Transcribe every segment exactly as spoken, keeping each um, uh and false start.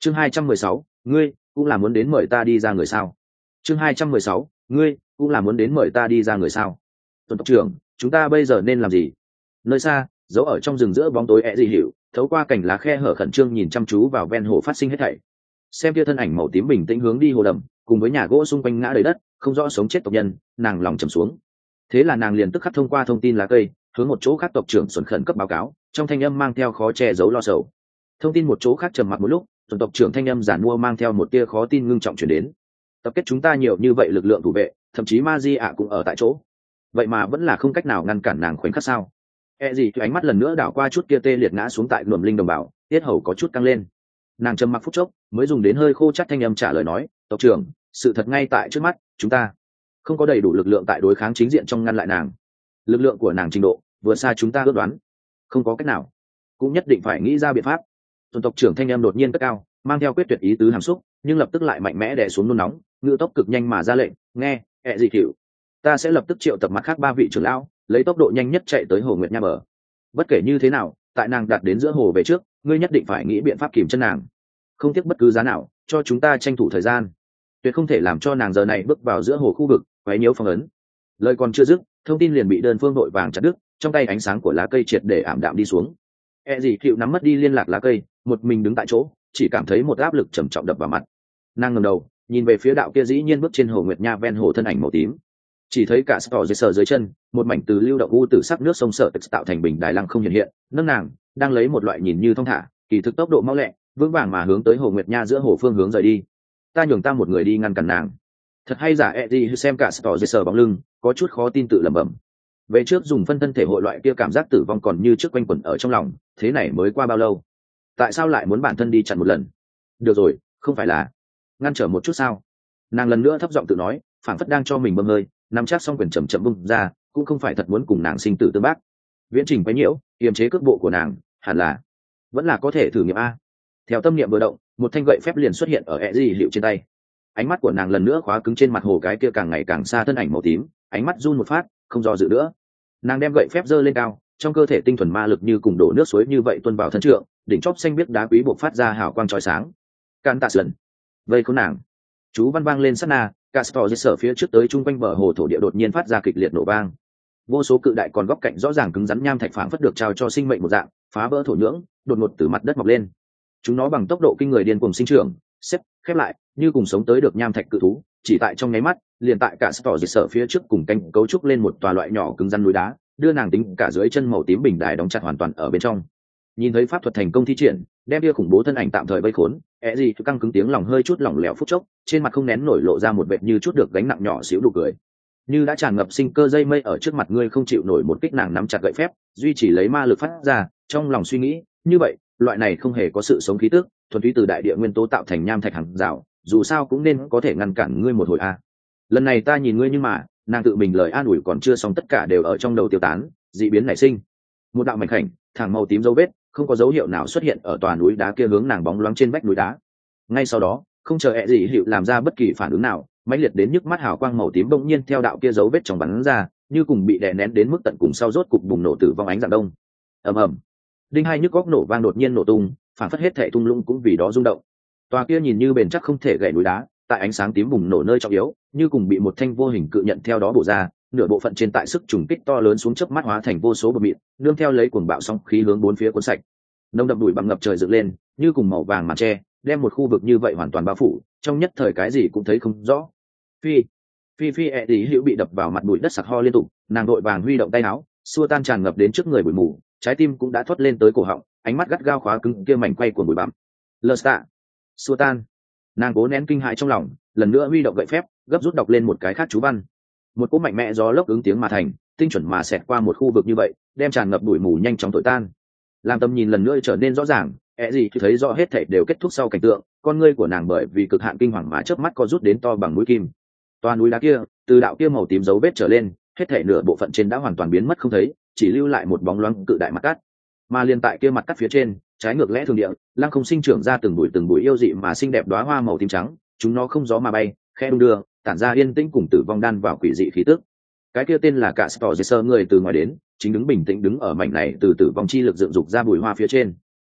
chương hai trăm mười sáu ngươi cũng là muốn đến mời ta đi ra người sao? chương hai trăm mười sáu ngươi cũng là muốn đến mời ta đi ra người sao? Tuần tộc trưởng, chúng ta bây giờ nên làm gì? Nơi xa, giấu ở trong rừng giữa bóng tối ẹ gì hiểu, thấu qua cảnh lá khe hở khẩn trương nhìn chăm chú vào ven hồ phát sinh hết thảy. Xem kia thân ảnh màu tím bình tĩnh hướng đi hồ đầm, cùng với nhà gỗ xung quanh ngã đầy đất, không rõ sống chết tộc nhân, nàng lòng trầm xuống. Thế là nàng liền tức khắc thông qua thông tin lá cây, hướng một chỗ khác tộc trưởng xuẩn khẩn cấp báo cáo, trong thanh âm mang theo khó che giấu lo sầu. Thông tin một chỗ khác trầm mặc một lúc, tuần tộc trưởng thanh âm giản mua mang theo một tia khó tin ngưng trọng chuyển đến. Tập kết chúng ta nhiều như vậy lực lượng thủ vệ, thậm chí ma di ạ cũng ở tại chỗ, vậy mà vẫn là không cách nào ngăn cản nàng khoảnh khắc sao? E gì thì ánh mắt lần nữa đảo qua chút kia tê liệt ngã xuống tại luồng linh đồng bào, tiết hầu có chút căng lên. Nàng trầm mặc phút chốc, mới dùng đến hơi khô chắc thanh âm trả lời nói, tộc trưởng, sự thật ngay tại trước mắt, chúng ta không có đầy đủ lực lượng tại đối kháng chính diện trong ngăn lại nàng. Lực lượng của nàng trình độ vượt xa chúng ta ước đoán, không có cách nào, cũng nhất định phải nghĩ ra biện pháp. Tuần tộc trưởng thanh âm đột nhiên cất cao, mang theo quyết tuyệt ý tứ hàm xúc, nhưng lập tức lại mạnh mẽ đè xuống nôn nóng, ngữ tốc cực nhanh mà ra lệnh, nghe, ẹ gì chịu, ta sẽ lập tức triệu tập mặt khác ba vị trưởng lão, lấy tốc độ nhanh nhất chạy tới hồ nguyệt nha bờ. Bất kể như thế nào, tại nàng đạt đến giữa hồ về trước, ngươi nhất định phải nghĩ biện pháp kìm chân nàng, không tiếc bất cứ giá nào, cho chúng ta tranh thủ thời gian, tuyệt không thể làm cho nàng giờ này bước vào giữa hồ khu vực quấy nhiễu phong ấn. Lời còn chưa dứt, thông tin liền bị đơn phương đội vàng chặt đứt, trong tay ánh sáng của lá cây triệt để ảm đạm đi xuống. E gì chịu nắm mất đi liên lạc lá cây, một mình đứng tại chỗ, chỉ cảm thấy một áp lực trầm trọng đập vào mặt. Nàng ngẩng đầu, nhìn về phía đạo kia dĩ nhiên bước trên hồ nguyệt nha ven hồ thân ảnh màu tím, chỉ thấy cả sọ dưới sờ dưới chân một mảnh từ lưu động u tử sắc nước sông sở tạo thành bình đài lăng không hiện hiện, nâng nàng đang lấy một loại nhìn như thong thả, kỳ thực tốc độ mau lẹ vững vàng mà hướng tới hồ nguyệt nha giữa hồ phương hướng rời đi. Ta nhường ta một người đi ngăn cản nàng, thật hay giả? Eddie xem cả sọ dưới sờ bóng lưng, có chút khó tin tự lẩm bẩm. Về trước dùng phân thân thể hội loại kia cảm giác tử vong còn như trước quanh quẩn ở trong lòng, thế này mới qua bao lâu, tại sao lại muốn bản thân đi chặn một lần? Được rồi, không phải là ngăn trở một chút sao? Nàng lần nữa thấp giọng tự nói, phảng phất đang cho mình bơm hơi, nắm chắc xong quyền chậm chậm bung ra, cũng không phải thật muốn cùng nàng sinh tử tương bác. Viễn trình quấy nhiễu, kiềm chế cước bộ của nàng, hẳn là vẫn là có thể thử nghiệm a. Theo tâm niệm vừa động, một thanh gậy phép liền xuất hiện ở ẹ gì hiệu trên tay. Ánh mắt của nàng lần nữa khóa cứng trên mặt hồ cái kia càng ngày càng xa thân ảnh màu tím, ánh mắt run một phát, không do dự nữa. Nàng đem gậy phép giơ lên cao, trong cơ thể tinh thuần ma lực như cùng đổ nước suối như vậy tuôn vào thân trượng, đỉnh chóp xanh biếc đá quý buộc phát ra hào quang chói sáng. Can tạ slần, vây khốn nàng. Chú văn vang lên sát na, Castor sở phía trước tới trung quanh bờ hồ thổ địa đột nhiên phát ra kịch liệt nổ vang. Vô số cự đại còn góc cạnh rõ ràng cứng rắn nham thạch phảng phất được trao cho sinh mệnh một dạng, phá vỡ thổ nhưỡng, đột ngột từ mặt đất mọc lên. Chúng nó bằng tốc độ kinh người điên cuồng sinh trưởng, xếp khép lại, như cùng sống tới được nham thạch cự thú, chỉ tại trong nháy mắt, liền tại Castor sở phía trước cùng cánh cấu trúc lên một tòa loại nhỏ cứng rắn núi đá, đưa nàng tính cả dưới chân màu tím bình đài đóng chặt hoàn toàn ở bên trong. Nhìn thấy pháp thuật thành công thi triển, đem bia khủng bố thân ảnh tạm thời vây khốn, ẹ gì căng cứng tiếng lòng hơi chút lỏng lẻo phút chốc, trên mặt không nén nổi lộ ra một vệt như chút được gánh nặng nhỏ xíu nụ cười. Như đã tràn ngập sinh cơ dây mây ở trước mặt ngươi không chịu nổi một kích, nàng nắm chặt gậy phép, duy trì lấy ma lực phát ra, trong lòng suy nghĩ, như vậy, loại này không hề có sự sống khí tức, thuần túy từ đại địa nguyên tố tạo thành nham thạch hàng rào, dù sao cũng nên có thể ngăn cản ngươi một hồi a. Lần này ta nhìn ngươi nhưng mà, nàng tự mình lời an ủi còn chưa xong tất cả đều ở trong đầu tiêu tán, dị biến nảy sinh. Một đạo mảnh khảnh, thẳng màu tím dấu vết, không có dấu hiệu nào xuất hiện ở tòa núi đá kia hướng nàng bóng loáng trên vách núi đá. Ngay sau đó, không chờ ẹ gì hiệu làm ra bất kỳ phản ứng nào, mãnh liệt đến nhức mắt hào quang màu tím bỗng nhiên theo đạo kia dấu vết trong bắn ra, như cùng bị đè nén đến mức tận cùng sau rốt cục bùng nổ tử vong ánh dạng đông. Ầm ầm, đinh hai nhức góc nổ vang đột nhiên nổ tung, phản phất hết thảy tung lũng cũng vì đó rung động. Tòa kia nhìn như bền chắc không thể gãy núi đá, tại ánh sáng tím bùng nổ nơi trọng yếu, như cùng bị một thanh vô hình cự nhận theo đó bổ ra, nửa bộ phận trên tại sức trùng kích to lớn xuống chớp mắt hóa thành vô số bọt mịn, nương theo lấy cuồng bạo sóng khí hướng bốn phía cuốn sạch. Nông đậm bụi bằng ngập trời dựng lên, như cùng màu vàng màn tre, đem một khu vực như vậy hoàn toàn bao phủ, trong nhất thời cái gì cũng thấy không rõ. Phi, phi phi ẹ tí hữu bị đập vào mặt bụi đất sặc ho liên tục, nàng đội vàng huy động tay áo, xua tan tràn ngập đến trước người bụi mù, trái tim cũng đã thoát lên tới cổ họng, ánh mắt gắt gao khóa cứng kia mảnh quay của bụi bặm. Lơ stạ, xua tan. Nàng cố nén kinh hãi trong lòng, lần nữa huy động gậy phép, gấp rút đọc lên một cái khác chú văn. Một cỗ mạnh mẽ gió lốc ứng tiếng mà thành, tinh chuẩn mà xẹt qua một khu vực như vậy, đem tràn ngập bụi mù nhanh chóng thổi tan. Làm tầm nhìn lần nữa trở nên rõ ràng, ẹ gì thì thấy rõ hết thảy đều kết thúc sau cảnh tượng, con ngươi của nàng bởi vì cực hạn kinh hoàng mà chớp mắt co rút đến to bằng mũi kim. Toàn núi đá kia, từ đạo kia màu tím dấu vết trở lên, hết thảy nửa bộ phận trên đã hoàn toàn biến mất không thấy, chỉ lưu lại một bóng loáng cự đại mặt cắt. Mà liên tại kia mặt cắt phía trên, trái ngược lẽ thường địa, lăng không sinh trưởng ra từng bụi từng bụi yêu dị mà xinh đẹp đóa hoa màu tím trắng, chúng nó không gió mà bay, khẽ đung đưa, tản ra yên tĩnh cùng tử vong đan vào quỷ dị khí tức. Cái kia tên là cả Stor Jesser người từ ngoài đến, chính đứng bình tĩnh đứng ở mảnh này từ tử vong chi lực dựng dục ra bụi hoa phía trên.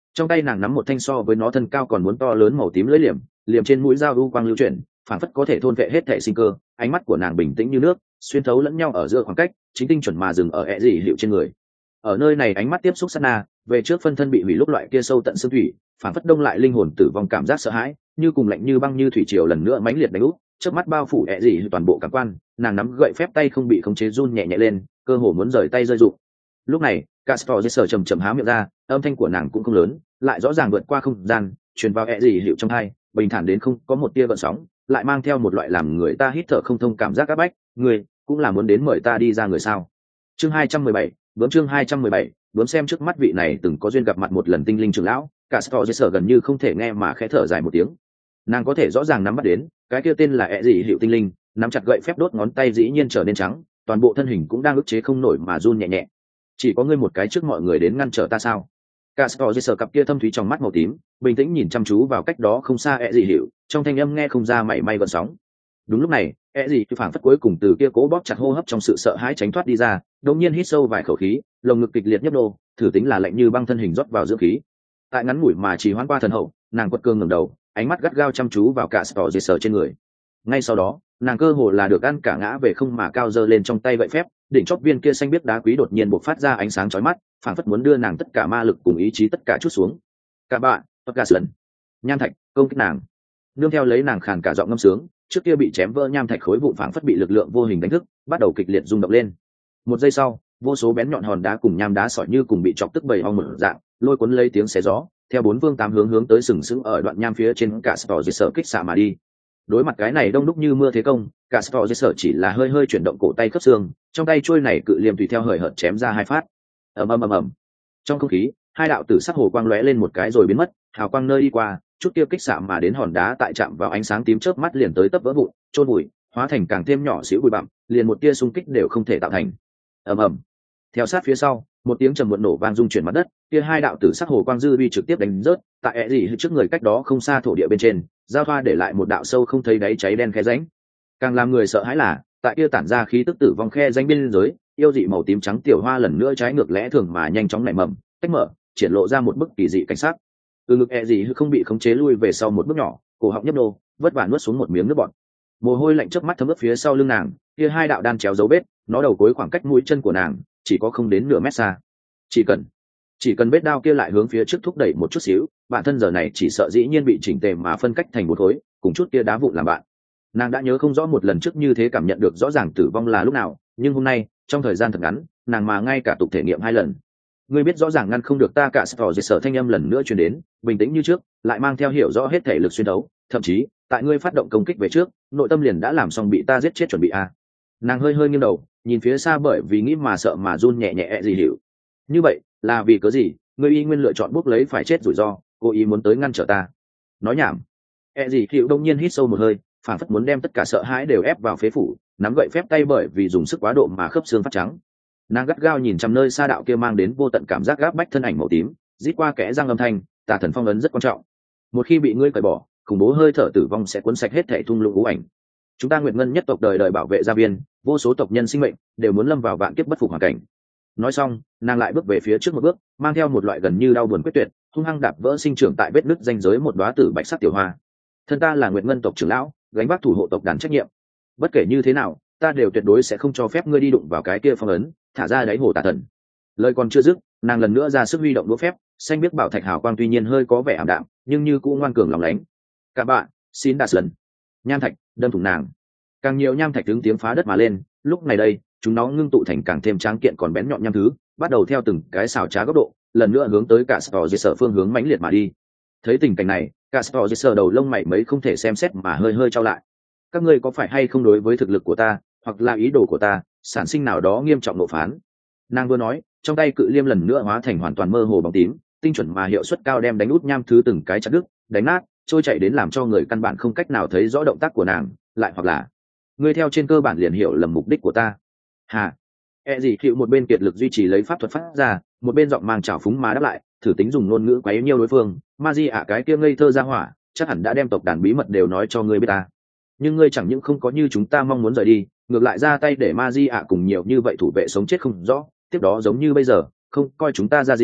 trong tay nàng nắm một thanh so với nó thân cao còn muốn to lớn màu tím lưỡi liềm, liềm trên mũi dao u quang lưu chuyển, phản phất có thể thôn vệ hết thể sinh cơ. Ánh mắt của nàng bình tĩnh như nước, xuyên thấu lẫn nhau ở giữa khoảng cách, chính tinh chuẩn mà dừng ở ẹ dị hiệu trên người. Ở nơi này ánh mắt tiếp xúc sát na, về trước phân thân bị hủy lúc loại kia sâu tận xương thủy, phản phất đông lại linh hồn tử vong cảm giác sợ hãi, như cùng lạnh như băng như thủy triều lần nữa mãnh liệt đánh úp, trước mắt bao phủ ẹ dị toàn bộ cảm quan. Nàng nắm gậy phép tay không bị khống chế run nhẹ nhẹ lên, cơ hồ muốn rời tay rơi rụng. Lúc này Castor dây sờ chầm chậm há miệng ra, âm thanh của nàng cũng không lớn, lại rõ ràng vượt qua không gian, truyền vào ẹ dị hiệu trong tai, bình thản đến không có một tia gợn sóng, lại mang theo một loại làm người ta hít thở không thông cảm giác áp bách. Người cũng là muốn đến mời ta đi ra người sao? Chương hai trăm mười bảy, bướm chương hai trăm mười bảy, bướm xem trước mắt vị này từng có duyên gặp mặt một lần tinh linh trưởng lão, Castor dây sờ gần như không thể nghe mà khẽ thở dài một tiếng. Nàng có thể rõ ràng nắm bắt đến, cái kia tên là ẹ dị hiệu tinh linh, nắm chặt gậy phép đốt ngón tay dĩ nhiên trở nên trắng, toàn bộ thân hình cũng đang ức chế không nổi mà run nhẹ nhẹ. Chỉ có ngươi một cái trước mọi người đến ngăn trở ta sao? Castor dây sờ cặp kia thâm thúy trong mắt màu tím, bình tĩnh nhìn chăm chú vào cách đó không xa ẹ dị hiệu, trong thanh âm nghe không ra mảy may gợn sóng. Đúng lúc này, ẹ dị phảng phất cuối cùng từ kia cố bóp chặt hô hấp trong sự sợ hãi tránh thoát đi ra, đột nhiên hít sâu vài khẩu khí, lồng ngực kịch liệt nhấp nô, thử tính là lạnh như băng thân hình rót vào dưỡng khí. Tại ngắn ngủi mà chỉ hoãn qua thần hậu, nàng quật cương ngẩng đầu, ánh mắt gắt gao chăm chú vào Castor dây sờ trên người. Ngay sau đó, nàng cơ hồ là được ăn cả ngã về không mà cao giơ lên trong tay gậy phép, đỉnh chóp viên kia xanh biếc đá quý đột nhiên bộc phát ra ánh sáng chói mắt, phảng phất muốn đưa nàng tất cả ma lực cùng ý chí tất cả chút xuống. Cả bạn, Orgasm. Nham thạch, công kích nàng. Nương theo lấy nàng khàn cả giọng ngâm sướng, trước kia bị chém vỡ nham thạch khối vụn phảng phất bị lực lượng vô hình đánh thức, bắt đầu kịch liệt rung động lên. Một giây sau, vô số bén nhọn hòn đá cùng nham đá sỏi như cùng bị chọc tức bầy ong mở dạng, lôi cuốn lấy tiếng xé gió, theo bốn phương tám hướng hướng tới sừng sững ở đoạn nham phía trên Castor dây sờ kích xạ mà đi. Đối mặt cái này đông đúc như mưa thế công, Castor dây sờ chỉ là hơi hơi chuyển động cổ tay khớp xương, trong tay chuôi này cự liềm tùy theo hời hợt chém ra hai phát. Ầm ầm ầm ầm. Trong không khí, hai đạo tử sắc hồ quang lóe lên một cái rồi biến mất, hào quang nơi đi qua, chút kia kích xạ mà đến hòn đá tại chạm vào ánh sáng tím chớp mắt liền tới tấp vỡ vụn, trôn bụi, hóa thành càng thêm nhỏ xíu bụi bặm, liền một tia xung kích đều không thể tạo thành. Ầm ầm. Theo sát phía sau, một tiếng trầm muộn nổ vang rung chuyển mặt đất, kia hai đạo tử sắc hồ quang dư vi trực tiếp đánh rớt, tại ẹ dị trước người cách đó không xa thổ địa bên trên, giao thoa để lại một đạo sâu không thấy đáy cháy đen khe rãnh. Càng làm người sợ hãi là, tại kia tản ra khí tức tử vong khe rãnh bên dưới, yêu dị màu tím trắng tiểu hoa lần nữa trái ngược lẽ thường mà nhanh chóng nảy mầm, tách mở, triển lộ ra một bức kỳ dị cảnh sắc. Từ ngực ẹ dị không bị khống chế lui về sau một bước nhỏ, cổ họng nhấp nô, vất vả nuốt xuống một miếng nước bọt. Mồ hôi lạnh chớp mắt thấm ướt phía sau lưng nàng, kia hai đạo đan chéo dấu vết, nó đầu cuối khoảng cách mũi chân của nàng chỉ có không đến nửa mét xa. Chỉ cần chỉ cần vết đao kia lại hướng phía trước thúc đẩy một chút xíu, bản thân giờ này chỉ sợ dĩ nhiên bị chỉnh tề mà phân cách thành một khối, cùng chút kia đá vụn làm bạn. Nàng đã nhớ không rõ một lần trước như thế cảm nhận được rõ ràng tử vong là lúc nào, nhưng hôm nay, trong thời gian thật ngắn, nàng mà ngay cả tục thể nghiệm hai lần. Ngươi biết rõ ràng ngăn không được ta, cả sở dây sở thanh âm lần nữa truyền đến, bình tĩnh như trước, lại mang theo hiểu rõ hết thể lực xuyên đấu, thậm chí, tại ngươi phát động công kích về trước, nội tâm liền đã làm xong bị ta giết chết chuẩn bị a. Nàng hơi hơi nghiêng đầu, nhìn phía xa bởi vì nghĩ mà sợ mà run nhẹ nhẹ gì hiểu. Như vậy, là vì cớ gì, ngươi y nguyên lựa chọn bước lấy phải chết rủi ro, cố ý muốn tới ngăn trở ta. Nói nhảm. E gì hiểu đông nhiên hít sâu một hơi, phản phất muốn đem tất cả sợ hãi đều ép vào phế phủ, nắm gậy phép tay bởi vì dùng sức quá độ mà khớp xương phát trắng. Nàng gắt gao nhìn chằm nơi xa đạo kia mang đến vô tận cảm giác gáp bách thân ảnh màu tím, rít qua kẽ răng âm thanh, tà thần phong ấn rất quan trọng. Một khi bị ngươi cởi bỏ, khủng bố hơi thở tử vong sẽ cuốn sạch hết thảy thung lũng u ảnh. Chúng ta Nguyệt Ngân nhất tộc đời đời bảo vệ gia viên, vô số tộc nhân sinh mệnh đều muốn lâm vào vạn kiếp bất phục hoàn cảnh. Nói xong, nàng lại bước về phía trước một bước, mang theo một loại gần như đau buồn quyết tuyệt, hung hăng đạp vỡ sinh trưởng tại vết nứt ranh giới một đóa tử bạch sắc tiểu hoa. Thân ta là Nguyệt Ngân tộc trưởng lão, gánh vác thủ hộ tộc đàn trách nhiệm. Bất kể như thế nào, ta đều tuyệt đối sẽ không cho phép ngươi đi đụng vào cái kia phong ấn, thả ra đáy hồ tà thần. Lời còn chưa dứt, nàng lần nữa ra sức huy động đũa phép, xanh biết bảo thạch hào quang tuy nhiên hơi có vẻ ảm đạm, nhưng như cũng ngoan cường lóng lánh. Cả bạn, xin đạt lần. Nham thạch đâm thủng nàng. Càng nhiều nham thạch tiếng tiếng phá đất mà lên, lúc này đây, chúng nó ngưng tụ thành càng thêm tráng kiện còn bén nhọn nham thứ, bắt đầu theo từng cái xào trá góc độ, lần nữa hướng tới cả Stor Sở phương hướng mãnh liệt mà đi. Thấy tình cảnh này, cả Stor Sở đầu lông mày mấy không thể xem xét mà hơi hơi trao lại. Các ngươi có phải hay không đối với thực lực của ta, hoặc là ý đồ của ta, sản sinh nào đó nghiêm trọng nộ phán? Nàng vừa nói, trong tay cự liêm lần nữa hóa thành hoàn toàn mơ hồ bóng tím, tinh chuẩn mà hiệu suất cao đem đánh út nham thứ từng cái chặt đứt, đánh nát, trôi chạy đến làm cho người căn bản không cách nào thấy rõ động tác của nàng, lại hoặc là ngươi theo trên cơ bản liền hiểu lầm mục đích của ta. Hà, e gì chịu một bên kiệt lực duy trì lấy pháp thuật phát ra, một bên giọng mang trào phúng mà đáp lại, thử tính dùng ngôn ngữ quấy nhiêu đối phương. Ma Di ạ cái kia ngây thơ ra hỏa, chắc hẳn đã đem tộc đàn bí mật đều nói cho ngươi biết ta. Nhưng ngươi chẳng những không có như chúng ta mong muốn rời đi, ngược lại ra tay để Ma Di ạ cùng nhiều như vậy thủ vệ sống chết không rõ. Tiếp đó giống như bây giờ, không coi chúng ta ra gì,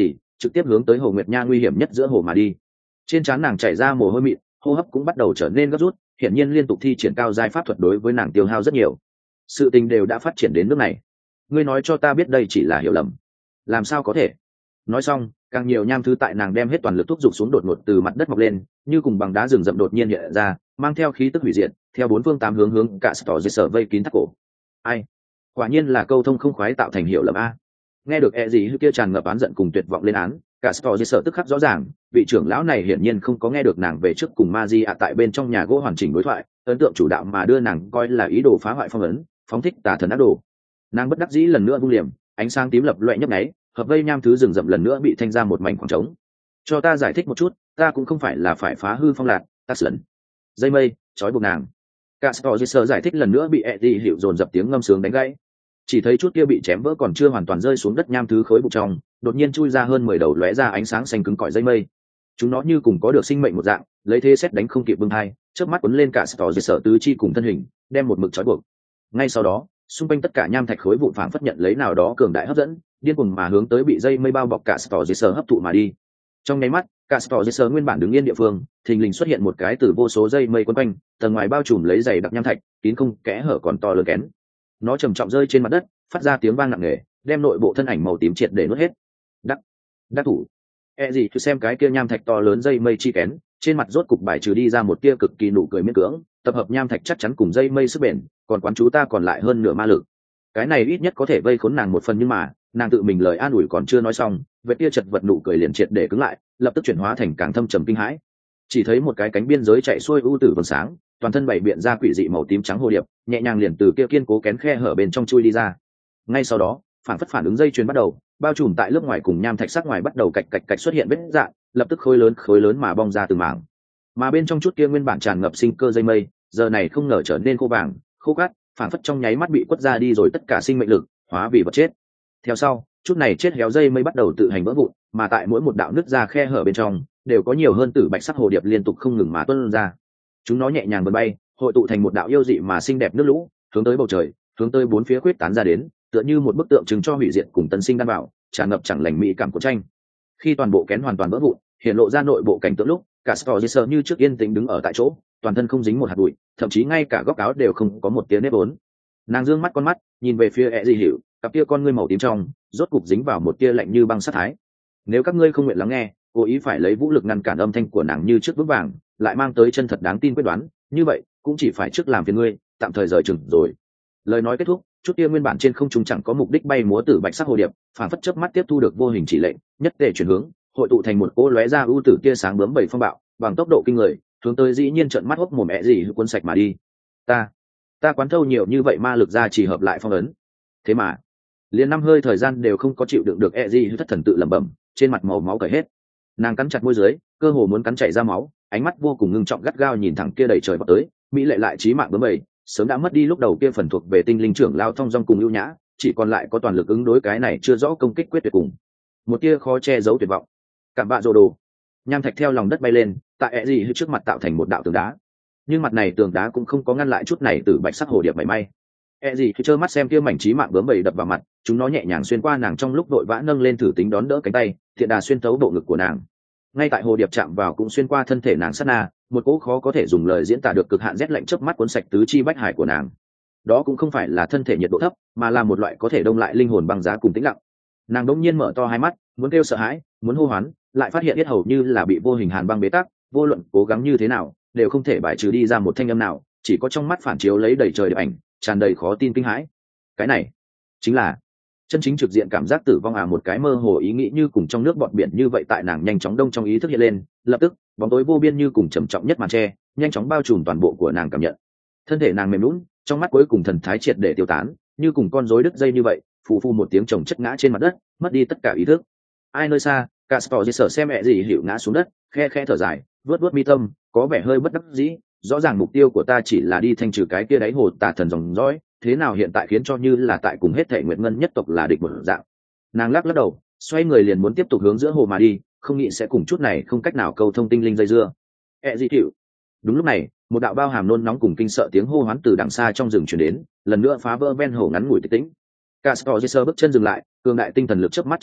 trực tiếp hướng tới Hồ Nguyệt Nha nguy hiểm nhất giữa hồ mà đi. Trên trán nàng chảy ra mồ hôi mịn, hô hấp cũng bắt đầu trở nên gấp rút, hiển nhiên liên tục thi triển cao giai pháp thuật đối với nàng tiêu hao rất nhiều. Sự tình đều đã phát triển đến nước này, ngươi nói cho ta biết đây chỉ là hiểu lầm, làm sao có thể? Nói xong, càng nhiều nham thứ tại nàng đem hết toàn lực thúc giục xuống đột ngột từ mặt đất mọc lên, như cùng bằng đá rừng rậm đột nhiên hiện ra, mang theo khí tức hủy diệt, theo bốn phương tám hướng hướng cả Stor Gister vây kín thắt cổ. Ai? Quả nhiên là câu thông không khoái tạo thành hiểu lầm a. Nghe được e gì hư kia tràn ngập oán giận cùng tuyệt vọng lên án, cả Stor Gister tức khắc rõ ràng, vị trưởng lão này hiển nhiên không có nghe được nàng về trước cùng Magia tại bên trong nhà gỗ hoàn chỉnh đối thoại, ấn tượng chủ đạo mà đưa nàng coi là ý đồ phá hoại phong ấn, phóng thích tà thần ác đồ. Nàng bất đắc dĩ lần nữa vung liềm, ánh sáng tím lập loè nhấp nháy, hợp vây nham thứ rừng rậm lần nữa bị thanh ra một mảnh khoảng trống. Cho ta giải thích một chút, ta cũng không phải là phải phá hư phong lạc, ta sẵn. Dây mây, trói buộc nàng. Castor giải thích lần nữa bị Eddie hiệu dồn dập tiếng ngâm sướng đánh gãy. Chỉ thấy chút kia bị chém vỡ còn chưa hoàn toàn rơi xuống đất nham thứ khối bụng trong, đột nhiên chui ra hơn mười đầu lóe ra ánh sáng xanh cứng cỏi dây mây. Chúng nó như cùng có được sinh mệnh một dạng, lấy thế xét đánh không kịp bưng hai, chớp mắt cuốn lên cả Castor tứ chi cùng thân hình, đem một mực trói buộc. Ngay sau đó, xung quanh tất cả nham thạch khối vụn phảng phất nhận lấy nào đó cường đại hấp dẫn, điên cuồng mà hướng tới bị dây mây bao bọc cả Castor hấp thụ mà đi. Trong nháy mắt, Castor nguyên bản đứng yên địa phương, thình lình xuất hiện một cái từ vô số dây mây quấn quanh, tầng ngoài bao trùm lấy dày đặc nham thạch, kín không kẽ hở còn to lớn kén. Nó trầm trọng rơi trên mặt đất, phát ra tiếng vang nặng nề, đem nội bộ thân ảnh màu tím triệt để nuốt hết. Đắc, đắc thủ. E gì cứ xem cái kia nham thạch to lớn dây mây chi kén, trên mặt rốt cục bài trừ đi ra một tia cực kỳ nụ cười miễn cưỡng, tập hợp nham thạch chắc chắn cùng dây mây sức bền, còn quán chú ta còn lại hơn nửa ma lực. Cái này ít nhất có thể vây khốn nàng một phần, nhưng mà nàng tự mình lời an ủi còn chưa nói xong, vết tia chật vật nụ cười liền triệt để cứng lại, lập tức chuyển hóa thành càng thâm trầm kinh hãi. Chỉ thấy một cái cánh biên giới chạy xuôi u tử vầng sáng, toàn thân bảy biện ra quỷ dị màu tím trắng hồ điệp, nhẹ nhàng liền từ kia kiên cố kén khe hở bên trong chui đi ra. Ngay sau đó, phản phất phản ứng dây chuyền bắt đầu, bao trùm tại lớp ngoài cùng nham thạch sắc ngoài bắt đầu cạch cạch cạch xuất hiện vết rạn, lập tức khối lớn khối lớn mà bong ra từng mảng. Mà bên trong chút kia nguyên bản tràn ngập sinh cơ dây mây, giờ này không ngờ trở nên khô vàng, khô cát, phản phất trong nháy mắt bị quất ra đi rồi tất cả sinh mệnh lực, hóa vì vật chết. Theo sau, chút này chết héo dây mây bắt đầu tự hành vỡ vụn, mà tại mỗi một đạo nứt ra khe hở bên trong, đều có nhiều hơn tử bạch sắc hồ điệp liên tục không ngừng mà tuôn ra. Chúng nó nhẹ nhàng vươn bay, hội tụ thành một đạo yêu dị mà xinh đẹp nước lũ, hướng tới bầu trời, hướng tới bốn phía khuyết tán ra đến, tựa như một bức tượng trưng cho hủy diệt cùng tân sinh đan bảo, tràn ngập chẳng lành mỹ cảm của tranh. Khi toàn bộ kén hoàn toàn vỡ vụn, hiện lộ ra nội bộ cảnh tượng lúc, cả Storgiser như trước yên tĩnh đứng ở tại chỗ, toàn thân không dính một hạt bụi, thậm chí ngay cả góc áo đều không có một tia nếp vốn. Nàng dương mắt con mắt, nhìn về phía E Dị Hiểu, cặp tia con ngươi màu tím trong, rốt cục dính vào một tia lạnh như băng sát thái. Nếu các ngươi không nguyện lắng nghe, cố ý phải lấy vũ lực ngăn cản âm thanh của nàng như trước vững vàng, lại mang tới chân thật đáng tin quyết đoán, như vậy cũng chỉ phải trước làm phiền ngươi, tạm thời rời chừng rồi. Lời nói kết thúc, chút tia nguyên bản trên không trung chẳng có mục đích bay múa tử bạch sắc hồ điệp, phản phất chớp mắt tiếp thu được vô hình chỉ lệnh, nhất tề chuyển hướng, hội tụ thành một cỗ lóe ra ưu tử tia sáng bướm bảy phong bạo, bằng tốc độ kinh người, hướng tới dĩ nhiên trợn mắt hốc mồm mẹ gì cuốn sạch mà đi. Ta, ta quán thâu nhiều như vậy ma lực ra chỉ hợp lại phong ấn. Thế mà, liền năm hơi thời gian đều không có chịu đựng được e gì thất thần tự lẩm bẩm, trên mặt màu máu cởi hết. Nàng cắn chặt môi dưới, cơ hồ muốn cắn chảy ra máu, ánh mắt vô cùng ngưng trọng gắt gao nhìn thẳng kia đầy trời vọt tới, mỹ lệ lại chí mạng bướm bầy, sớm đã mất đi lúc đầu kia phần thuộc về tinh linh trưởng lao thông dong cùng ưu nhã, chỉ còn lại có toàn lực ứng đối cái này chưa rõ công kích quyết tuyệt cùng. Một tia khó che giấu tuyệt vọng. Cảm bạ rồ đồ. Nham thạch theo lòng đất bay lên, tại ẹ gì trước mặt tạo thành một đạo tường đá. Nhưng mặt này tường đá cũng không có ngăn lại chút này từ bạch sắc hồ điệp mảy may. ẹ gì trơ mắt xem kia mảnh chí mạng bướm bầy đập vào mặt, chúng nó nhẹ nhàng xuyên qua nàng trong lúc đội vã nâng lên thử tính đón đỡ cánh tay, thiện đà xuyên thấu bộ ngực của nàng. Ngay tại hồ điệp chạm vào cũng xuyên qua thân thể nàng sát na, một cỗ khó có thể dùng lời diễn tả được cực hạn rét lạnh chớp mắt cuốn sạch tứ chi bách hải của nàng. Đó cũng không phải là thân thể nhiệt độ thấp, mà là một loại có thể đông lại linh hồn băng giá cùng tĩnh lặng. Nàng đống nhiên mở to hai mắt, muốn kêu sợ hãi, muốn hô hoán, lại phát hiện yết hầu như là bị vô hình hàn băng bế tắc, vô luận cố gắng như thế nào, đều không thể bài trừ đi ra một thanh âm nào, chỉ có trong mắt phản chiếu lấy đầy trời đẹp ảnh, tràn đầy khó tin kinh hãi. Cái này, chính là chân chính trực diện cảm giác tử vong à? Một cái mơ hồ ý nghĩ như cùng trong nước bọt biển như vậy tại nàng nhanh chóng đông trong ý thức hiện lên, lập tức bóng tối vô biên như cùng trầm trọng nhất màn tre, nhanh chóng bao trùm toàn bộ của nàng cảm nhận. Thân thể nàng mềm lún, trong mắt cuối cùng thần thái triệt để tiêu tán, như cùng con rối đứt dây như vậy, phù phù một tiếng chồng chất ngã trên mặt đất, mất đi tất cả ý thức. Ai nơi xa, Castor xem mẹ gì hiểu ngã xuống đất, khe khe thở dài, vớt vớt mi tâm, có vẻ hơi bất đắc dĩ. Rõ ràng mục tiêu của ta chỉ là đi thanh trừ cái kia đáy hồ tà thần dòng dõi, thế nào hiện tại khiến cho như là tại cùng hết thể nguyệt ngân nhất tộc là địch một dạng. Nàng lắc lắc đầu, xoay người liền muốn tiếp tục hướng giữa hồ mà đi, không nghĩ sẽ cùng chút này không cách nào câu thông tinh linh dây dưa. E gì chịu. Đúng lúc này, một đạo bao hàm nôn nóng cùng kinh sợ tiếng hô hoán từ đằng xa trong rừng truyền đến, lần nữa phá vỡ ven hồ ngắn ngủi tĩnh tĩnh. Castor bước chân dừng lại, cường đại tinh thần lực chớp mắt triển khai,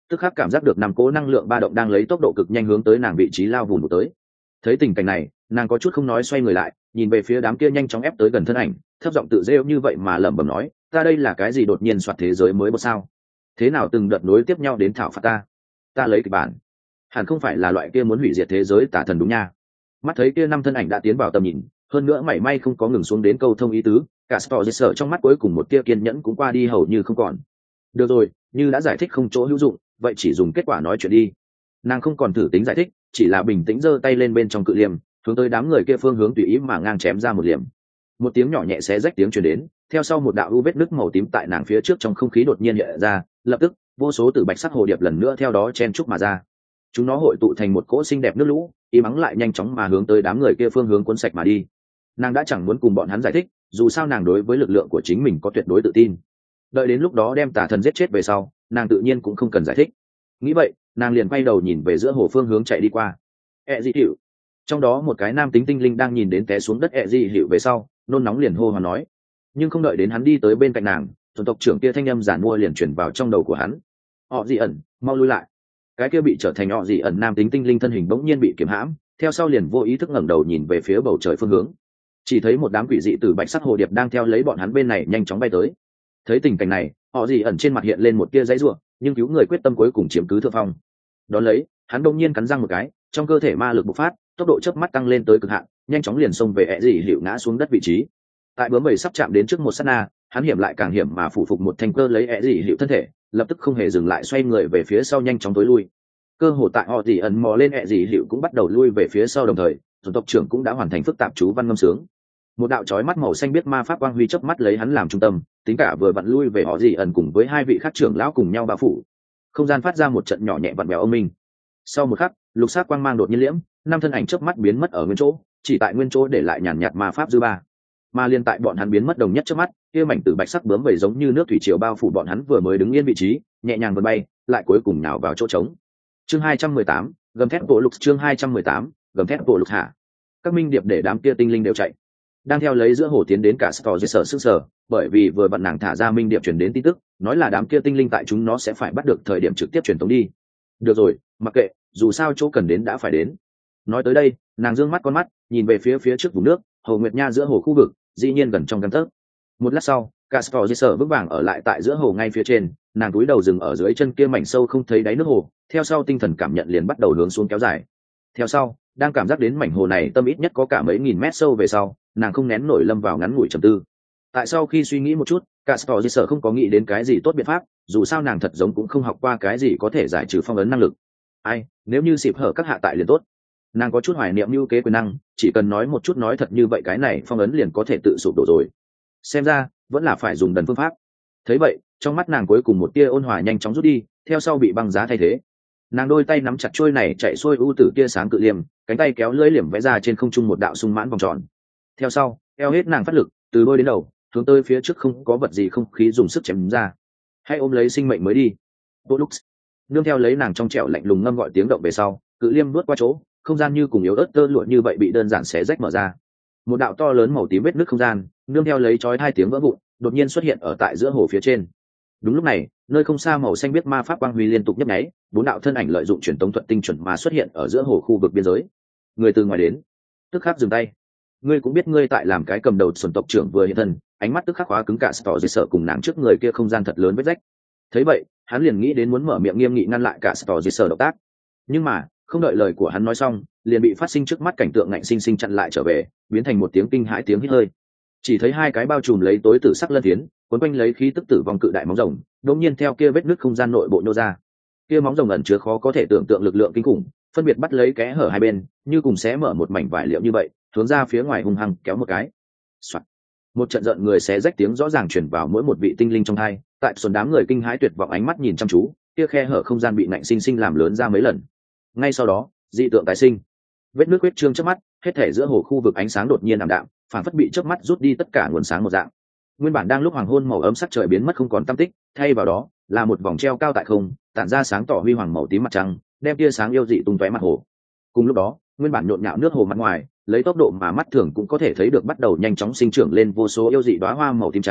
tức khắc cảm giác được năm cỗ năng lượng ba động đang lấy tốc độ cực nhanh hướng tới nàng vị trí lao vùn vụt tới. Thấy tình cảnh này, nàng có chút không nói, xoay người lại nhìn về phía đám kia nhanh chóng ép tới gần thân ảnh, thấp giọng tự rêu như vậy mà lẩm bẩm nói, ta đây là cái gì đột nhiên soạt thế giới mới một sao? Thế nào từng đợt nối tiếp nhau đến thảo phạt ta? Ta lấy kịch bản, hẳn không phải là loại kia muốn hủy diệt thế giới tà thần đúng nha. Mắt thấy kia năm thân ảnh đã tiến vào tầm nhìn, hơn nữa mảy may không có ngừng xuống đến câu thông ý tứ, cả Storm trong mắt cuối cùng một tia kiên nhẫn cũng qua đi hầu như không còn. Được rồi, như đã giải thích không chỗ hữu dụng, vậy chỉ dùng kết quả nói chuyện đi. Nàng không còn thử tính giải thích, chỉ là bình tĩnh giơ tay lên bên trong cự liềm, hướng tới đám người kia phương hướng tùy ý mà ngang chém ra một liềm. Một tiếng nhỏ nhẹ xé rách tiếng truyền đến, theo sau một đạo u vết nứt màu tím tại nàng phía trước trong không khí đột nhiên hiện ra, lập tức vô số tử bạch sắc hồ điệp lần nữa theo đó chen chúc mà ra. Chúng nó hội tụ thành một cỗ xinh đẹp nước lũ, y mắng lại nhanh chóng mà hướng tới đám người kia phương hướng cuốn sạch mà đi. Nàng đã chẳng muốn cùng bọn hắn giải thích, dù sao nàng đối với lực lượng của chính mình có tuyệt đối tự tin. Đợi đến lúc đó đem tà thần giết chết về sau, nàng tự nhiên cũng không cần giải thích. Nghĩ vậy, nàng liền quay đầu nhìn về giữa hồ phương hướng chạy đi qua. E Di Hiệu, trong đó một cái nam tính tinh linh đang nhìn đến té xuống đất E Di Hiệu về sau, nôn nóng liền hô hoán nói. Nhưng không đợi đến hắn đi tới bên cạnh nàng, tuần tộc trưởng kia thanh âm giản mua liền chuyển vào trong đầu của hắn. Họ Dị ẩn, mau lui lại. Cái kia bị trở thành họ Dị ẩn nam tính tinh linh thân hình bỗng nhiên bị kiềm hãm, theo sau liền vô ý thức ngẩng đầu nhìn về phía bầu trời phương hướng. Chỉ thấy một đám quỷ dị từ bạch sắc hồ điệp đang theo lấy bọn hắn bên này nhanh chóng bay tới. Thấy tình cảnh này, họ Dị ẩn trên mặt hiện lên một tia dãy rủa, nhưng cứu người quyết tâm cuối cùng chiếm cứ thượng phong. Đón lấy, hắn đông nhiên cắn răng một cái, trong cơ thể ma lực bộc phát, tốc độ chớp mắt tăng lên tới cực hạn, nhanh chóng liền xông về E Dị Hiệu ngã xuống đất vị trí. Tại bướm bầy sắp chạm đến trước một sát na, hắn hiểm lại càng hiểm mà phủ phục một thanh cơ lấy E Dị Hiệu thân thể, lập tức không hề dừng lại xoay người về phía sau nhanh chóng tối lui. Cơ hồ tại họ Dị ẩn mò lên E Dị Hiệu cũng bắt đầu lui về phía sau, đồng thời tuần tộc trưởng cũng đã hoàn thành phức tạp chú văn ngâm sướng. Một đạo chói mắt màu xanh biết ma pháp quang huy chớp mắt lấy hắn làm trung tâm, tính cả vừa vặn lui về họ Dị ẩn cùng với hai vị khác trưởng lão cùng nhau bao phủ. Không gian phát ra một trận nhỏ nhẹ vặn vẹo âm minh. Sau một khắc, lục sắc quang mang đột nhiên liễm, năm thân ảnh chớp mắt biến mất ở nguyên chỗ, chỉ tại nguyên chỗ để lại nhàn nhạt ma pháp dư ba. Mà liên tại bọn hắn biến mất đồng nhất chớp mắt, kia mảnh tử bạch sắc bướm vẩy giống như nước thủy triều bao phủ bọn hắn vừa mới đứng yên vị trí, nhẹ nhàng vươn bay, lại cuối cùng nhào vào chỗ trống. Chương hai trăm mười tám, gầm thét bộ lục chương hai trăm mười tám, gầm thét bộ lục hạ. Các minh điệp để đám kia tinh linh đều chạy. Đang theo lấy giữa hồ tiến đến cả Storm sở sức sở, bởi vì vừa vặn nàng thả ra minh điệp truyền đến tin tức, nói là đám kia tinh linh tại chúng nó sẽ phải bắt được thời điểm trực tiếp truyền tống đi. Được rồi, mặc kệ, dù sao chỗ cần đến đã phải đến. Nói tới đây, nàng dương mắt con mắt, nhìn về phía phía trước vùng nước, Hồ Nguyệt Nha giữa hồ khu vực, dĩ nhiên gần trong gang tấc. Một lát sau, cả Storm sở vững vàng ở lại tại giữa hồ ngay phía trên, nàng cúi đầu dừng ở dưới chân kia mảnh sâu không thấy đáy nước hồ, theo sau tinh thần cảm nhận liền bắt đầu hướng xuống kéo dài. Theo sau, đang cảm giác đến mảnh hồ này tâm ít nhất có cả mấy nghìn mét sâu về sau, nàng không nén nổi lâm vào ngắn ngủi trầm tư. Tại sau khi suy nghĩ một chút, cả Storm sở không có nghĩ đến cái gì tốt biện pháp, dù sao nàng thật giống cũng không học qua cái gì có thể giải trừ phong ấn năng lực. Ai, nếu như xịp hở các hạ tại liền tốt. Nàng có chút hoài niệm lưu kế quyền năng, chỉ cần nói một chút nói thật như vậy cái này phong ấn liền có thể tự sụp đổ rồi. Xem ra vẫn là phải dùng đần phương pháp. Thấy vậy, trong mắt nàng cuối cùng một tia ôn hòa nhanh chóng rút đi, theo sau bị băng giá thay thế. Nàng đôi tay nắm chặt trôi này chạy xuôi u tử tia sáng cự liềm, cánh tay kéo lưỡi liềm vẽ ra trên không trung một đạo sung mãn vòng tròn. Theo sau, eo hết nàng phát lực, từ đôi đến đầu, hướng tới phía trước không có vật gì không khí dùng sức chém ra. Hãy ôm lấy sinh mệnh mới đi. Bolux. Nương theo lấy nàng trong trẻo lạnh lùng ngâm gọi tiếng động về sau, cự liêm nuốt qua chỗ, không gian như cùng yếu ớt tơ lụa như vậy bị đơn giản xé rách mở ra. Một đạo to lớn màu tím vết nứt không gian, nương theo lấy chói hai tiếng vỡ vụn, đột nhiên xuất hiện ở tại giữa hồ phía trên. Đúng lúc này, nơi không xa màu xanh biết ma pháp quang huy liên tục nhấp nháy, bốn đạo thân ảnh lợi dụng truyền tống thuật tinh chuẩn mà xuất hiện ở giữa hồ khu vực biên giới. Người từ ngoài đến, tức khắc dừng tay. Ngươi cũng biết ngươi tại làm cái cầm đầu xuân tộc trưởng vừa hiện thân, ánh mắt tức khắc hóa cứng cả Storm sợ cùng nàng trước người kia không gian thật lớn vết rách. Thấy vậy, hắn liền nghĩ đến muốn mở miệng nghiêm nghị ngăn lại cả Storm sợ động tác. Nhưng mà, không đợi lời của hắn nói xong, liền bị phát sinh trước mắt cảnh tượng ngạnh sinh sinh chặn lại trở về, biến thành một tiếng kinh hãi tiếng hít hơi. Chỉ thấy hai cái bao trùm lấy tối tử sắc lân thiến, cuốn quanh lấy khí tức tử vong cự đại móng rồng, đột nhiên theo kia vết nứt không gian nội bộ nhô ra. Kia móng rồng ẩn chứa khó có thể tưởng tượng lực lượng kinh khủng, phân biệt bắt lấy kẽ hở hai bên, như cùng xé mở một mảnh vải liệu như vậy, hướng ra phía ngoài hung hăng kéo một cái. Soạt. Một trận giận người xé rách tiếng rõ ràng truyền vào mỗi một vị tinh linh trong hai, tại xuân đám người kinh hãi tuyệt vọng ánh mắt nhìn chăm chú, kia khe hở không gian bị nạnh sinh sinh làm lớn ra mấy lần. Ngay sau đó, dị tượng tái sinh. Vết nước huyết trương trước mắt, hết thể giữa hồ khu vực ánh sáng đột nhiên ảm đạm, phản phất bị chớp mắt rút đi tất cả nguồn sáng một dạng. Nguyên bản đang lúc hoàng hôn màu ấm sắc trời biến mất không còn tăm tích, thay vào đó là một vòng treo cao tại không, tản ra sáng tỏ huy hoàng màu tím mặt trăng, đem tia sáng yêu dị tung tóe mặt hồ. Cùng lúc đó, nguyên bản nhộn nhạo nước hồ mặt ngoài, lấy tốc độ mà mắt thường cũng có thể thấy được bắt đầu nhanh chóng sinh trưởng lên vô số yêu dị đóa hoa màu tím trắng,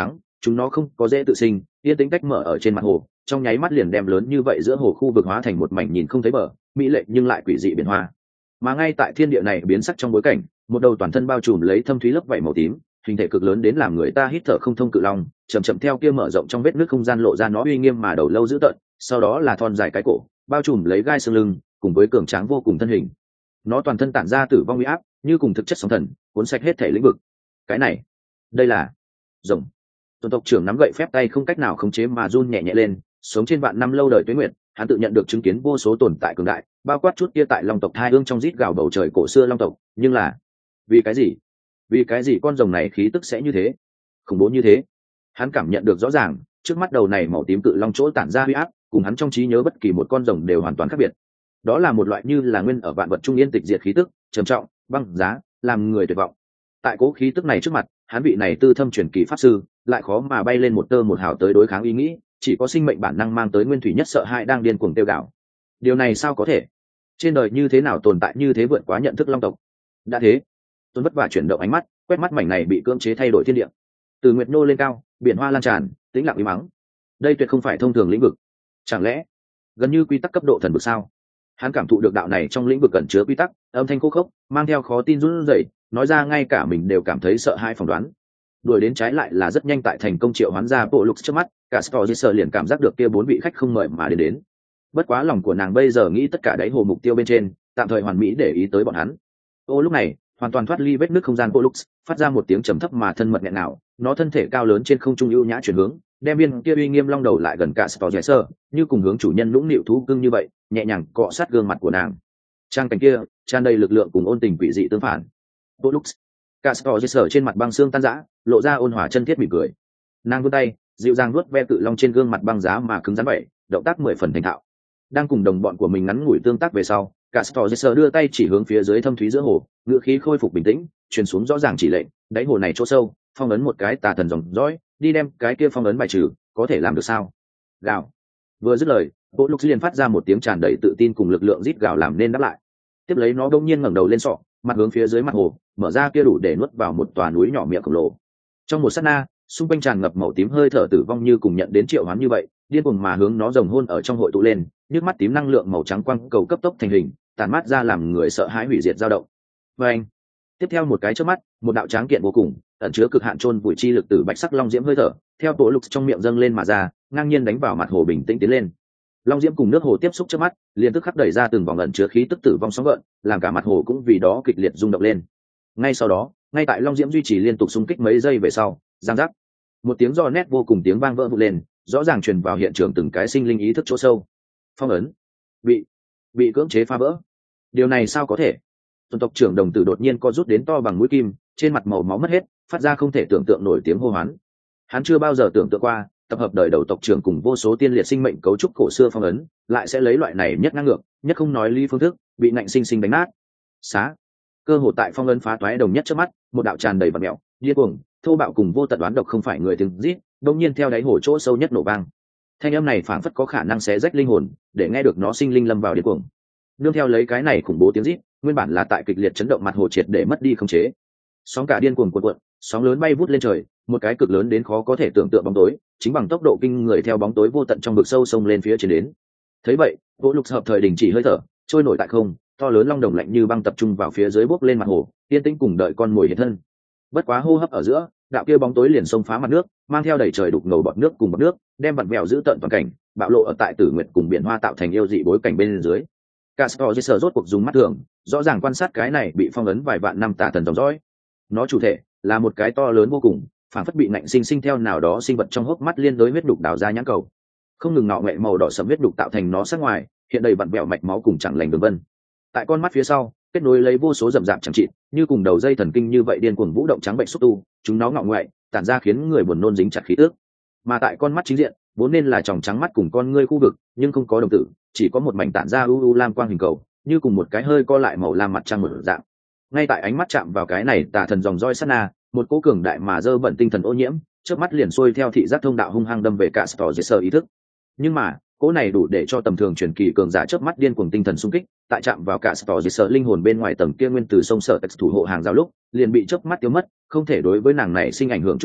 chúng nó không có dễ tự sinh, yên tĩnh cách mở ở trên mặt hồ, trong nháy mắt liền đem lớn như vậy giữa hồ khu vực hóa thành một mảnh nhìn không thấy bờ, mỹ lệ nhưng lại quỷ dị biển hoa. Mà ngay tại thiên địa này biến sắc trong bối cảnh, một đầu toàn thân bao trùm lấy thâm thúy lớp vảy màu tím, hình thể cực lớn đến làm người ta hít thở không thông cự long, chậm chậm theo kia mở rộng trong vết nước không gian lộ ra nó uy nghiêm mà đầu lâu dữ tợn, sau đó là thon dài cái cổ, bao trùm lấy gai xương lưng, cùng với cường tráng vô cùng thân hình. Nó toàn thân tản ra tử vong uy áp, như cùng thực chất sóng thần, cuốn sạch hết thể lĩnh vực. Cái này, đây là rồng. Tuần tộc trưởng nắm gậy phép tay không cách nào khống chế mà run nhẹ nhẹ lên, sống trên vạn năm lâu đời tuế nguyệt, hắn tự nhận được chứng kiến vô số tồn tại cường đại, bao quát chút kia tại long tộc thai ương trong rít gào bầu trời cổ xưa long tộc, nhưng là vì cái gì? Vì cái gì con rồng này khí tức sẽ như thế, khủng bố như thế? Hắn cảm nhận được rõ ràng, trước mắt đầu này màu tím cự long chỗ tản ra uy áp, cùng hắn trong trí nhớ bất kỳ một con rồng đều hoàn toàn khác biệt. Đó là một loại như là nguyên ở vạn vật trung yên tịch diệt khí tức, trầm trọng, băng giá, làm người tuyệt vọng. Tại cố khí tức này trước mặt, hắn vị này tư thâm truyền kỳ pháp sư, lại khó mà bay lên một tơ một hào tới đối kháng ý nghĩ, chỉ có sinh mệnh bản năng mang tới nguyên thủy nhất sợ hãi đang điên cuồng tiêu gạo. Điều này sao có thể? Trên đời như thế nào tồn tại như thế vượt quá nhận thức long tộc? Đã thế, Tuấn vất vả chuyển động ánh mắt, quét mắt mảnh này bị cưỡng chế thay đổi thiên địa. Từ nguyệt nô lên cao, biển hoa lan tràn, tĩnh lặng im mắng. Đây tuyệt không phải thông thường lĩnh vực. Chẳng lẽ gần như quy tắc cấp độ thần vực sao? Hắn cảm thụ được đạo này trong lĩnh vực cẩn chứa quy tắc, âm thanh khô khốc, mang theo khó tin run rẩy, nói ra ngay cả mình đều cảm thấy sợ hãi phỏng đoán. Đuổi đến trái lại là rất nhanh tại thành công triệu hoán ra bộ lục trước mắt, cả Storgiser liền cảm giác được kia bốn vị khách không mời mà đến đến. Bất quá lòng của nàng bây giờ nghĩ tất cả đáy hồ mục tiêu bên trên, tạm thời hoàn mỹ để ý tới bọn hắn. Ô lúc này, hoàn toàn thoát ly vết nước không gian bộ lục, phát ra một tiếng trầm thấp mà thân mật nghẹn ngào, nó thân thể cao lớn trên không trung ưu nhã chuyển hướng, đem viên kia uy nghiêm long đầu lại gần cả Storgiser, như cùng hướng chủ nhân lũng nịu thú cưng như vậy, nhẹ nhàng cọ sát gương mặt của nàng. Trang cảnh kia, tràn đầy lực lượng cùng ôn tình quỷ dị tương phản. Bộ lục, cả Storgiser trên mặt băng xương tan rã, lộ ra ôn hòa chân thiết mỉm cười. Nàng vươn tay, dịu dàng nuốt ve cự long trên gương mặt băng giá mà cứng rắn vậy, động tác mười phần thành thạo. Đang cùng đồng bọn của mình ngắn ngủi tương tác về sau, cả Storgiser đưa tay chỉ hướng phía dưới thâm thúy giữa hồ, ngựa khí khôi phục bình tĩnh, truyền xuống rõ ràng chỉ lệnh, đáy hồ này chỗ sâu, phong ấn một cái tà thần dòng dõi, đi đem cái kia phong ấn bài trừ, có thể làm được sao? Gào. Vừa dứt lời, bộ lục liền phát ra một tiếng tràn đầy tự tin cùng lực lượng rít gào làm nên đáp lại. Tiếp lấy nó đông nhiên ngẩng đầu lên sọ, mặt hướng phía dưới mặt hồ, mở ra kia đủ để nuốt vào một tòa núi nhỏ miệng khổng lồ. Trong một sát na, xung quanh tràn ngập màu tím hơi thở tử vong như cùng nhận đến triệu hoán như vậy, điên cuồng mà hướng nó rồng hôn ở trong hội tụ lên, nước mắt tím năng lượng màu trắng quang cầu cấp tốc thành hình, tàn mát ra làm người sợ hãi hủy diệt dao động. Và anh, tiếp theo một cái chớp mắt, một đạo tráng kiện vô cùng, ẩn chứa cực hạn chôn vùi chi lực từ bạch sắc long diễm hơi thở, theo tổ lục trong miệng dâng lên mà ra, ngang nhiên đánh vào mặt hồ bình tĩnh tiến lên. Long diễm cùng nước hồ tiếp xúc chớp mắt, liền tức khắc đẩy ra từng vòng ẩn chứa khí tức tử vong sóng gợn, làm cả mặt hồ cũng vì đó kịch liệt rung động lên. Ngay sau đó, ngay tại long diễm duy trì liên tục xung kích mấy giây về sau, giang giác, một tiếng do nét vô cùng tiếng vang vỡ vụn lên, rõ ràng truyền vào hiện trường từng cái sinh linh ý thức chỗ sâu. Phong ấn bị bị cưỡng chế phá vỡ. Điều này sao có thể? Tuần tộc trưởng đồng tử đột nhiên co rút đến to bằng mũi kim, trên mặt màu máu mất hết, phát ra không thể tưởng tượng nổi tiếng hô hoán. Hắn chưa bao giờ tưởng tượng qua, tập hợp đời đầu tộc trưởng cùng vô số tiên liệt sinh mệnh cấu trúc cổ xưa phong ấn, lại sẽ lấy loại này nhất ngang ngược, nhất không nói lý phương thức, bị nạnh sinh sinh đánh nát. Xá, cơ hội tại phong ấn phá toái đồng nhất trước mắt, một đạo tràn đầy vật mèo, điên cuồng, thô bạo cùng vô tận đoán độc không phải người từng giết, đột nhiên theo đáy hồ chỗ sâu nhất nổ vang. Thanh âm này phảng phất có khả năng xé rách linh hồn, để nghe được nó sinh linh lâm vào điên cuồng. Nương theo lấy cái này khủng bố tiếng rít, nguyên bản là tại kịch liệt chấn động mặt hồ triệt để mất đi khống chế. Sóng cả điên cuồng cuộn cuộn, sóng lớn bay vút lên trời, một cái cực lớn đến khó có thể tưởng tượng bóng tối, chính bằng tốc độ kinh người theo bóng tối vô tận trong vực sâu sông lên phía trên đến. Thấy vậy, Vỗ Lục hợp thời đình chỉ hơi thở, trôi nổi tại không, to lớn long đồng lạnh như băng tập trung vào phía dưới bốc lên mặt hồ, yên tĩnh cùng đợi con mồi hiện thân. Bất quá hô hấp ở giữa, đạo kia bóng tối liền xông phá mặt nước, mang theo đầy trời đục ngầu bọt nước cùng bọt nước, đem vặn vẹo giữ tận toàn cảnh, bạo lộ ở tại Tử Nguyệt cùng biển hoa tạo thành yêu dị bối cảnh bên dưới. Castor rốt cuộc dùng mắt thường, rõ ràng quan sát cái này bị phong ấn vài vạn năm tà thần dòng dõi. Nó chủ thể là một cái to lớn vô cùng, phản phất bị nạnh sinh sinh theo nào đó sinh vật trong hốc mắt liên đối huyết đục đào ra nhãn cầu, không ngừng ngọ nghệ màu đỏ sẫm huyết đục tạo thành nó sắc ngoài, hiện đầy vặn vẹo mạch máu cùng chẳng lành đường vân. Tại con mắt phía sau, kết nối lấy vô số rậm rạp chẳng trị, như cùng đầu dây thần kinh như vậy điên cuồng vũ động trắng bệnh xúc tu, chúng nó ngọ ngoại, tản ra khiến người buồn nôn dính chặt khí tức. Mà tại con mắt chính diện, vốn nên là tròng trắng mắt cùng con ngươi khu vực, nhưng không có đồng tử, chỉ có một mảnh tản ra u u lam quang hình cầu, như cùng một cái hơi co lại màu lam mặt trăng một dạng. Ngay tại ánh mắt chạm vào cái này tà thần dòng roi sát na, một cỗ cường đại mà dơ bẩn tinh thần ô nhiễm, chớp mắt liền xuôi theo thị giác thông đạo hung hăng đâm về cả Storgiser ý thức. Nhưng mà, cỗ này đủ để cho tầm thường truyền kỳ cường giả chớp mắt điên cuồng tinh thần xung kích, tại chạm vào cả Storgiser linh hồn bên ngoài tầng kia nguyên từ sông sở tạch thủ hộ hàng rào lúc, liền bị chớp mắt tiêu mất, không thể đối với nàng này sinh ảnh hưởng chút nào,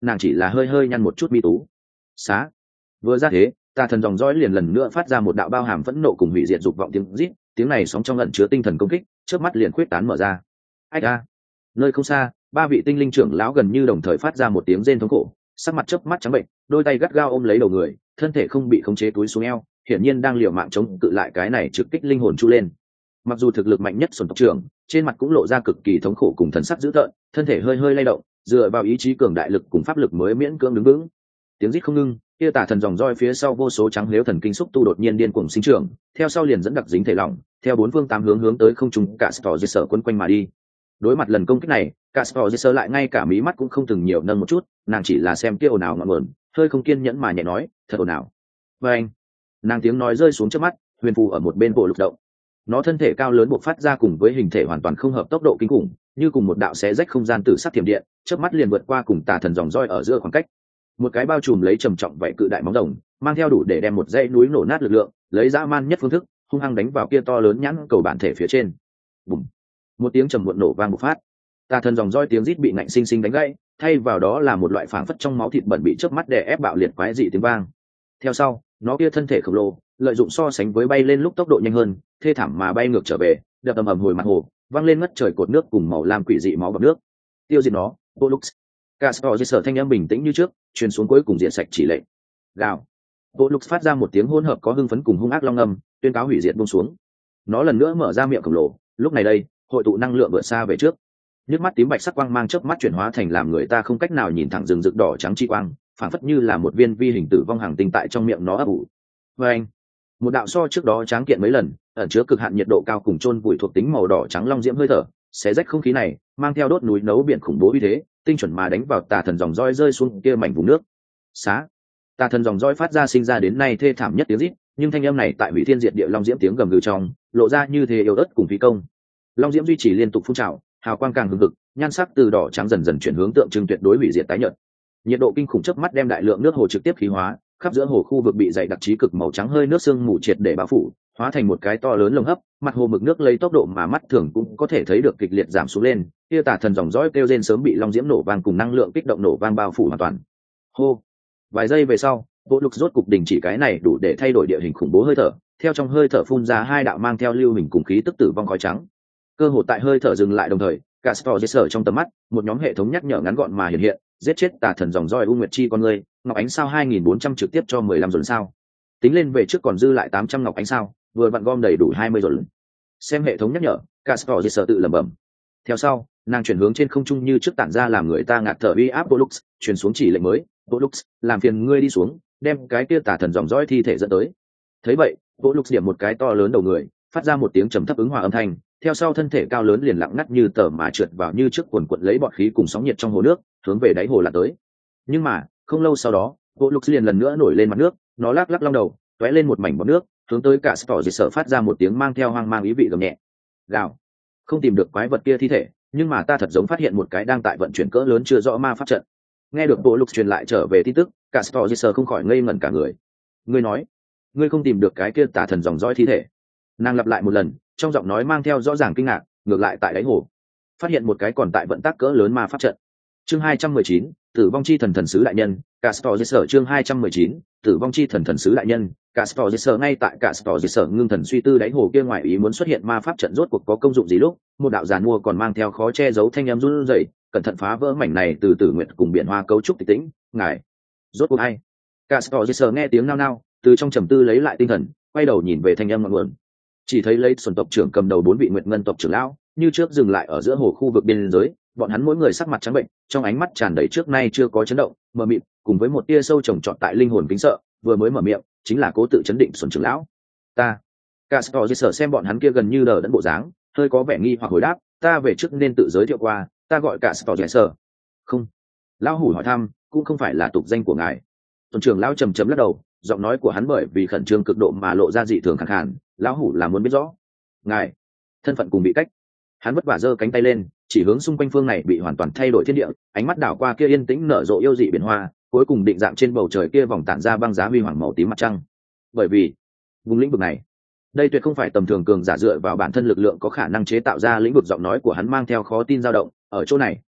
nàng chỉ là hơi hơi nhăn một chút mi tú. Xá. Vừa ra thế, tà thần dòng dõi liền lần nữa phát ra một đạo bao hàm phẫn nộ cùng hủy diệt dục vọng tiếng rít, tiếng này sóng trong ẩn chứa tinh thần công kích, chớp mắt liền khuyết tán mở ra. Ách a. Nơi không xa, ba vị tinh linh trưởng lão gần như đồng thời phát ra một tiếng rên thống khổ, sắc mặt chớp mắt trắng bệnh, đôi tay gắt gao ôm lấy đầu người, thân thể không bị khống chế túi xuống eo, hiển nhiên đang liều mạng chống cự lại cái này trực kích linh hồn chu lên. Mặc dù thực lực mạnh nhất Xuân tộc trưởng, trên mặt cũng lộ ra cực kỳ thống khổ cùng thần sắc dữ tợn, thân thể hơi hơi lay động, dựa vào ý chí cường đại lực cùng pháp lực mới miễn cưỡng đứng vững. Tiếng rít không ngưng, kia tà thần dòng roi phía sau vô số trắng liếu thần kinh xúc tu đột nhiên điên cuồng sinh trưởng, theo sau liền dẫn đặc dính thể lỏng, theo bốn phương tám hướng hướng tới không trung cả Storgiser quấn quanh mà đi. Đối mặt lần công kích này, cả Storgiser lại ngay cả mí mắt cũng không từng nhiều nâng một chút, nàng chỉ là xem kia ồn ào ngọn nguồn, hơi không kiên nhẫn mà nhẹ nói, thật ồn ào. Và anh, nàng tiếng nói rơi xuống trước mắt, huyền phù ở một bên bộ lục động. Nó thân thể cao lớn buộc phát ra cùng với hình thể hoàn toàn không hợp tốc độ kinh khủng, như cùng một đạo xé rách không gian tử sắc thiểm điện, chớp mắt liền vượt qua cùng tà thần dòng roi ở giữa khoảng cách. Một cái bao trùm lấy trầm trọng vậy cự đại móng rồng, mang theo đủ để đem một dãy núi nổ nát lực lượng, lấy dã man nhất phương thức, hung hăng đánh vào kia to lớn nhãn cầu bản thể phía trên. Bùm. Một tiếng trầm muộn nổ vang bộc phát. Tà thần dòng roi tiếng rít bị ngạnh sinh sinh đánh gãy, thay vào đó là một loại phảng phất trong máu thịt bẩn bị chớp mắt đè ép bạo liệt quái dị tiếng vang. Theo sau, nó kia thân thể khổng lồ, lợi dụng so sánh với bay lên lúc tốc độ nhanh hơn, thê thảm mà bay ngược trở về, đập ầm ầm hồi mặt hồ, văng lên ngất trời cột nước cùng màu lam quỷ dị máu bọt nước. Tiêu diệt nó, Pollux. Castor thanh âm bình tĩnh như trước, truyền xuống cuối cùng diện sạch chỉ lệnh. Gào. Pollux phát ra một tiếng hỗn hợp có hưng phấn cùng hung ác long âm, tuyên cáo hủy diệt buông xuống. Nó lần nữa mở ra miệng khổng lồ, lúc này đây, hội tụ năng lượng vượt xa về trước. Nước mắt tím bạch sắc quang mang chớp mắt chuyển hóa thành làm người ta không cách nào nhìn thẳng rừng rực đỏ trắng chi quang, phản phất như là một viên vi hình tử vong hàng tinh tại trong miệng nó ấp ủ. Và anh, một đạo so trước đó tráng kiện mấy lần, ẩn chứa cực hạn nhiệt độ cao cùng chôn vùi thuộc tính màu đỏ trắng long diễm hơi thở, xé rách không khí này, mang theo đốt núi nấu biển khủng bố uy thế, tinh chuẩn mà đánh vào tà thần dòng roi rơi xuống kia mảnh vùng nước. Xá. Tà thần dòng roi phát ra sinh ra đến nay thê thảm nhất tiếng rít, nhưng thanh âm này tại hủy thiên diệt địa long diễm tiếng gầm gừ trong, lộ ra như thế yếu ớt cùng phí công. Long diễm duy trì liên tục phun trào, hào quang càng hừng hực, nhan sắc từ đỏ trắng dần dần chuyển hướng tượng trưng tuyệt đối hủy diệt tái nhợt. Nhiệt độ kinh khủng chớp mắt đem đại lượng nước hồ trực tiếp khí hóa, khắp giữa hồ khu vực bị dày đặc trí cực màu trắng hơi nước sương mù triệt để bao phủ, hóa thành một cái to lớn lồng hấp, mặt hồ mực nước lấy tốc độ mà mắt thường cũng có thể thấy được kịch liệt giảm xuống lên, kia tà thần dòng dõi kêu rên sớm bị long diễm nổ vang cùng năng lượng kích động nổ vang bao phủ hoàn toàn. Hô. Vài giây về sau, bộ lục rốt cục đình chỉ cái này đủ để thay đổi địa hình khủng bố hơi thở, theo trong hơi thở phun ra hai đạo mang theo lưu hình cùng khí tức tử vong khói trắng. Cơ hội tại hơi thở dừng lại đồng thời, cả Storgiser trong tầm mắt, một nhóm hệ thống nhắc nhở ngắn gọn mà hiện hiện, giết chết tà thần dòng roi U Nguyệt Chi con người, ngọc ánh sao hai nghìn bốn trăm trực tiếp cho mười lăm dồn sao. Tính lên về trước còn dư lại tám trăm ngọc ánh sao, vừa vặn gom đầy đủ hai mươi dồn. Xem hệ thống nhắc nhở, cả Storgiser tự lẩm bẩm. Theo sau, nàng chuyển hướng trên không trung như trước tản ra làm người ta ngạt thở uy áp Pollux, truyền xuống chỉ lệnh mới, Pollux, làm phiền ngươi đi xuống, đem cái kia tà thần dòng roi thi thể dẫn tới. Thấy vậy, Pollux điểm một cái to lớn đầu người, phát ra một tiếng trầm thấp ứng hòa âm thanh, theo sau thân thể cao lớn liền lặng ngắt như tờ mà trượt vào như trước quần quận lấy bọt khí cùng sóng nhiệt trong hồ nước, hướng về đáy hồ là tới. Nhưng mà, không lâu sau đó, Pollux liền lần nữa nổi lên mặt nước, nó lắc lắc long đầu, tóe lên một mảnh bọt nước, hướng tới cả Storgiser phát ra một tiếng mang theo hoang mang ý vị gầm nhẹ. Gào. Không tìm được quái vật kia thi thể, nhưng mà ta thật giống phát hiện một cái đang tại vận chuyển cỡ lớn chưa rõ ma pháp trận. Nghe được Pollux truyền lại trở về tin tức, cả Storgiser không khỏi ngây ngẩn cả người. Ngươi nói, ngươi không tìm được cái kia tà thần dòng dõi thi thể? Nàng lặp lại một lần, trong giọng nói mang theo rõ ràng kinh ngạc, ngược lại tại đáy hồ phát hiện một cái còn tại vận tác cỡ lớn ma pháp trận. Chương hai trăm mười chín, tử vong chi thần thần sứ đại nhân, Castorgiser. Chương hai trăm mười chín, tử vong chi thần thần sứ đại nhân, Castorgiser. Ngay tại Castorgiser ngưng thần suy tư đáy hồ kia ngoài ý muốn xuất hiện ma pháp trận rốt cuộc có công dụng gì lúc, một đạo giàn mua còn mang theo khó che giấu thanh âm run rẩy, cẩn thận phá vỡ mảnh này từ tử nguyệt cùng biển hoa cấu trúc tịch tĩnh. Ngài, rốt cuộc ai? Castorgiser nghe tiếng nao nao, từ trong trầm tư lấy lại tinh thần, quay đầu nhìn về thanh âm ngọn nguồn. Chỉ thấy lấy Xuân tộc trưởng cầm đầu bốn vị nguyệt ngân tộc trưởng lão, như trước dừng lại ở giữa hồ khu vực biên giới, bọn hắn mỗi người sắc mặt trắng bệnh, trong ánh mắt tràn đầy trước nay chưa có chấn động, mờ mịt, cùng với một tia sâu trồng trọt tại linh hồn kính sợ, vừa mới mở miệng, chính là cố tự chấn định Xuân trưởng lão. Ta, Castorgiser xem bọn hắn kia gần như đờ đẫn bộ dáng, hơi có vẻ nghi hoặc hồi đáp, ta về trước nên tự giới thiệu qua, ta gọi Castorgiser. Không. Lão hủ hỏi thăm, cũng không phải là tục danh của ngài. Xuân trưởng lão trầm trầm lắc đầu, giọng nói của hắn bởi vì khẩn trương cực độ mà lộ ra dị thường khàn khàn, lão hủ là muốn biết rõ ngài thân phận cùng bị cách. Hắn vất vả giơ cánh tay lên, chỉ hướng xung quanh phương này bị hoàn toàn thay đổi thiên địa, ánh mắt đảo qua kia yên tĩnh nở rộ yêu dị biển hoa, cuối cùng định dạng trên bầu trời kia vòng tản ra băng giá huy hoàng màu tím mặt trăng. Bởi vì vùng lĩnh vực này, đây tuyệt không phải tầm thường cường giả dựa vào bản thân lực lượng có khả năng chế tạo ra lĩnh vực. Giọng nói của hắn mang theo khó tin dao động, ở chỗ này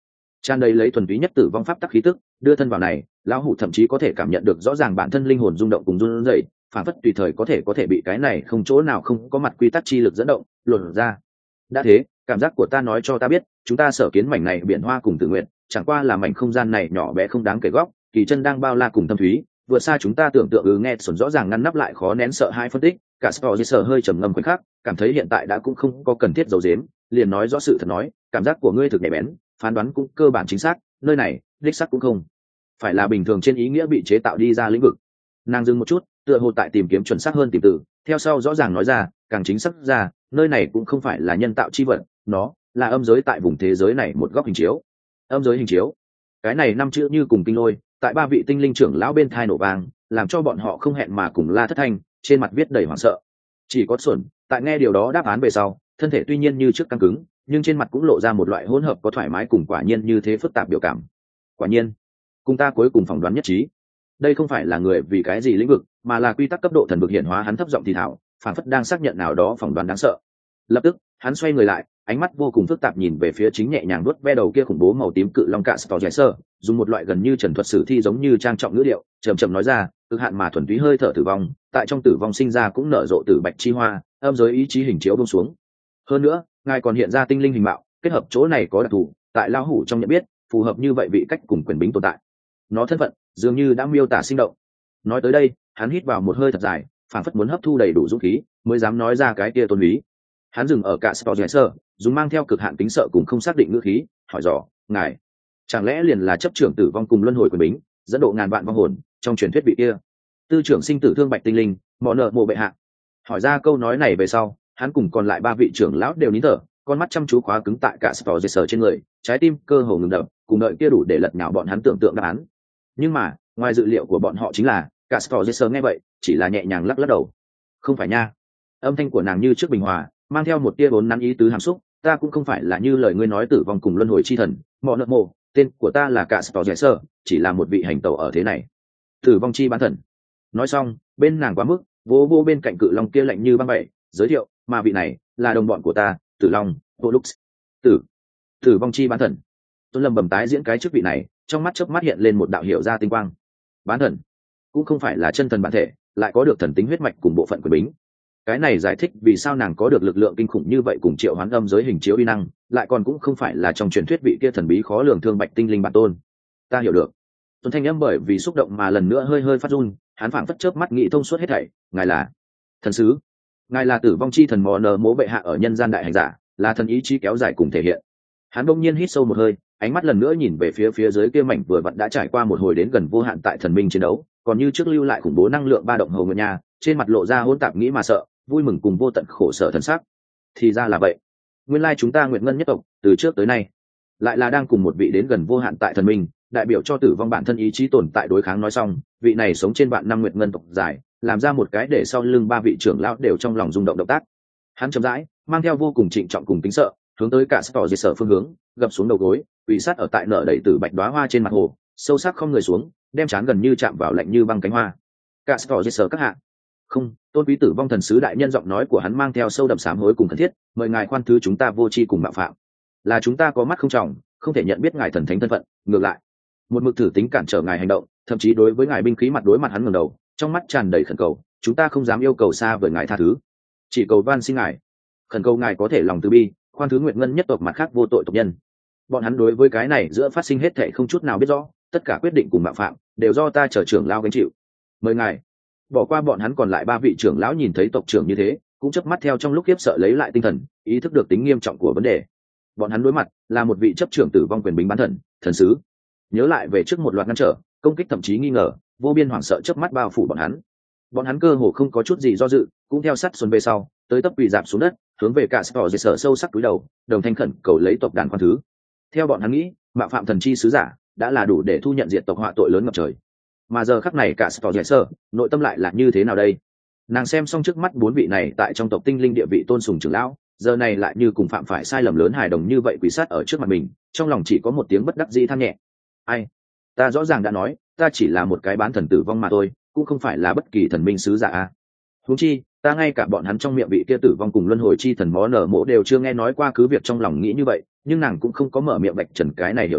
tràn đầy lấy thuần túy nhất tử vong pháp tắc khí tức, đưa thân vào này, lão hủ thậm chí có thể cảm nhận được rõ ràng bản thân linh hồn rung động cùng run rẩy, phản phất tùy thời có thể có thể bị cái này không chỗ nào không có mặt quy tắc chi lực dẫn động luồn ra. Đã thế, cảm giác của ta nói cho ta biết, chúng ta sở kiến mảnh này biển hoa cùng tự nguyện, chẳng qua là mảnh không gian này nhỏ bé không đáng kể góc, kỳ chân đang bao la cùng thâm thúy, vượt xa chúng ta tưởng tượng. Ừ nghe xuẩn rõ ràng ngăn nắp lại khó nén sợ hai phân tích, cả Scorsese hơi trầm ngâm khoảnh khắc, cảm thấy hiện tại đã cũng không có cần thiết giấu giếm, liền nói rõ sự thật nói, cảm giác của ngươi thực nhạy bén, phán đoán cũng cơ bản chính xác, nơi này đích xác cũng không phải là bình thường trên ý nghĩa bị chế tạo đi ra lĩnh vực. Nàng dừng một chút, tựa hồ tại tìm kiếm chuẩn xác hơn tìm từ, theo sau rõ ràng nói ra, càng chính xác ra, nơi này cũng không phải là nhân tạo chi vật, nó là âm giới tại vùng thế giới này một góc hình chiếu. Âm giới hình chiếu, cái này năm chữ như cùng kinh lôi, tại ba vị tinh linh trưởng lão bên thai nổ vang, làm cho bọn họ không hẹn mà cùng la thất thanh, trên mặt viết đầy hoảng sợ. Chỉ có xuẩn tại nghe điều đó đáp án về sau, thân thể tuy nhiên như trước căng cứng, nhưng trên mặt cũng lộ ra một loại hỗn hợp có thoải mái cùng quả nhiên như thế phức tạp biểu cảm. Quả nhiên, cùng ta cuối cùng phỏng đoán nhất trí. Đây không phải là người vì cái gì lĩnh vực, mà là quy tắc cấp độ thần vực hiển hóa. Hắn thấp giọng thì thảo, phản phất đang xác nhận nào đó phỏng đoán đáng sợ. Lập tức, hắn xoay người lại, ánh mắt vô cùng phức tạp nhìn về phía chính nhẹ nhàng vuốt ve đầu kia khủng bố màu tím cự long cạ Scorsese, dùng một loại gần như trần thuật sử thi giống như trang trọng ngữ điệu, chậm chậm nói ra, cực hạn mà thuần túy hơi thở tử vong, tại trong tử vong sinh ra cũng nở rộ tử bạch chi hoa, âm giới ý chí hình chiếu buông xuống. Hơn nữa, ngài còn hiện ra tinh linh hình mạo, kết hợp chỗ này có đặc thù, tại lão hủ trong nhận biết, phù hợp như vậy vị cách cùng quyền bính tồn tại. Nó thân phận dường như đã miêu tả sinh động. Nói tới đây, hắn hít vào một hơi thật dài, phảng phất muốn hấp thu đầy đủ dũng khí, mới dám nói ra cái kia tôn lý. Hắn dừng ở cả Scorsese, dùng mang theo cực hạn tính sợ cùng không xác định ngữ khí, hỏi dò, ngài chẳng lẽ liền là chấp trưởng tử vong cùng luân hồi quyền bính, dẫn độ ngàn vạn vong hồn trong truyền thuyết vị kia tư trưởng sinh tử thương bạch tinh linh mọ nợ mộ bệ hạ? Hỏi ra câu nói này về sau, hắn cùng còn lại ba vị trưởng lão đều nín thở, con mắt chăm chú khóa cứng tại cả Scorsese trên người, trái tim cơ hồ ngừng đập, cùng đợi kia đủ để lật nhào bọn hắn tưởng tượng đáp án. Nhưng mà ngoài dự liệu của bọn họ chính là cả Scorsese nghe vậy chỉ là nhẹ nhàng lắc lắc đầu. Không phải nha. Âm thanh của nàng như trước bình hòa, mang theo một tia bốn nắn ý tứ hàm xúc. Ta cũng không phải là như lời ngươi nói tử vong cùng luân hồi chi thần mọ nợ mộ, tên của ta là cả Scorsese, chỉ là một vị hành tẩu ở thế này, tử vong chi bán thần. Nói xong, bên nàng quá mức vô vô bên cạnh cự long kia lạnh như băng bẩy, giới thiệu, mà vị này là đồng bọn của ta, tử long Pollux. tử tử vong chi bán thần. Tôi lầm bầm tái diễn cái chức vị này, trong mắt chớp mắt hiện lên một đạo hiểu ra tinh quang. Bán thần cũng không phải là chân thần bản thể, lại có được thần tính huyết mạch cùng bộ phận quyền bính. Cái này giải thích vì sao nàng có được lực lượng kinh khủng như vậy cùng triệu hoán âm giới hình chiếu uy năng, lại còn cũng không phải là trong truyền thuyết vị kia thần bí khó lường thương bạch tinh linh bản tôn. Ta hiểu được. Tuấn thanh âm bởi vì xúc động mà lần nữa hơi hơi phát run, hắn phảng phất chớp mắt nghĩ thông suốt hết thảy. Ngài là thần sứ, ngài là tử vong chi thần mò nờ mố bệ hạ ở nhân gian đại hành giả, là thần ý chí kéo dài cùng thể hiện. Hắn bỗng nhiên hít sâu một hơi, ánh mắt lần nữa nhìn về phía phía dưới kia mảnh vừa vặn đã trải qua một hồi đến gần vô hạn tại thần minh chiến đấu, còn như trước lưu lại khủng bố năng lượng ba động hầu người nhà, trên mặt lộ ra hỗn tạp nghĩ mà sợ, vui mừng cùng vô tận khổ sở thần sắc. Thì ra là vậy, nguyên lai chúng ta Nguyệt Ngân nhất tộc từ trước tới nay lại là đang cùng một vị đến gần vô hạn tại thần minh, đại biểu cho tử vong bản thân ý chí tồn tại đối kháng. Nói xong, vị này sống trên vạn năm Nguyệt Ngân tộc dài, làm ra một cái để sau lưng ba vị trưởng lão đều trong lòng rung động động tác. Hắn chậm rãi, mang theo vô cùng trịnh trọng cùng kính sợ, hướng tới cả Scorsese phương hướng, gập xuống đầu gối, quỳ sát ở tại nở đầy tử bạch đóa hoa trên mặt hồ, sâu sắc không người xuống, đem trán gần như chạm vào lạnh như băng cánh hoa. Cả Scorsese các hạ. Không, tôn quý tử vong thần sứ đại nhân, giọng nói của hắn mang theo sâu đậm sám hối cùng thân thiết, mời ngài khoan thứ chúng ta vô tri cùng mạo phạm, là chúng ta có mắt không tròng, không thể nhận biết ngài thần thánh thân phận, ngược lại một mực thử tính cản trở ngài hành động, thậm chí đối với ngài binh khí mặt đối mặt. Hắn ngẩng đầu, trong mắt tràn đầy khẩn cầu, chúng ta không dám yêu cầu xa vời ngài tha thứ, chỉ cầu van xin ngài, khẩn cầu ngài có thể lòng từ bi khoan thứ Nguyệt Ngân nhất tộc mặt khác vô tội tộc nhân. Bọn hắn đối với cái này giữa phát sinh hết thảy không chút nào biết rõ, tất cả quyết định cùng mạo phạm đều do ta trở trưởng lao gánh chịu, mời ngài bỏ qua. Bọn hắn còn lại ba vị trưởng lão nhìn thấy tộc trưởng như thế, cũng chớp mắt theo trong lúc khiếp sợ lấy lại tinh thần, ý thức được tính nghiêm trọng của vấn đề. Bọn hắn đối mặt là một vị chấp trưởng tử vong quyền bính bán thần, thần sứ. Nhớ lại về trước một loạt ngăn trở, công kích, thậm chí nghi ngờ, vô biên hoảng sợ chớp mắt bao phủ bọn hắn. Bọn hắn cơ hồ không có chút gì do dự, cũng theo sát xuân về sau, tới tấp quỳ dạp xuống đất, hướng về cả Scorsese sâu sắc cúi đầu, đồng thanh khẩn cầu lấy tộc đàn khoan thứ. Theo bọn hắn nghĩ, mạo phạm thần chi sứ giả đã là đủ để thu nhận diệt tộc họa tội lớn ngập trời. Mà giờ khắc này cả Scorsese nội tâm lại là như thế nào đây? Nàng xem xong trước mắt bốn vị này tại trong tộc tinh linh địa vị tôn sùng trưởng lão, giờ này lại như cùng phạm phải sai lầm lớn hài đồng như vậy quỳ sát ở trước mặt mình, trong lòng chỉ có một tiếng bất đắc dĩ than nhẹ. Ai? Ta rõ ràng đã nói, ta chỉ là một cái bán thần tử vong mà thôi, cũng không phải là bất kỳ thần minh sứ giả a. Huống chi, ta ngay cả bọn hắn trong miệng vị kia tử vong cùng luân hồi chi thần mó nở mộ đều chưa nghe nói qua. Cứ việc trong lòng nghĩ như vậy, nhưng nàng cũng không có mở miệng vạch trần cái này hiểu lầm,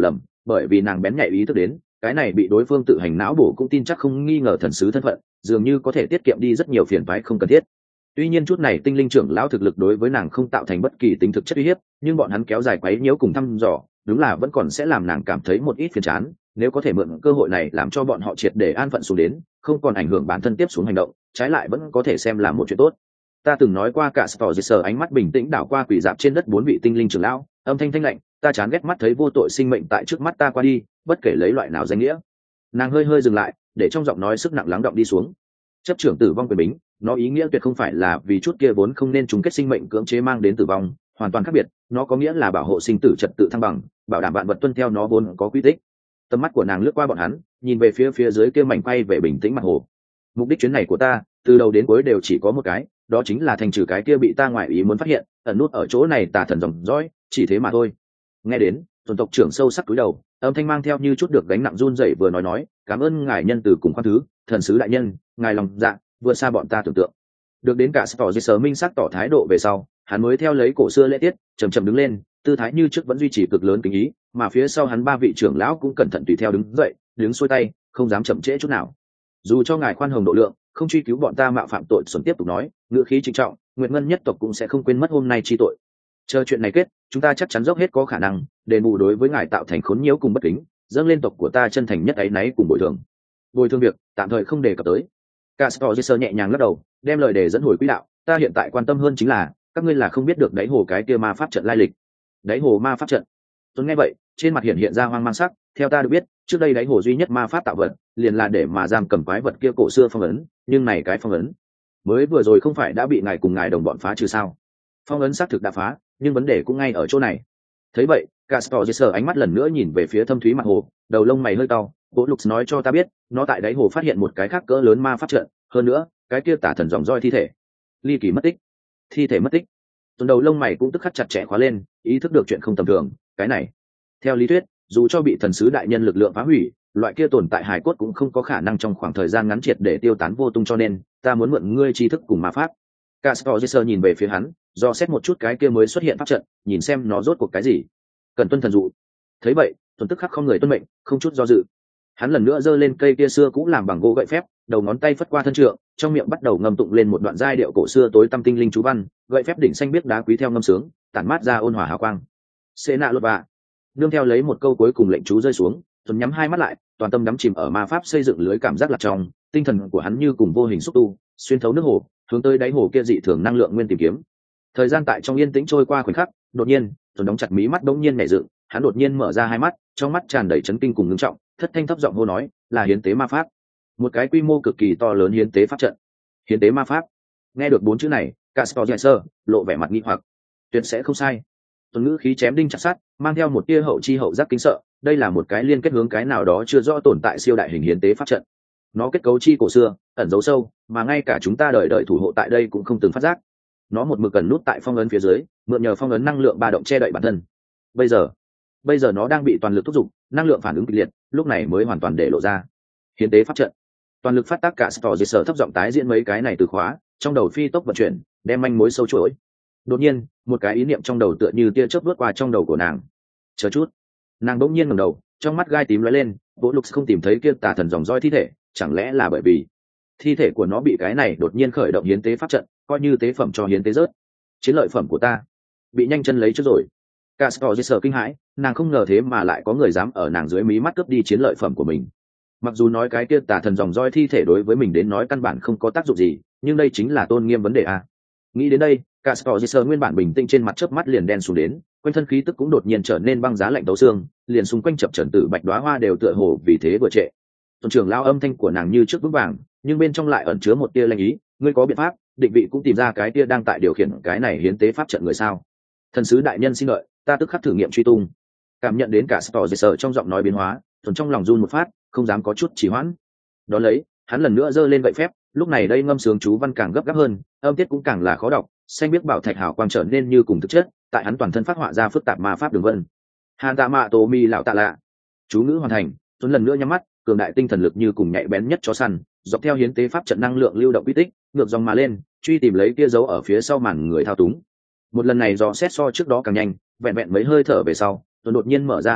bởi vì nàng bén nhạy ý thức đến cái này bị đối phương tự hành não bổ cũng tin chắc không nghi ngờ thần sứ thân phận, dường như có thể tiết kiệm đi rất nhiều phiền toái không cần thiết. Tuy nhiên chút này tinh linh trưởng lão thực lực đối với nàng không tạo thành bất kỳ tính thực chất uy hiếp, nhưng bọn hắn kéo dài quấy nhiễu cùng thăm dò đúng là vẫn còn sẽ làm nàng cảm thấy một ít phiền chán. Nếu có thể mượn cơ hội này làm cho bọn họ triệt để an phận xuống đến, không còn ảnh hưởng bản thân tiếp xuống hành động, trái lại vẫn có thể xem là một chuyện tốt. Ta từng nói qua cả Sport ánh mắt bình tĩnh đảo qua quỷ dạp trên đất bốn vị tinh linh trưởng lão, âm thanh thanh lạnh, ta chán ghét mắt thấy vô tội sinh mệnh tại trước mắt ta qua đi, bất kể lấy loại nào danh nghĩa. Nàng hơi hơi dừng lại, để trong giọng nói sức nặng lắng động đi xuống. Chấp trưởng tử vong quyền bính, nó ý nghĩa tuyệt không phải là vì chút kia vốn không nên trùng kết sinh mệnh cưỡng chế mang đến tử vong, hoàn toàn khác biệt, nó có nghĩa là bảo hộ sinh tử trật tự thăng bằng, bảo đảm vạn vật tuân theo nó vốn có quy tích. Tầm mắt của nàng lướt qua bọn hắn, nhìn về phía phía dưới kia mảnh quay về bình tĩnh mặt hồ. Mục đích chuyến này của ta, từ đầu đến cuối đều chỉ có một cái, đó chính là thành trừ cái kia bị ta ngoại ý muốn phát hiện, ẩn nút ở chỗ này tà thần dòng dõi, chỉ thế mà thôi. Nghe đến, tuần tộc trưởng sâu sắc cúi đầu, âm thanh mang theo như chút được gánh nặng run rẩy vừa nói nói, cảm ơn ngài nhân từ cùng khoan thứ, thần sứ đại nhân, ngài lòng dạ vượt xa bọn ta tưởng tượng. Được đến cả Sport sớm minh sắc tỏ thái độ về sau, hắn mới theo lấy cổ xưa lễ tiết, chậm chậm đứng lên, tư thái như trước vẫn duy trì cực lớn kính ý, mà phía sau hắn ba vị trưởng lão cũng cẩn thận tùy theo đứng dậy, đứng xuôi tay, không dám chậm trễ chút nào. Dù cho ngài khoan hồng độ lượng, không truy cứu bọn ta mạo phạm tội xuẩn, tiếp tục nói, ngữ khí trịnh trọng, Nguyệt Ngân nhất tộc cũng sẽ không quên mất hôm nay chi tội. Chờ chuyện này kết, chúng ta chắc chắn dốc hết có khả năng đền bù đối với ngài tạo thành khốn nhiễu cùng bất kính, dâng lên tộc của ta chân thành nhất áy náy cùng bồi thường. Bồi thường việc tạm thời không đề cập tới. Castor Jesser nhẹ nhàng lắc đầu, đem lời đề dẫn hồi quỹ đạo, ta hiện tại quan tâm hơn chính là các ngươi là không biết được đáy hồ cái kia ma pháp trận lai lịch. Đáy hồ ma pháp trận? Tuấn nghe vậy, trên mặt hiện hiện ra hoang mang sắc, theo ta được biết, trước đây đáy hồ duy nhất ma pháp tạo vật, liền là để mà giam cầm quái vật kia cổ xưa phong ấn, nhưng này cái phong ấn, mới vừa rồi không phải đã bị ngài cùng ngài đồng bọn phá trừ sao? Phong ấn xác thực đã phá, nhưng vấn đề cũng ngay ở chỗ này. Thấy vậy, Castor Jesser ánh mắt lần nữa nhìn về phía thâm thúy mặt hồ, đầu lông mày hơi cau, Bố Lục nói cho ta biết, nó tại đáy hồ phát hiện một cái khác cỡ lớn ma pháp trận, hơn nữa, cái kia tả thần dòng roi thi thể. Ly Kỳ mất tích. Thi thể mất tích. Tuần đầu lông mày cũng tức khắc chặt chẽ khóa lên, ý thức được chuyện không tầm thường, cái này. Theo lý thuyết, dù cho bị thần sứ đại nhân lực lượng phá hủy, loại kia tồn tại hài cốt cũng không có khả năng trong khoảng thời gian ngắn triệt để tiêu tán vô tung, cho nên, ta muốn mượn ngươi tri thức cùng ma pháp. Castor Jesser nhìn về phía hắn, do xét một chút cái kia mới xuất hiện pháp trận, nhìn xem nó rốt cuộc cái gì. Cần tuân thần dụ. Thấy vậy, Tuần tức khắc không người tuân mệnh, không chút do dự. Hắn lần nữa giơ lên cây kia xưa cũ làm bằng gỗ gậy phép, đầu ngón tay phất qua thân trượng, trong miệng bắt đầu ngâm tụng lên một đoạn giai điệu cổ xưa tối tăm tinh linh chú văn, gậy phép đỉnh xanh biếc đá quý theo ngâm sướng, tản mát ra ôn hòa hào quang. Xê nạ luật bạ. Nương theo lấy một câu cuối cùng lệnh chú rơi xuống, Tuần nhắm hai mắt lại, toàn tâm đắm chìm ở ma pháp xây dựng lưới cảm giác lạc trong, tinh thần của hắn như cùng vô hình xúc tu, xuyên thấu nước hồ, hướng tới đáy hồ kia dị thường năng lượng nguyên tìm kiếm. Thời gian tại trong yên tĩnh trôi qua khoảnh khắc, đột nhiên, Tuần đóng chặt mí mắt bỗng nhiên nhảy dựng, hắn đột nhiên mở ra hai mắt, trong mắt tràn đầy chấn kinh cùng ngưng trọng, thất thanh thấp giọng hô nói, là hiến tế ma pháp. Một cái quy mô cực kỳ to lớn hiến tế pháp trận. Hiến tế ma pháp. Nghe được bốn chữ này, Castor Jesser lộ vẻ mặt nghi hoặc. Tuyệt sẽ không sai. Tuần ngữ khí chém đinh chặt sắt, mang theo một tia hậu chi hậu giác kính sợ, đây là một cái liên kết hướng cái nào đó chưa rõ tồn tại siêu đại hình hiến tế pháp trận. Nó kết cấu chi cổ xưa, ẩn giấu sâu, mà ngay cả chúng ta đời đời thủ hộ tại đây cũng không từng phát giác. Nó một mực cần nút tại phong ấn phía dưới, mượn nhờ phong ấn năng lượng ba động che đậy bản thân. Bây giờ, bây giờ nó đang bị toàn lực thúc giục, năng lượng phản ứng kịch liệt, lúc này mới hoàn toàn để lộ ra. Hiến tế pháp trận. Toàn lực phát tác cả Castor Jesser thấp giọng tái diễn mấy cái này từ khóa, trong đầu phi tốc vận chuyển, đem manh mối sâu chuỗi. Đột nhiên, một cái ý niệm trong đầu tựa như tia chớp lướt qua trong đầu của nàng. Chờ chút. Nàng bỗng nhiên ngẩng đầu, trong mắt gai tím lóe lên, Bố Lục không tìm thấy kia tà thần dòng roi thi thể, chẳng lẽ là bởi vì thi thể của nó bị cái này đột nhiên khởi động hiến tế pháp trận, coi như tế phẩm cho hiến tế rớt. Chiến lợi phẩm của ta bị nhanh chân lấy trước rồi. Castor Jesser kinh hãi, nàng không ngờ thế mà lại có người dám ở nàng dưới mí mắt cướp đi chiến lợi phẩm của mình. Mặc dù nói cái kia tà thần dòng roi thi thể đối với mình đến nói căn bản không có tác dụng gì, nhưng đây chính là tôn nghiêm vấn đề a. Nghĩ đến đây, Castor Jesser nguyên bản bình tĩnh trên mặt chớp mắt liền đen xuống đến, quanh thân khí tức cũng đột nhiên trở nên băng giá lạnh tấu xương, liền xung quanh chập chờn tử bạch đóa hoa đều tựa hồ vì thế vừa trệ. Tuần trưởng lao âm thanh của nàng như trước vững vàng, nhưng bên trong lại ẩn chứa một tia lanh ý, ngươi có biện pháp, định vị cũng tìm ra cái tia đang tại điều khiển cái này hiến tế pháp trận người sao? Thần sứ đại nhân xin đợi, ta tức khắc thử nghiệm truy tung. Cảm nhận đến cả Castor Jesser trong giọng nói biến hóa, Tuần trong lòng run một phát, không dám có chút trì hoãn. Đó lấy, hắn lần nữa giơ lên gậy phép, lúc này đây ngâm sướng chú văn càng gấp gáp hơn, âm tiết cũng càng là khó đọc, xanh biết bảo thạch hào quang trở nên như cùng thực chất, tại hắn toàn thân phát họa ra phức tạp ma pháp đường vân. Hàn Tạ Mạ Tô Mi lão tạ lạ. Chú ngữ hoàn thành, Tuấn lần nữa nhắm mắt, cường đại tinh thần lực như cùng nhạy bén nhất chó săn, dọc theo hiến tế pháp trận năng lượng lưu động quy tích, ngược dòng mà lên, truy tìm lấy kia dấu ở phía sau màn người thao túng. Một lần này dò xét so trước đó càng nhanh, vẹn vẹn mấy hơi thở về sau, Tuấn đột nhiên mở ra hai mắt,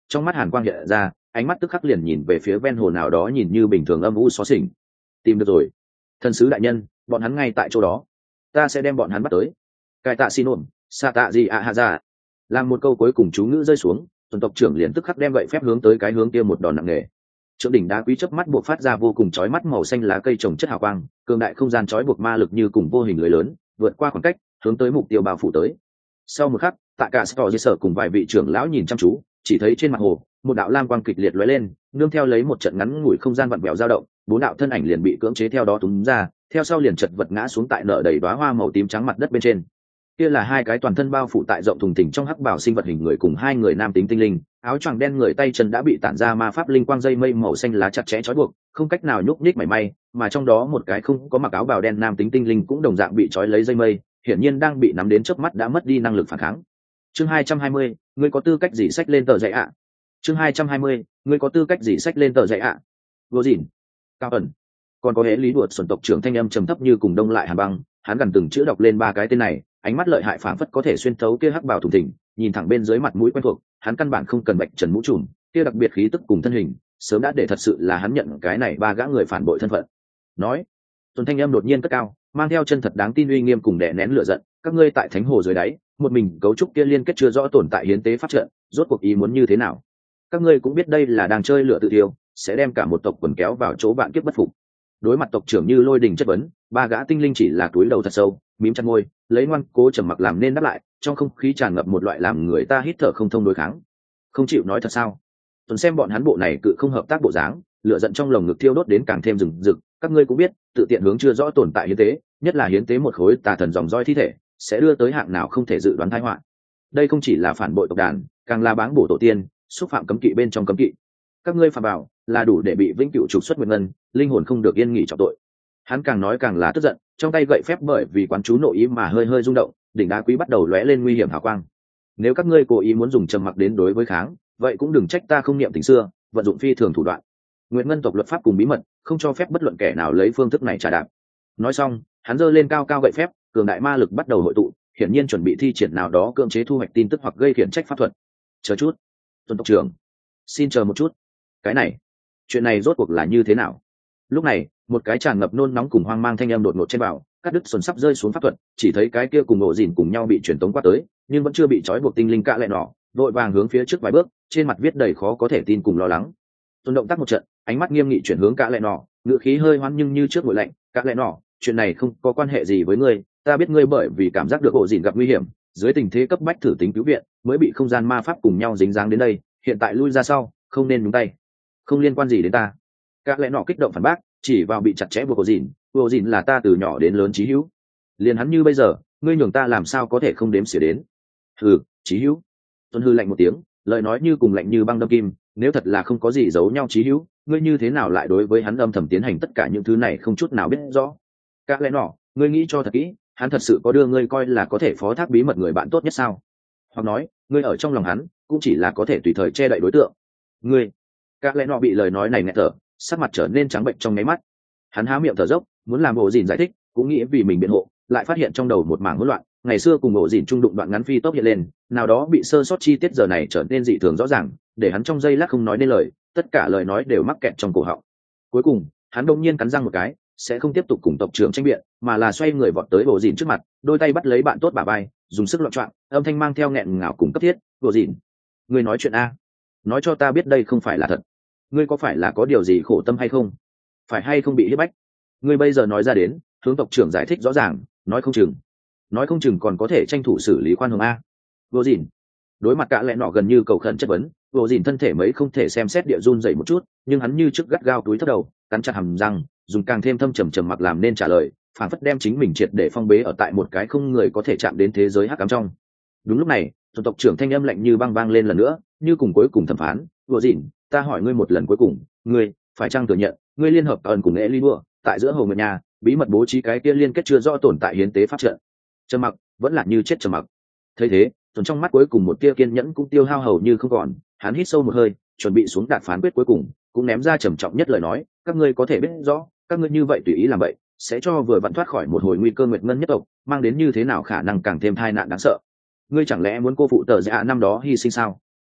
trong mắt hàn quang hiện ra, ánh mắt tức khắc liền nhìn về phía ven hồ nào đó nhìn như bình thường âm u xó xỉnh. Tìm được rồi, thần sứ đại nhân, bọn hắn ngay tại chỗ đó, ta sẽ đem bọn hắn bắt tới. Cai tạ xin ổn, sa tạ gì ạ hạ ra. Làm một câu cuối cùng chú ngữ rơi xuống, tuần tộc trưởng liền tức khắc đem gậy phép hướng tới cái hướng kia một đòn nặng nề. Trượng đỉnh đá quý chớp mắt buộc phát ra vô cùng chói mắt màu xanh lá cây trồng chất hào quang, cường đại không gian chói buộc ma lực như cùng vô hình lưới lớn, vượt qua khoảng cách, hướng tới mục tiêu bao phủ tới. Sau một khắc, tạ cả Sở cùng vài vị trưởng lão nhìn chăm chú, chỉ thấy trên mặt hồ, một đạo lam quang kịch liệt lóe lên, nương theo lấy một trận ngắn ngủi không gian vặn vẹo dao động, bốn đạo thân ảnh liền bị cưỡng chế theo đó túm ra, theo sau liền chật vật ngã xuống tại nở đầy đóa hoa màu tím trắng mặt đất bên trên. Kia là hai cái toàn thân bao phủ tại rộng thùng thình trong hắc bảo sinh vật hình người cùng hai người nam tính tinh linh, áo choàng đen người tay chân đã bị tản ra ma pháp linh quang dây mây màu xanh lá chặt chẽ trói buộc, không cách nào nhúc nhích mảy may, mà trong đó một cái không có mặc áo bào đen nam tính tinh linh cũng đồng dạng bị trói lấy dây mây, hiển nhiên đang bị nắm đến chớp mắt đã mất đi năng lực phản kháng. Chương hai trăm hai mươi, ngươi có tư cách gì xách lên tờ giấy ạ? Chương hai trăm hai mươi, ngươi có tư cách gì xách lên tờ giấy ạ? Vô gìn, cao ẩn, còn có hễ lý đuột xuẩn tộc trưởng thanh âm trầm thấp như cùng đông lại hàn băng, hắn gần từng chữ đọc lên ba cái tên này, ánh mắt lợi hại phảng phất có thể xuyên thấu kia hắc bào thủng thình, nhìn thẳng bên dưới mặt mũi quen thuộc, hắn căn bản không cần bạch trần mũ trùm, kia đặc biệt khí tức cùng thân hình, sớm đã để thật sự là hắn nhận cái này ba gã người phản bội thân phận. Nói, tuần thanh âm đột nhiên cất cao, mang theo chân thật đáng tin uy nghiêm cùng đè nén lửa giận, các ngươi tại thánh hồ dưới đáy, một mình cấu trúc kia liên kết chưa rõ tồn tại hiến tế pháp trận, rốt cuộc ý muốn như thế nào? Các ngươi cũng biết đây là đang chơi lửa tự tiêu, sẽ đem cả một tộc quần kéo vào chỗ bạn kiếp bất phục. Đối mặt tộc trưởng như lôi đình chất vấn, ba gã tinh linh chỉ là túi đầu thật sâu, mím chặt môi, lấy ngoan cố trầm mặc làm nên đáp lại, trong không khí tràn ngập một loại làm người ta hít thở không thông đối kháng. Không chịu nói thật sao? Tuần xem bọn hắn bộ này cự không hợp tác bộ dáng, lửa giận trong lồng ngực thiêu đốt đến càng thêm rừng rực, các ngươi cũng biết, tự tiện hướng chưa rõ tồn tại hiến tế, nhất là hiến tế một khối tà thần dòng roi thi thể, sẽ đưa tới hạng nào không thể dự đoán tai họa. Đây không chỉ là phản bội tộc đàn, càng là báng bổ tổ tiên, xúc phạm cấm kỵ bên trong cấm kỵ. Các ngươi phạm bảo là đủ để bị vĩnh cửu trục xuất nguyện ngân, linh hồn không được yên nghỉ trọng tội. Hắn càng nói càng là tức giận, trong tay gậy phép bởi vì quán chú nội ý mà hơi hơi rung động, đỉnh đá quý bắt đầu lóe lên nguy hiểm hào quang. Nếu các ngươi cố ý muốn dùng trầm mặc đến đối với kháng, vậy cũng đừng trách ta không niệm tình xưa, vận dụng phi thường thủ đoạn. Nguyện ngân tộc luật pháp cùng bí mật, không cho phép bất luận kẻ nào lấy phương thức này trả đạp. Nói xong, hắn giơ lên cao cao gậy phép, cường đại ma lực bắt đầu hội tụ, hiển nhiên chuẩn bị thi triển nào đó cưỡng chế thu hoạch tin tức hoặc gây khiển trách pháp thuật. Chờ chút, tuần tộc trưởng, xin chờ một chút. Cái này, chuyện này rốt cuộc là như thế nào? Lúc này, một cái tràn ngập nôn nóng cùng hoang mang thanh âm đột ngột trên bảo, cắt đứt xuân sắp rơi xuống pháp thuật, chỉ thấy cái kia cùng ổ dìn cùng nhau bị truyền tống qua tới, nhưng vẫn chưa bị trói buộc tinh linh cạ lẹ nọ, vội vàng hướng phía trước vài bước, trên mặt viết đầy khó có thể tin cùng lo lắng. Tuần động tác một trận, ánh mắt nghiêm nghị chuyển hướng cạ lẹ nọ, ngữ khí hơi hoán nhưng như trước nguội lạnh, cạ lẹ nọ, chuyện này không có quan hệ gì với ngươi, ta biết ngươi bởi vì cảm giác được ổ dìn gặp nguy hiểm, dưới tình thế cấp bách thử tính cứu viện, mới bị không gian ma pháp cùng nhau dính dáng đến đây, hiện tại lui ra sau, không nên nhúng tay. Không liên quan gì đến ta. Cạ lẹ nọ kích động phản bác, chỉ vào bị chặt chẽ buộc ổ dìn, ổ dìn là ta từ nhỏ đến lớn chí hữu, liền hắn như bây giờ, ngươi nhường ta làm sao có thể không đếm xỉa đến. Hừ, chí hữu. Tuân hư lạnh một tiếng, lời nói như cùng lạnh như băng đâm kim, nếu thật là không có gì giấu nhau chí hữu, ngươi như thế nào lại đối với hắn âm thầm tiến hành tất cả những thứ này không chút nào biết rõ. Các lẽ nọ, ngươi nghĩ cho thật kỹ, hắn thật sự có đưa ngươi coi là có thể phó thác bí mật người bạn tốt nhất sao? Hoặc nói, ngươi ở trong lòng hắn cũng chỉ là có thể tùy thời che đậy đối tượng. Ngươi, các lẽ nọ bị lời nói này nghẹt thở, sắc mặt trở nên trắng bệnh trong nháy mắt. Hắn há miệng thở dốc, muốn làm ổ dìn giải thích, cũng nghĩ vì mình biện hộ, lại phát hiện trong đầu một mảng hỗn loạn. Ngày xưa cùng ổ dìn trung đụng đoạn ngắn phi tốc hiện lên, nào đó bị sơ sót chi tiết giờ này trở nên dị thường rõ ràng, để hắn trong giây lát không nói nên lời, tất cả lời nói đều mắc kẹt trong cổ họng. Cuối cùng, hắn đột nhiên cắn răng một cái, sẽ không tiếp tục cùng tộc trưởng tranh biện, mà là xoay người vọt tới ổ dìn trước mặt, đôi tay bắt lấy bạn tốt bả vai, dùng sức loạn choạng, âm thanh mang theo nghẹn ngào cùng cấp thiết, "Ổ dìn, ngươi nói chuyện a, nói cho ta biết đây không phải là thật. Ngươi có phải là có điều gì khổ tâm hay không? Phải hay không bị hiếp bách? Ngươi bây giờ nói ra đến, hướng tộc trưởng giải thích rõ ràng, nói không chừng, nói không chừng còn có thể tranh thủ xử lý khoan hồng a." Vô dìn đối mặt cả lẽ nọ gần như cầu khẩn chất vấn, vô dìn thân thể mấy không thể xem xét địa run dậy một chút, nhưng hắn như trước gắt gao túi thấp đầu, cắn chặt hàm răng, dùng càng thêm thâm trầm trầm mặc làm nên trả lời, phản phất đem chính mình triệt để phong bế ở tại một cái không người có thể chạm đến thế giới hắc ám trong. Đúng lúc này, tổng tộc trưởng thanh âm lạnh như băng vang lên lần nữa, như cùng cuối cùng thẩm phán, vô dìn, ta hỏi ngươi một lần cuối cùng, ngươi phải chăng thừa nhận, ngươi liên hợp ẩn cùng nghệ ly đua tại giữa hồ nguyệt nhà, bí mật bố trí cái kia liên kết chưa rõ tồn tại hiến tế pháp trận? Trầm mặc vẫn là như chết trầm mặc. Thấy thế, tuần trong mắt cuối cùng một tia kiên nhẫn cũng tiêu hao hầu như không còn, hắn hít sâu một hơi, chuẩn bị xuống đạt phán quyết cuối cùng, cũng ném ra trầm trọng nhất lời nói, các ngươi có thể biết rõ, các ngươi như vậy tùy ý làm vậy, sẽ cho vừa vặn thoát khỏi một hồi nguy cơ nguyệt ngân nhất tộc, mang đến như thế nào khả năng càng thêm tai nạn đáng sợ. Ngươi chẳng lẽ muốn cô phụ tờ dạ năm đó hy sinh sao?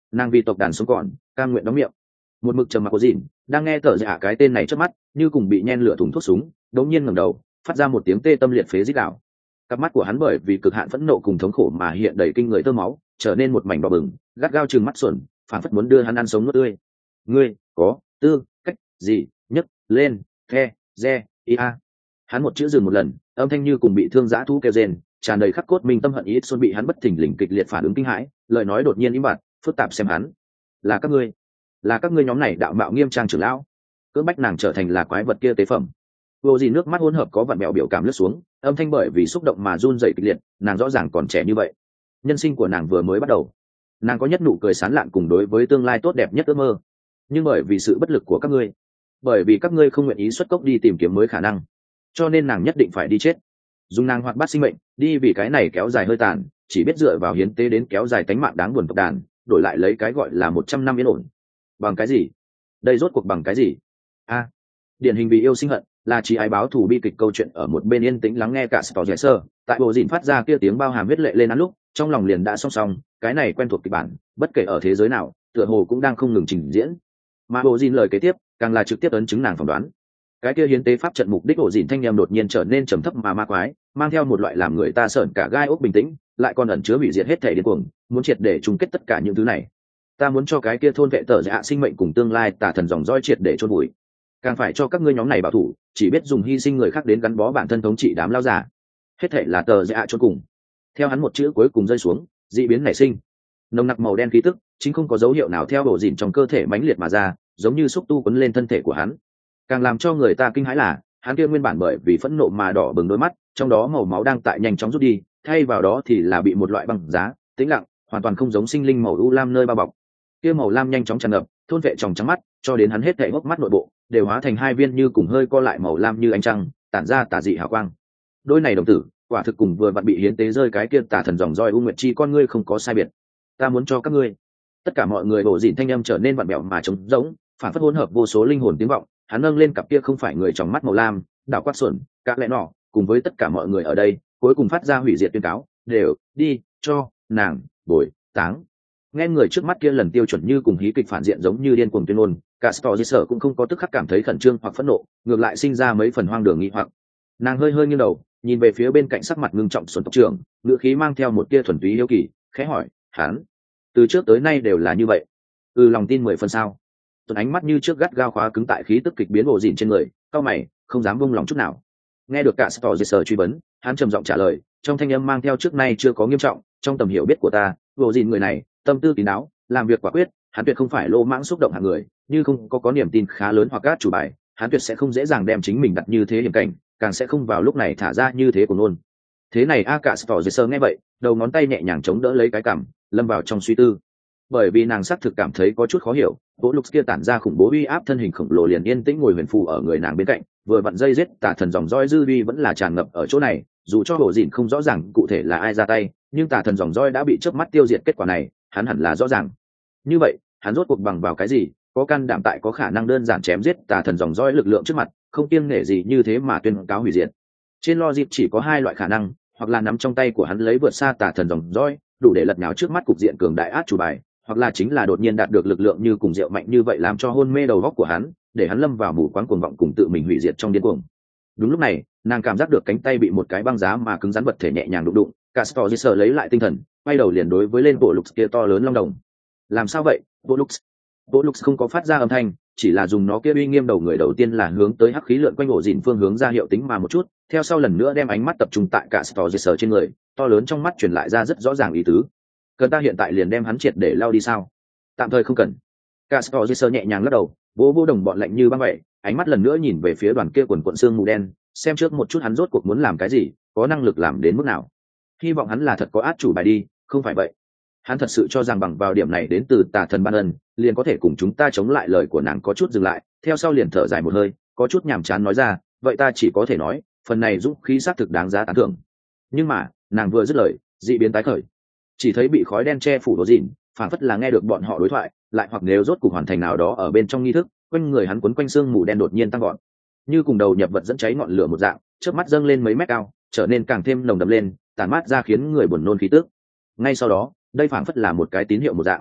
nàng vì tộc đàn sống còn cam nguyện đóng miệng. Một mực trầm mặc của dìn đang nghe tờ dạ cái tên này trước mắt như cùng bị nhen lửa thùng thuốc súng, đống nhiên ngẩng đầu phát ra một tiếng tê tâm liệt phế rít gào. Cặp mắt của hắn bởi vì cực hạn phẫn nộ cùng thống khổ mà hiện đầy kinh người tơ máu, trở nên một mảnh đỏ bừng, gắt gao trừng mắt xuẩn, phản phất muốn đưa hắn ăn sống nuốt tươi. Ngươi có tư cách gì nhấc lên the re ia? Hắn một chữ dừng một lần, âm thanh như cùng bị thương dã thú kêu rên, tràn đầy khắc cốt minh tâm hận ý xuân bị hắn bất thình lình kịch liệt phản ứng kinh hãi, lời nói đột nhiên im bặt, phức tạp xem hắn. Là các ngươi, là các ngươi nhóm này đạo mạo nghiêm trang trưởng lão, cưỡng bách nàng trở thành là quái vật kia tế phẩm. Vô gì nước mắt hỗn hợp có vặn mẹo biểu cảm lướt xuống, âm thanh bởi vì xúc động mà run rẩy kịch liệt, nàng rõ ràng còn trẻ như vậy, nhân sinh của nàng vừa mới bắt đầu, nàng có nhất nụ cười sán lạn cùng đối với tương lai tốt đẹp nhất ước mơ, nhưng bởi vì sự bất lực của các ngươi, bởi vì các ngươi không nguyện ý xuất cốc đi tìm kiếm mới khả năng, cho nên nàng nhất định phải đi chết, dùng nàng hoạt bát sinh mệnh đi vì cái này kéo dài hơi tàn, chỉ biết dựa vào hiến tế đến kéo dài tánh mạng đáng buồn tộc đàn, đổi lại lấy cái gọi là một trăm năm yên ổn. Bằng cái gì? Đây rốt cuộc bằng cái gì? A, điển hình vì yêu sinh hận, là chỉ ai báo thù bi kịch câu chuyện ở một bên yên tĩnh lắng nghe cả sự tỏ dễ sơ, tại bộ dìn phát ra kia tiếng bao hàm huyết lệ lên án lúc, trong lòng liền đã song song, cái này quen thuộc kịch bản, bất kể ở thế giới nào, tựa hồ cũng đang không ngừng trình diễn. Mà bộ dìn lời kế tiếp, càng là trực tiếp ấn chứng nàng phỏng đoán. Cái kia hiến tế pháp trận mục đích ổ dìn thanh em đột nhiên trở nên trầm thấp mà ma quái, mang theo một loại làm người ta sởn cả gai ốc bình tĩnh, lại còn ẩn chứa hủy diệt hết thể điên cuồng, muốn triệt để chung kết tất cả những thứ này. Ta muốn cho cái kia thôn vệ tờ dạ sinh mệnh cùng tương lai tà thần dòng dõi triệt để chôn vùi, càng phải cho các ngươi nhóm này bảo thủ chỉ biết dùng hy sinh người khác đến gắn bó bản thân thống trị đám lao giả, hết thể là tờ dạ chôn cùng. Theo hắn một chữ cuối cùng rơi xuống, dị biến nảy sinh, nồng nặc màu đen khí tức chính không có dấu hiệu nào theo bộ dìn trong cơ thể mãnh liệt mà ra, giống như xúc tu quấn lên thân thể của hắn. Càng làm cho người ta kinh hãi là hắn kia nguyên bản bởi vì phẫn nộ mà đỏ bừng đôi mắt, trong đó màu máu đang tại nhanh chóng rút đi, thay vào đó thì là bị một loại băng giá tĩnh lặng hoàn toàn không giống sinh linh màu u lam nơi bao bọc. Kia màu lam nhanh chóng tràn ngập, thôn vệ tròng trắng mắt, cho đến hắn hết thảy hốc mắt nội bộ đều hóa thành hai viên như cùng hơi co lại màu lam như ánh trăng, tản ra tà dị hào quang. Đôi này đồng tử, quả thực cùng vừa vặn bị hiến tế rơi cái kia tà thần dòng roi u nguyệt chi con ngươi không có sai biệt. Ta muốn cho các ngươi, tất cả mọi người bổ dịn thanh âm trở nên vặn bẹo mà trống rỗng, phản phất hỗn hợp vô số linh hồn tiếng vọng. Hắn nâng lên cặp kia không phải người trong mắt màu lam, đảo quát xuẩn, các lẽ nọ, cùng với tất cả mọi người ở đây, cuối cùng phát ra hủy diệt tuyên cáo, đều đi cho nàng bồi táng. Nghe người trước mắt kia lần tiêu chuẩn như cùng hí kịch phản diện giống như điên cuồng tuyên ngôn, cả Storziser cũng không có tức khắc cảm thấy khẩn trương hoặc phẫn nộ, ngược lại sinh ra mấy phần hoang đường nghi hoặc. Nàng hơi hơi nghiêng đầu, nhìn về phía bên cạnh sắc mặt ngưng trọng Xuân tộc trưởng, ngữ khí mang theo một tia thuần túy hiếu kỳ, khẽ hỏi, hắn từ trước tới nay đều là như vậy? Ừ, lòng tin mười phần sao? Tuần ánh mắt như trước gắt gao khóa cứng tại khí tức kịch biến ổ dìn trên người, cau mày, không dám buông lòng chút nào. Nghe được cả Storziser truy vấn, hắn trầm giọng trả lời, trong thanh âm mang theo trước nay chưa có nghiêm trọng, trong tầm hiểu biết của ta, ổ dìn người này tâm tư kín đáo, làm việc quả quyết, hắn tuyệt không phải lô mãng xúc động hạng người, như không có có niềm tin khá lớn hoặc cát chủ bài, hắn tuyệt sẽ không dễ dàng đem chính mình đặt như thế hiểm cảnh, càng sẽ không vào lúc này thả ra như thế của nôn. Thế này a cả Storziser nghe vậy, đầu ngón tay nhẹ nhàng chống đỡ lấy cái cằm, lâm vào trong suy tư. Bởi vì nàng xác thực cảm thấy có chút khó hiểu, Vũ Lục kia tản ra khủng bố uy áp thân hình khổng lồ liền yên tĩnh ngồi huyền phù ở người nàng bên cạnh, vừa vặn dây giết tà thần dòng roi dư uy vẫn là tràn ngập ở chỗ này, dù cho Hồ Dịn không rõ ràng cụ thể là ai ra tay, nhưng tà thần dòng roi đã bị chớp mắt tiêu diệt, kết quả này, hắn hẳn là rõ ràng. Như vậy, hắn rốt cuộc bằng vào cái gì, có can đảm tại có khả năng đơn giản chém giết tà thần dòng roi lực lượng trước mặt, không kiêng nể gì như thế mà tuyên cáo hủy diệt. Trên logic chỉ có hai loại khả năng, hoặc là nắm trong tay của hắn lấy vượt xa tà thần dòng roi, đủ để lật nhào trước mắt cục diện cường đại át chủ bài, hoặc là chính là đột nhiên đạt được lực lượng như cùng rượu mạnh như vậy làm cho hôn mê đầu óc của hắn, để hắn lâm vào mù quáng cuồng vọng cùng tự mình hủy diệt trong điên cuồng. Đúng lúc này, nàng cảm giác được cánh tay bị một cái băng giá mà cứng rắn vật thể nhẹ nhàng đụng đụng, Castor lấy lại tinh thần, quay đầu liền đối với lên bộ lục kia to lớn long đồng. Làm sao vậy, bộ lục? Bộ lục không có phát ra âm thanh, chỉ là dùng nó kia uy nghiêm đầu người đầu tiên là hướng tới hắc khí lượn quanh ổ dìn phương hướng ra hiệu tính mà một chút, theo sau lần nữa đem ánh mắt tập trung tại Castor trên người, to lớn trong mắt truyền lại ra rất rõ ràng ý tứ. Cần ta hiện tại liền đem hắn triệt để lao đi sao? Tạm thời không cần. Castor nhẹ nhàng lắc đầu, vỗ vỗ đồng bọn lạnh như băng vậy, ánh mắt lần nữa nhìn về phía đoàn kia quần quần xương mù đen, xem trước một chút hắn rốt cuộc muốn làm cái gì, có năng lực làm đến mức nào. Hy vọng hắn là thật có át chủ bài đi, không phải vậy. Hắn thật sự cho rằng bằng vào điểm này đến từ tà thần ban ân, liền có thể cùng chúng ta chống lại. Lời của nàng có chút dừng lại, theo sau liền thở dài một hơi, có chút nhàm chán nói ra, vậy ta chỉ có thể nói, phần này dũng khí xác thực đáng giá tán thưởng. Nhưng mà, nàng vừa dứt lời, dị biến tái khởi. Chỉ thấy bị khói đen che phủ Đồ Dìn, phản phất là nghe được bọn họ đối thoại, lại hoặc nếu rốt cục hoàn thành nào đó ở bên trong nghi thức, quanh người hắn quấn quanh xương mù đen đột nhiên tăng gọn, như cùng đầu nhập vật dẫn cháy ngọn lửa một dạng, chớp mắt dâng lên mấy mét cao, trở nên càng thêm nồng đậm lên, tản mát ra khiến người buồn nôn khí tức. Ngay sau đó, đây phảng phất là một cái tín hiệu một dạng.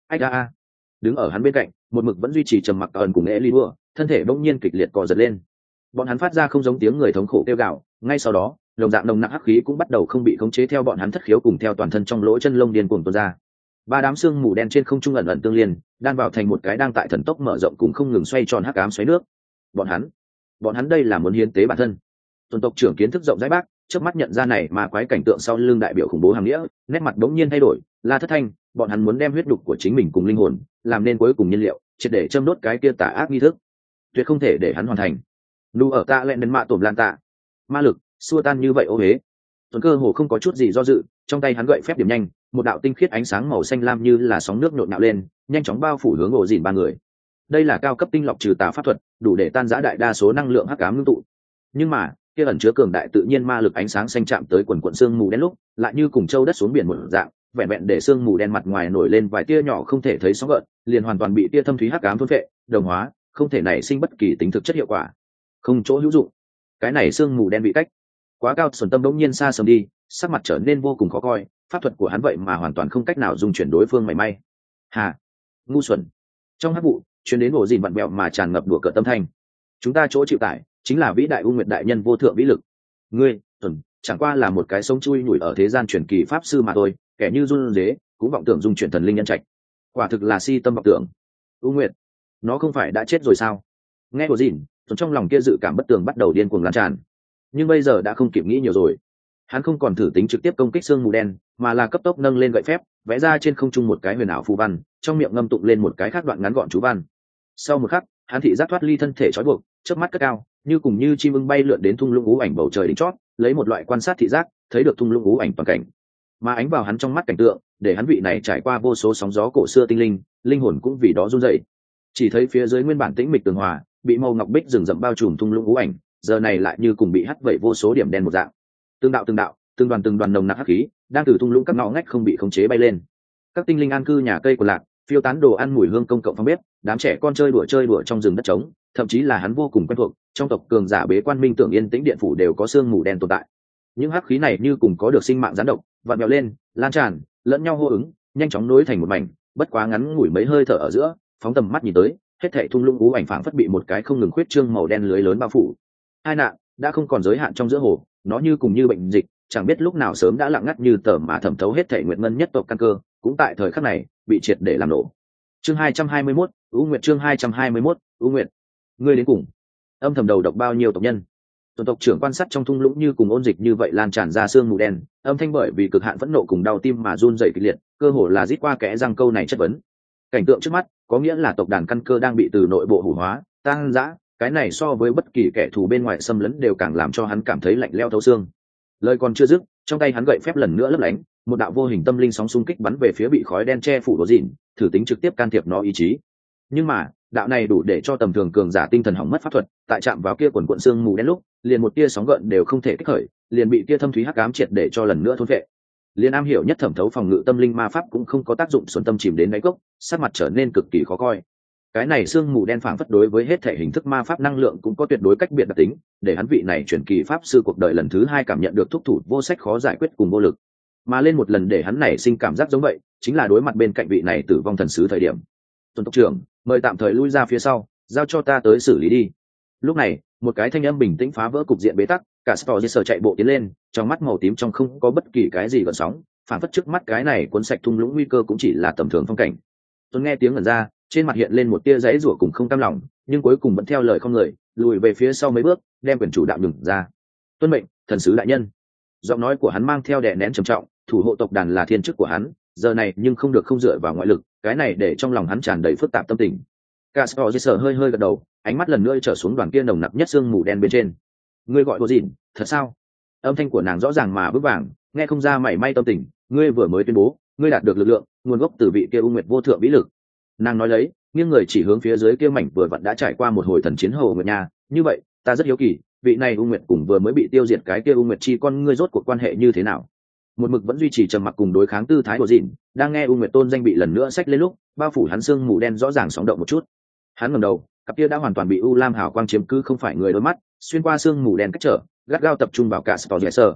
Ách a a. Đứng ở hắn bên cạnh, một mực vẫn duy trì trầm mặc ẩn cùng Elidua, thân thể bỗng nhiên kịch liệt cọ giật lên. Bọn hắn phát ra không giống tiếng người thống khổ kêu gào, ngay sau đó, đồng dạng nồng nặc hắc khí cũng bắt đầu không bị khống chế theo bọn hắn thất khiếu cùng theo toàn thân trong lỗ chân lông điên cuồng tuôn ra. Ba đám xương mù đen trên không trung ẩn ẩn tương liên, đan vào thành một cái đang tại thần tốc mở rộng cùng không ngừng xoay tròn hắc ám xoáy nước. Bọn hắn, bọn hắn đây là muốn hiến tế bản thân. Tuần tộc trưởng kiến thức rộng rãi bác, trước mắt nhận ra này mà quái cảnh tượng sau lưng đại biểu khủng bố hàng nghĩa, nét mặt đống nhiên thay đổi, La Thất Thanh, bọn hắn muốn đem huyết đục của chính mình cùng linh hồn, làm nên cuối cùng nhiên liệu, triệt để châm đốt cái kia tà ác nghi thức. Tuyệt không thể để hắn hoàn thành. Nu ở ta lẹn đến mạ tổm lan tạ, ma lực, xua tan như vậy ô hế. Tuần Cơ hồ không có chút gì do dự, trong tay hắn gậy phép điểm nhanh, một đạo tinh khiết ánh sáng màu xanh lam như là sóng nước nhộn nhạo lên, nhanh chóng bao phủ hướng ổ dìn ba người. Đây là cao cấp tinh lọc trừ tà pháp thuật, đủ để tan rã đại đa số năng lượng hắc ám ngưng tụ. Nhưng mà, kia ẩn chứa cường đại tự nhiên ma lực ánh sáng xanh chạm tới quần quần xương mù đen lúc, lại như cùng châu đất xuống biển một dạng, vẹn vẹn để xương mù đen mặt ngoài nổi lên vài tia nhỏ không thể thấy sóng gợn, liền hoàn toàn bị tia thâm thúy hắc ám thôn phệ, đồng hóa, không thể nảy sinh bất kỳ tính thực chất hiệu quả, không chỗ hữu dụng. Cái này xương mù đen bị cách quá cao, Xuân Tâm đống nhiên xa sầm đi, sắc mặt trở nên vô cùng khó coi, pháp thuật của hắn vậy mà hoàn toàn không cách nào dung chuyển đối phương mảy may. Hà, ngu xuẩn. Trong hắc vụ, truyền đến ổ dìn vặn vẹo mà tràn ngập đùa cợt tâm thanh. Chúng ta chỗ chịu tải, chính là vĩ đại U Nguyệt đại nhân vô thượng vĩ lực. Ngươi, Tuần, chẳng qua là một cái sống chui nhủi ở thế gian truyền kỳ pháp sư mà thôi, kẻ như run rế, cũng vọng tưởng dung chuyển thần linh nhân trạch. Quả thực là si tâm vọng tưởng. U Nguyệt, nó không phải đã chết rồi sao? Nghe ổ dìn, Tuần trong lòng kia dự cảm bất tường bắt đầu điên cuồng lan tràn. Nhưng bây giờ đã không kịp nghĩ nhiều rồi. Hắn không còn thử tính trực tiếp công kích xương mù đen, mà là cấp tốc nâng lên gậy phép, vẽ ra trên không trung một cái huyền ảo phù văn, trong miệng ngâm tụng lên một cái khác đoạn ngắn gọn chú văn. Sau một khắc, hắn thị giác thoát ly thân thể trói buộc, chớp mắt cất cao, như cùng như chim ưng bay lượn đến thung lũng ú ảnh bầu trời đỉnh chót, lấy một loại quan sát thị giác, thấy được thung lũng ú ảnh toàn cảnh. Mà ánh vào hắn trong mắt cảnh tượng, để hắn vị này trải qua vô số sóng gió cổ xưa tinh linh, linh hồn cũng vì đó run rẩy. Chỉ thấy phía dưới nguyên bản tĩnh mịch tường hòa, bị màu ngọc bích rừng rậm bao trùm thung lũng ú ảnh, giờ này lại như cùng bị hắt vẩy vô số điểm đen một dạng. Từng đạo từng đạo, từng đoàn từng đoàn nồng nặc hắc khí, đang từ thung lũng các ngõ ngách không bị khống chế bay lên. Các tinh linh an cư nhà cây của lạc, phiêu tán đồ ăn mùi hương công cộng phòng bếp, đám trẻ con chơi đùa chơi đùa trong rừng đất trống, thậm chí là hắn vô cùng quen thuộc, trong tộc cường giả bế quan minh tưởng yên tĩnh điện phủ đều có sương mù đen tồn tại. Những hắc khí này như cùng có được sinh mạng gián độc, vặn vẹo lên, lan tràn, lẫn nhau hô ứng, nhanh chóng nối thành một mảnh, bất quá ngắn ngủi mấy hơi thở ở giữa, phóng tầm mắt nhìn tới, hết thảy thung lũng ú ảnh phảng phất bị một cái không ngừng khuyết trương màu đen lưới lớn bao phủ. Hai nạn đã không còn giới hạn trong giữa hồ, nó như cùng như bệnh dịch, chẳng biết lúc nào sớm đã lặng ngắt như tờ mà thẩm thấu hết thảy nguyệt ngân nhất tộc căn cơ, cũng tại thời khắc này bị triệt để làm nổ. Chương hai trăm hai mươi mốt, U Nguyệt chương hai trăm hai mươi mốt, U Nguyệt. Ngươi đến cùng âm thầm đầu độc bao nhiêu tộc nhân? Tuần tộc trưởng quan sát trong thung lũng như cùng ôn dịch như vậy lan tràn ra xương mù đen, âm thanh bởi vì cực hạn phẫn nộ cùng đau tim mà run rẩy kịch liệt, cơ hồ là rít qua kẽ răng câu này chất vấn. Cảnh tượng trước mắt, có nghĩa là tộc đàn căn cơ đang bị từ nội bộ hủ hóa, tan rã, cái này so với bất kỳ kẻ thù bên ngoài xâm lấn đều càng làm cho hắn cảm thấy lạnh lẽo thấu xương. Lời còn chưa dứt, trong tay hắn gậy phép lần nữa lấp lánh, một đạo vô hình tâm linh sóng xung kích bắn về phía bị khói đen che phủ đồ dịn, thử tính trực tiếp can thiệp nó ý chí. Nhưng mà, đạo này đủ để cho tầm thường cường giả tinh thần hỏng mất pháp thuật, tại chạm vào kia quần cuộn xương mù đen lúc, liền một tia sóng gợn đều không thể kích khởi, liền bị tia thâm thúy hắc ám triệt để cho lần nữa thôn vệ. Liên am hiểu nhất thẩm thấu phòng ngự tâm linh ma pháp cũng không có tác dụng, xuân tâm chìm đến đáy cốc, sắc mặt trở nên cực kỳ khó coi. Cái này xương mù đen phảng phất đối với hết thể hình thức ma pháp năng lượng cũng có tuyệt đối cách biệt đặc tính, để hắn vị này chuyển kỳ pháp sư cuộc đời lần thứ hai cảm nhận được thúc thủ vô sách khó giải quyết cùng vô lực. Mà lên một lần để hắn này sinh cảm giác giống vậy, chính là đối mặt bên cạnh vị này tử vong thần sứ thời điểm. Tuần tộc trưởng, mời tạm thời lui ra phía sau, giao cho ta tới xử lý đi. Lúc này, một cái thanh âm bình tĩnh phá vỡ cục diện bế tắc, cả Sport chạy bộ tiến lên, trong mắt màu tím trong không có bất kỳ cái gì gợn sóng, phản phất trước mắt cái này cuốn sạch thung lũng nguy cơ cũng chỉ là tầm thường phong cảnh. Tuần nghe tiếng ngẩn ra, trên mặt hiện lên một tia giãy giụa cùng không cam lòng, nhưng cuối cùng vẫn theo lời không lời, lùi về phía sau mấy bước, đem quyền chủ đạo nhường ra. Tuân mệnh, thần sứ đại nhân. Giọng nói của hắn mang theo đè nén trầm trọng, thủ hộ tộc đàn là thiên chức của hắn, giờ này nhưng không được không dựa vào ngoại lực, cái này để trong lòng hắn tràn đầy phức tạp tâm tình. Caspar hơi hơi gật đầu, ánh mắt lần nữa trở xuống đoàn kia nồng nặc nhất xương mù đen bên trên. Ngươi gọi cô gìn, thật sao? Âm thanh của nàng rõ ràng mà vững vàng, nghe không ra mảy may tâm tình. Ngươi vừa mới tuyên bố, ngươi đạt được lực lượng, nguồn gốc từ vị kia U Nguyệt vô thượng vĩ lực. Nàng nói lấy, nghiêng người chỉ hướng phía dưới kia mảnh vừa vặn đã trải qua một hồi thần chiến hầu nguyệt nha. Như vậy, ta rất hiếu kỳ, vị này U Nguyệt cùng vừa mới bị tiêu diệt cái kia U Nguyệt chi con ngươi rốt cuộc quan hệ như thế nào? Một mực vẫn duy trì trầm mặc cùng đối kháng tư thái của dịn, đang nghe U Nguyệt tôn danh bị lần nữa xách lên lúc, bao phủ hắn xương mù đen rõ ràng sóng động một chút. Hắn ngẩng đầu, cặp kia đã hoàn toàn bị u lam hào quang chiếm cứ không phải người đôi mắt, xuyên qua xương mù đen cách trở, gắt gao tập trung vào cả Sport.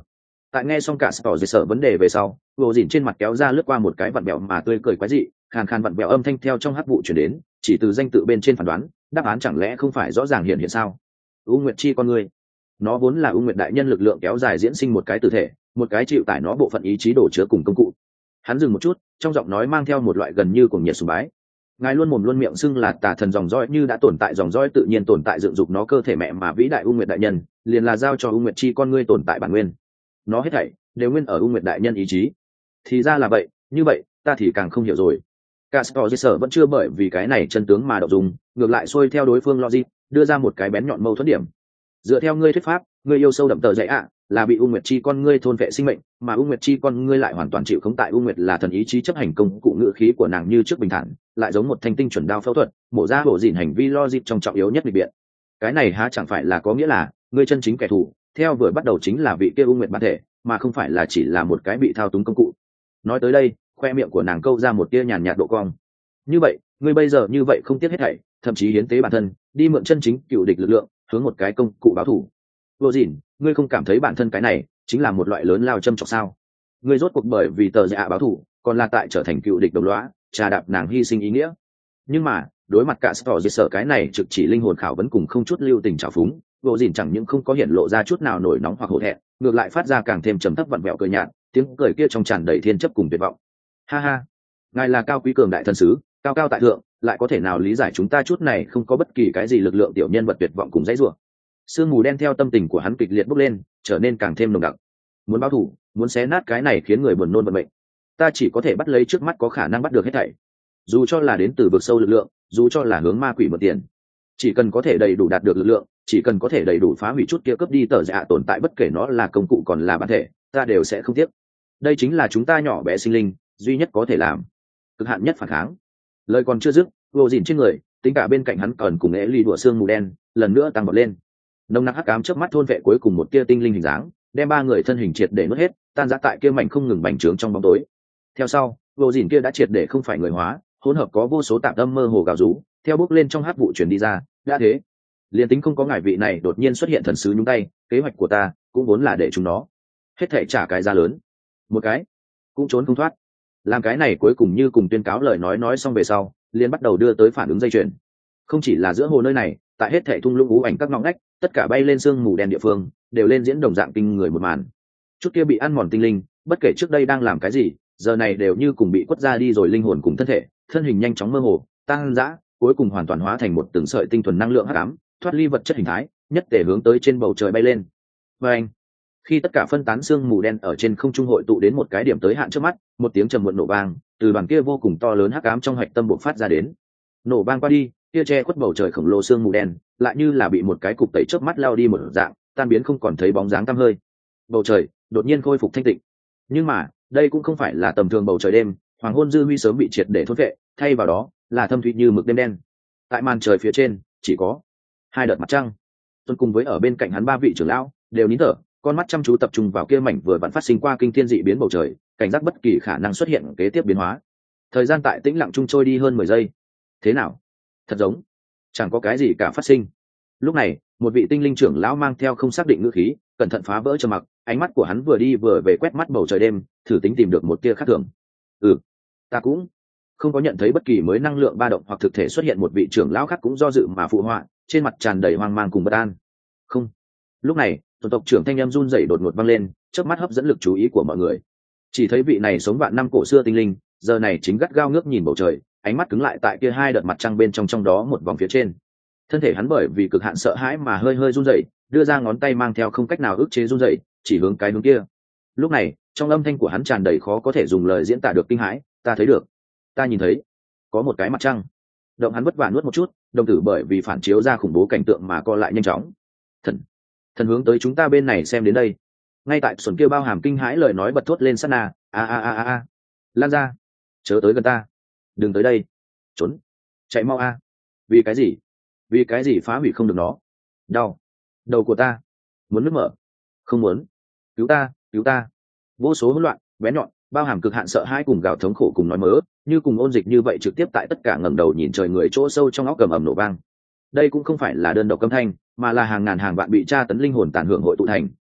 Tại nghe xong cả tỏ dây sở vấn đề về sau, vô dìn trên mặt kéo ra lướt qua một cái vặn bẹo mà tươi cười quái dị, khàn khàn vặn bẹo âm thanh theo trong hắc vụ chuyển đến, chỉ từ danh tự bên trên phán đoán, đáp án chẳng lẽ không phải rõ ràng hiện hiện sao? U Nguyệt Chi con người, nó vốn là U Nguyệt đại nhân lực lượng kéo dài diễn sinh một cái tử thể, một cái chịu tải nó bộ phận ý chí đổ chứa cùng công cụ. Hắn dừng một chút, trong giọng nói mang theo một loại gần như cuồng nhiệt sùng bái. Ngài luôn mồm luôn miệng xưng là tà thần dòng dõi, như đã tồn tại dòng dõi tự nhiên tồn tại dựng dục nó cơ thể mẹ mà vĩ đại U Nguyệt đại nhân, liền là giao cho U Nguyệt Chi con ngươi tồn tại bản nguyên. Nó hết thảy đều nguyên ở U Nguyệt đại nhân ý chí. Thì ra là vậy, như vậy, ta thì càng không hiểu rồi. Castor vẫn chưa bởi vì cái này chân tướng mà động dung, ngược lại xuôi theo đối phương logic, đưa ra một cái bén nhọn mâu thuẫn điểm. Dựa theo ngươi thuyết pháp, ngươi yêu sâu đậm tờ dạy ạ, là bị U Nguyệt Chi con ngươi thôn vệ sinh mệnh, mà U Nguyệt Chi con ngươi lại hoàn toàn chịu khống tại U Nguyệt là thần ý chí chấp hành công cụ ngữ khí của nàng như trước bình thản, lại giống một thanh tinh chuẩn đao phẫu thuật, mổ ra bộ dịn hành vi logic trong trọng yếu nhất lịch biện. Cái này há chẳng phải là có nghĩa là, ngươi chân chính kẻ thù, theo vừa bắt đầu chính là vị kia U Nguyệt bản thể, mà không phải là chỉ là một cái bị thao túng công cụ. Nói tới đây, khoe miệng của nàng câu ra một tia nhàn nhạt độ cong. Như vậy, ngươi bây giờ như vậy không tiếc hết thảy, thậm chí hiến tế bản thân, đi mượn chân chính cựu địch lực lượng, hướng một cái công cụ báo thù. Vô dịn, ngươi không cảm thấy bản thân cái này chính là một loại lớn lao châm chọc sao? Ngươi rốt cuộc bởi vì tờ dạ báo thù, còn là tại trở thành cựu địch đồng lõa, trà đạp nàng hy sinh ý nghĩa. Nhưng mà, đối mặt cả sở dây sở cái này trực chỉ linh hồn khảo vấn cùng không chút lưu tình trào phúng, vô dịn chẳng những không có hiện lộ ra chút nào nổi nóng hoặc hổ thẹn, ngược lại phát ra càng thêm trầm thấp vặn vẹo cười nhạt, tiếng cười kia trong tràn đầy thiên chấp cùng tuyệt vọng. Ha ha, ngài là cao quý cường đại thần sứ, cao cao tại thượng, lại có thể nào lý giải chúng ta chút này không có bất kỳ cái gì lực lượng tiểu nhân vật tuyệt vọng cùng dãy rủa. Sương mù đen theo tâm tình của hắn kịch liệt bốc lên, trở nên càng thêm nồng đậm. Muốn báo thù, muốn xé nát cái này khiến người buồn nôn vận mệnh. Ta chỉ có thể bắt lấy trước mắt có khả năng bắt được hết thảy. Dù cho là đến từ vực sâu lực lượng, dù cho là hướng ma quỷ mượn tiền, chỉ cần có thể đầy đủ đạt được lực lượng, chỉ cần có thể đầy đủ phá hủy chút kia cướp đi tờ dạ tồn tại, bất kể nó là công cụ còn là bản thể, ta đều sẽ không tiếc. Đây chính là chúng ta nhỏ bé sinh linh duy nhất có thể làm, cực hạn nhất phản kháng. Lời còn chưa dứt, vô dìn trên người, tính cả bên cạnh hắn còn cùng ế ly đùa xương mù đen lần nữa tăng bật lên. Nồng nặc hắc ám chớp mắt thôn vệ cuối cùng một tia tinh linh hình dáng, đem ba người thân hình triệt để nuốt hết, tan rã tại kia mảnh không ngừng bành trướng trong bóng tối. Theo sau, vô dìn kia đã triệt để không phải người hóa, hỗn hợp có vô số tạp âm mơ hồ gào rú, theo bước lên trong hắc vụ truyền đi ra. Đã thế, liền tính không có ngài vị này đột nhiên xuất hiện thần sứ nhúng tay, kế hoạch của ta cũng vốn là để chúng nó hết thảy trả cái giá lớn, một cái cũng trốn không thoát. Làm cái này cuối cùng như cùng tuyên cáo lời nói nói xong về sau, liền bắt đầu đưa tới phản ứng dây chuyền. Không chỉ là giữa hồ nơi này, tại hết thảy thung lũng ú ảnh các ngõ ngách, tất cả bay lên sương mù đen địa phương đều lên diễn đồng dạng kinh người một màn. Chút kia bị ăn mòn tinh linh, bất kể trước đây đang làm cái gì, giờ này đều như cùng bị quất ra đi rồi, linh hồn cùng thân thể, thân hình nhanh chóng mơ hồ, tăng dã, cuối cùng hoàn toàn hóa thành một từng sợi tinh thuần năng lượng hắc ám, thoát ly vật chất hình thái, nhất tề hướng tới trên bầu trời bay lên. Và anh, khi tất cả phân tán sương mù đen ở trên không trung hội tụ đến một cái điểm tới hạn trước mắt, một tiếng trầm muộn nổ vang từ bàn kia vô cùng to lớn hắc ám trong hạch tâm bộc phát ra đến. Nổ vang qua đi, kia che khuất bầu trời khổng lồ sương mù đen lại như là bị một cái cục tẩy chớp mắt lao đi một dạng, tan biến không còn thấy bóng dáng tăm hơi. Bầu trời đột nhiên khôi phục thanh tịnh. Nhưng mà đây cũng không phải là tầm thường bầu trời đêm, hoàng hôn dư huy sớm bị triệt để thốt vệ, thay vào đó là thâm thúy như mực đêm đen. Tại màn trời phía trên chỉ có hai đợt mặt trăng. Tuân cùng với ở bên cạnh hắn ba vị trưởng lão đều nín thở, con mắt chăm chú tập trung vào kia mảnh vừa vặn phát sinh qua kinh thiên dị biến bầu trời, cảnh giác bất kỳ khả năng xuất hiện kế tiếp biến hóa. Thời gian tại tĩnh lặng trung trôi đi hơn mười giây. Thế nào? Thật giống chẳng có cái gì cả phát sinh. Lúc này, một vị tinh linh trưởng lão mang theo không xác định ngữ khí, cẩn thận phá vỡ trầm mặc, ánh mắt của hắn vừa đi vừa về quét mắt bầu trời đêm, thử tính tìm được một tia khác thường. Ừ, ta cũng không có nhận thấy bất kỳ mới năng lượng ba động hoặc thực thể xuất hiện. Một vị trưởng lão khác cũng do dự mà phụ họa, trên mặt tràn đầy hoang mang cùng bất an. Không. Lúc này, tuần tộc trưởng thanh em run rẩy đột ngột vang lên, chớp mắt hấp dẫn lực chú ý của mọi người. Chỉ thấy vị này sống vạn năm cổ xưa tinh linh, giờ này chính gắt gao ngước nhìn bầu trời, ánh mắt cứng lại tại kia hai đợt mặt trăng bên trong trong đó một vòng phía trên. Thân thể hắn bởi vì cực hạn sợ hãi mà hơi hơi run rẩy, đưa ra ngón tay mang theo không cách nào ức chế run rẩy, chỉ hướng cái hướng kia. Lúc này, trong âm thanh của hắn tràn đầy khó có thể dùng lời diễn tả được kinh hãi. Ta thấy được, ta nhìn thấy, có một cái mặt trăng. Động hắn vất vả nuốt một chút, đồng tử bởi vì phản chiếu ra khủng bố cảnh tượng mà co lại nhanh chóng. Thần, thần hướng tới chúng ta bên này xem đến đây. Ngay tại xuẩn kia bao hàm kinh hãi lời nói bật thốt lên sát na, a a a a a, lan ra, chớ tới gần ta, đừng tới đây, trốn, chạy mau a. Vì cái gì? Vì cái gì phá hủy không được nó? Đau, đầu của ta muốn nứt mở, không muốn, cứu ta, cứu ta. Vô số hỗn loạn, bé nhọn, bao hàm cực hạn sợ hãi cùng gào thống khổ cùng nói mớ, như cùng ôn dịch như vậy trực tiếp tại tất cả ngẩng đầu nhìn trời người chỗ sâu trong óc cầm ầm nổ vang. Đây cũng không phải là đơn độc âm thanh, mà là hàng ngàn hàng vạn bị tra tấn linh hồn tàn hưởng hội tụ thành,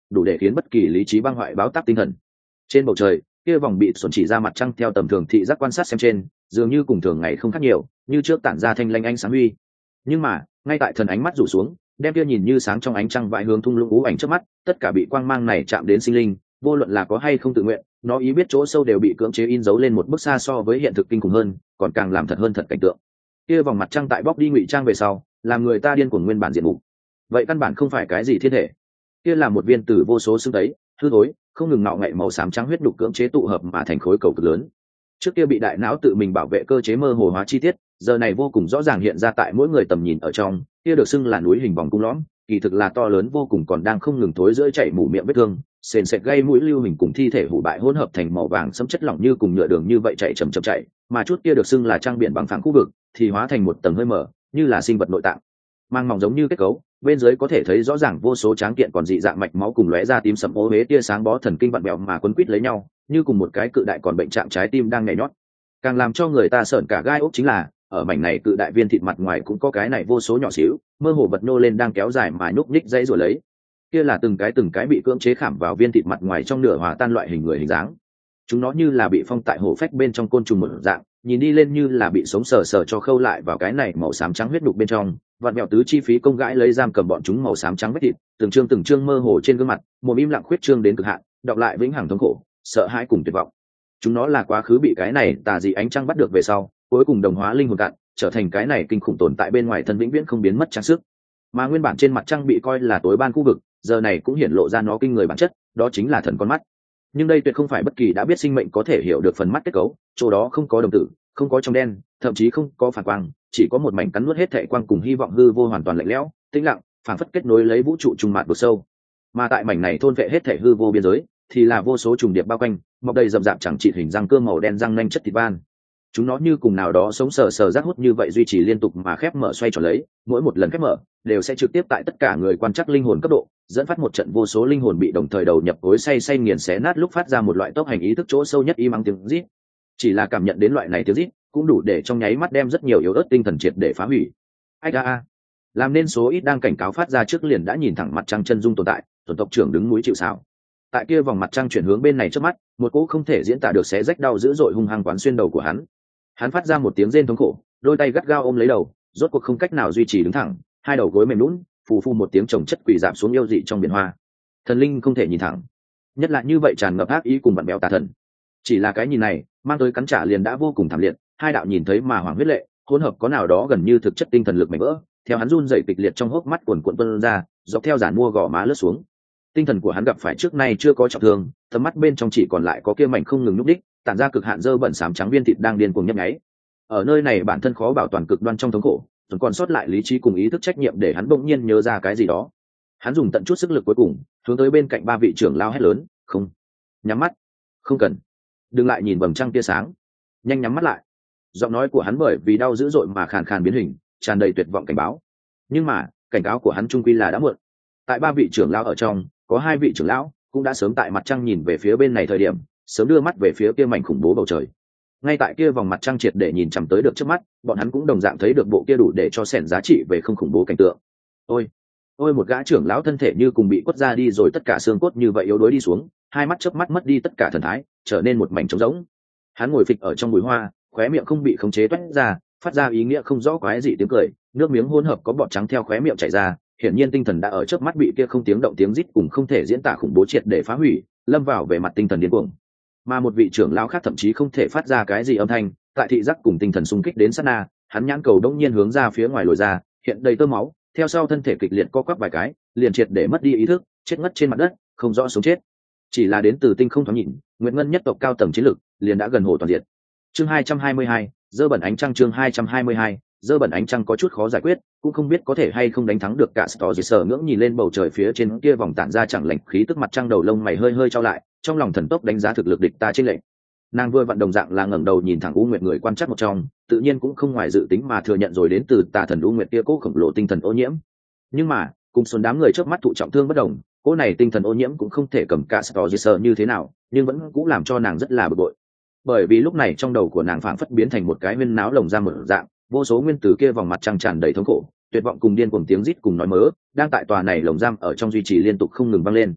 đủ để khiến bất kỳ lý trí băng hoại báo táp tinh thần. Trên bầu trời kia vòng bị xuẩn chỉ ra mặt trăng theo tầm thường thị giác quan sát xem trên, dường như cùng thường ngày không khác nhiều, như trước tản ra thanh lanh ánh sáng huy. Nhưng mà ngay tại thần ánh mắt rủ xuống, đem kia nhìn như sáng trong ánh trăng vãi hướng thung lũng ú ảnh trước mắt, tất cả bị quang mang này chạm đến sinh linh, vô luận là có hay không tự nguyện, nó ý biết chỗ sâu đều bị cưỡng chế in dấu lên một bức xa so với hiện thực kinh khủng hơn, còn càng làm thật hơn thật cảnh tượng. Kia vòng mặt trăng tại bóc đi ngụy trang về sau, làm người ta điên cuồng nguyên bản diện mục. Vậy căn bản không phải cái gì thiên thể, kia là một viên tử vô số xương tấy, hư thối, không ngừng ngọ ngậy màu xám trắng huyết đục cưỡng chế tụ hợp mà thành khối cầu cực lớn. Trước kia bị đại não tự mình bảo vệ cơ chế mơ hồ hóa chi tiết, giờ này vô cùng rõ ràng hiện ra tại mỗi người tầm nhìn ở trong, kia được xưng là núi hình vòng cung lõm, kỳ thực là to lớn vô cùng còn đang không ngừng thối rữa chảy mủ miệng vết thương, sền sệt gây mũi lưu hình cùng thi thể hủ bại hỗn hợp thành màu vàng sẫm chất lỏng như cùng nhựa đường như vậy chạy chậm chậm chạy, mà chút kia được xưng là trang biển bằng phẳng khu vực thì hóa thành một tầng hơi mở, như là sinh vật nội tạng, mang mỏng giống như kết cấu, bên dưới có thể thấy rõ ràng vô số tráng kiện còn dị dạng mạch máu cùng lóe ra tím sẫm ố huế tia sáng bó thần kinh vặn vẹo mà quấn quýt lấy nhau, như cùng một cái cự đại còn bệnh trạng trái tim đang nhảy nhót. Càng làm cho người ta sởn cả gai ốc chính là ở mảnh này cự đại viên thịt mặt ngoài cũng có cái này vô số nhỏ xíu mơ hồ vật nô lên đang kéo dài mà nhúc nhích dây rồi lấy, kia là từng cái từng cái bị cưỡng chế khảm vào viên thịt mặt ngoài trong nửa hòa tan loại hình người hình dáng. Chúng nó như là bị phong tại hổ phách bên trong côn trùng một dạng, nhìn đi lên như là bị sống sờ sờ cho khâu lại vào cái này màu xám trắng huyết đục bên trong, vặn mẹo tứ chi phí công gãi lấy giam cầm bọn chúng màu xám trắng vết thịt, từng trương từng trương mơ hồ trên gương mặt, mồm im lặng khuyết trương đến cực hạn, đọc lại vĩnh hằng thống khổ, sợ hãi cùng tuyệt vọng. Chúng nó là quá khứ bị cái này tà dị ánh trăng bắt được về sau, cuối cùng đồng hóa linh hồn cạn, trở thành cái này kinh khủng tồn tại bên ngoài thân vĩnh viễn không biến mất trang sức. Mà nguyên bản trên mặt trăng bị coi là tối ban khu vực, giờ này cũng hiển lộ ra nó kinh người bản chất, đó chính là thần con mắt. Nhưng đây tuyệt không phải bất kỳ đã biết sinh mệnh có thể hiểu được phần mắt kết cấu, chỗ đó không có đồng tử, không có trong đen, thậm chí không có phản quang, chỉ có một mảnh cắn nuốt hết thệ quang cùng hy vọng hư vô hoàn toàn lạnh lẽo, tĩnh lặng, phảng phất kết nối lấy vũ trụ trùng mạt vực sâu. Mà tại mảnh này thôn vệ hết thệ hư vô biên giới, thì là vô số trùng điệp bao quanh, mọc đầy rậm rạp chẳng trị hình răng cưa màu đen răng nanh chất thịt ban. Chúng nó như cùng nào đó sống sờ sờ rác hút như vậy duy trì liên tục mà khép mở xoay tròn lấy, mỗi một lần khép mở đều sẽ trực tiếp tại tất cả người quan trắc linh hồn cấp độ, dẫn phát một trận vô số linh hồn bị đồng thời đầu nhập cối say say nghiền xé nát lúc phát ra một loại tốc hành ý thức chỗ sâu nhất im ắng tiếng rít. Chỉ là cảm nhận đến loại này tiếng rít, cũng đủ để trong nháy mắt đem rất nhiều yếu ớt tinh thần triệt để phá hủy. Ách a a, làm nên số ít đang cảnh cáo phát ra trước liền đã nhìn thẳng mặt trăng chân dung tồn tại, tuần tộc trưởng đứng núi chịu sào. Tại kia vòng mặt trăng chuyển hướng bên này trước mắt, một cỗ không thể diễn tả được xé rách đau dữ dội hung hăng quán xuyên đầu của hắn. Hắn phát ra một tiếng rên thống khổ, đôi tay gắt gao ôm lấy đầu, rốt cuộc không cách nào duy trì đứng thẳng, hai đầu gối mềm nhũn, phù phù một tiếng chồng chất quỳ dạp xuống yêu dị trong biển hoa. Thần linh không thể nhìn thẳng, nhất là như vậy tràn ngập ác ý cùng bản béo tà thần. Chỉ là cái nhìn này, mang tới cắn trả liền đã vô cùng thảm liệt, hai đạo nhìn thấy mà hoảng huyết lệ, hỗn hợp có nào đó gần như thực chất tinh thần lực mảnh vỡ, theo hắn run rẩy kịch liệt trong hốc mắt cuồn cuộn tuôn ra, dọc theo giản mua gò má lướt xuống. Tinh thần của hắn gặp phải trước nay chưa có trọng thương, tầm mắt bên trong chỉ còn lại có kia mảnh không ngừng núp đích, tản ra cực hạn dơ bẩn xám trắng viên thịt đang điên cuồng nhấp nháy. Ở nơi này bản thân khó bảo toàn cực đoan trong thống khổ, vẫn còn sót lại lý trí cùng ý thức trách nhiệm để hắn bỗng nhiên nhớ ra cái gì đó. Hắn dùng tận chút sức lực cuối cùng, hướng tới bên cạnh ba vị trưởng lao hét lớn, "Không, nhắm mắt, không cần, đừng lại nhìn vầng trăng tia sáng, nhanh nhắm mắt lại." Giọng nói của hắn bởi vì đau dữ dội mà khàn khàn biến hình, tràn đầy tuyệt vọng cảnh báo. Nhưng mà, cảnh cáo của hắn trung quy là đã muộn. Tại ba vị trưởng lão ở trong, có hai vị trưởng lão cũng đã sớm tại mặt trăng nhìn về phía bên này thời điểm, sớm đưa mắt về phía kia mảnh khủng bố bầu trời. Ngay tại kia vòng mặt trăng triệt để nhìn chằm tới được trước mắt, bọn hắn cũng đồng dạng thấy được bộ kia đủ để cho xẻn giá trị về không khủng bố cảnh tượng. Ôi, ôi một gã trưởng lão thân thể như cùng bị quất ra đi rồi tất cả xương cốt như vậy yếu đuối đi xuống, hai mắt chớp mắt mất đi tất cả thần thái, trở nên một mảnh trống rỗng. Hắn ngồi phịch ở trong bụi hoa, khóe miệng không bị khống chế toét ra, phát ra ý nghĩa không rõ quái dị tiếng cười, nước miếng hỗn hợp có bọt trắng theo khóe miệng chảy ra, hiển nhiên tinh thần đã ở chớp mắt bị kia không tiếng động tiếng rít cùng không thể diễn tả khủng bố triệt để phá hủy, lâm vào về mặt tinh thần điên cuồng. Mà một vị trưởng lão khác thậm chí không thể phát ra cái gì âm thanh, tại thị giác cùng tinh thần xung kích đến sát na, hắn nhãn cầu đống nhiên hướng ra phía ngoài lồi ra, hiện đầy tơ máu, theo sau thân thể kịch liệt co quắp vài cái, liền triệt để mất đi ý thức, chết ngất trên mặt đất, không rõ sống chết. Chỉ là đến từ tinh không thoáng nhìn, Nguyệt Ngân nhất tộc cao tầng chiến lực, liền đã gần hồ toàn diệt. Chương hai trăm hai mươi hai, dơ bẩn ánh trăng chương hai trăm hai mươi hai, dơ bẩn ánh trăng có chút khó giải quyết, cũng không biết có thể hay không đánh thắng được cả Storm ngưỡng nhìn lên bầu trời phía trên kia vòng tản ra chẳng lạnh khí tức mặt trăng đầu lông mày hơi hơi trao lại, trong lòng thần tốc đánh giá thực lực địch ta trên lệnh. Nàng vừa vận đồng dạng là ngẩng đầu nhìn thẳng U Nguyệt người quan chắc một trong, tự nhiên cũng không ngoài dự tính mà thừa nhận rồi đến từ tà thần U Nguyệt kia cố khổng lồ tinh thần ô nhiễm. Nhưng mà, cùng xuân đám người trước mắt thụ trọng thương bất đồng, cố này tinh thần ô nhiễm cũng không thể cầm cả Storm như thế nào, nhưng vẫn cũng làm cho nàng rất là bực bội. Bởi vì lúc này trong đầu của nàng phảng phất biến thành một cái huyên náo lồng giam một dạng, vô số nguyên tử kia vòng mặt trăng tràn đầy thống khổ, tuyệt vọng cùng điên cuồng tiếng rít cùng nói mớ, đang tại tòa này lồng giam ở trong duy trì liên tục không ngừng vang lên.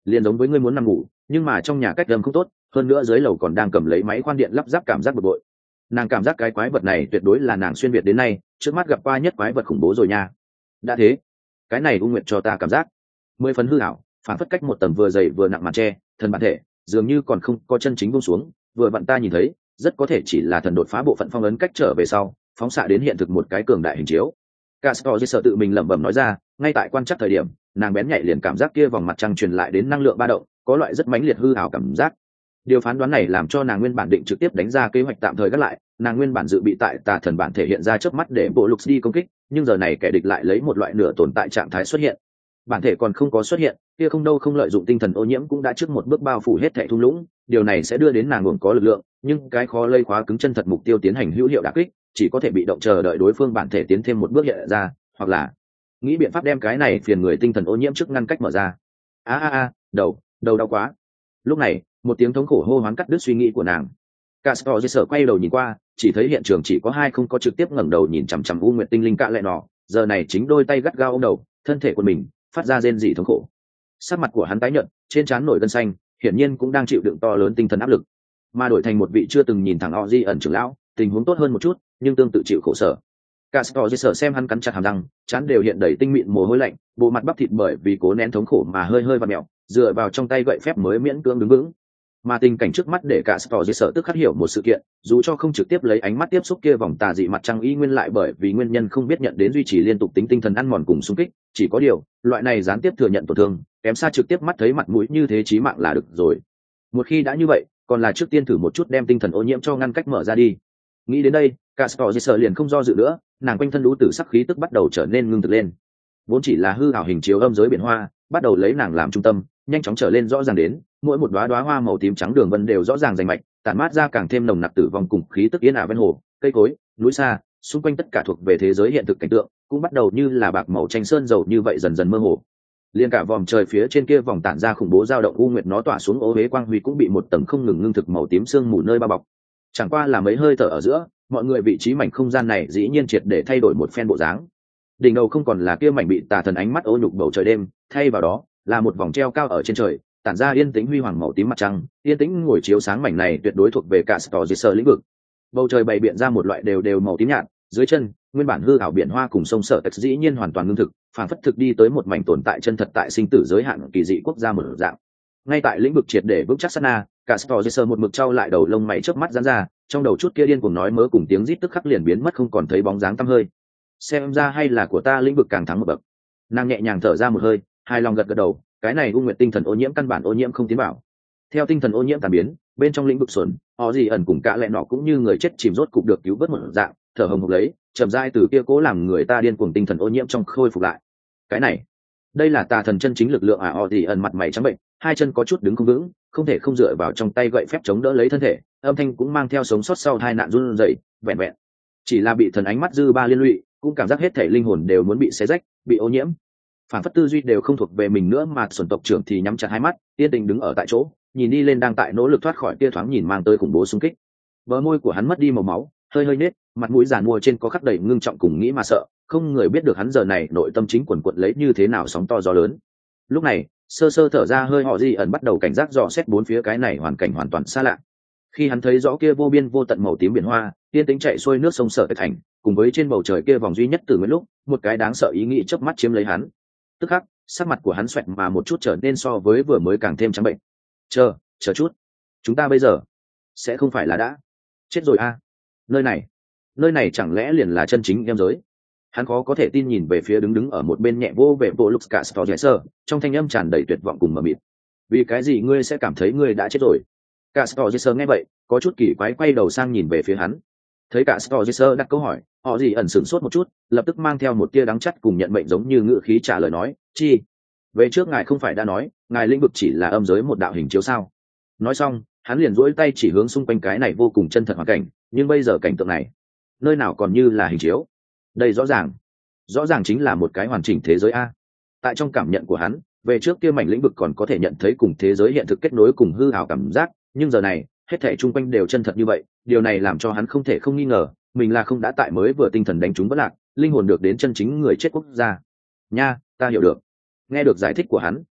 liền giống với ngươi muốn nằm ngủ nhưng mà trong nhà cách âm không tốt, hơn nữa dưới lầu còn đang cầm lấy máy khoan điện lắp ráp, cảm giác bực bội. Nàng cảm giác cái quái vật này tuyệt đối là nàng xuyên việt đến nay trước mắt gặp qua nhất quái vật khủng bố rồi nha. Đã thế, cái này u nguyệt cho ta cảm giác mười phần hư ảo, phản phất cách một tầng vừa dày vừa nặng màn tre, thần bản thể dường như còn không có chân chính buông xuống, vừa vặn ta nhìn thấy rất có thể chỉ là thần đột phá bộ phận phong ấn cách trở về sau phóng xạ đến hiện thực một cái cường đại hình chiếu. Castor sợ tự mình lẩm bẩm nói ra, ngay tại quan chắc thời điểm nàng bén nhạy liền cảm giác kia vòng mặt trăng truyền lại đến năng lượng ba động, có loại rất mãnh liệt hư ảo cảm giác. Điều phán đoán này làm cho nàng nguyên bản định trực tiếp đánh ra kế hoạch tạm thời gác lại, nàng nguyên bản dự bị tại tà thần bản thể hiện ra chớp mắt để bộ lục đi công kích, nhưng giờ này kẻ địch lại lấy một loại nửa tồn tại trạng thái xuất hiện. Bản thể còn không có xuất hiện, kia không đâu không lợi dụng tinh thần ô nhiễm cũng đã trước một bước bao phủ hết thảy thung lũng, điều này sẽ đưa đến nàng nguồn có lực lượng, nhưng cái khó lây khóa cứng chân thật mục tiêu tiến hành hữu hiệu đả kích, chỉ có thể bị động chờ đợi đối phương bản thể tiến thêm một bước hiện ra, hoặc là nghĩ biện pháp đem cái này phiền người tinh thần ô nhiễm trước ngăn cách mở ra. A a a, đầu, đầu đau quá. Lúc này, một tiếng thống khổ hô hoán cắt đứt suy nghĩ của nàng. Castor sợ quay đầu nhìn qua, chỉ thấy hiện trường chỉ có hai không có trực tiếp ngẩng đầu nhìn chằm chằm U Nguyệt tinh linh cạ lẹ nọ, giờ này chính đôi tay gắt gao ôm đầu, thân thể của mình phát ra rên rỉ thống khổ. Sắc mặt của hắn tái nhợt, trên trán nổi gân xanh, hiển nhiên cũng đang chịu đựng to lớn tinh thần áp lực. Mà đổi thành một vị chưa từng nhìn thẳng Ozzy ẩn trưởng lão, tình huống tốt hơn một chút, nhưng tương tự chịu khổ sở. Castor sợ xem hắn cắn chặt hàm răng, trán đều hiện đầy tinh mịn mồ hôi lạnh, bộ mặt bắp thịt bởi vì cố nén thống khổ mà hơi hơi vặn mèo, dựa vào trong tay gậy phép mới miễn cưỡng đứng vững. Mà tình cảnh trước mắt để cả Castor sợ tức khắc hiểu một sự kiện, dù cho không trực tiếp lấy ánh mắt tiếp xúc kia vòng tà dị mặt trăng y nguyên lại bởi vì nguyên nhân không biết nhận đến duy trì liên tục tính tinh thần ăn mòn cùng xung kích, chỉ có điều, loại này gián tiếp thừa nhận tổn thương, kém xa trực tiếp mắt thấy mặt mũi như thế chí mạng là được rồi. Một khi đã như vậy, còn là trước tiên thử một chút đem tinh thần ô nhiễm cho ngăn cách mở ra đi. Nghĩ đến đây, Castor sợ liền không do dự nữa, nàng quanh thân lũ tử sắc khí tức bắt đầu trở nên ngưng thực lên. Vốn chỉ là hư ảo hình chiếu âm giới biển hoa, bắt đầu lấy nàng làm trung tâm, nhanh chóng trở lên rõ ràng đến, mỗi một đóa đóa hoa màu tím trắng đường vân đều rõ ràng rành mạch, tản mát ra càng thêm nồng nặc tử vong cùng khí tức yên ả ven hồ, cây cối, núi xa, xung quanh tất cả thuộc về thế giới hiện thực cảnh tượng, cũng bắt đầu như là bạc màu tranh sơn dầu như vậy dần dần mơ hồ. Liên cả vòm trời phía trên kia vòng tản ra khủng bố dao động u nguyệt nó tỏa xuống ô huế quang huy cũng bị một tầng không ngừng ngưng thực màu tím sương mù nơi bao bọc. Chẳng qua là mấy hơi thở ở giữa, mọi người vị trí mảnh không gian này dĩ nhiên triệt để thay đổi một phen bộ dáng. Đỉnh đầu không còn là kia mảnh bị tà thần ánh mắt ô nhục bầu trời đêm, thay vào đó là một vòng treo cao ở trên trời, tản ra yên tĩnh huy hoàng màu tím mặt trăng, yên tĩnh ngồi chiếu sáng mảnh này tuyệt đối thuộc về cả Castor lĩnh vực. Bầu trời bày biện ra một loại đều đều màu tím nhạt, dưới chân, nguyên bản hư ảo biển hoa cùng sông sở tạch dĩ nhiên hoàn toàn ngưng thực, phản phất thực đi tới một mảnh tồn tại chân thật tại sinh tử giới hạn kỳ dị quốc gia một dạng. Ngay tại lĩnh vực triệt để vững chắc sát na, Castor một mực trao lại đầu lông mày chớp mắt giãn ra, trong đầu chút kia điên cuồng nói mớ cùng tiếng rít tức khắc liền biến mất không còn thấy bóng dáng tăm hơi. Xem ra hay là của ta lĩnh vực càng thắng một bậc. Nàng nhẹ nhàng thở ra một hơi, hài lòng gật gật đầu, cái này u nguyệt tinh thần ô nhiễm căn bản ô nhiễm không tiến vào. Theo tinh thần ô nhiễm tàn biến, bên trong lĩnh vực xuẩn, họ gì ẩn cùng cả lẹ nọ cũng như người chết chìm rốt cục được cứu vớt một dạng, thở hồng hộc lấy, chậm rãi từ kia cố làm người ta điên cuồng tinh thần ô nhiễm trong khôi phục lại. Cái này, đây là tà thần chân chính lực lượng à? Họ gì ẩn mặt mày trắng bệnh, hai chân có chút đứng không vững, không thể không dựa vào trong tay gậy phép chống đỡ lấy thân thể, âm thanh cũng mang theo sống sót sau hai nạn run rẩy, vẹn vẹn chỉ là bị thần ánh mắt dư ba liên lụy, cũng cảm giác hết thể linh hồn đều muốn bị xé rách, bị ô nhiễm. Phản phất tư duy đều không thuộc về mình nữa, mà xuẩn tộc trưởng thì nhắm chặt hai mắt, yên tình đứng ở tại chỗ, nhìn đi lên đang tại nỗ lực thoát khỏi kia thoáng nhìn mang tới khủng bố xung kích. Bờ môi của hắn mất đi màu máu, hơi hơi nết, mặt mũi giàn mua trên có khắc đầy ngưng trọng cùng nghĩ mà sợ, không người biết được hắn giờ này nội tâm chính quần quật lấy như thế nào sóng to gió lớn. Lúc này, sơ sơ thở ra hơi họ gì ẩn bắt đầu cảnh giác dò xét bốn phía cái này hoàn cảnh hoàn toàn xa lạ. Khi hắn thấy rõ kia vô biên vô tận màu tím biển hoa, yên tĩnh chạy xuôi nước sông Sở Tạch Thành, cùng với trên bầu trời kia vòng duy nhất từ nguyên lúc, một cái đáng sợ ý nghĩ chớp mắt chiếm lấy hắn. Tức khắc, sắc mặt của hắn xoẹt mà một chút trở nên so với vừa mới càng thêm trắng bệnh. Chờ, chờ chút, chúng ta bây giờ sẽ không phải là đã chết rồi à? Nơi này, nơi này chẳng lẽ liền là chân chính em giới? Hắn khó có thể tin nhìn về phía đứng đứng ở một bên nhẹ vô về bộ lục cả Castor, trong thanh âm tràn đầy tuyệt vọng cùng mờ mịt. Vì cái gì ngươi sẽ cảm thấy ngươi đã chết rồi? Castor nghe vậy, có chút kỳ quái quay đầu sang nhìn về phía hắn. Thấy Castor đặt câu hỏi, họ gì ẩn sửng sốt một chút, lập tức mang theo một tia đắng chắt cùng nhận mệnh giống như ngữ khí trả lời nói, chi? Về trước ngài không phải đã nói, ngài lĩnh vực chỉ là âm giới một đạo hình chiếu sao? Nói xong, hắn liền duỗi tay chỉ hướng xung quanh cái này vô cùng chân thật hoàn cảnh, nhưng bây giờ cảnh tượng này, nơi nào còn như là hình chiếu? Đây rõ ràng, rõ ràng chính là một cái hoàn chỉnh thế giới a. Tại trong cảm nhận của hắn, về trước kia mảnh lĩnh vực còn có thể nhận thấy cùng thế giới hiện thực kết nối cùng hư ảo cảm giác, nhưng giờ này, hết thảy chung quanh đều chân thật như vậy, điều này làm cho hắn không thể không nghi ngờ, mình là không đã tại mới vừa tinh thần đánh trúng bất lạc, linh hồn được đến chân chính người chết quốc gia. Nha, ta hiểu được. Nghe được giải thích của hắn,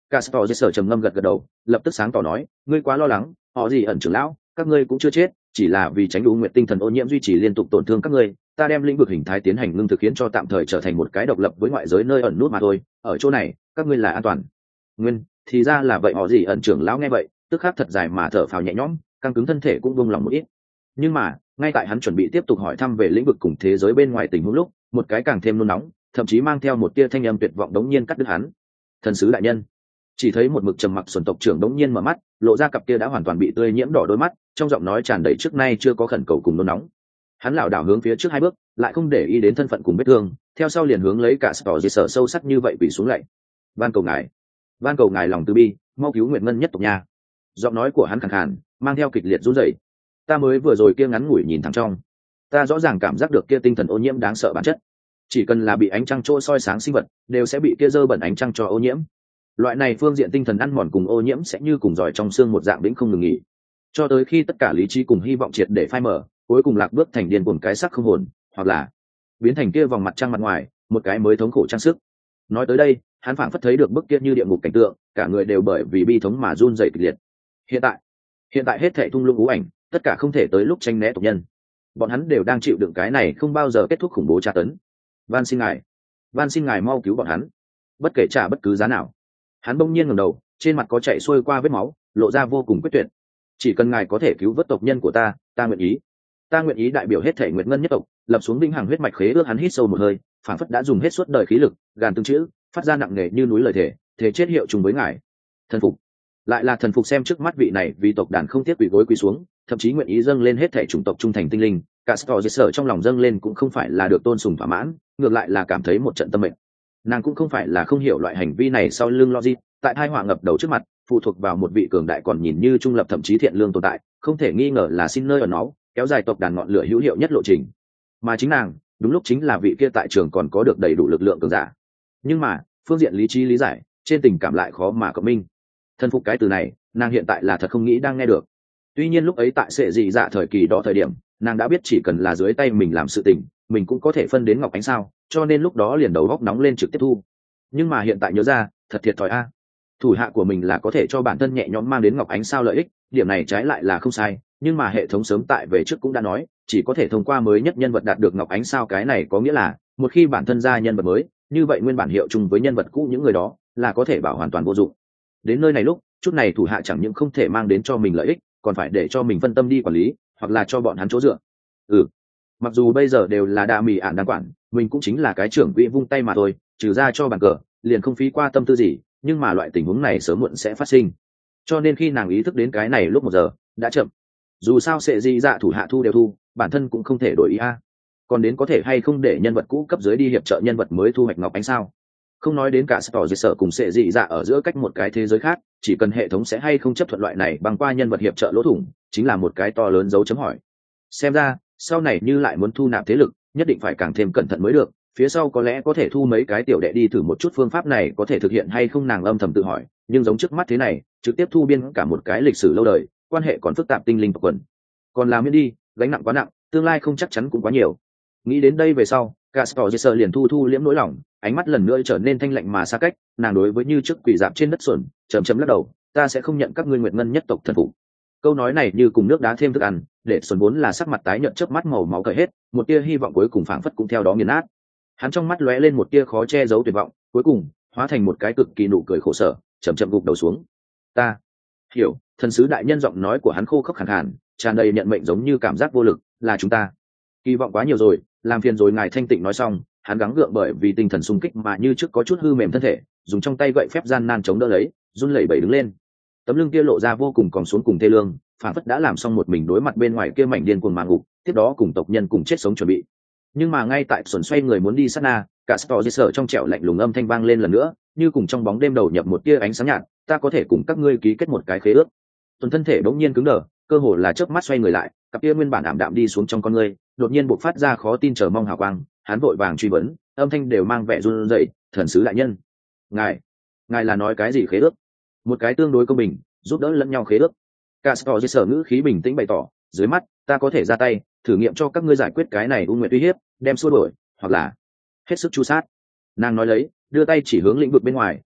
Castor Jesser trầm ngâm gật gật đầu, lập tức sáng tỏ nói, ngươi quá lo lắng, họ gì ẩn trưởng lão, các ngươi cũng chưa chết, chỉ là vì tránh đủ nguyện tinh thần ô nhiễm duy trì liên tục tổn thương các ngươi, ta đem lĩnh vực hình thái tiến hành ngưng thực khiến cho tạm thời trở thành một cái độc lập với ngoại giới nơi ẩn nút mà thôi, ở chỗ này, các ngươi là an toàn. Nguyên, thì ra là vậy, họ gì ẩn trưởng lão nghe vậy, tức khắc thật dài mà thở phào nhẹ nhõm, căng cứng thân thể cũng buông lòng một ít. Nhưng mà, ngay tại hắn chuẩn bị tiếp tục hỏi thăm về lĩnh vực cùng thế giới bên ngoài tình huống lúc, một cái càng thêm nôn nóng, thậm chí mang theo một tia thanh âm tuyệt vọng đống nhiên cắt đứt hắn. Thần sứ đại nhân. Chỉ thấy một mực trầm mặc xuẩn tộc trưởng đống nhiên mở mắt, lộ ra cặp kia đã hoàn toàn bị tươi nhiễm đỏ đôi mắt, trong giọng nói tràn đầy trước nay chưa có khẩn cầu cùng nôn nóng. Hắn lảo đảo hướng phía trước hai bước, lại không để ý đến thân phận cùng vết thương, theo sau liền hướng lấy cả Sở Dị Sở sâu sắc như vậy quỳ xuống lạy. Van cầu ngài, van cầu ngài lòng từ bi, mau cứu Nguyệt Ngân nhất tộc nha. Giọng nói của hắn khàn khàn, mang theo kịch liệt run rẩy. Ta mới vừa rồi kia ngắn ngủi nhìn thẳng trong, ta rõ ràng cảm giác được kia tinh thần ô nhiễm đáng sợ bản chất. Chỉ cần là bị ánh trăng trôi soi sáng sinh vật, đều sẽ bị kia dơ bẩn ánh trăng cho ô nhiễm. Loại này phương diện tinh thần ăn mòn cùng ô nhiễm sẽ như cùng giỏi trong xương một dạng vĩnh không ngừng nghỉ, cho tới khi tất cả lý trí cùng hy vọng triệt để phai mờ, cuối cùng lạc bước thành điên cuồng cái sắc không hồn, hoặc là biến thành kia vòng mặt trăng mặt ngoài, một cái mới thống khổ trang sức. Nói tới đây, hắn phảng phất thấy được bức kia như địa ngục cảnh tượng, cả người đều bởi vì bi thống mà run rẩy kịch liệt. Hiện tại, hiện tại hết thảy thung lũng ú ảnh, tất cả không thể tới lúc tranh né tộc nhân. Bọn hắn đều đang chịu đựng cái này không bao giờ kết thúc khủng bố tra tấn. Van xin ngài, van xin ngài mau cứu bọn hắn, bất kể trả bất cứ giá nào. Hắn bỗng nhiên ngẩng đầu, trên mặt có chảy xuôi qua vết máu, lộ ra vô cùng quyết tuyệt. Chỉ cần ngài có thể cứu vớt tộc nhân của ta, ta nguyện ý. Ta nguyện ý đại biểu hết thể Nguyệt Ngân nhất tộc, lập xuống vĩnh hằng huyết mạch khế ước. Hắn hít sâu một hơi, phảng phất đã dùng hết suốt đời khí lực, gàn từng chữ, phát ra nặng nề như núi lời thề, thề chết hiệu chung với ngài. Thần phục, lại là thần phục. Xem trước mắt vị này vì tộc đàn không tiếc quỳ gối quỳ xuống, thậm chí nguyện ý dâng lên hết thể chủng tộc trung thành tinh linh. Cả Sở trong lòng dâng lên cũng không phải là được tôn sùng thỏa mãn, ngược lại là cảm thấy một trận tâm mệnh. Nàng cũng không phải là không hiểu loại hành vi này sau lưng logic, tại hai họa ngập đầu trước mặt, phụ thuộc vào một vị cường đại còn nhìn như trung lập thậm chí thiện lương tồn tại, không thể nghi ngờ là xin nơi ở nó, kéo dài tộc đàn ngọn lửa hữu hiệu nhất lộ trình. Mà chính nàng, đúng lúc chính là vị kia tại trường còn có được đầy đủ lực lượng cường giả. Nhưng mà, phương diện lý trí lý giải, trên tình cảm lại khó mà cộng minh. Thân phục cái từ này, nàng hiện tại là thật không nghĩ đang nghe được. Tuy nhiên lúc ấy tại Sệ Dị Dạ thời kỳ đó thời điểm, nàng đã biết chỉ cần là dưới tay mình làm sự tình, mình cũng có thể phân đến ngọc ánh sao, cho nên lúc đó liền đầu góc nóng lên trực tiếp thu. Nhưng mà hiện tại nhớ ra, thật thiệt thòi a. Thủ hạ của mình là có thể cho bản thân nhẹ nhõm mang đến ngọc ánh sao lợi ích, điểm này trái lại là không sai, nhưng mà hệ thống sớm tại về trước cũng đã nói, chỉ có thể thông qua mới nhất nhân vật đạt được ngọc ánh sao. Cái này có nghĩa là, một khi bản thân ra nhân vật mới, như vậy nguyên bản hiệu chung với nhân vật cũ những người đó là có thể bảo hoàn toàn vô dụng. Đến nơi này lúc, chút này thủ hạ chẳng những không thể mang đến cho mình lợi ích, còn phải để cho mình phân tâm đi quản lý, hoặc là cho bọn hắn chỗ dựa. Ừ, mặc dù bây giờ đều là đa mì ản đang quản, mình cũng chính là cái trưởng quỹ vung tay mà thôi, trừ ra cho bàn cờ, liền không phí qua tâm tư gì, nhưng mà loại tình huống này sớm muộn sẽ phát sinh. Cho nên khi nàng ý thức đến cái này lúc một giờ, đã chậm. Dù sao Sệ Dị Dạ thủ hạ thu đều thu, bản thân cũng không thể đổi ý a. Còn đến có thể hay không để nhân vật cũ cấp dưới đi hiệp trợ nhân vật mới thu hoạch ngọc ánh sao? Không nói đến cả Sở Dị Sở cùng Sệ Dị Dạ ở giữa cách một cái thế giới khác, chỉ cần hệ thống sẽ hay không chấp thuận loại này bằng qua nhân vật hiệp trợ lỗ thủng, chính là một cái to lớn dấu chấm hỏi. Xem ra, sau này như lại muốn thu nạp thế lực, nhất định phải càng thêm cẩn thận mới được. Phía sau có lẽ có thể thu mấy cái tiểu đệ đi thử một chút phương pháp này có thể thực hiện hay không, nàng âm thầm tự hỏi. Nhưng giống trước mắt thế này, trực tiếp thu biên cả một cái lịch sử lâu đời, quan hệ còn phức tạp tinh linh tộc quần, còn làm miễn đi, gánh nặng quá nặng, tương lai không chắc chắn cũng quá nhiều. Nghĩ đến đây về sau, Castor liền thu thu liễm nỗi lòng, ánh mắt lần nữa trở nên thanh lạnh mà xa cách. Nàng đối với như trước quỷ dạp trên đất xuẩn, chậm chậm lắc đầu, ta sẽ không nhận các ngươi Nguyệt Ngân nhất tộc thần phục. Câu nói này như cùng nước đá thêm thức ăn, để xuẩn vốn là sắc mặt tái nhợt chớp mắt màu máu cởi hết, một tia hy vọng cuối cùng phảng phất cũng theo đó nghiền nát. Hắn trong mắt lóe lên một tia khó che giấu tuyệt vọng, cuối cùng hóa thành một cái cực kỳ nụ cười khổ sở, chậm chậm gục đầu xuống. Ta hiểu. Thần sứ đại nhân, giọng nói của hắn khô khốc khàn khàn, tràn đầy nhận mệnh giống như cảm giác vô lực, là chúng ta kỳ vọng quá nhiều rồi, làm phiền rồi ngài. Thanh Tịnh nói xong, hắn gắng gượng bởi vì tinh thần xung kích mà như trước có chút hư mềm thân thể, dùng trong tay gậy phép gian nan chống đỡ lấy, run lẩy bẩy đứng lên. Tấm lưng kia lộ ra vô cùng còn xuống cùng thê lương, phản phất đã làm xong một mình đối mặt bên ngoài kia mảnh điên cuồng mà ngục, tiếp đó cùng tộc nhân cùng chết sống chuẩn bị. Nhưng mà ngay tại xuẩn xoay người muốn đi sát na, cả Storm trong trẻo lạnh lùng âm thanh vang lên lần nữa, như cùng trong bóng đêm đầu nhập một tia ánh sáng nhạt, ta có thể cùng các ngươi ký kết một cái khế ước. Tuần thân thể bỗng nhiên cứng đờ, cơ hồ là chớp mắt xoay người lại, cặp kia nguyên bản ảm đạm đi xuống trong con ngươi, đột nhiên bộc phát ra khó tin chờ mong hào quang. Hắn vội vàng truy vấn, âm thanh đều mang vẻ run rẩy, thần sứ đại nhân, ngài ngài là nói cái gì khế ước? Một cái tương đối công bình, giúp đỡ lẫn nhau khế ước. Castor dưới sở ngữ khí bình tĩnh bày tỏ, dưới mắt ta có thể ra tay thử nghiệm cho các ngươi giải quyết cái này u nguyện uy hiếp, đem xua đuổi hoặc là hết sức chu sát. Nàng nói lấy, đưa tay chỉ hướng lĩnh vực bên ngoài,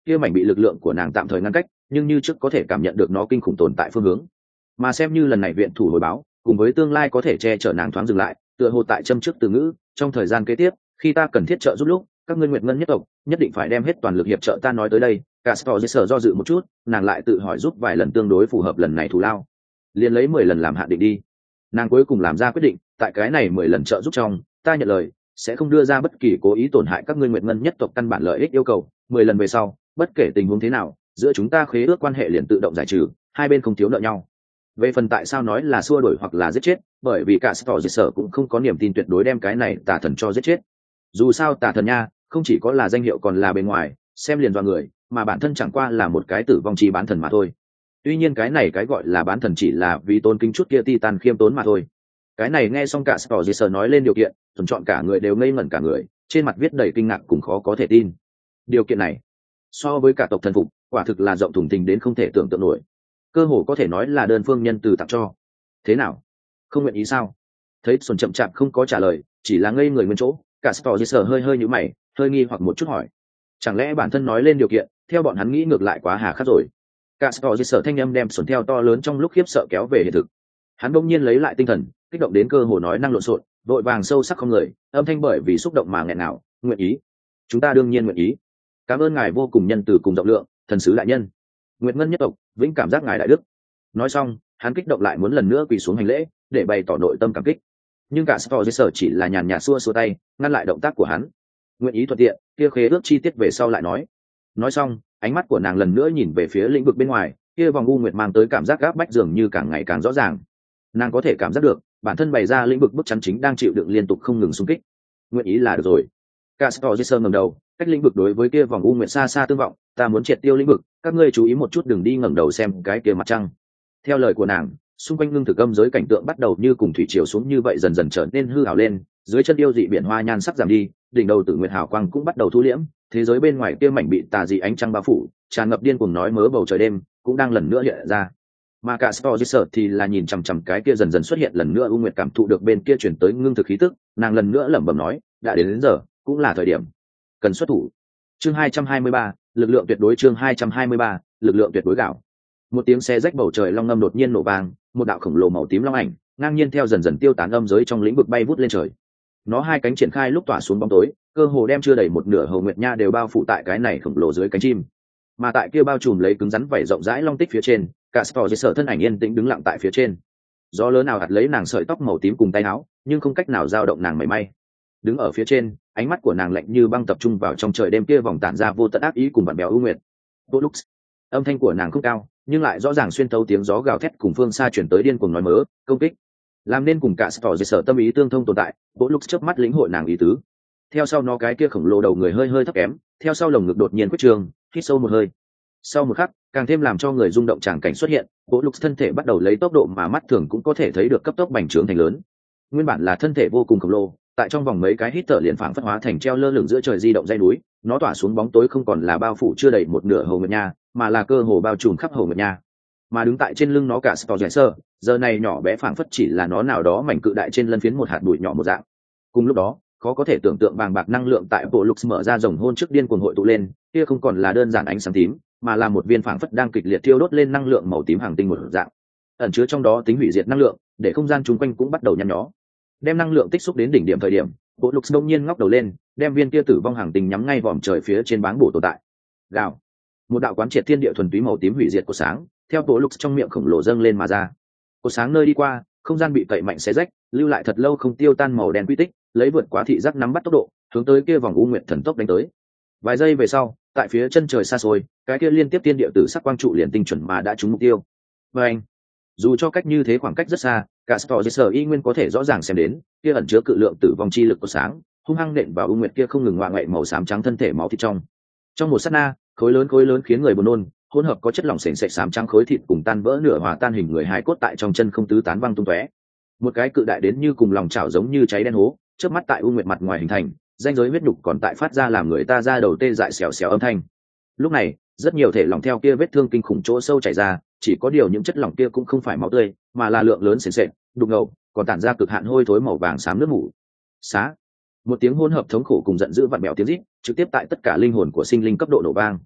kia mảnh bị lực lượng của nàng tạm thời ngăn cách, nhưng như trước có thể cảm nhận được nó kinh khủng tồn tại phương hướng. Mà xem như lần này viện thủ hồi báo, cùng với tương lai có thể che chở nàng thoáng dừng lại, tựa hồ tại châm trước từ ngữ, trong thời gian kế tiếp, khi ta cần thiết trợ giúp lúc, các ngươi Nguyệt Ngân nhất tộc nhất định phải đem hết toàn lực hiệp trợ ta. Nói tới đây, cả Storm do dự một chút, nàng lại tự hỏi giúp vài lần tương đối phù hợp lần này thù lao, liền lấy mười lần làm hạn định đi. Nàng cuối cùng làm ra quyết định, tại cái này mười lần trợ giúp trong, ta nhận lời sẽ không đưa ra bất kỳ cố ý tổn hại các ngươi Nguyệt Ngân nhất tộc căn bản lợi ích yêu cầu. Mười lần về sau, bất kể tình huống thế nào, giữa chúng ta khế ước quan hệ liền tự động giải trừ, hai bên không thiếu nợ nhau. Về phần tại sao nói là xua đuổi hoặc là giết chết, bởi vì cả Storm cũng không có niềm tin tuyệt đối đem cái này tà thần cho giết chết. Dù sao tà thần nha, không chỉ có là danh hiệu còn là bề ngoài, xem liền dọa người, mà bản thân chẳng qua là một cái tử vong chi bán thần mà thôi. Tuy nhiên cái này cái gọi là bán thần chỉ là vì tôn kính chút kia titan khiêm tốn mà thôi. Cái này nghe xong cả Storm nói lên điều kiện, thuần chọn cả người đều ngây ngẩn cả người, trên mặt viết đầy kinh ngạc cùng khó có thể tin. Điều kiện này, so với cả tộc thần phục, quả thực là rộng thùng thình đến không thể tưởng tượng nổi. Cơ hồ có thể nói là đơn phương nhân từ tặng cho. Thế nào? Không nguyện ý sao? Thấy Xuân chậm chạp không có trả lời, chỉ là ngây người nguyên chỗ, cả Storm hơi hơi nhíu mày, hơi nghi hoặc một chút hỏi: chẳng lẽ bản thân nói lên điều kiện, theo bọn hắn nghĩ ngược lại quá hà khắc rồi? Cả Storm thanh âm đem Xuân theo to lớn trong lúc khiếp sợ kéo về hiện thực. Hắn bỗng nhiên lấy lại tinh thần, kích động đến cơ hồ nói năng lộn xộn, vội vàng sâu sắc không người, âm thanh bởi vì xúc động mà nghẹn ngào: nguyện ý. Chúng ta đương nhiên nguyện ý. Cảm ơn ngài vô cùng nhân từ cùng rộng lượng, thần sứ đại nhân. Nguyệt Ngân nhất tộc vĩnh cảm giác ngài đại đức. Nói xong, hắn kích động lại muốn lần nữa quỳ xuống hành lễ, để bày tỏ nội tâm cảm kích. Nhưng cả Storm chỉ là nhàn nhạt xua xua tay, ngăn lại động tác của hắn. Nguyện ý thuận tiện, kia khế ước chi tiết về sau lại nói. Nói xong, ánh mắt của nàng lần nữa nhìn về phía lĩnh vực bên ngoài, kia vòng u nguyệt mang tới cảm giác gáp bách dường như càng ngày càng rõ ràng. Nàng có thể cảm giác được, bản thân bày ra lĩnh vực bức chắn chính đang chịu đựng liên tục không ngừng xung kích. Nguyện ý là được rồi. Cả Storm ngẩng đầu, cách lĩnh vực đối với kia vòng u nguyệt xa xa tương vọng, ta muốn triệt tiêu lĩnh vực, các ngươi chú ý một chút đừng đi ngẩng đầu xem cái kia mặt trăng. Theo lời của nàng, xung quanh ngưng thực âm giới cảnh tượng bắt đầu như cùng thủy triều xuống như vậy dần dần trở nên hư ảo lên, dưới chân yêu dị biển hoa nhan sắc giảm đi, đỉnh đầu Tử Nguyệt hào quang cũng bắt đầu thu liễm, thế giới bên ngoài kia mảnh bị tà dị ánh trăng bao phủ, tràn ngập điên cuồng nói mớ bầu trời đêm cũng đang lần nữa hiện ra. Mà cả Storm thì là nhìn chằm chằm cái kia dần dần xuất hiện lần nữa u nguyệt, cảm thụ được bên kia chuyển tới ngưng thực khí tức, nàng lần nữa lẩm bẩm nói, đã đến, đến giờ, cũng là thời điểm cần xuất thủ. Chương hai trăm hai mươi ba, lực lượng tuyệt đối. Chương hai trăm hai mươi ba, lực lượng tuyệt đối gạo. Một tiếng xe rách bầu trời long ngâm đột nhiên nổ vang, một đạo khổng lồ màu tím long ảnh ngang nhiên theo dần dần tiêu tán âm giới trong lĩnh vực bay vút lên trời. Nó hai cánh triển khai lúc tỏa xuống bóng tối, cơ hồ đem chưa đầy một nửa Hầu Nguyệt Nha đều bao phủ tại cái này khổng lồ dưới cánh chim. Mà tại kia bao trùm lấy cứng rắn vảy rộng rãi long tích phía trên, cả Storm thân ảnh yên tĩnh đứng lặng tại phía trên. Gió lớn nào hạt lấy nàng sợi tóc màu tím cùng tay áo, nhưng không cách nào dao động nàng mảy may. Đứng ở phía trên, ánh mắt của nàng lạnh như băng tập trung vào trong trời đêm kia vòng tản ra vô tận ác ý cùng bạn bèo ưu nguyệt. Pollux. Âm thanh của nàng không cao, nhưng lại rõ ràng xuyên thấu tiếng gió gào thét cùng phương xa chuyển tới điên cuồng nói mớ, công kích. Làm nên cùng cả Storm tâm ý tương thông tồn tại, Pollux chớp mắt lĩnh hội nàng ý tứ. Theo sau nó cái kia khổng lồ đầu người hơi hơi thấp kém, theo sau lồng ngực đột nhiên quyết trường, hít sâu một hơi. Sau một khắc, càng thêm làm cho người rung động tràng cảnh xuất hiện, Pollux thân thể bắt đầu lấy tốc độ mà mắt thường cũng có thể thấy được cấp tốc bành trướng thành lớn. Nguyên bản là thân thể vô cùng khổng lồ, tại trong vòng mấy cái hít thở liền phảng phất hóa thành treo lơ lửng giữa trời di động dây núi, nó tỏa xuống bóng tối không còn là bao phủ chưa đầy một nửa Hầu Nguyệt Nha, mà là cơ hồ bao trùm khắp Hầu Nguyệt Nha. Mà đứng tại trên lưng nó cả Storm giờ này nhỏ bé phảng phất chỉ là nó nào đó mảnh cự đại trên lân phiến một hạt bụi nhỏ một dạng. Cùng lúc đó, khó có thể tưởng tượng bàng bạc năng lượng tại Pollux mở ra rồng hôn trước điên cuồng hội tụ lên, kia không còn là đơn giản ánh sáng tím, mà là một viên phảng phất đang kịch liệt thiêu đốt lên năng lượng màu tím hàng tinh một dạng, ẩn chứa trong đó tính hủy diệt năng lượng, để không gian chung quanh cũng bắt đầu nhăn nhó. Đem năng lượng tích xúc đến đỉnh điểm thời điểm, Pollux đông nhiên ngóc đầu lên, đem viên kia tử vong hàng tinh nhắm ngay vòm trời phía trên báng bổ tồn tại. Gào. Một đạo quán triệt thiên địa thuần túy màu tím hủy diệt của sáng, theo Pollux trong miệng khổng lồ dâng lên mà ra. Cột sáng nơi đi qua, không gian bị cậy mạnh xé rách, lưu lại thật lâu không tiêu tan màu đen quy tích, lấy vượt quá thị giác nắm bắt tốc độ, hướng tới kia vòng u nguyệt thần tốc đánh tới. Vài giây về sau, tại phía chân trời xa xôi, cái kia liên tiếp tiên địa tử sắc quang trụ liền tinh chuẩn mà đã trúng mục tiêu. Và anh, dù cho cách như thế khoảng cách rất xa, cả Storm y nguyên có thể rõ ràng xem đến, kia ẩn chứa cự lượng tử vong chi lực của sáng, hung hăng nện vào u nguyệt kia không ngừng ngoạ ngoại màu xám trắng thân thể máu thịt trong. Trong một sát na, khối lớn khối lớn khiến người buồn nôn, hỗn hợp có chất lỏng sền sệt xám trắng khối thịt cùng tan vỡ nửa hòa tan hình người hài cốt tại trong chân không tứ tán văng tung tóe. Một cái cự đại đến như cùng lòng chảo giống như cháy đen hố, chớp mắt tại u nguyệt mặt ngoài hình thành, ranh giới huyết nhục còn tại phát ra làm người ta ra đầu tê dại xèo xèo âm thanh. Lúc này, rất nhiều thể lỏng theo kia vết thương kinh khủng chỗ sâu chảy ra, chỉ có điều những chất lỏng kia cũng không phải máu tươi, mà là lượng lớn sền sệt, đục ngầu, còn tản ra cực hạn hôi thối màu vàng xám nước mủ. Xá. Một tiếng hỗn hợp thống khổ cùng giận dữ vặn bẹo tiếng rít, trực tiếp tại tất cả linh hồn của sinh linh cấp độ nổ vang.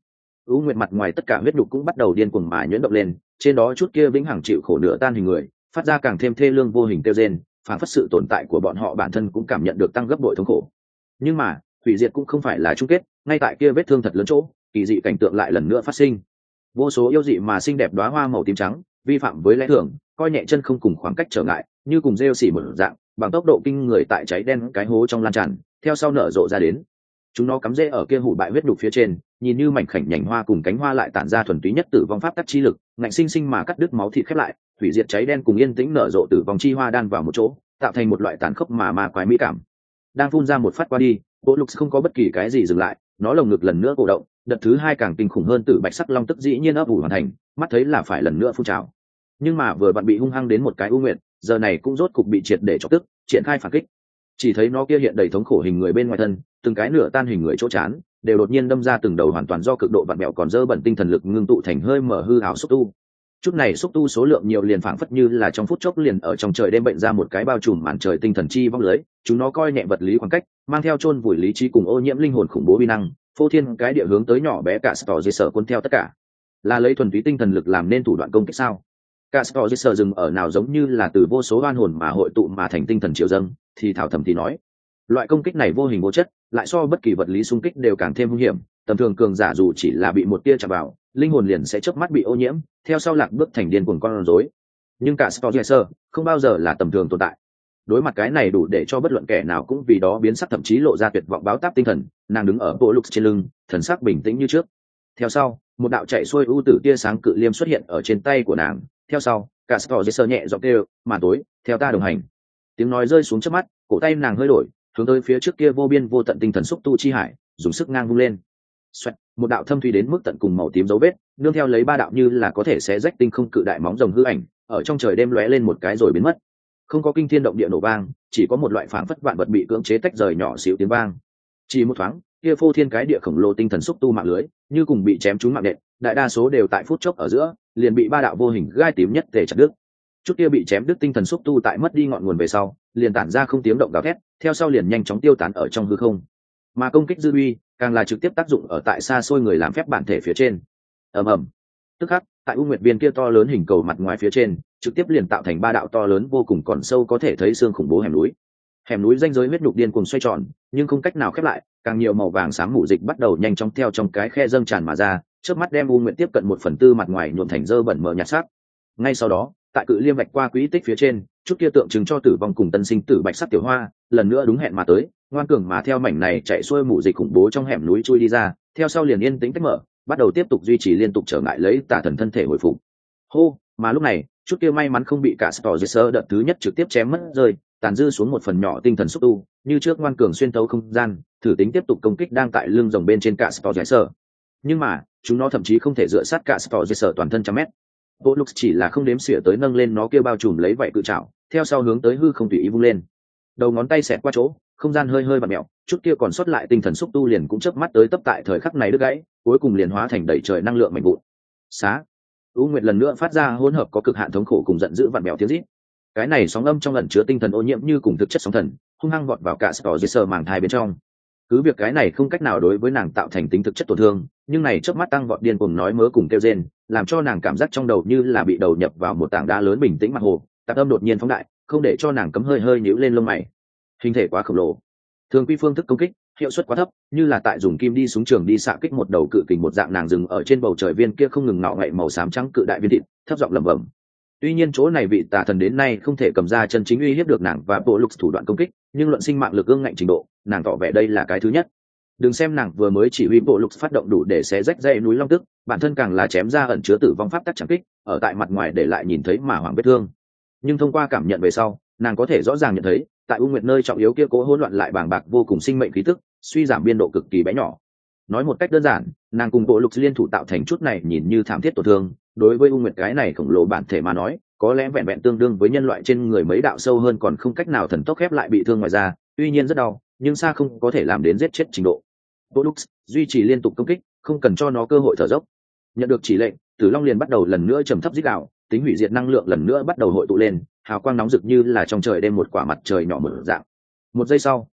U Nguyệt mặt ngoài tất cả huyết nhục cũng bắt đầu điên cuồng mà nhuyễn động lên, trên đó chút kia vĩnh hằng chịu khổ nửa tan hình người, phát ra càng thêm thê lương vô hình kêu rên, phản phất sự tồn tại của bọn họ bản thân cũng cảm nhận được tăng gấp bội thống khổ. Nhưng mà, hủy diệt cũng không phải là chung kết, ngay tại kia vết thương thật lớn chỗ, kỳ dị cảnh tượng lại lần nữa phát sinh. Vô số yêu dị mà xinh đẹp đóa hoa màu tím trắng, vi phạm với lẽ thường, coi nhẹ chân không cùng khoảng cách trở ngại, như cùng rêu xỉ một dạng, bằng tốc độ kinh người tại cháy đen cái hố trong lan tràn, theo sau nở rộ ra đến. Chúng nó cắm rễ ở kia hủ bại huyết nhục phía trên, nhìn như mảnh khảnh nhành hoa cùng cánh hoa lại tản ra thuần túy nhất tử vong pháp tắc chi lực, ngạnh sinh sinh mà cắt đứt máu thịt khép lại, hủy diệt cháy đen cùng yên tĩnh nở rộ tử vong chi hoa đan vào một chỗ, tạo thành một loại tàn khốc mà ma quái mỹ cảm. Đang phun ra một phát qua đi, bộ lục không có bất kỳ cái gì dừng lại, nó lồng ngực lần nữa cổ động, đợt thứ hai càng kinh khủng hơn, tử bạch sắc long tức dĩ nhiên ấp ủ hoàn thành, mắt thấy là phải lần nữa phun trào. Nhưng mà vừa vặn bị hung hăng đến một cái u nguyệt, giờ này cũng rốt cục bị triệt để chọc tức, triển khai phản kích. Chỉ thấy nó kia hiện đầy thống khổ hình người bên ngoài thân, từng cái nửa tan hình người chỗ chán, đều đột nhiên đâm ra từng đầu hoàn toàn do cực độ vặn bẹo còn dơ bẩn tinh thần lực ngưng tụ thành hơi mở hư ảo xúc tu. Chút này xúc tu số lượng nhiều liền phảng phất như là trong phút chốc liền ở trong trời đêm bệnh ra một cái bao trùm màn trời tinh thần chi vong lưới, chúng nó coi nhẹ vật lý khoảng cách, mang theo chôn vùi lý trí cùng ô nhiễm linh hồn khủng bố uy năng, phô thiên cái địa hướng tới nhỏ bé cả Storgiser cuốn theo tất cả. Là lấy thuần túy tinh thần lực làm nên thủ đoạn công kích sao? Cả Storgiser dừng ở nào giống như là từ vô số oan hồn mà hội tụ mà thành tinh thần triệu dâng, thì thảo thầm thì nói, loại công kích này vô hình vô chất, lại so bất kỳ vật lý xung kích đều càng thêm hung hiểm, tầm thường cường giả dù chỉ là bị một tia chạm vào, linh hồn liền sẽ chớp mắt bị ô nhiễm, theo sau lạc bước thành điên cuồng con rối. Nhưng cả Storgiser không bao giờ là tầm thường tồn tại. Đối mặt cái này đủ để cho bất luận kẻ nào cũng vì đó biến sắc, thậm chí lộ ra tuyệt vọng báo táp tinh thần, nàng đứng ở bộ lục trên lưng, thần sắc bình tĩnh như trước. Theo sau, một đạo chạy xuôi ưu tử tia sáng cự liêm xuất hiện ở trên tay của nàng, theo sau, cả Storgiser nhẹ giọng kêu, "Màn tối, theo ta đồng hành." Tiếng nói rơi xuống trước mắt, cổ tay nàng hơi đổi, hướng tới phía trước kia vô biên vô tận tinh thần xúc tu chi hải, dùng sức ngang vung lên. Xoẹt, một đạo thâm thúy đến mức tận cùng màu tím dấu vết, nương theo lấy ba đạo như là có thể xé rách tinh không cự đại móng rồng hư ảnh, ở trong trời đêm lóe lên một cái rồi biến mất. Không có kinh thiên động địa nổ vang, chỉ có một loại phảng phất vạn vật bị cưỡng chế tách rời nhỏ xíu tiếng vang. Chỉ một thoáng, kia phô thiên cái địa khổng lồ tinh thần xúc tu mạng lưới, như cùng bị chém trúng mạng nện, đại đa số đều tại phút chốc ở giữa, liền bị ba đạo vô hình gai tím nhất tề chặt đứt. Chút kia bị chém đứt tinh thần xúc tu tại mất đi ngọn nguồn về sau, liền tản ra không tiếng động gào thét, theo sau liền nhanh chóng tiêu tán ở trong hư không. Mà công kích dư uy, càng là trực tiếp tác dụng ở tại xa xôi người làm phép bản thể phía trên. Ầm ầm. Tức khắc, tại u nguyệt viên kia to lớn hình cầu mặt ngoài phía trên, trực tiếp liền tạo thành ba đạo to lớn vô cùng còn sâu có thể thấy xương khủng bố hẻm núi. Hẻm núi ranh giới huyết nhục điên cuồng xoay tròn, nhưng không cách nào khép lại, càng nhiều màu vàng xám mù dịch bắt đầu nhanh chóng theo trong cái khe dâng tràn mà ra, chớp mắt đem u nguyệt tiếp cận một phần tư mặt ngoài nhuộm thành dơ bẩn mờ nhạt sắc. Ngay sau đó, tại cự liêm vạch qua quỹ tích phía trên, chút kia tượng trưng cho tử vong cùng tân sinh tử bạch sắc tiểu hoa, lần nữa đúng hẹn mà tới, ngoan cường mà theo mảnh này chạy xuôi mù dịch khủng bố trong hẻm núi chui đi ra, theo sau liền yên tĩnh tách mở, bắt đầu tiếp tục duy trì liên tục trở ngại lấy tà thần thân thể hồi phục. Hô, mà lúc này, chút kia may mắn không bị cả Storgiser đợt thứ nhất trực tiếp chém mất rơi, tàn dư xuống một phần nhỏ tinh thần xúc tu, như trước ngoan cường xuyên thấu không gian, thử tính tiếp tục công kích đang tại lưng rồng bên trên cả Storgiser. Nhưng mà, chúng nó thậm chí không thể dựa sát cả Storgiser toàn thân trăm mét. Bộ lục chỉ là không đếm xỉa tới nâng lên nó kia bao trùm lấy vậy cự trảo, theo sau hướng tới hư không tùy ý vung lên. Đầu ngón tay xẹt qua chỗ, không gian hơi hơi vặn mèo, chút kia còn sót lại tinh thần xúc tu liền cũng chớp mắt tới tấp tại thời khắc này đứt gãy, cuối cùng liền hóa thành đầy trời năng lượng mạnh vụn. Xá. U Nguyệt lần nữa phát ra hỗn hợp có cực hạn thống khổ cùng giận dữ vặn mèo tiếng rít. Cái này sóng âm trong ẩn chứa tinh thần ô nhiễm như cùng thực chất sóng thần, hung hăng vọt vào cả Storgiser màng thai bên trong. Cứ việc cái này không cách nào đối với nàng tạo thành tính thực chất tổn thương, nhưng này chớp mắt tăng vọt điên cuồng nói mớ cùng kêu rên, làm cho nàng cảm giác trong đầu như là bị đầu nhập vào một tảng đá lớn bình tĩnh mặt hồ, tạp âm đột nhiên phóng đại, không để cho nàng cấm hơi hơi nhíu lên lông mày. Hình thể quá khổng lồ, thường quy phương thức công kích hiệu suất quá thấp, như là tại dùng kim đi súng trường đi xạ kích một đầu cự kình một dạng. Nàng dừng ở trên bầu trời viên kia không ngừng nọ ngậy màu xám trắng cự đại viên thịt, thấp giọng lẩm bẩm. Tuy nhiên chỗ này vị tà thần đến nay không thể cầm ra chân chính uy hiếp được nàng và bộ lục thủ đoạn công kích, nhưng luận sinh mạng lực ương ngạnh trình độ, nàng tỏ vẻ đây là cái thứ nhất. Đừng xem nàng vừa mới chỉ huy bộ lục phát động đủ để xé rách dãy núi long tức, bản thân càng là chém ra ẩn chứa tử vong pháp tắc chẳng kích, ở tại mặt ngoài để lại nhìn thấy mà hoảng vết thương. Nhưng thông qua cảm nhận về sau, nàng có thể rõ ràng nhận thấy, tại u nguyệt nơi trọng yếu kia cố hỗn loạn lại bàng bạc vô cùng sinh mệnh khí tức, suy giảm biên độ cực kỳ bé nhỏ. Nói một cách đơn giản, nàng cùng bộ lục liên thủ tạo thành chút này nhìn như thảm thiết tổn thương, đối với u nguyệt cái này khổng lồ bản thể mà nói, có lẽ vẹn vẹn tương đương với nhân loại trên người mấy đạo sâu hơn còn không cách nào thần tốc khép lại bị thương ngoài ra, tuy nhiên rất đau, nhưng xa không có thể làm đến giết chết trình độ. Bolux duy trì liên tục công kích, không cần cho nó cơ hội thở dốc. Nhận được chỉ lệnh, Tử Long liền bắt đầu lần nữa trầm thấp rít gào, tính hủy diệt năng lượng lần nữa bắt đầu hội tụ lên, hào quang nóng rực như là trong trời đêm một quả mặt trời nhỏ mở dạng. Một giây sau,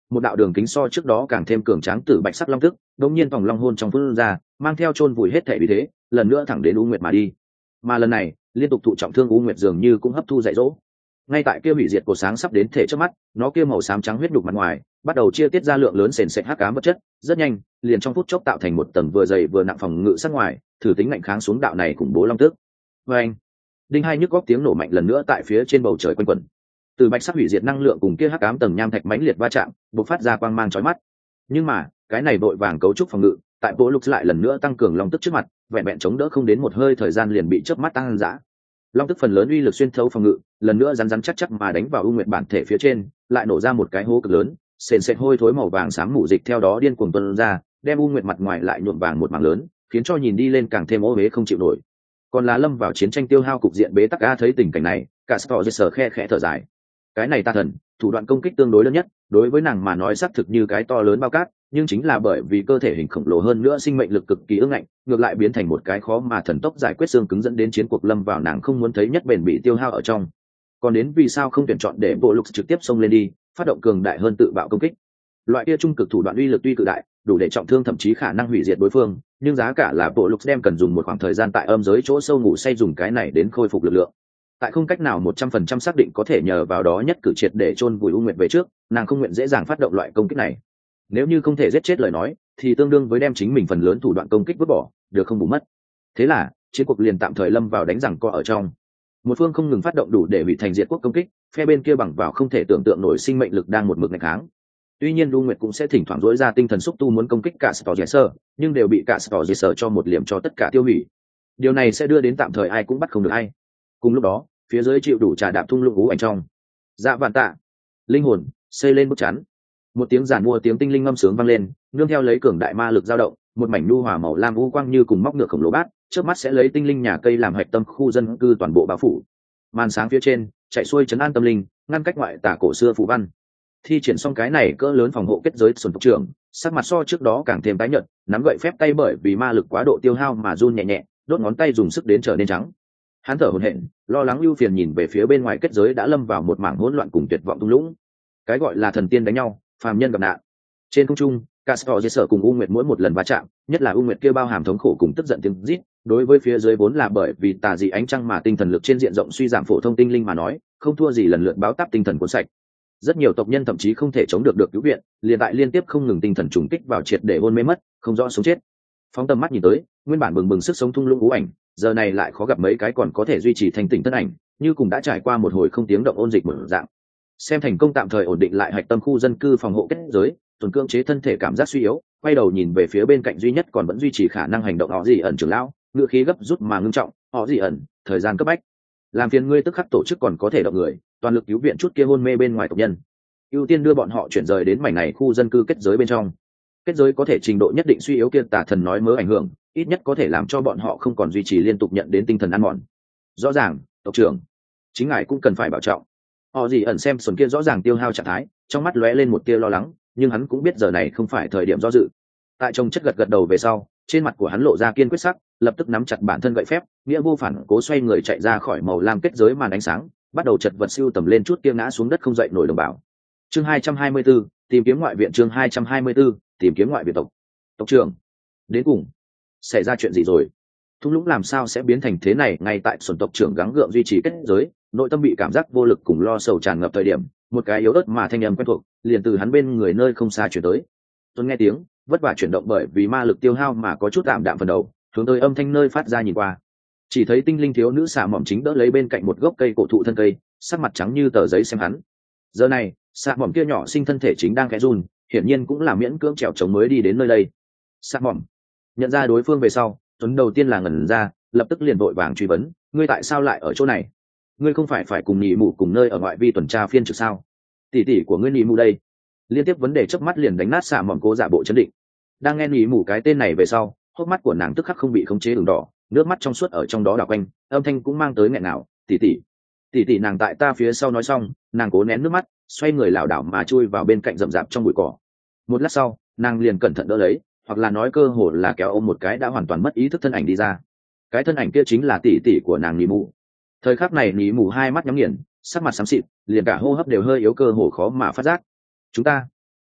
một đạo đường kính so trước đó càng thêm cường tráng tử bạch sắc long tức đột nhiên vòng long hôn trong phun ra, mang theo chôn vùi hết thể vì thế, lần nữa thẳng đến U Nguyệt mà đi. Mà lần này, liên tục thụ trọng thương U Nguyệt dường như cũng hấp thu dạy dỗ. Ngay tại kia hủy diệt của sáng sắp đến thể trước mắt, nó kia màu xám trắng huyết đục mặt ngoài, bắt đầu chia tiết ra lượng lớn sền sệt hắc ám vật chất, rất nhanh, liền trong phút chốc tạo thành một tầng vừa dày vừa nặng phòng ngự sát ngoài, thử tính mạnh kháng xuống đạo này khủng bố long tức. Và anh, đinh hai nhức góc tiếng nổ mạnh lần nữa tại phía trên bầu trời quanh quẩn. Từ bạch sắc hủy diệt năng lượng cùng kia hắc ám tầng nham thạch mãnh liệt va chạm, bộc phát ra quang mang chói mắt. Nhưng mà, cái này vội vàng cấu trúc phòng ngự, tại bộ lục lại lần nữa tăng cường long tức trước mặt, vẹn vẹn chống đỡ không đến một hơi thời gian liền bị chớp mắt tăng dã. Long tức phần lớn uy lực xuyên thấu phòng ngự, lần nữa rắn rắn chắc chắc mà đánh vào U Nguyệt bản thể phía trên, lại nổ ra một cái hố cực lớn, sền sệt hôi thối màu vàng xám mù dịch theo đó điên cuồng tuôn ra, đem U Nguyệt mặt ngoài lại nhuộm vàng một mảng lớn, khiến cho nhìn đi lên càng thêm ô uế không chịu nổi. Còn là lâm vào chiến tranh tiêu hao cục diện bế tắc a thấy tình cảnh này, cả Storgesser khe khẽ thở dài. Cái này ta thần, thủ đoạn công kích tương đối lớn nhất, đối với nàng mà nói xác thực như cái to lớn bao cát, nhưng chính là bởi vì cơ thể hình khổng lồ hơn nữa sinh mệnh lực cực kỳ ương ngạnh, ngược lại biến thành một cái khó mà thần tốc giải quyết xương cứng dẫn đến chiến cuộc lâm vào nàng không muốn thấy nhất bền bị tiêu hao ở trong. Còn đến vì sao không tuyển chọn để bộ lục trực tiếp xông lên đi, phát động cường đại hơn tự bạo công kích. Loại kia trung cực thủ đoạn uy lực tuy cự đại, đủ để trọng thương thậm chí khả năng hủy diệt đối phương, nhưng giá cả là bộ lục đem cần dùng một khoảng thời gian tại âm giới chỗ sâu ngủ say dùng cái này đến khôi phục lực lượng. Tại không cách nào một trăm phần trăm xác định có thể nhờ vào đó nhất cử triệt để chôn vùi U Nguyệt về trước, nàng không nguyện dễ dàng phát động loại công kích này. Nếu như không thể giết chết lời nói, thì tương đương với đem chính mình phần lớn thủ đoạn công kích vứt bỏ, được không bù mất. Thế là, chiến cuộc liền tạm thời lâm vào đánh giằng co ở trong. Một phương không ngừng phát động đủ để hủy thành diệt quốc công kích, phe bên kia bằng vào không thể tưởng tượng nổi sinh mệnh lực đang một mực nghịch kháng. Tuy nhiên U Nguyệt cũng sẽ thỉnh thoảng rỗi ra tinh thần xúc tu muốn công kích cả Storgesser, nhưng đều bị cả Storgesser cho một liềm cho tất cả tiêu hủy. Điều này sẽ đưa đến tạm thời ai cũng bắt không được ai. Cùng lúc đó, phía dưới chịu đủ trà đạp thung lũng ú ảnh trong. Dạ vạn tạ, linh hồn, xây lên bức chắn. Một tiếng giản mua tiếng tinh linh ngâm sướng vang lên, nương theo lấy cường đại ma lực dao động, một mảnh nu hòa màu lam u quang như cùng móc ngược khổng lồ bát, trước mắt sẽ lấy tinh linh nhà cây làm hạch tâm khu dân cư toàn bộ bao phủ. Màn sáng phía trên, chạy xuôi trấn an tâm linh, ngăn cách ngoại tả cổ xưa phù văn. Thi triển xong cái này cỡ lớn phòng hộ kết giới xuân tộc trưởng, sắc mặt so trước đó càng thêm tái nhợt, nắm gậy phép tay bởi vì ma lực quá độ tiêu hao mà run nhẹ nhẹ, đốt ngón tay dùng sức đến trở nên trắng. Hắn thở hổn hển, lo lắng ưu phiền nhìn về phía bên ngoài kết giới đã lâm vào một mảng hỗn loạn cùng tuyệt vọng tung lũng. Cái gọi là thần tiên đánh nhau, phàm nhân gặp nạn. Trên không trung, Castor dễ sợ cùng U Nguyệt mỗi một lần va chạm, nhất là U Nguyệt kia bao hàm thống khổ cùng tức giận tiếng rít, đối với phía dưới vốn là bởi vì tà dị ánh trăng mà tinh thần lực trên diện rộng suy giảm phổ thông tinh linh mà nói, không thua gì lần lượt báo táp tinh thần cuốn sạch. Rất nhiều tộc nhân thậm chí không thể chống được được cứu viện, liền tại liên tiếp không ngừng tinh thần trùng kích vào triệt để hôn mê mất, không rõ sống chết. Phóng tầm mắt nhìn tới, nguyên bản bừng bừng sức sống thung lũng ú ảnh, giờ này lại khó gặp mấy cái còn có thể duy trì thanh tỉnh thân ảnh, như cùng đã trải qua một hồi không tiếng động ôn dịch một dạng. Xem thành công tạm thời ổn định lại hạch tâm khu dân cư phòng hộ kết giới, tuần cưỡng chế thân thể cảm giác suy yếu, quay đầu nhìn về phía bên cạnh duy nhất còn vẫn duy trì khả năng hành động họ gì ẩn trưởng lão, ngựa khí gấp rút mà ngưng trọng, họ gì ẩn, thời gian cấp bách, làm phiền ngươi tức khắc tổ chức còn có thể động người, toàn lực cứu viện chút kia hôn mê bên ngoài tộc nhân, ưu tiên đưa bọn họ chuyển rời đến mảnh này khu dân cư kết giới bên trong. Kết giới có thể trình độ nhất định suy yếu kia tà thần nói mớ ảnh hưởng, ít nhất có thể làm cho bọn họ không còn duy trì liên tục nhận đến tinh thần ăn mòn. Rõ ràng, tộc trưởng, chính ngài cũng cần phải bảo trọng. Họ gì ẩn xem xuân kia rõ ràng tiêu hao trạng thái, trong mắt lóe lên một tia lo lắng, nhưng hắn cũng biết giờ này không phải thời điểm do dự. Tại trong chất gật gật đầu về sau, trên mặt của hắn lộ ra kiên quyết sắc, lập tức nắm chặt bản thân gậy phép, nghĩa vô phản cố xoay người chạy ra khỏi màu lam kết giới màn ánh sáng, bắt đầu chật vật siêu tầm lên chút kia ngã xuống đất không dậy nổi đồng bào. Chương hai trăm hai mươi tư, tìm kiếm ngoại viện. Chương hai trăm hai mươi tư, tìm kiếm ngoại viện. Tộc tộc trưởng, đến cùng xảy ra chuyện gì rồi? Thung lũng làm sao sẽ biến thành thế này? Ngay tại xuân tộc trưởng gắng gượng duy trì kết giới, nội tâm bị cảm giác vô lực cùng lo sầu tràn ngập thời điểm, một cái yếu ớt mà thanh âm quen thuộc liền từ hắn bên người nơi không xa chuyển tới. Tuấn nghe tiếng, vất vả chuyển động bởi vì ma lực tiêu hao mà có chút tạm đạm phần đầu, hướng tới âm thanh nơi phát ra nhìn qua, chỉ thấy tinh linh thiếu nữ xạ mỏm chính đỡ lấy bên cạnh một gốc cây cổ thụ thân cây, sắc mặt trắng như tờ giấy xem hắn. Giờ này, xạ mỏm kia nhỏ sinh thân thể chính đang khẽ run, hiển nhiên cũng là miễn cưỡng trèo chống mới đi đến nơi đây. Xạ mỏm nhận ra đối phương về sau, Tuấn đầu tiên là ngẩn ra, lập tức liền vội vàng truy vấn, ngươi tại sao lại ở chỗ này? Ngươi không phải phải cùng nhị mụ cùng nơi ở ngoại vi tuần tra phiên trực sao? Tỷ tỷ của ngươi nhị mụ đây. Liên tiếp vấn đề chớp mắt liền đánh nát xạ mỏm cố giả bộ chấn định. Đang nghe nhị mụ cái tên này về sau, hốc mắt của nàng tức khắc không bị khống chế ửng đỏ, nước mắt trong suốt ở trong đó đảo quanh, âm thanh cũng mang tới nghẹn nào, tỷ tỷ, tỷ tỷ. Nàng tại ta phía sau nói xong, nàng cố nén nước mắt, xoay người lảo đảo mà chui vào bên cạnh rậm rạp trong bụi cỏ. Một lát sau, nàng liền cẩn thận đỡ lấy, hoặc là nói cơ hồ là kéo ôm một cái đã hoàn toàn mất ý thức thân ảnh đi ra. Cái thân ảnh kia chính là tỷ tỷ của nàng nhị mụ. Thời khắc này nhị mụ hai mắt nhắm nghiền, sắc mặt xám xịt, liền cả hô hấp đều hơi yếu, cơ hồ khó mà phát giác. Chúng ta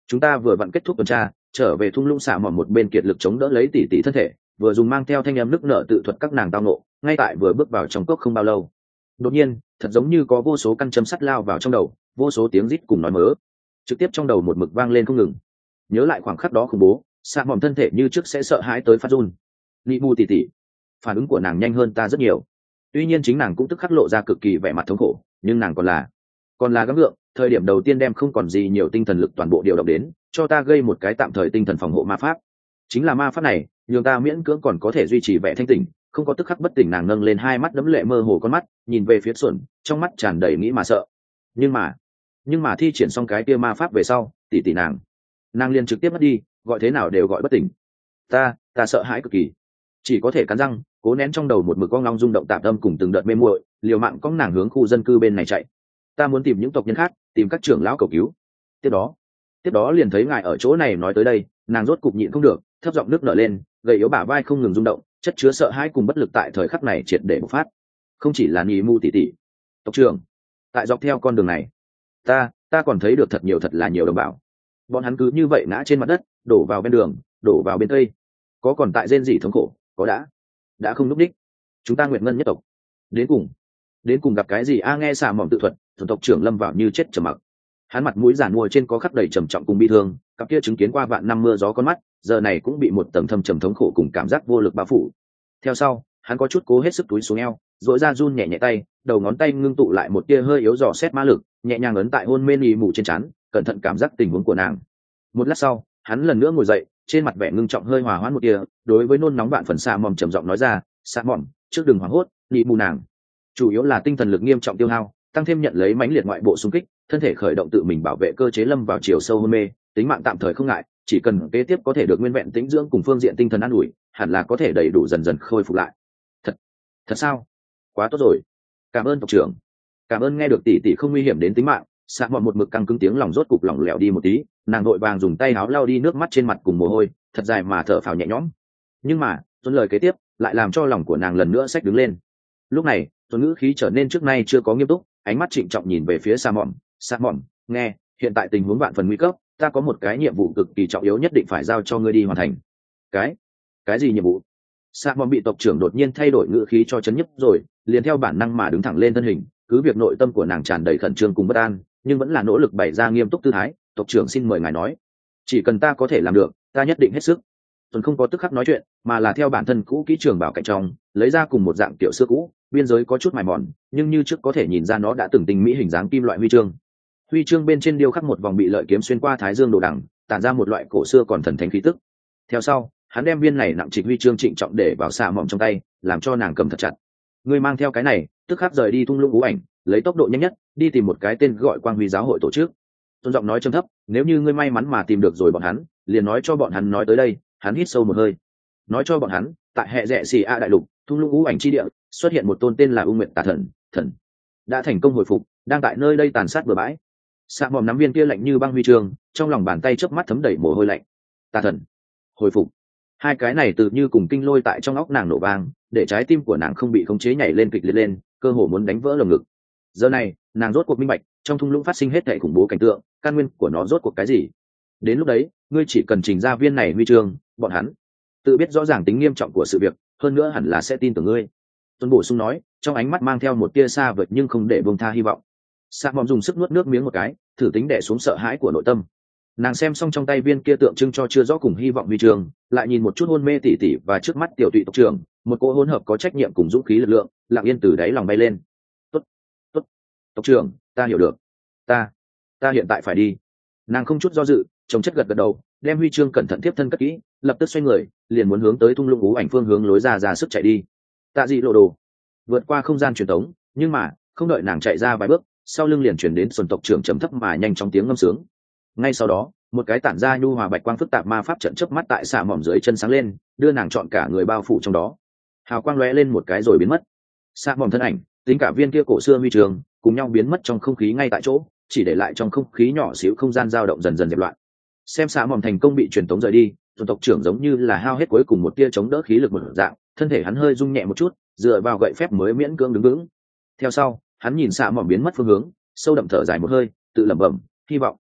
chúng ta vừa vặn kết thúc tuần tra, trở về thung lũng xạ mỏm một bên kiệt lực chống đỡ lấy tỷ tỷ thân thể, vừa dùng mang theo thanh em nức nở tự thuật các nàng tao nộ, ngay tại vừa bước vào trong cốc không bao lâu. Đột nhiên, thật giống như có vô số căn châm sắt lao vào trong đầu, vô số tiếng rít cùng nói mớ, trực tiếp trong đầu một mực vang lên không ngừng. Nhớ lại khoảng khắc đó khủng bố, xạ mỏm thân thể như trước sẽ sợ hãi tới phát run. Nị Mu tỷ tỷ, phản ứng của nàng nhanh hơn ta rất nhiều. Tuy nhiên chính nàng cũng tức khắc lộ ra cực kỳ vẻ mặt thống khổ, nhưng nàng còn là còn là gắng gượng. Thời điểm đầu tiên đem không còn gì nhiều tinh thần lực toàn bộ điều động đến, cho ta gây một cái tạm thời tinh thần phòng hộ ma pháp. Chính là ma pháp này, nhường ta miễn cưỡng còn có thể duy trì vẻ thanh tỉnh, không có tức khắc bất tỉnh. Nàng nâng lên hai mắt đẫm lệ mơ hồ con mắt, nhìn về phía Xuân, trong mắt tràn đầy nghĩ mà sợ. Nhưng mà, nhưng mà thi triển xong cái kia ma pháp về sau, tỷ tỷ nàng, nàng liền trực tiếp mất đi, gọi thế nào đều gọi bất tỉnh. Ta, ta sợ hãi cực kỳ, chỉ có thể cắn răng, cố nén trong đầu một mực con long rung động tạm tâm cùng từng đợt mê muội, liều mạng cong nàng hướng khu dân cư bên này chạy. Ta muốn tìm những tộc nhân khác, tìm các trưởng lão cầu cứu. Tiếp đó, tiếp đó liền thấy ngài ở chỗ này nói tới đây, nàng rốt cục nhịn không được, thấp giọng nước nở lên, gầy yếu bả vai không ngừng rung động, chất chứa sợ hãi cùng bất lực tại thời khắc này triệt để bộc phát. Không chỉ là Nị Mu tỷ tỷ, tộc trưởng, tại dọc theo con đường này, ta, ta còn thấy được thật nhiều thật là nhiều đồng bào. Bọn hắn cứ như vậy ngã trên mặt đất, đổ vào bên đường, đổ vào bên tây, có còn tại rên rỉ thống khổ, có đã, đã không núp đích. Chúng ta Nguyệt Ngân nhất tộc, đến cùng, đến cùng gặp cái gì a? Nghe xà mỏm tự thuật, thần tộc trưởng lâm vào như chết trầm mặc. Hắn mặt mũi giàn mua trên có khắc đầy trầm trọng cùng bi thương, cặp kia chứng kiến qua vạn năm mưa gió con mắt giờ này cũng bị một tầng thâm trầm thống khổ cùng cảm giác vô lực bao phủ. Theo sau, hắn có chút cố hết sức túi xuống eo, duỗi ra run nhẹ nhẹ tay, đầu ngón tay ngưng tụ lại một tia hơi yếu dò xét ma lực, nhẹ nhàng ấn tại hôn mê Nị Mu trên trán, cẩn thận cảm giác tình huống của nàng. Một lát sau, hắn lần nữa ngồi dậy, trên mặt vẻ ngưng trọng hơi hòa hoãn một tia, đối với nôn nóng bạn phần xạ mỏm trầm giọng nói ra, xạ mỏm, trước đừng hoảng hốt, Nị Mu nàng chủ yếu là tinh thần lực nghiêm trọng tiêu hao, tăng thêm nhận lấy mãnh liệt ngoại bộ xung kích, thân thể khởi động tự mình bảo vệ cơ chế lâm vào chiều sâu hôn mê, tính mạng tạm thời không ngại, chỉ cần kế tiếp có thể được nguyên vẹn tĩnh dưỡng cùng phương diện tinh thần an ủi, hẳn là có thể đầy đủ dần dần khôi phục lại. Thật, thật sao? Quá tốt rồi. Cảm ơn tộc trưởng. Cảm ơn. Nghe được tỷ tỷ không nguy hiểm đến tính mạng, Sạ Mọn một mực căng cứng tiếng lòng rốt cục lỏng lẻo đi một tí, nàng đội vàng dùng tay áo lau đi nước mắt trên mặt cùng mồ hôi, thật dài mà thở phào nhẹ nhõm. Nhưng mà, tuân lời kế tiếp lại làm cho lòng của nàng lần nữa xách đứng lên. Lúc này, tuân ngữ khí trở nên trước nay chưa có nghiêm túc, ánh mắt trịnh trọng nhìn về phía Sạ Mọn. Sạ Mọn, nghe, hiện tại tình huống vạn phần nguy cấp, ta có một cái nhiệm vụ cực kỳ trọng yếu nhất định phải giao cho ngươi đi hoàn thành. Cái? Cái gì nhiệm vụ? Sạ Mọn bị tộc trưởng đột nhiên thay đổi ngữ khí cho chấn nhức rồi, liền theo bản năng mà đứng thẳng lên thân hình, cứ việc nội tâm của nàng tràn đầy khẩn trương cùng bất an, nhưng vẫn là nỗ lực bày ra nghiêm túc tư thái. Tộc trưởng xin mời ngài nói, chỉ cần ta có thể làm được, ta nhất định hết sức. Tuần không có tức khắc nói chuyện, mà là theo bản thân cũ kỹ trường bảo cạnh trong lấy ra cùng một dạng tiểu xưa cũ, biên giới có chút mài mòn, nhưng như trước có thể nhìn ra nó đã từng tinh mỹ hình dáng kim loại huy chương. Huy chương bên trên điêu khắc một vòng bị lợi kiếm xuyên qua thái dương đồ đằng, tản ra một loại cổ xưa còn thần thánh khí tức. Theo sau, hắn đem viên này nặng trịch huy chương trịnh trọng để vào Sạ Mọn trong tay, làm cho nàng cầm thật chặt. Ngươi mang theo cái này, tức khắc rời đi thung lũng ngũ ảnh, lấy tốc độ nhanh nhất đi tìm một cái tên gọi Quang Huy giáo hội tổ chức. Tôn giọng nói trầm thấp, nếu như ngươi may mắn mà tìm được rồi bọn hắn, liền nói cho bọn hắn nói tới đây. Hắn hít sâu một hơi, nói cho bọn hắn, tại hệ rẽ xì a đại lục, thung lũng ngũ ảnh chi địa xuất hiện một tôn tên là U Nguyệt Tà Thần, thần đã thành công hồi phục, đang tại nơi đây tàn sát bừa bãi. Sạ Mọn nắm viên kia lạnh như băng huy chương, trong lòng bàn tay chớp mắt thấm đầy mồ hôi lạnh. Tà Thần hồi phục, hai cái này tự như cùng kinh lôi tại trong óc nàng nổ vang, để trái tim của nàng không bị khống chế nhảy lên kịch liệt lên, cơ hồ muốn đánh vỡ lồng ngực. Giờ này, nàng rốt cuộc minh bạch, trong thung lũng phát sinh hết thảy khủng bố cảnh tượng, căn nguyên của nó rốt cuộc cái gì. Đến lúc đấy, ngươi chỉ cần trình ra viên này huy chương, bọn hắn tự biết rõ ràng tính nghiêm trọng của sự việc, hơn nữa hẳn là sẽ tin tưởng ngươi. Tuân bổ sung nói, trong ánh mắt mang theo một tia xa vời nhưng không để buông tha hy vọng. Sạ Mọn dùng sức nuốt nước miếng một cái, thử tính đè xuống sợ hãi của nội tâm. Nàng xem xong trong tay viên kia tượng trưng cho chưa rõ cùng hy vọng huy chương, lại nhìn một chút hôn mê tỉ tỉ và trước mắt tiểu tụy tộc trưởng, một cỗ hỗn hợp có trách nhiệm cùng dũng khí lực lượng lặng yên từ đáy lòng bay lên. Tốt, tốt, tộc trưởng, ta hiểu được, ta, ta hiện tại phải đi. Nàng không chút do dự, chống chất gật gật đầu, đem huy chương cẩn thận tiếp thân cất kỹ, lập tức xoay người, liền muốn hướng tới thung lũng ngũ ảnh phương hướng lối ra ra sức chạy đi. Tạ Dị lộ đồ, vượt qua không gian truyền tống, nhưng mà không đợi nàng chạy ra vài bước, sau lưng liền chuyển đến Xuân tộc trưởng trầm thấp mà nhanh trong tiếng ngâm sướng. Ngay sau đó, một cái tản ra nhu hòa bạch quang phức tạp ma pháp trận chớp mắt tại Sạ Mọn dưới chân sáng lên, đưa nàng trọn cả người bao phủ trong đó. Hào quang lóe lên một cái rồi biến mất. Sạ Mọn thân ảnh, tính cả viên kia cổ xưa huy chương, cùng nhau biến mất trong không khí ngay tại chỗ, chỉ để lại trong không khí nhỏ xíu không gian dao động dần dần dẹp loạn. Xem Sạ Mọn thành công bị truyền tống rời đi, Xuân tộc trưởng giống như là hao hết cuối cùng một tia chống đỡ khí lực một dạng, thân thể hắn hơi rung nhẹ một chút, dựa vào gậy phép mới miễn cưỡng đứng vững. Theo sau, hắn nhìn Sạ Mọn biến mất phương hướng, sâu đậm thở dài một hơi, tự lẩm bẩm, hy vọng,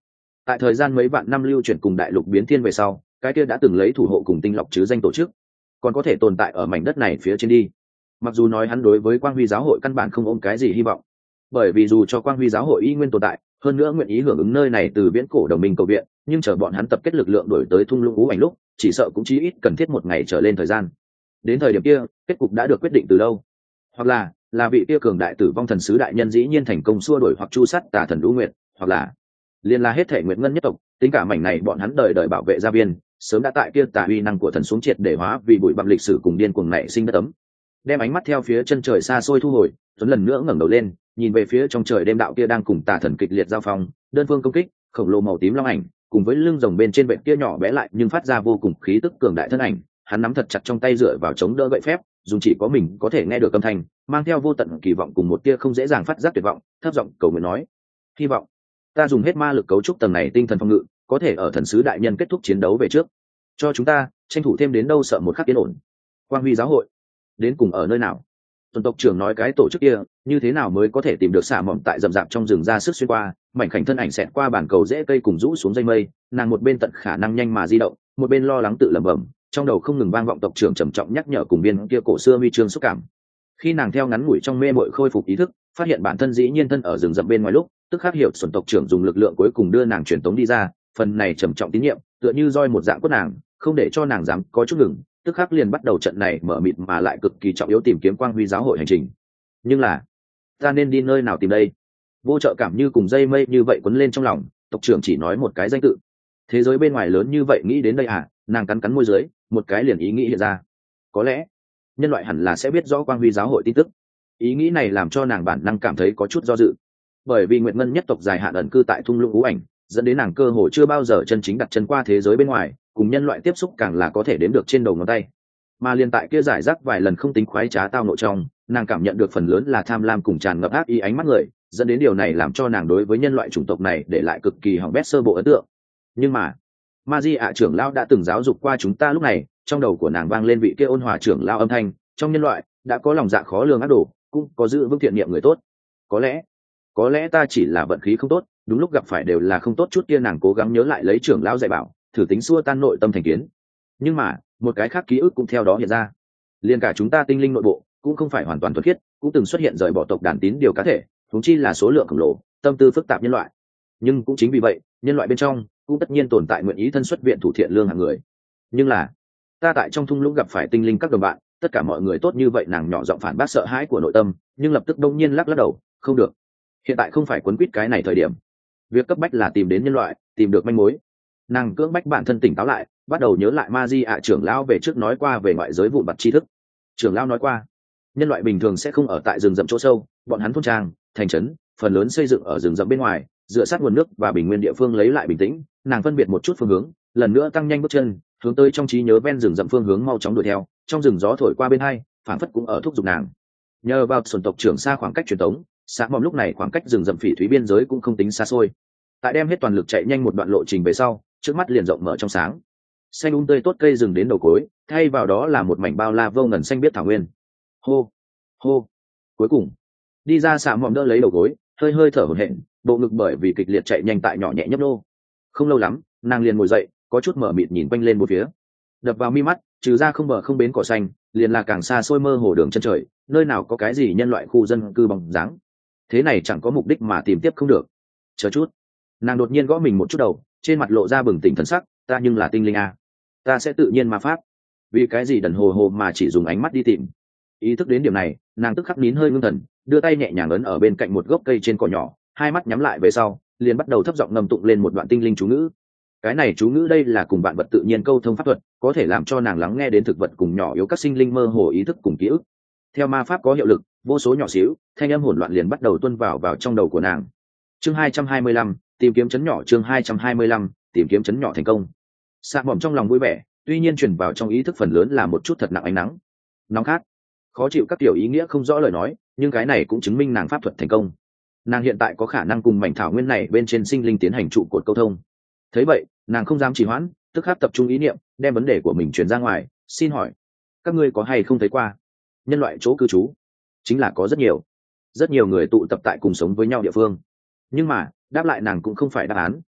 tại thời gian mấy vạn năm lưu chuyển cùng đại lục biến thiên về sau, cái kia đã từng lấy thủ hộ cùng tinh lọc chứ danh tổ chức còn có thể tồn tại ở mảnh đất này phía trên đi. Mặc dù nói hắn đối với quang huy giáo hội căn bản không ôm cái gì hy vọng, bởi vì dù cho quang huy giáo hội y nguyên tồn tại, hơn nữa nguyện ý hưởng ứng nơi này từ viễn cổ đồng minh cầu viện, nhưng chờ bọn hắn tập kết lực lượng đổi tới thung lũng ú ảnh lúc, chỉ sợ cũng chí ít cần thiết một ngày trở lên thời gian. Đến thời điểm kia, kết cục đã được quyết định từ lâu, hoặc là là vị kia cường đại tử vong thần sứ đại nhân dĩ nhiên thành công xua đuổi hoặc chu sát tà thần Đũ Nguyệt, hoặc là liên la hết thể nguyện ngân nhất tộc, tính cả mảnh này bọn hắn đời đời bảo vệ gia viên, sớm đã tại kia tà uy năng của thần xuống triệt để hóa vì bụi bặm lịch sử cùng điên cuồng nảy sinh đất ấm. Đem ánh mắt theo phía chân trời xa xôi thu hồi, Tuấn lần nữa ngẩng đầu lên, nhìn về phía trong trời đêm đạo kia đang cùng tà thần kịch liệt giao phong, đơn phương công kích, khổng lồ màu tím long ảnh, cùng với lưng rồng bên trên vệt kia nhỏ bé lại nhưng phát ra vô cùng khí tức cường đại thân ảnh, hắn nắm thật chặt trong tay dựa vào chống đỡ gậy phép, dùng chỉ có mình có thể nghe được âm thanh, mang theo vô tận kỳ vọng cùng một tia không dễ dàng phát giác tuyệt vọng, thấp giọng cầu nguyện nói: "Hy vọng ta dùng hết ma lực cấu trúc tầng này tinh thần phòng ngự, có thể ở thần sứ đại nhân kết thúc chiến đấu về trước, cho chúng ta tranh thủ thêm đến đâu sợ một khắc yên ổn." Quang huy giáo hội đến cùng ở nơi nào? Tuần tộc trưởng nói cái tổ chức kia như thế nào mới có thể tìm được xả mỏm tại rậm rạp trong rừng ra sức xuyên qua, mảnh khảnh thân ảnh xẹt qua bản cầu rễ cây cùng rũ xuống dây mây, nàng một bên tận khả năng nhanh mà di động, một bên lo lắng tự lẩm bẩm, trong đầu không ngừng vang vọng tộc trưởng trầm trọng nhắc nhở cùng viên kia cổ xưa huy chương xúc cảm. Khi nàng theo ngắn ngủi trong mê mội khôi phục ý thức, phát hiện bản thân dĩ nhiên thân ở rừng rậm bên ngoài lúc, tức khắc hiểu xuân tộc trưởng dùng lực lượng cuối cùng đưa nàng truyền tống đi ra, phần này trầm trọng tín nhiệm tựa như roi một dạng quất nàng, không để cho nàng dám có chút ngừng, tức khắc liền bắt đầu trận này mở mịt mà lại cực kỳ trọng yếu tìm kiếm quang huy giáo hội hành trình. Nhưng là ta nên đi nơi nào tìm đây? Vô trợ cảm như cùng dây mây như vậy quấn lên trong lòng, tộc trưởng chỉ nói một cái danh tự. Thế giới bên ngoài lớn như vậy, nghĩ đến đây à? Nàng cắn cắn môi dưới, một cái liền ý nghĩ hiện ra. Có lẽ nhân loại hẳn là sẽ biết rõ quang huy giáo hội tin tức. Ý nghĩ này làm cho nàng bản năng cảm thấy có chút do dự, bởi vì Nguyệt Ngân nhất tộc dài hạn ẩn cư tại thung lũng ú ảnh, dẫn đến nàng cơ hồ chưa bao giờ chân chính đặt chân qua thế giới bên ngoài, cùng nhân loại tiếp xúc càng là có thể đếm được trên đầu ngón tay. Mà liên tại kia giải rác vài lần không tính khoái trá tao nội trong, nàng cảm nhận được phần lớn là tham lam cùng tràn ngập ác ý ánh mắt người, dẫn đến điều này làm cho nàng đối với nhân loại chủng tộc này để lại cực kỳ hỏng bét sơ bộ ấn tượng. Nhưng mà ma di ạ trưởng lão đã từng giáo dục qua chúng ta. Lúc này trong đầu của nàng vang lên vị kia ôn hòa trưởng lão âm thanh: trong nhân loại đã có lòng dạ khó lường ác đồ, cũng có giữ vững thiện niệm người tốt. Có lẽ có lẽ ta chỉ là vận khí không tốt, đúng lúc gặp phải đều là không tốt chút kia. Nàng cố gắng nhớ lại lấy trưởng lão dạy bảo, thử tính xua tan nội tâm thành kiến. Nhưng mà một cái khác ký ức cũng theo đó hiện ra, liền cả chúng ta tinh linh nội bộ cũng không phải hoàn toàn thuần khiết, cũng từng xuất hiện rời bỏ tộc đàn tín điều cá thể, thúng chi là số lượng khổng lồ tâm tư phức tạp nhân loại. Nhưng cũng chính vì vậy, nhân loại bên trong cũng tất nhiên tồn tại nguyện ý thân xuất viện thủ thiện lương hạng người. Nhưng là ta tại trong thung lũng gặp phải tinh linh các đồng bạn, tất cả mọi người tốt như vậy. Nàng nhỏ giọng phản bác sợ hãi của nội tâm, nhưng lập tức đông nhiên lắc lắc đầu: không được, hiện tại không phải quấn quýt cái này thời điểm. Việc cấp bách là tìm đến nhân loại, tìm được manh mối. Nàng cưỡng bách bản thân tỉnh táo lại, bắt đầu nhớ lại ma di ạ trưởng lão về trước nói qua về ngoại giới vụn vặt tri thức. Trưởng lão nói qua, nhân loại bình thường sẽ không ở tại rừng rậm chỗ sâu, bọn hắn thôn trang, thành trấn phần lớn xây dựng ở rừng rậm bên ngoài, dựa sát nguồn nước và bình nguyên địa phương lấy lại bình tĩnh. Nàng phân biệt một chút phương hướng, lần nữa tăng nhanh bước chân, hướng tới trong trí nhớ ven rừng rậm phương hướng mau chóng đuổi theo. Trong rừng gió thổi qua bên hai, phảng phất cũng ở thúc giục nàng. Nhờ vào xuân tộc trưởng xa khoảng cách truyền thống, sáng mỏng lúc này khoảng cách rừng rậm phỉ thúy biên giới cũng không tính xa xôi. Tại đem hết toàn lực chạy nhanh một đoạn lộ trình về sau, trước mắt liền rộng mở trong sáng, xanh um tươi tốt cây rừng đến đầu cối, thay vào đó là một mảnh bao la vô ngần xanh biếc thảo nguyên. Hô hô, cuối cùng đi ra xạ mỏm đỡ lấy đầu gối, hơi hơi thở hổn hển, bộ ngực bởi vì kịch liệt chạy nhanh tại nhỏ nhẹ nhấp nô. Không lâu lắm, nàng liền ngồi dậy, có chút mở mịt nhìn quanh lên một phía. Đập vào mi mắt, trừ ra không bờ không bến cỏ xanh, liền là càng xa xôi mơ hồ đường chân trời, nơi nào có cái gì nhân loại khu dân cư bóng dáng. Thế này chẳng có mục đích mà tìm tiếp không được. Chờ chút, nàng đột nhiên gõ mình một chút đầu, trên mặt lộ ra bừng tỉnh thần sắc: ta nhưng là tinh linh à? Ta sẽ tự nhiên ma pháp, vì cái gì đần hồ hồ mà chỉ dùng ánh mắt đi tìm? Ý thức đến điểm này, nàng tức khắc nín hơi ngưng thần, đưa tay nhẹ nhàng ấn ở bên cạnh một gốc cây trên cỏ nhỏ, hai mắt nhắm lại về sau, liền bắt đầu thấp giọng ngâm tụng lên một đoạn tinh linh chú ngữ. Cái này chú ngữ đây là cùng vạn vật tự nhiên câu thông pháp thuật, có thể làm cho nàng lắng nghe đến thực vật cùng nhỏ yếu các sinh linh mơ hồ ý thức cùng ký ức. Theo ma pháp có hiệu lực, vô số nhỏ xíu thanh âm hỗn loạn liền bắt đầu tuôn vào vào trong đầu của nàng. Chương hai trăm hai mươi lăm, tìm kiếm chấn nhỏ. Chương hai trăm hai mươi lăm, tìm kiếm chấn nhỏ thành công. Sạ mỏm trong lòng vui vẻ, tuy nhiên truyền vào trong ý thức phần lớn là một chút thật nặng ánh nắng, nóng khát, khó chịu các tiểu ý nghĩa không rõ lời nói, nhưng cái này cũng chứng minh nàng pháp thuật thành công. Nàng hiện tại có khả năng cùng mảnh thảo nguyên này bên trên sinh linh tiến hành trụ cột câu thông. Thấy vậy, nàng không dám trì hoãn, tức khắc tập trung ý niệm, đem vấn đề của mình truyền ra ngoài. Xin hỏi, các ngươi có hay không thấy qua nhân loại chỗ cư trú? Chính là có rất nhiều, rất nhiều người tụ tập tại cùng sống với nhau địa phương. Nhưng mà đáp lại nàng cũng không phải đáp án,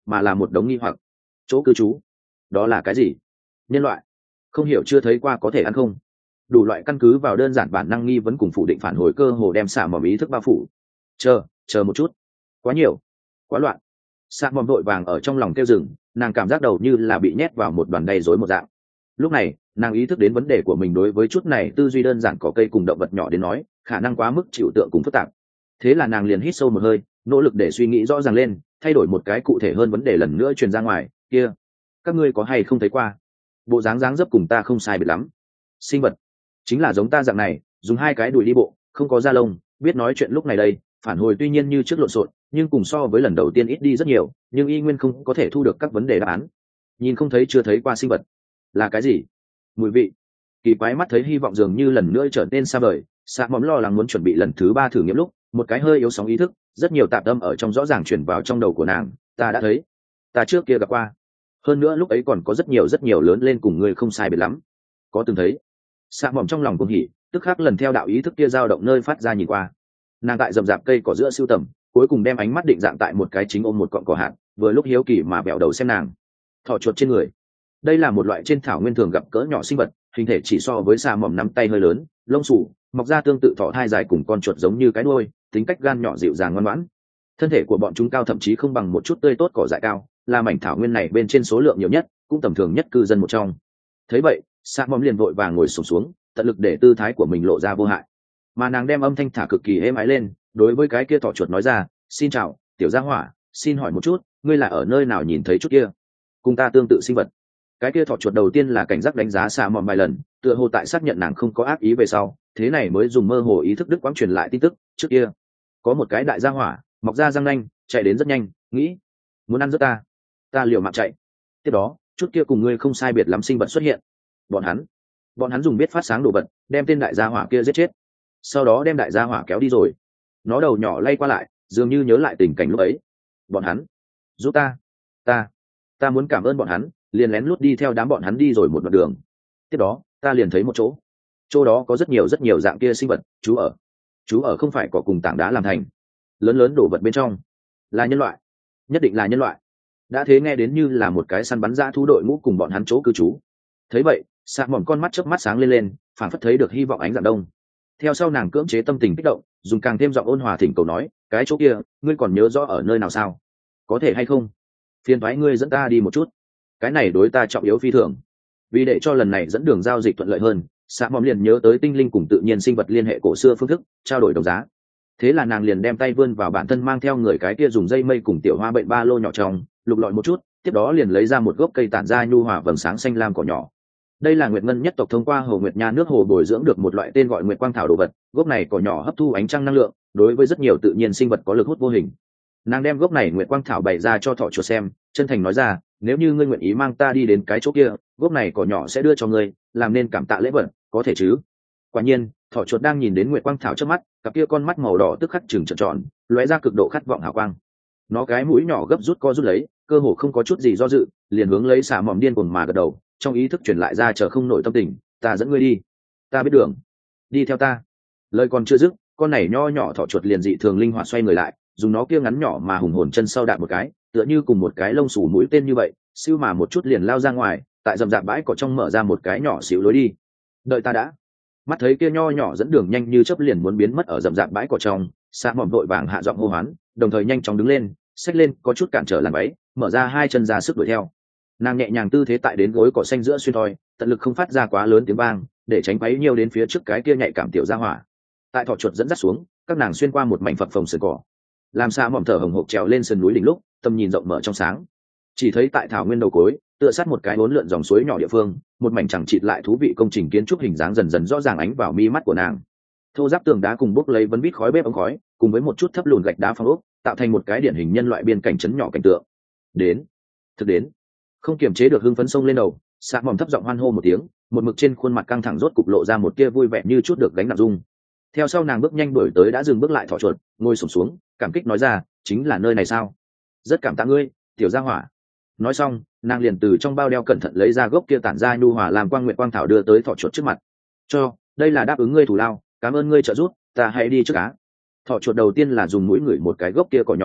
mà là một đống nghi hoặc. Chỗ cư trú đó là cái gì? Nhân loại? Không hiểu chưa thấy qua có thể ăn không? Đủ loại căn cứ vào đơn giản bản năng nghi vấn cùng phủ định phản hồi cơ hồ đem xạ mỏm ý thức bao phủ. Chờ, chờ một chút. Quá nhiều, quá loạn. Xạ mỏm vội vàng ở trong lòng kêu dừng, nàng cảm giác đầu như là bị nhét vào một đoàn đầy rối một dạng. Lúc này, nàng ý thức đến vấn đề của mình đối với chút này tư duy đơn giản có cây cùng động vật nhỏ đến nói, khả năng quá mức chịu tượng cùng phức tạp. Thế là nàng liền hít sâu một hơi, nỗ lực để suy nghĩ rõ ràng lên, thay đổi một cái cụ thể hơn vấn đề lần nữa truyền ra ngoài. Kia, các ngươi có hay không thấy qua? Bộ dáng dáng dấp cùng ta không sai biệt lắm. Sinh vật chính là giống ta dạng này, dùng hai cái đùi đi bộ, không có da lông, biết nói chuyện lúc này đây, phản hồi tuy nhiên như trước lộn xộn, nhưng cùng so với lần đầu tiên ít đi rất nhiều, nhưng y nguyên không có thể thu được các vấn đề đáp án. Nhìn không thấy chưa thấy qua sinh vật là cái gì? Mùi vị. Kỳ quái mắt thấy hy vọng dường như lần nữa trở nên xa vời, Sạ Mỏm lo lắng muốn chuẩn bị lần thứ ba thử nghiệm lúc, một cái hơi yếu sóng ý thức, rất nhiều tạp âm ở trong rõ ràng truyền vào trong đầu của nàng. Ta đã thấy, ta trước kia gặp qua, hơn nữa lúc ấy còn có rất nhiều rất nhiều lớn lên cùng người không sai biệt lắm. Có từng thấy? Sạ Mỏm trong lòng cuồng hỉ, tức khắc lần theo đạo ý thức kia dao động nơi phát ra nhìn qua. Nàng tại rậm rạp cây cỏ giữa sưu tầm, cuối cùng đem ánh mắt định dạng tại một cái chính ôm một cọng cỏ hạt, vừa lúc hiếu kỳ mà bẹo đầu xem nàng. Thỏ chuột trên người. Đây là một loại trên thảo nguyên thường gặp cỡ nhỏ sinh vật, hình thể chỉ so với Sạ Mỏm nắm tay hơi lớn, lông xù, mọc ra tương tự thỏ thai dài cùng con chuột giống như cái đuôi, tính cách gan nhỏ dịu dàng ngoan ngoãn. Thân thể của bọn chúng cao thậm chí không bằng một chút tươi tốt cỏ dại cao, là mảnh thảo nguyên này bên trên số lượng nhiều nhất, cũng tầm thường nhất cư dân một trong. Thấy vậy, Sạ Mỏm liền vội vàng ngồi xổm xuống, tận lực để tư thái của mình lộ ra vô hại. Mà nàng đem âm thanh thả cực kỳ êm ái lên, đối với cái kia thỏ chuột nói ra, xin chào, tiểu gia hỏa, xin hỏi một chút, ngươi là ở nơi nào nhìn thấy chút kia cùng ta tương tự sinh vật? Cái kia thỏ chuột đầu tiên là cảnh giác đánh giá Sạ Mỏm vài lần, tựa hồ tại xác nhận nàng không có ác ý về sau, thế này mới dùng mơ hồ ý thức đức quãng truyền lại tin tức. Trước kia có một cái đại gia hỏa mọc ra răng nanh, chạy đến rất nhanh, nghĩ muốn ăn rất ta, ta liều mạng chạy. Tiếp đó chút kia cùng ngươi không sai biệt lắm sinh vật xuất hiện, bọn hắn bọn hắn dùng biết phát sáng đồ vật đem tên đại gia hỏa kia giết chết, sau đó đem đại gia hỏa kéo đi rồi. Nó đầu nhỏ lay qua lại, dường như nhớ lại tình cảnh lúc ấy. Bọn hắn giúp ta, ta ta muốn cảm ơn bọn hắn, liền lén lút đi theo đám bọn hắn đi rồi một đoạn đường. Tiếp đó ta liền thấy một chỗ, chỗ đó có rất nhiều rất nhiều dạng kia sinh vật chú ở. Chú ở không phải cỏ cùng tảng đá làm thành, lớn lớn đổ vật bên trong là nhân loại, nhất định là nhân loại. Đã thế nghe đến như là một cái săn bắn dã thú đội ngũ cùng bọn hắn chỗ cư trú. Thấy vậy, Sạ Mỏm con mắt chớp mắt sáng lên lên, phảng phất thấy được hy vọng ánh dạng đông. Theo sau nàng cưỡng chế tâm tình kích động, dùng càng thêm giọng ôn hòa thỉnh cầu nói, cái chỗ kia ngươi còn nhớ rõ ở nơi nào sao? Có thể hay không phiền thoái ngươi dẫn ta đi một chút, cái này đối ta trọng yếu phi thường. Vì để cho lần này dẫn đường giao dịch thuận lợi hơn, Sạ Mỏm liền nhớ tới tinh linh cùng tự nhiên sinh vật liên hệ cổ xưa phương thức trao đổi đồng giá. Thế là nàng liền đem tay vươn vào bản thân mang theo người cái kia dùng dây mây cùng tiểu hoa bệnh ba lô nhỏ trong, lục lọi một chút, tiếp đó liền lấy ra một gốc cây tản ra nhu hòa vầng sáng xanh lam cỏ nhỏ. Đây là nguyệt ngân nhất tộc thông qua hồ nguyệt nha nước hồ bồi dưỡng được một loại tên gọi nguyệt quang thảo đồ vật. Gốc này cỏ nhỏ hấp thu ánh trăng năng lượng, đối với rất nhiều tự nhiên sinh vật có lực hút vô hình. Nàng đem gốc này nguyệt quang thảo bày ra cho thỏ chuột xem, chân thành nói ra, nếu như ngươi nguyện ý mang ta đi đến cái chỗ kia, gốc này cỏ nhỏ sẽ đưa cho ngươi, làm nên cảm tạ lễ vật, có thể chứ? Quả nhiên, thỏ chuột đang nhìn đến nguyệt quang thảo trước mắt, cặp kia con mắt màu đỏ tức khắc trừng trợn tròn, lóe ra cực độ khát vọng hào quang. Nó cái mũi nhỏ gấp rút co rút lấy, cơ hồ không có chút gì do dự, liền hướng lấy Sạ Mỏm điên cuồng mà gật đầu, trong ý thức truyền lại ra chờ không nổi tâm tình, ta dẫn ngươi đi, ta biết đường, đi theo ta. Lời còn chưa dứt, con này nho nhỏ thỏ chuột liền dị thường linh hoạt xoay người lại, dùng nó kia ngắn nhỏ mà hùng hồn chân sau đạp một cái, tựa như cùng một cái lông xù mũi tên như vậy, siêu mà một chút liền lao ra ngoài, tại rậm rạp bãi cỏ trong mở ra một cái nhỏ xíu lối đi. Đợi ta đã. Mắt thấy kia nho nhỏ dẫn đường nhanh như chớp liền muốn biến mất ở rậm rạp bãi cỏ trong, Sạ Mỏm vội vàng hạ giọng hô hoán, đồng thời nhanh chóng đứng lên, xách lên có chút cản trở làn váy, mở ra hai chân ra sức đuổi theo. Nàng nhẹ nhàng tư thế tại đến gối cỏ xanh giữa xuyên thoi, tận lực không phát ra quá lớn tiếng vang, để tránh quấy nhiều đến phía trước cái kia nhạy cảm tiểu gia hỏa. Tại thỏ chuột dẫn dắt xuống, các nàng xuyên qua một mảnh phập phồng sườn cỏ, làm Sạ Mỏm thở hồng hộc trèo lên sườn núi đỉnh lúc, tầm nhìn rộng mở trong sáng. Chỉ thấy tại thảo nguyên đầu cối, tựa sát một cái uốn lượn dòng suối nhỏ địa phương, một mảnh chẳng chịt lại thú vị công trình kiến trúc hình dáng dần dần rõ ràng ánh vào mi mắt của nàng. Thô giáp tường đá cùng bốc lấy vấn vít khói bếp ống khói, cùng với một chút thấp lùn gạch đá phong ốc, tạo thành một cái điển hình nhân loại biên cảnh trấn nhỏ cảnh tượng. Đến, thực đến, không kiềm chế được hưng phấn sông lên đầu, Sạ Mỏm thấp giọng hoan hô một tiếng, một mực trên khuôn mặt căng thẳng rốt cục lộ ra một kia vui vẻ như chút được gánh nặng dung. Theo sau nàng bước nhanh đuổi tới đã dừng bước lại thỏ chuột, ngồi xổm xuống, cảm kích nói ra, chính là nơi này sao? Rất cảm tạ ngươi, tiểu gia hỏa. Nói xong, nàng liền từ trong bao đeo cẩn thận lấy ra gốc kia tản ra nhu hòa làm quang nguyệt quang thảo đưa tới thỏ chuột trước mặt. Cho, đây là đáp ứng ngươi thù lao, cảm ơn ngươi trợ giúp, ta hãy đi trước cá. Thỏ chuột đầu tiên là dùng mũi ngửi một cái gốc kia cỏ nhỏ,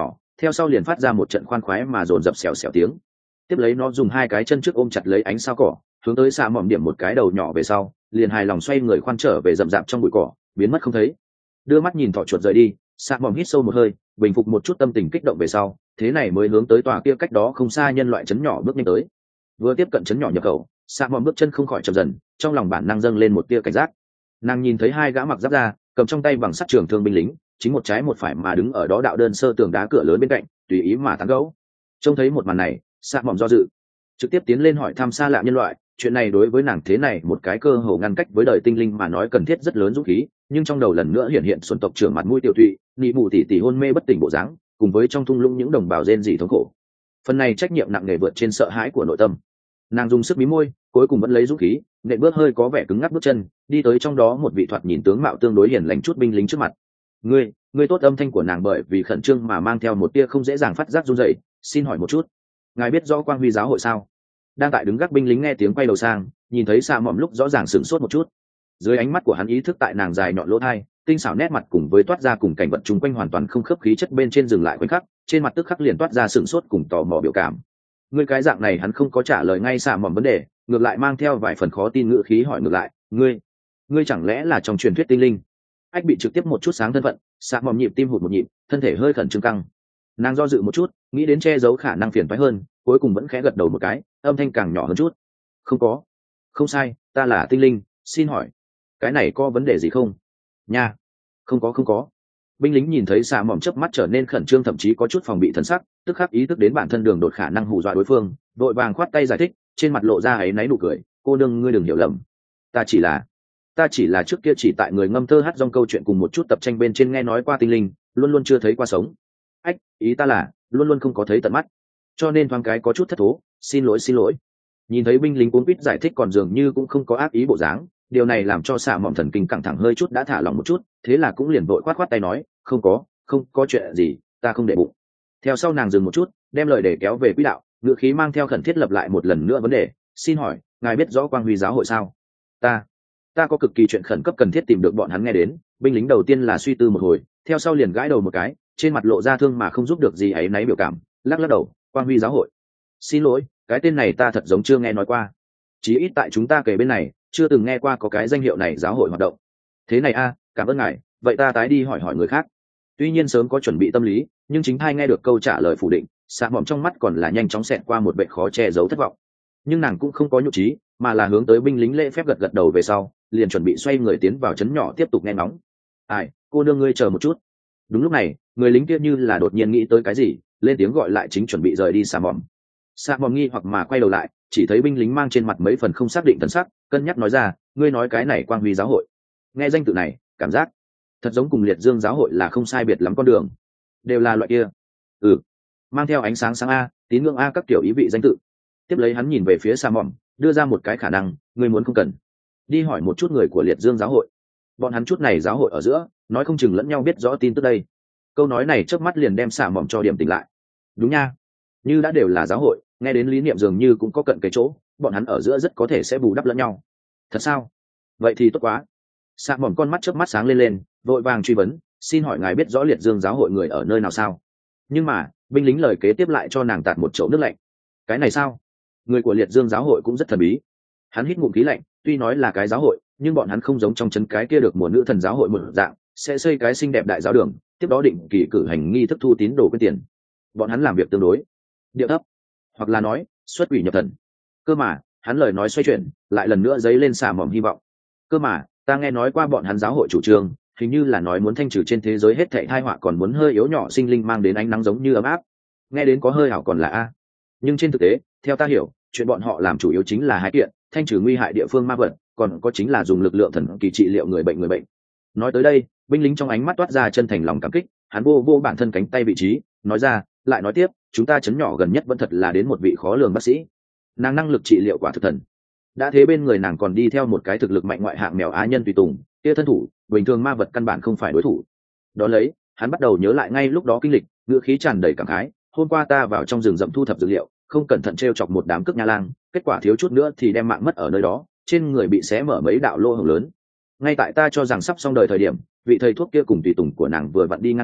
theo sau liền phát ra một trận khoan khoái mà dồn dập xèo xèo tiếng. Tiếp lấy nó dùng hai cái chân trước ôm chặt lấy ánh sao cỏ, hướng tới xạ mỏm điểm một cái đầu nhỏ về sau, liền hài lòng xoay người khoan trở về rậm rạp trong bụi cỏ, biến mất không thấy. Đưa mắt nhìn thỏ chuột rời đi, xạ mỏm hít sâu một hơi, bình phục một chút tâm tình kích động về sau, thế này mới hướng tới tòa kia cách đó không xa nhân loại trấn nhỏ bước nhanh tới. Vừa tiếp cận trấn nhỏ nhập khẩu, xạ mỏm bước chân không khỏi chậm dần, trong lòng bản năng dâng lên một tia cảnh giác. Nàng nhìn thấy hai gã mặc giáp da, cầm trong tay bằng sắt trường thương binh lính, chính một trái một phải mà đứng ở đó đạo đơn sơ tường đá cửa lớn bên cạnh, tùy ý mà tán gẫu. Trông thấy một màn này, xạ mỏm do dự, trực tiếp tiến lên hỏi thăm xa lạ nhân loại. Chuyện này đối với nàng thế này một cái cơ hồ ngăn cách với đời tinh linh mà nói cần thiết rất lớn dũng khí, nhưng trong đầu lần nữa hiện hiện xuân tộc trưởng mặt mũi tiểu thụy, nị mù tỉ tỉ hôn mê bất tỉnh bộ dáng, cùng với trong thung lũng những đồng bào rên rỉ thống khổ. Phần này trách nhiệm nặng nề vượt trên sợ hãi của nội tâm. Nàng dùng sức mí môi, cuối cùng vẫn lấy dũng khí, nện bước hơi có vẻ cứng ngắc bước chân, đi tới trong đó một vị thoạt nhìn tướng mạo tương đối hiền lành chút binh lính trước mặt. Ngươi, ngươi tốt, âm thanh của nàng bởi vì khẩn trương mà mang theo một tia không dễ dàng phát giác run rẩy. Xin hỏi một chút, ngài biết rõ Quang Huy giáo hội sao? Đang tại đứng gác binh lính nghe tiếng quay đầu sang, nhìn thấy xạ mỏm lúc rõ ràng sửng sốt một chút. Dưới ánh mắt của hắn ý thức tại nàng dài nhọn lỗ thai, tinh xảo nét mặt cùng với toát ra cùng cảnh vật chung quanh hoàn toàn không khớp khí chất bên trên dừng lại khoảnh khắc, trên mặt tức khắc liền toát ra sửng sốt cùng tò mò biểu cảm. Ngươi cái dạng này hắn không có trả lời ngay xạ mỏm vấn đề, ngược lại mang theo vài phần khó tin ngữ khí hỏi ngược lại, ngươi, ngươi chẳng lẽ là trong truyền thuyết tinh linh? Ách bị trực tiếp một chút sáng thân phận, xạ mỏm nhịp tim hụt một nhịp, thân thể hơi khẩn trương căng. Nàng do dự một chút, nghĩ đến che giấu khả năng phiền phái hơn, cuối cùng vẫn khẽ gật đầu một cái, âm thanh càng nhỏ hơn chút. Không có, không sai, ta là tinh linh, xin hỏi cái này có vấn đề gì không? Nha, không có không có. Binh lính nhìn thấy xạ mỏm chớp mắt trở nên khẩn trương, thậm chí có chút phòng bị thần sắc, tức khắc ý thức đến bản thân đường đột khả năng hù dọa đối phương, vội vàng khoát tay giải thích, trên mặt lộ ra áy náy nụ cười. Cô nương, ngươi đừng hiểu lầm, ta chỉ là ta chỉ là trước kia chỉ tại người ngâm thơ hát dong câu chuyện cùng một chút tập tranh bên trên nghe nói qua tinh linh, luôn luôn chưa thấy qua sống. Ách, ý ta là luôn luôn không có thấy tận mắt, cho nên thoáng cái có chút thất thố, xin lỗi xin lỗi. Nhìn thấy binh lính cuốn quýt giải thích còn dường như cũng không có ác ý bộ dáng, điều này làm cho xạ mỏm thần kinh căng thẳng hơi chút đã thả lỏng một chút, thế là cũng liền vội khoát khoát tay nói, không có không có chuyện gì, ta không để bụng. Theo sau nàng dừng một chút, đem lời để kéo về quỹ đạo, ngữ khí mang theo khẩn thiết lập lại một lần nữa vấn đề, xin hỏi ngài biết rõ Quang Huy giáo hội sao? ta ta có cực kỳ chuyện khẩn cấp cần thiết tìm được bọn hắn nghe đến. Binh lính đầu tiên là suy tư một hồi, theo sau liền gãi đầu một cái, trên mặt lộ ra thương mà không giúp được gì ấy náy biểu cảm, lắc lắc đầu. Quang Huy giáo hội? Xin lỗi, cái tên này ta thật giống chưa nghe nói qua, chí ít tại chúng ta kể bên này chưa từng nghe qua có cái danh hiệu này giáo hội hoạt động. Thế này a, à, cảm ơn ngài, vậy ta tái đi hỏi hỏi người khác. Tuy nhiên sớm có chuẩn bị tâm lý, nhưng chính thai nghe được câu trả lời phủ định, xạ mỏm trong mắt còn là nhanh chóng xẹt qua một vệ khó che giấu thất vọng. Nhưng nàng cũng không có nhục trí, mà là hướng tới binh lính lễ phép gật gật đầu về sau, liền chuẩn bị xoay người tiến vào trấn nhỏ tiếp tục nghe ngóng. Ai, cô nương ngươi chờ một chút. Đúng lúc này, người lính kia như là đột nhiên nghĩ tới cái gì, lên tiếng gọi lại chính chuẩn bị rời đi xạ mỏm. Xạ mỏm nghi hoặc mà quay đầu lại, chỉ thấy binh lính mang trên mặt mấy phần không xác định thần sắc, cân nhắc nói ra, ngươi nói cái này Quang Huy giáo hội? Nghe danh tự này, cảm giác thật giống cùng Liệt Dương giáo hội là không sai biệt lắm con đường, đều là loại kia. Ừ, mang theo ánh sáng sáng a, tín ngưỡng a, các kiểu ý vị danh tự. Tiếp lấy hắn nhìn về phía xạ mỏm, đưa ra một cái khả năng, ngươi muốn không cần đi hỏi một chút người của Liệt Dương giáo hội, bọn hắn chút này giáo hội ở giữa nói không chừng lẫn nhau biết rõ tin tức đây. Câu nói này chớp mắt liền đem xạ mỏm cho điểm tỉnh lại. Đúng nha, như đã đều là giáo hội, nghe đến lý niệm dường như cũng có cận cái chỗ, bọn hắn ở giữa rất có thể sẽ bù đắp lẫn nhau. Thật sao? Vậy thì tốt quá. Xạ mỏm con mắt chớp mắt sáng lên lên, vội vàng truy vấn, xin hỏi ngài biết rõ Liệt Dương giáo hội người ở nơi nào sao? Nhưng mà binh lính lời kế tiếp lại cho nàng tạt một chậu nước lạnh. Cái này sao? Người của Liệt Dương giáo hội cũng rất thần bí. Hắn hít ngụm khí lạnh, tuy nói là cái giáo hội, nhưng bọn hắn không giống trong trấn cái kia được mùa nữ thần giáo hội một dạng, sẽ xây cái xinh đẹp đại giáo đường, tiếp đó định kỳ cử hành nghi thức thu tín đồ quyên tiền. Bọn hắn làm việc tương đối điệu thấp, hoặc là nói xuất quỷ nhập thần. Cơ mà hắn lời nói xoay chuyển, lại lần nữa dấy lên xà mỏm hy vọng. Cơ mà ta nghe nói qua bọn hắn giáo hội chủ trương, hình như là nói muốn thanh trừ trên thế giới hết thảy tai họa, còn muốn hơi yếu nhỏ sinh linh mang đến ánh nắng giống như ấm áp. Nghe đến có hơi ảo còn là a, nhưng trên thực tế theo ta hiểu, chuyện bọn họ làm chủ yếu chính là hai kiện: thanh trừ nguy hại địa phương ma vật, còn có chính là dùng lực lượng thần kỳ trị liệu người bệnh người bệnh. Nói tới đây, binh lính trong ánh mắt toát ra chân thành lòng cảm kích, hắn vô vô bản thân cánh tay vị trí, nói ra, lại nói tiếp, chúng ta chấn nhỏ gần nhất vẫn thật là đến một vị khó lường bác sĩ, nàng năng lực trị liệu quả thực thần. Đã thế bên người nàng còn đi theo một cái thực lực mạnh ngoại hạng mèo á nhân tùy tùng, kia thân thủ bình thường ma vật căn bản không phải đối thủ. Đó lấy, hắn bắt đầu nhớ lại ngay lúc đó kinh lịch, ngựa khí tràn đầy cảm khái. Hôm qua ta vào trong rừng rậm thu thập dược liệu, không cẩn thận t r e o chọc một đám cước nha lang, kết quả thiếu chút nữa thì đem mạng mất ở nơi đó, trên người bị xé mở mấy đạo lỗ hổng lớn. Ngay tại ta cho rằng sắp xong đời thời điểm, vị thầy thuốc kia cùng tùy tùng của nàng vừa vặn đi ngang qua,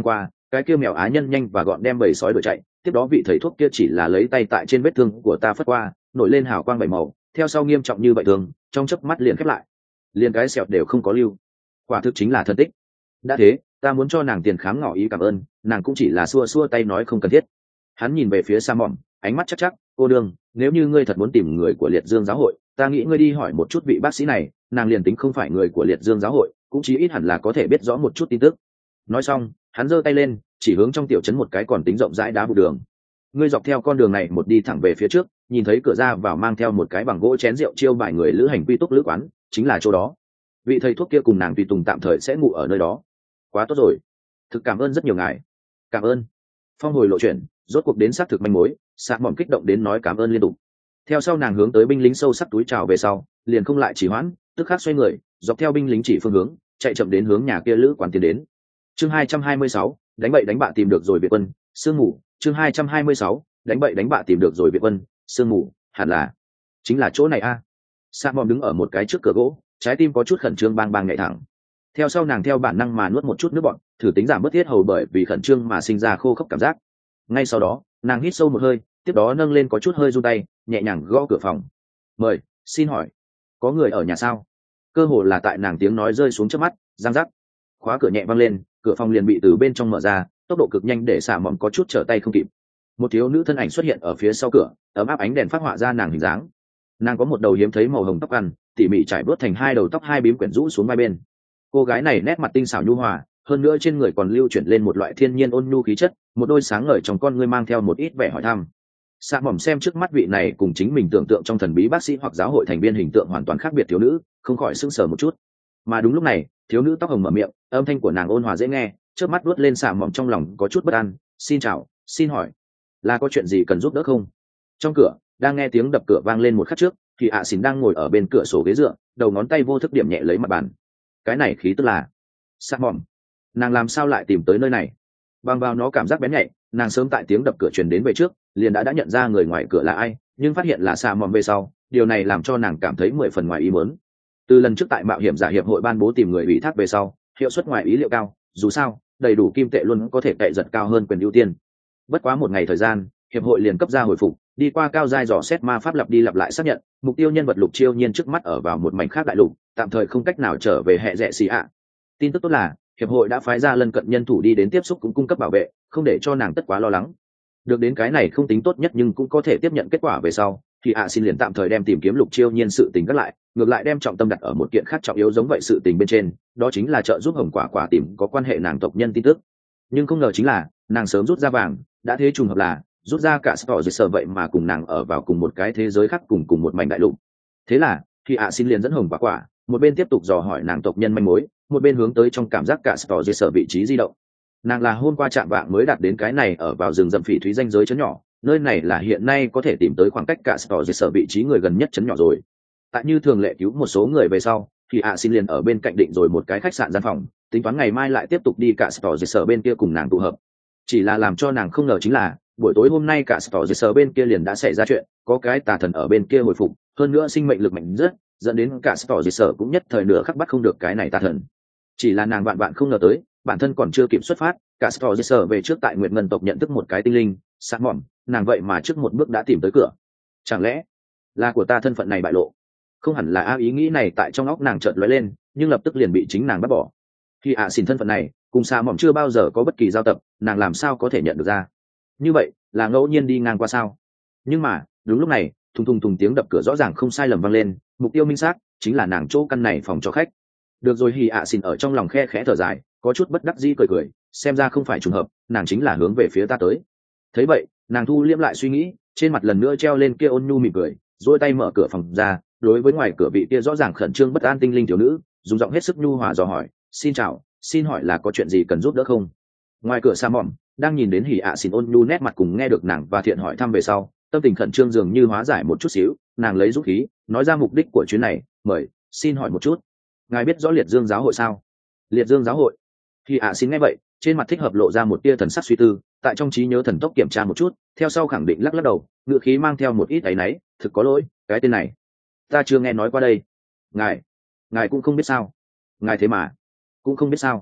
cái kia mèo á nhân nhanh và gọn đem bầy sói đuổi chạy, tiếp đó vị thầy thuốc kia chỉ là lấy tay tại trên vết thương của ta phất qua, nổi lên hào quang bảy màu, theo sau nghiêm trọng như vậy thường trong chớp mắt liền khép lại, liền cái sẹo đều không có lưu. Quả thực chính là thân tích. Đã thế, ta muốn cho nàng tiền khám ngỏ ý cảm ơn, nàng cũng chỉ là xua xua tay nói không cần thiết. Hắn nhìn về phía Sa Mỏm, ánh mắt chắc chắc, cô đương, nếu như ngươi thật muốn tìm người của Liệt Dương giáo hội, ta nghĩ ngươi đi hỏi một chút vị bác sĩ này, nàng liền tính không phải người của Liệt Dương giáo hội, cũng chí ít hẳn là có thể biết rõ một chút tin tức. Nói xong, hắn giơ tay lên, chỉ hướng trong tiểu trấn một cái còn tính rộng rãi đá bụi đường. Ngươi dọc theo con đường này một đi thẳng về phía trước, nhìn thấy cửa ra vào mang theo một cái bằng gỗ chén rượu chiêu bài người lữ hành quy túc lữ quán, chính là chỗ đó. Vị thầy thuốc kia cùng nàng tùy tùng tạm thời sẽ ngủ ở nơi đó. Quá tốt rồi, thực cảm ơn rất nhiều ngài. Cảm ơn. Phong hồi lộ chuyển, rốt cuộc đến xác thực manh mối, Sa Mỏm kích động đến nói cảm ơn liên tục. Theo sau nàng hướng tới binh lính sâu sắc túi chào về sau, liền không lại chỉ hoãn, tức khắc xoay người, dọc theo binh lính chỉ phương hướng, chạy chậm đến hướng nhà kia lữ quán tiến đến. Chương hai trăm hai mươi sáu, đánh bậy đánh bạ tìm được rồi Việt quân, sương mù. Chương hai trăm hai mươi sáu, đánh bậy đánh bạ tìm được rồi Việt quân, sương mù, hẳn là chính là chỗ này a. À. Sa Mỏm đứng ở một cái trước cửa gỗ, trái tim có chút khẩn trương bang bang nhảy thẳng. Theo sau nàng theo bản năng mà nuốt một chút nước bọt, thử tính giảm bớt tiết hầu bởi vì khẩn trương mà sinh ra khô khốc cảm giác. Ngay sau đó, nàng hít sâu một hơi, tiếp đó nâng lên có chút hơi run tay, nhẹ nhàng gõ cửa phòng. Mời, xin hỏi, có người ở nhà sao? Cơ hồ là tại nàng tiếng nói rơi xuống trước mắt, răng rắc, khóa cửa nhẹ văng lên, cửa phòng liền bị từ bên trong mở ra, tốc độ cực nhanh để Sa Mỏm có chút trở tay không kịp. Một thiếu nữ thân ảnh xuất hiện ở phía sau cửa, ấm áp ánh đèn phát họa ra nàng hình dáng. Nàng có một đầu hiếm thấy màu hồng tóc ăn, tỉ mỉ trải bớt thành hai đầu tóc hai bím quyển rũ xuống hai bên. Cô gái này nét mặt tinh xảo nhu hòa, hơn nữa trên người còn lưu chuyển lên một loại thiên nhiên ôn nhu khí chất, một đôi sáng ngời trong con ngươi mang theo một ít vẻ hỏi thăm. Sa Mỏm xem trước mắt vị này cùng chính mình tưởng tượng trong thần bí bác sĩ hoặc giáo hội thành viên hình tượng hoàn toàn khác biệt thiếu nữ, không khỏi sững sờ một chút. Mà đúng lúc này, thiếu nữ tóc hồng mở miệng, âm thanh của nàng ôn hòa dễ nghe, chớp mắt vuốt lên Sa Mỏm trong lòng có chút bất an. Xin chào, xin hỏi, là có chuyện gì cần giúp đỡ không? Trong cửa, đang nghe tiếng đập cửa vang lên một khắc trước, thì ạ xỉn đang ngồi ở bên cửa sổ ghế dựa, đầu ngón tay vô thức điểm nhẹ lấy mặt bàn. Cái này khí tức là Sa Mỏm, nàng làm sao lại tìm tới nơi này? Bằng vào nó cảm giác bén nhạy, nàng sớm tại tiếng đập cửa truyền đến về trước, liền đã đã nhận ra người ngoài cửa là ai, nhưng phát hiện là Sa Mỏm về sau, điều này làm cho nàng cảm thấy mười phần ngoài ý muốn. Từ lần trước tại mạo hiểm giả hiệp hội ban bố tìm người ủy thác về sau, hiệu suất ngoài ý liệu cao, dù sao, đầy đủ kim tệ luôn có thể cậy giật cao hơn quyền ưu tiên. Bất quá một ngày thời gian, hiệp hội liền cấp ra hồi phục, đi qua cao giai dò xét ma pháp lặp đi lặp lại xác nhận, mục tiêu nhân vật Lục Chiêu Nhiên trước mắt ở vào một mảnh khác đại lục, tạm thời không cách nào trở về hệ rẽ xì ạ. Tin tức tốt là hiệp hội đã phái ra lân cận nhân thủ đi đến tiếp xúc cũng cung cấp bảo vệ, không để cho nàng tất quá lo lắng. Được đến cái này không tính tốt nhất nhưng cũng có thể tiếp nhận kết quả về sau, thì ạ xin liền tạm thời đem tìm kiếm Lục Chiêu Nhiên sự tình cắt lại, ngược lại đem trọng tâm đặt ở một kiện khác trọng yếu giống vậy sự tình bên trên, đó chính là trợ giúp Hồng Quả Quả tìm có quan hệ nàng tộc nhân tin tức. Nhưng không ngờ chính là nàng sớm rút ra vàng, đã thế trùng hợp là rút ra cả sở dây sở vậy mà cùng nàng ở vào cùng một cái thế giới khác, cùng cùng một mảnh đại lục. Thế là thì ạ xin liền dẫn Hồng Quả Quả một bên tiếp tục dò hỏi nàng tộc nhân manh mối, một bên hướng tới trong cảm giác cả sở dây sở vị trí di động. Nàng là hôm qua chạm vạng mới đạt đến cái này ở vào rừng rậm phỉ thúy danh giới chấn nhỏ, nơi này là hiện nay có thể tìm tới khoảng cách cả sở dây sở vị trí người gần nhất chấn nhỏ rồi. Tại như thường lệ cứu một số người về sau, thì ạ xin liền ở bên cạnh định rồi một cái khách sạn gian phòng, tính toán ngày mai lại tiếp tục đi cả sở dây sở bên kia cùng nàng tụ hợp. Chỉ là làm cho nàng không ngờ chính là buổi tối hôm nay cả sở dây sở bên kia liền đã xảy ra chuyện, có cái tà thần ở bên kia hồi phục, hơn nữa sinh mệnh lực mạnh rất, dẫn đến cả sở dây sở cũng nhất thời nửa khắc bắt không được cái này tà thần. Chỉ là nàng vạn vạn không ngờ tới, bản thân còn chưa kịp xuất phát, cả sở dây sở về trước tại Nguyệt Ngân tộc nhận thức một cái tinh linh, Sa Mỏm, nàng vậy mà trước một bước đã tìm tới cửa. Chẳng lẽ là của ta thân phận này bại lộ? Không hẳn là a, ý nghĩ này tại trong óc nàng chợt lóe lên, nhưng lập tức liền bị chính nàng bắt bỏ. Khi ạ xin thân phận này cùng Sa Mỏm chưa bao giờ có bất kỳ giao tập, nàng làm sao có thể nhận được ra? Như vậy là ngẫu nhiên đi ngang qua sao? Nhưng mà đúng lúc này, thùng thùng thùng tiếng đập cửa rõ ràng không sai lầm vang lên, mục tiêu minh xác chính là nàng chỗ căn này phòng cho khách. Được rồi, Hỉ ạ xin ở trong lòng khe khẽ thở dài, có chút bất đắc dĩ cười cười, xem ra không phải trùng hợp, nàng chính là hướng về phía ta tới. Thấy vậy, nàng thu liễm lại suy nghĩ, trên mặt lần nữa treo lên kia ôn nhu mỉm cười, duỗi tay mở cửa phòng ra, đối với ngoài cửa vị kia rõ ràng khẩn trương bất an tinh linh thiếu nữ, dùng giọng hết sức nhu hòa dò hỏi, xin chào, xin hỏi là có chuyện gì cần giúp đỡ không? Ngoài cửa Sa Mỏm đang nhìn đến Hỉ ạ xin ôn nhu nét mặt cùng nghe được nàng và thiện hỏi thăm về sau, tâm tình khẩn trương dường như hóa giải một chút xíu, nàng lấy dũng khí nói ra mục đích của chuyến này, mời, xin hỏi một chút, ngài biết rõ Liệt Dương giáo hội sao? Liệt Dương giáo hội? Hỉ ạ xin nghe vậy, trên mặt thích hợp lộ ra một tia thần sắc suy tư, tại trong trí nhớ thần tốc kiểm tra một chút, theo sau khẳng định lắc lắc đầu, ngữ khí mang theo một ít áy náy, thực có lỗi, cái tên này ta chưa nghe nói qua đây. Ngài ngài cũng không biết sao? Ngài thế mà cũng không biết sao?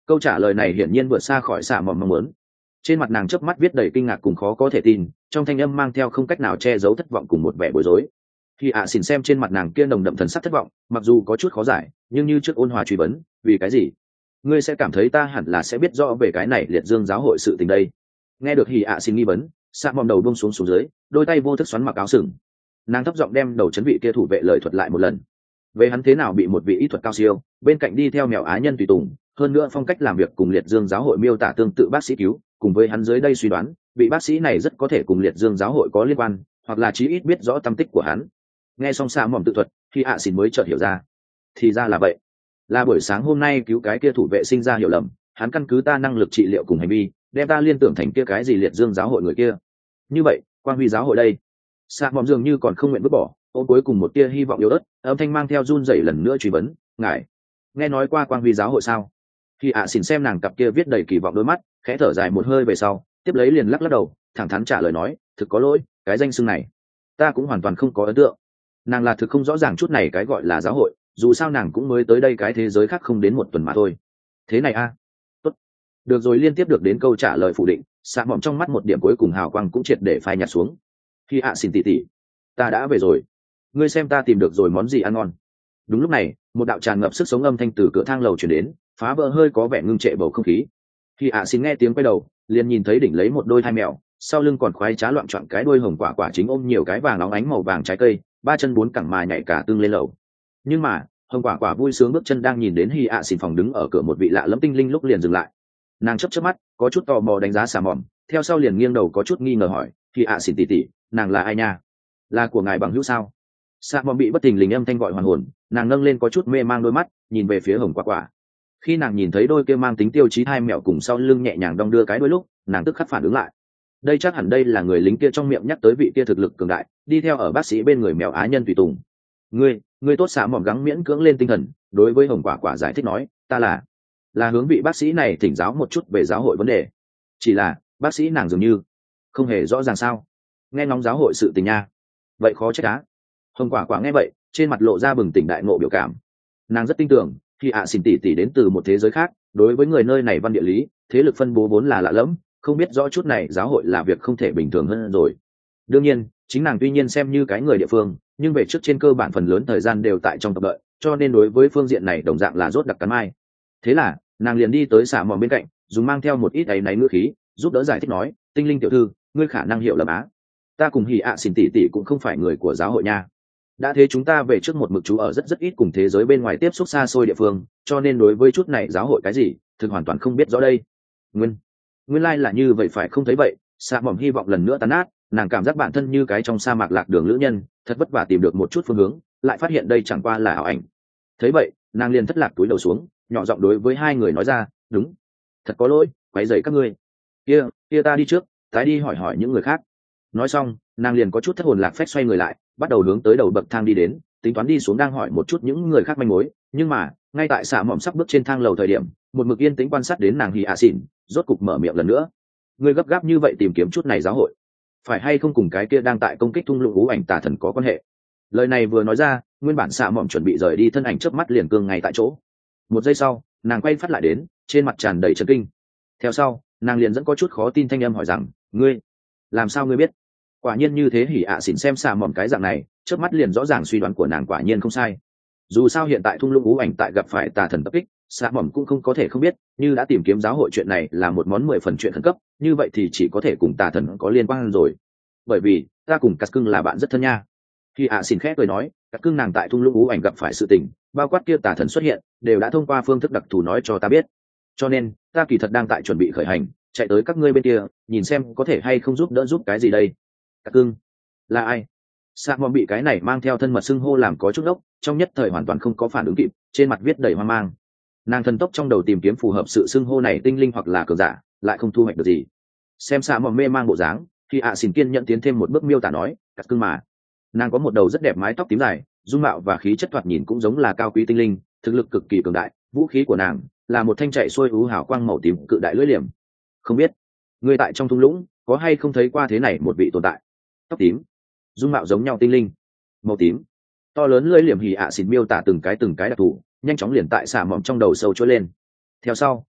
Câu trả lời này hiển nhiên vượt xa khỏi xạ mỏm mong muốn. Trên mặt nàng chớp mắt viết đầy kinh ngạc cùng khó có thể tin, trong thanh âm mang theo không cách nào che giấu thất vọng cùng một vẻ bối rối. Khi ạ xỉn xem trên mặt nàng kia nồng đậm thần sắc thất vọng, mặc dù có chút khó giải, nhưng như trước ôn hòa truy vấn, vì cái gì? Ngươi sẽ cảm thấy ta hẳn là sẽ biết rõ về cái này liệt dương giáo hội sự tình đây. Nghe được Hỉ ạ xỉn nghi vấn, xạ mỏm đầu buông xuống xuống dưới, đôi tay vô thức xoắn mặc áo sừng. Nàng thấp giọng đem đầu chấn vị kia thủ vệ lời thuật lại một lần. Về hắn thế nào bị một vị y thuật cao siêu, bên cạnh đi theo mèo á nhân tùy tùng, hơn nữa phong cách làm việc cùng liệt dương giáo hội miêu tả tương tự bác sĩ cứu, cùng với hắn dưới đây suy đoán, vị bác sĩ này rất có thể cùng liệt dương giáo hội có liên quan, hoặc là chí ít biết rõ tâm tích của hắn. Nghe xong xạ mỏm tự thuật, khi ạ xỉn mới chợt hiểu ra, thì ra là vậy, là buổi sáng hôm nay cứu cái kia thủ vệ sinh ra hiểu lầm, hắn căn cứ ta năng lực trị liệu cùng hành vi, đem ta liên tưởng thành kia cái gì liệt dương giáo hội người kia. Như vậy quang huy giáo hội đây? Xạ mỏm dường như còn không nguyện vứt bỏ, ôm cuối cùng một tia hy vọng yếu ớt, âm thanh mang theo run rẩy lần nữa truy vấn, ngài nghe nói qua quang huy giáo hội sao? Khi ạ xỉn xem nàng cặp kia viết đầy kỳ vọng đôi mắt, khẽ thở dài một hơi về sau, tiếp lấy liền lắc lắc đầu, thẳng thắn trả lời nói, thực có lỗi, cái danh xưng này ta cũng hoàn toàn không có ấn tượng. Nàng là thực không rõ ràng chút này cái gọi là giáo hội, dù sao nàng cũng mới tới đây cái thế giới khác không đến một tuần mà thôi. Thế này a, tốt, được rồi. Liên tiếp được đến câu trả lời phủ định, xạ mỏm trong mắt một điểm cuối cùng hào quang cũng triệt để phai nhạt xuống. Khi ạ xỉn tỉ tỉ, ta đã về rồi, ngươi xem ta tìm được rồi món gì ăn ngon. Đúng lúc này, một đạo tràn ngập sức sống âm thanh từ cửa thang lầu chuyển đến, phá vỡ hơi có vẻ ngưng trệ bầu không khí. Khi ạ xỉn nghe tiếng quay đầu, liền nhìn thấy đỉnh lấy một đôi thai mèo, sau lưng còn khoái trá loạn trọn cái đuôi hồng quả quả chính ôm nhiều cái vàng óng ánh màu vàng trái cây, ba chân bốn cẳng mà nhảy cả tương lên lầu. Nhưng mà hồng quả quả vui sướng bước chân đang nhìn đến Hy ạ xỉn phòng đứng ở cửa một vị lạ lẫm tinh linh lúc liền dừng lại. Nàng chớp chớp mắt, có chút tò mò đánh giá xà mỏm, theo sau liền nghiêng đầu có chút nghi ngờ hỏi, Hy ạ xỉn tỉ tỉ, nàng là ai nha? Là của ngài bằng hữu sao? Xà mỏm bị bất thình lình âm thanh gọi hoàn hồn, nàng nâng lên có chút mê mang đôi mắt, nhìn về phía hồng quả quả. Khi nàng nhìn thấy đôi kia mang tính tiêu chí hai mèo cùng sau lưng nhẹ nhàng đong đưa cái đuôi lúc, nàng tức khắc phản ứng lại. Đây chắc hẳn đây là người lính kia trong miệng nhắc tới vị kia thực lực cường đại, đi theo ở bác sĩ bên người mèo á nhân tùy tùng. Ngươi, ngươi tốt. Xạ mỏm gắng miễn cưỡng lên tinh thần, đối với hồng quả quả giải thích nói, ta là là hướng vị bác sĩ này thỉnh giáo một chút về giáo hội vấn đề. Chỉ là bác sĩ nàng dường như không hề rõ ràng sao? Nghe ngóng giáo hội sự tình nha, vậy khó trách á. Hồng quả quả nghe vậy, trên mặt lộ ra bừng tỉnh đại ngộ biểu cảm. Nàng rất tin tưởng khi ạ xỉn tỉ tỉ đến từ một thế giới khác, đối với người nơi này văn địa lý thế lực phân bố vốn là lạ lẫm, không biết rõ chút này giáo hội là việc không thể bình thường hơn rồi. Đương nhiên chính nàng tuy nhiên xem như cái người địa phương, nhưng về trước trên cơ bản phần lớn thời gian đều tại trong tập đợi, cho nên đối với phương diện này đồng dạng là rốt đặc cắn mai. Thế là nàng liền đi tới xả mỏm bên cạnh, dùng mang theo một ít áy náy ngữ khí giúp đỡ giải thích nói, tinh linh tiểu thư, ngươi khả năng hiểu lầm á, ta cùng Hỉ ạ xỉn tỉ tỉ cũng không phải người của giáo hội nha. Đã thế chúng ta về trước một mực chú ở rất rất ít cùng thế giới bên ngoài tiếp xúc xa xôi địa phương, cho nên đối với chút này giáo hội cái gì thực hoàn toàn không biết rõ đây. Nguyên nguyên lai là như vậy phải không? Thấy vậy, xạ mỏm hy vọng lần nữa tàn nát, nàng cảm giác bản thân như cái trong sa mạc lạc đường lữ nhân, thật vất vả tìm được một chút phương hướng, lại phát hiện đây chẳng qua là ảo ảnh. Thấy vậy, nàng liền thất lạc túi đầu xuống, nhỏ giọng đối với hai người nói ra, đúng, thật có lỗi quấy rầy các ngươi, kia kia ta đi trước, tái đi hỏi hỏi những người khác. Nói xong, nàng liền có chút thất hồn lạc phách xoay người lại, bắt đầu hướng tới đầu bậc thang đi đến, tính toán đi xuống đang hỏi một chút những người khác manh mối. Nhưng mà ngay tại xạ mỏm sắp bước trên thang lầu thời điểm, một mực yên tĩnh quan sát đến nàng Hỉ ạ xỉn rốt cục mở miệng lần nữa, ngươi gấp gáp như vậy tìm kiếm chút này giáo hội, phải hay không cùng cái kia đang tại công kích thung lũng ú ảnh tà thần có quan hệ? Lời này vừa nói ra, nguyên bản xạ mỏm chuẩn bị rời đi thân ảnh chớp mắt liền cương ngay tại chỗ. Một giây sau, nàng quay phát lại đến, trên mặt tràn đầy chấn kinh. Theo sau, nàng liền dẫn có chút khó tin thanh âm hỏi rằng, ngươi làm sao ngươi biết? Quả nhiên như thế. Hỉ ạ xỉn xem xạ mỏm cái dạng này, chớp mắt liền rõ ràng suy đoán của nàng quả nhiên không sai. Dù sao hiện tại thung lũng ú ảnh tại gặp phải tà thần tập kích, xạ mỏm cũng không có thể không biết, như đã tìm kiếm giáo hội chuyện này là một món mười phần chuyện khẩn cấp, như vậy thì chỉ có thể cùng tà thần có liên quan rồi. Bởi vì ta cùng cắt cưng là bạn rất thân nha. Khi ạ xỉn khẽ cười nói, cắt cưng nàng tại thung lũng ú ảnh gặp phải sự tình, bao quát kia tà thần xuất hiện, đều đã thông qua phương thức đặc thù nói cho ta biết. Cho nên ta kỳ thật đang tại chuẩn bị khởi hành, chạy tới các ngươi bên kia, nhìn xem có thể hay không giúp đỡ giúp cái gì đây. Cắt cưng là ai? Sa mom bị cái này mang theo thân mật xưng hô làm có chút ốc, trong nhất thời hoàn toàn không có phản ứng kịp, trên mặt viết đầy hoang mang. Nàng thần tốc trong đầu tìm kiếm phù hợp sự xưng hô này tinh linh hoặc là cường giả, lại không thu hoạch được gì. Xem Sa mom mê mang bộ dáng, khi ạ xỉn kiên nhận tiến thêm một bước miêu tả nói, cắt cưng mà, nàng có một đầu rất đẹp mái tóc tím dài, dung mạo và khí chất thoạt nhìn cũng giống là cao quý tinh linh, thực lực cực kỳ cường đại, vũ khí của nàng là một thanh chạy xuôi ú hào quang màu tím cự đại lưỡi liềm. Không biết người tại trong thung lũng có hay không thấy qua thế này một vị tồn tại, tóc tím, dung mạo giống nhau tinh linh, màu tím, to lớn lưỡi liềm. Hỉ ạ xỉn miêu tả từng cái từng cái đặc thù, nhanh chóng liền tại xả mỏm trong đầu sâu trôi lên. Theo sau,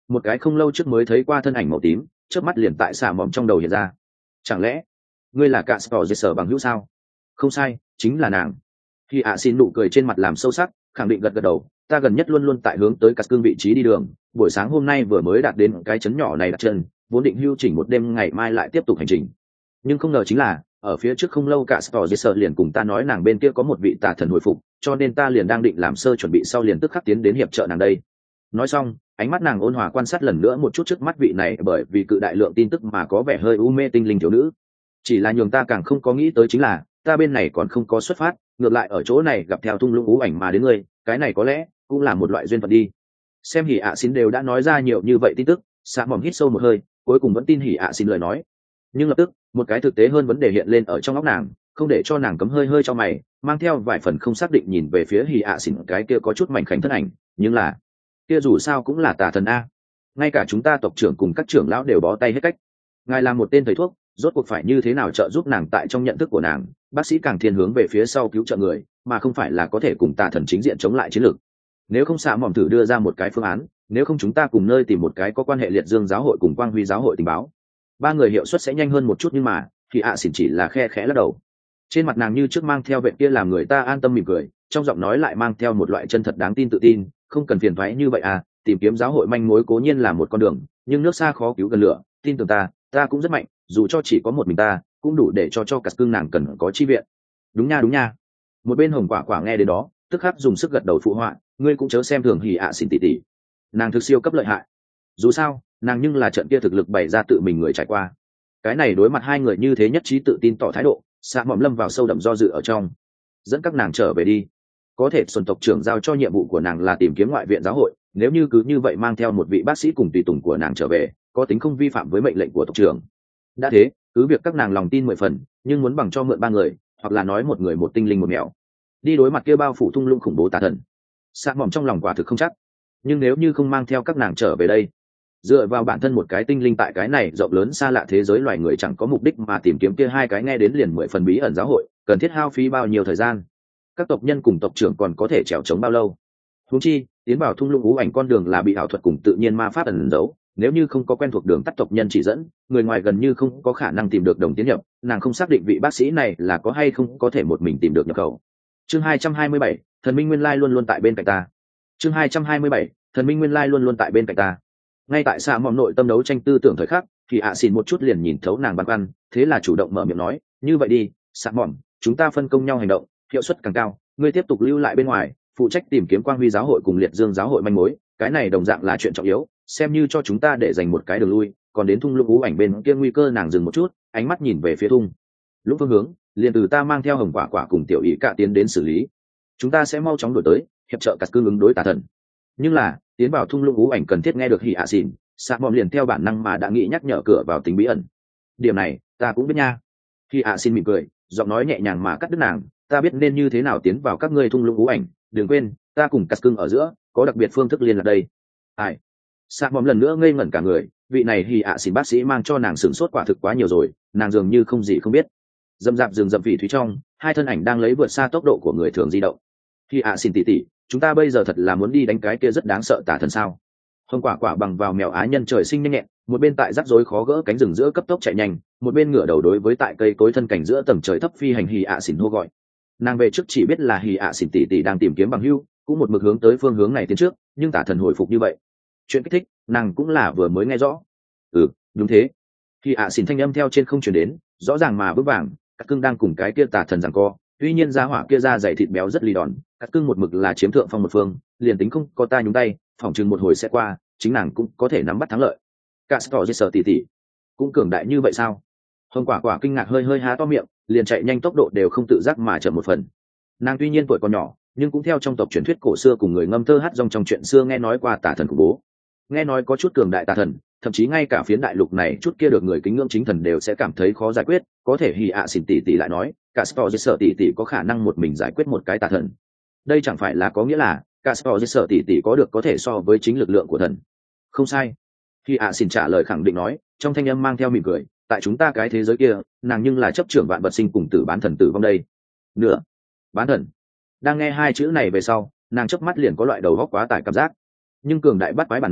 một cái không lâu trước mới thấy qua thân ảnh màu tím trước mắt liền tại xạ mỏm trong đầu hiện ra. Chẳng lẽ ngươi là cả sở dây sở bằng hữu sao? Không sai, chính là nàng. Khi ạ xin nụ cười trên mặt làm sâu sắc, khẳng định gật gật đầu. Ta gần nhất luôn luôn tại hướng tới cắt cương vị trí đi đường, buổi sáng hôm nay vừa mới đạt đến cái trấn nhỏ này đặt chân, vốn định hưu chỉnh một đêm ngày mai lại tiếp tục hành trình. Nhưng không ngờ chính là ở phía trước không lâu cả sở dây sở liền cùng ta nói nàng bên kia có một vị tà thần hồi phục, cho nên ta liền đang định làm sơ chuẩn bị sau liền tức khắc tiến đến hiệp trợ nàng đây. Nói xong, ánh mắt nàng ôn hòa quan sát lần nữa một chút trước mắt vị này bởi vì cự đại lượng tin tức mà có vẻ hơi u mê tinh linh thiếu nữ. Chỉ là nhường ta càng không có nghĩ tới chính là ta bên này còn không có xuất phát, ngược lại ở chỗ này gặp theo thung lũng ú ảnh mà đến ngươi, cái này có lẽ cũng là một loại duyên phận đi. Xem Hỉ ạ xin đều đã nói ra nhiều như vậy tin tức, Sạ Mỏm hít sâu một hơi, cuối cùng vẫn tin Hỉ ạ xin lời nói. Nhưng lập tức, một cái thực tế hơn vấn đề hiện lên ở trong óc nàng, không để cho nàng cấm hơi hơi cho mày, mang theo vài phần không xác định nhìn về phía Hỉ ạ xin cái kia có chút mảnh khảnh thân ảnh, nhưng là kia dù sao cũng là tà thần a. Ngay cả chúng ta tộc trưởng cùng các trưởng lão đều bó tay hết cách. Ngài là một tên thầy thuốc, rốt cuộc phải như thế nào trợ giúp nàng tại trong nhận thức của nàng, bác sĩ càng thiên hướng về phía sau cứu trợ người, mà không phải là có thể cùng tà thần chính diện chống lại chiến lược. Nếu không Xạ Mỏm thử đưa ra một cái phương án, nếu không chúng ta cùng nơi tìm một cái có quan hệ liệt dương giáo hội cùng quang huy giáo hội tình báo. Ba người hiệu suất sẽ nhanh hơn một chút nhưng mà, thì ạ xỉn chỉ là khe khẽ lắc đầu. Trên mặt nàng như trước mang theo vẻ kia làm người ta an tâm mỉm cười, trong giọng nói lại mang theo một loại chân thật đáng tin tự tin, không cần phiền toái như vậy à, tìm kiếm giáo hội manh mối cố nhiên là một con đường, nhưng nước xa khó cứu gần lửa, tin tưởng ta, ta cũng rất mạnh, dù cho chỉ có một mình ta, cũng đủ để cho cho cả cương nàng cần có chi viện. Đúng nha đúng nha. Một bên Hồng Quả Quả nghe đến đó, tức khắc dùng sức gật đầu phụ họa, ngươi cũng chớ xem thường Hỉ ạ xỉn tỷ tỷ. Nàng thực siêu cấp lợi hại. Dù sao, nàng nhưng là trận kia thực lực bày ra tự mình người trải qua. Cái này đối mặt hai người như thế nhất trí tự tin tỏ thái độ, Sạ Mỏm lâm vào sâu đậm do dự ở trong. Dẫn các nàng trở về đi. Có thể Xuân tộc trưởng giao cho nhiệm vụ của nàng là tìm kiếm ngoại viện giáo hội, nếu như cứ như vậy mang theo một vị bác sĩ cùng tùy tùng của nàng trở về, có tính không vi phạm với mệnh lệnh của tộc trưởng. Đã thế, cứ việc các nàng lòng tin mười phần, nhưng muốn bằng cho mượn ba người, hoặc là nói một người một tinh linh một mèo, đi đối mặt kia bao phủ thung lũng khủng bố tà thần. Sạ Mỏm trong lòng quả thực không chắc, nhưng nếu như không mang theo các nàng trở về đây, dựa vào bản thân một cái tinh linh tại cái này rộng lớn xa lạ thế giới loài người chẳng có mục đích mà tìm kiếm kia hai cái nghe đến liền mười phần bí ẩn giáo hội, cần thiết hao phí bao nhiêu thời gian, các tộc nhân cùng tộc trưởng còn có thể trèo trống bao lâu. Huống chi tiến vào thung lũng ú ảnh con đường là bị ảo thuật cùng tự nhiên ma pháp ẩn giấu, nếu như không có quen thuộc đường tắt tộc nhân chỉ dẫn, người ngoài gần như không có khả năng tìm được đồng tiến nhập. Nàng không xác định vị bác sĩ này là có hay không có thể một mình tìm được nhập khẩu. Chương hai trăm hai mươi bảy, thần minh nguyên lai luôn luôn tại bên cạnh ta. Chương hai trăm hai mươi bảy, thần minh nguyên lai luôn luôn tại bên cạnh ta. Ngay tại Xạ Mỏm nội tâm đấu tranh tư tưởng thời khắc, thì ạ xỉn một chút liền nhìn thấu nàng băn khoăn, thế là chủ động mở miệng nói, như vậy đi, Xạ Mỏm, chúng ta phân công nhau hành động, hiệu suất càng cao, ngươi tiếp tục lưu lại bên ngoài, phụ trách tìm kiếm quang huy giáo hội cùng liệt dương giáo hội manh mối, cái này đồng dạng là chuyện trọng yếu, xem như cho chúng ta để dành một cái đường lui. Còn đến thung lũng ú ảnh bên kia nguy cơ, nàng dừng một chút, ánh mắt nhìn về phía thung lúc phương hướng, liền từ ta mang theo Hồng Quả Quả cùng tiểu ý cả tiến đến xử lý, chúng ta sẽ mau chóng đổi tới hiệp trợ cắt cương ứng đối tà thần. Nhưng là tiến vào thung lũng ú ảnh cần thiết nghe được Hỉ ạ xỉn, Sạ Mỏm liền theo bản năng mà đã nghĩ nhắc nhở cửa vào tính bí ẩn. Điểm này ta cũng biết nha. Hỉ ạ xỉn mỉm cười, giọng nói nhẹ nhàng mà cắt đứt nàng, ta biết nên như thế nào tiến vào các ngươi thung lũng ú ảnh, đừng quên ta cùng cắt cương ở giữa có đặc biệt phương thức liên lạc đây. Ai? Sạ Mỏm lần nữa ngây ngẩn cả người, vị này Hỉ ạ xỉn bác sĩ mang cho nàng sửng sốt quả thực quá nhiều rồi, nàng dường như không gì không biết. Dầm dạp rừng rậm phỉ thúy trong, hai thân ảnh đang lấy vượt xa tốc độ của người thường di động. Hỉ ạ xỉn tỷ tỷ, chúng ta bây giờ thật là muốn đi đánh cái kia rất đáng sợ tà thần sao? Hồng Quả Quả bằng vào mèo á nhân trời sinh nhanh nhẹn, một bên tại rắc rối khó gỡ cánh rừng giữa cấp tốc chạy nhanh, một bên ngửa đầu đối với tại cây cối thân cảnh giữa tầng trời thấp phi hành Hỉ ạ xỉn hô gọi. Nàng về trước chỉ biết là Hỉ ạ xỉn tỷ tỷ đang tìm kiếm bằng hữu, cũng một mực hướng tới phương hướng này tiến trước, nhưng tà thần hồi phục như vậy, chuyện kích thích nàng cũng là vừa mới nghe rõ. Ừ, đúng thế. Hỉ ạ xỉn thanh âm theo trên không truyền đến, rõ ràng mà vững vàng, các cưng đang cùng cái kia tà thần giằng co. Tuy nhiên gia hỏa kia da dày thịt béo rất lì đòn, các cưng một mực là chiếm thượng phong một phương, liền tính không có ta nhúng tay, phỏng chừng một hồi sẽ qua, chính nàng cũng có thể nắm bắt thắng lợi. Cả Stor Jesser tỷ tỷ cũng cường đại như vậy sao? Hồng Quả Quả kinh ngạc hơi hơi há to miệng, liền chạy nhanh tốc độ đều không tự giác mà chậm một phần. Nàng tuy nhiên tuổi còn nhỏ, nhưng cũng theo trong tộc truyền thuyết cổ xưa cùng người ngâm thơ hát dòng trong chuyện xưa nghe nói qua tà thần khủng bố. Nghe nói có chút cường đại tà thần, thậm chí ngay cả phiến đại lục này chút kia được người kính ngưỡng chính thần đều sẽ cảm thấy khó giải quyết, có thể Hỉ ạ xỉn tỷ tỷ lại nói, cả Stor Jesser tỷ tỷ có khả năng một mình giải quyết một cái tà thần. Đây chẳng phải là có nghĩa là cả Stor Jesser tỷ tỷ có được có thể so với chính lực lượng của thần? Không sai. Hỉ ạ xỉn trả lời khẳng định nói, trong thanh âm mang theo mỉm cười, tại chúng ta cái thế giới kia, nàng nhưng là chấp trưởng vạn vật sinh cùng tử bán thần tử vong đây. Nửa bán thần. Đang nghe hai chữ này về sau, nàng chớp mắt liền có loại đầu góc quá tải cảm giác. Nhưng cường đại bắt quái bản năng,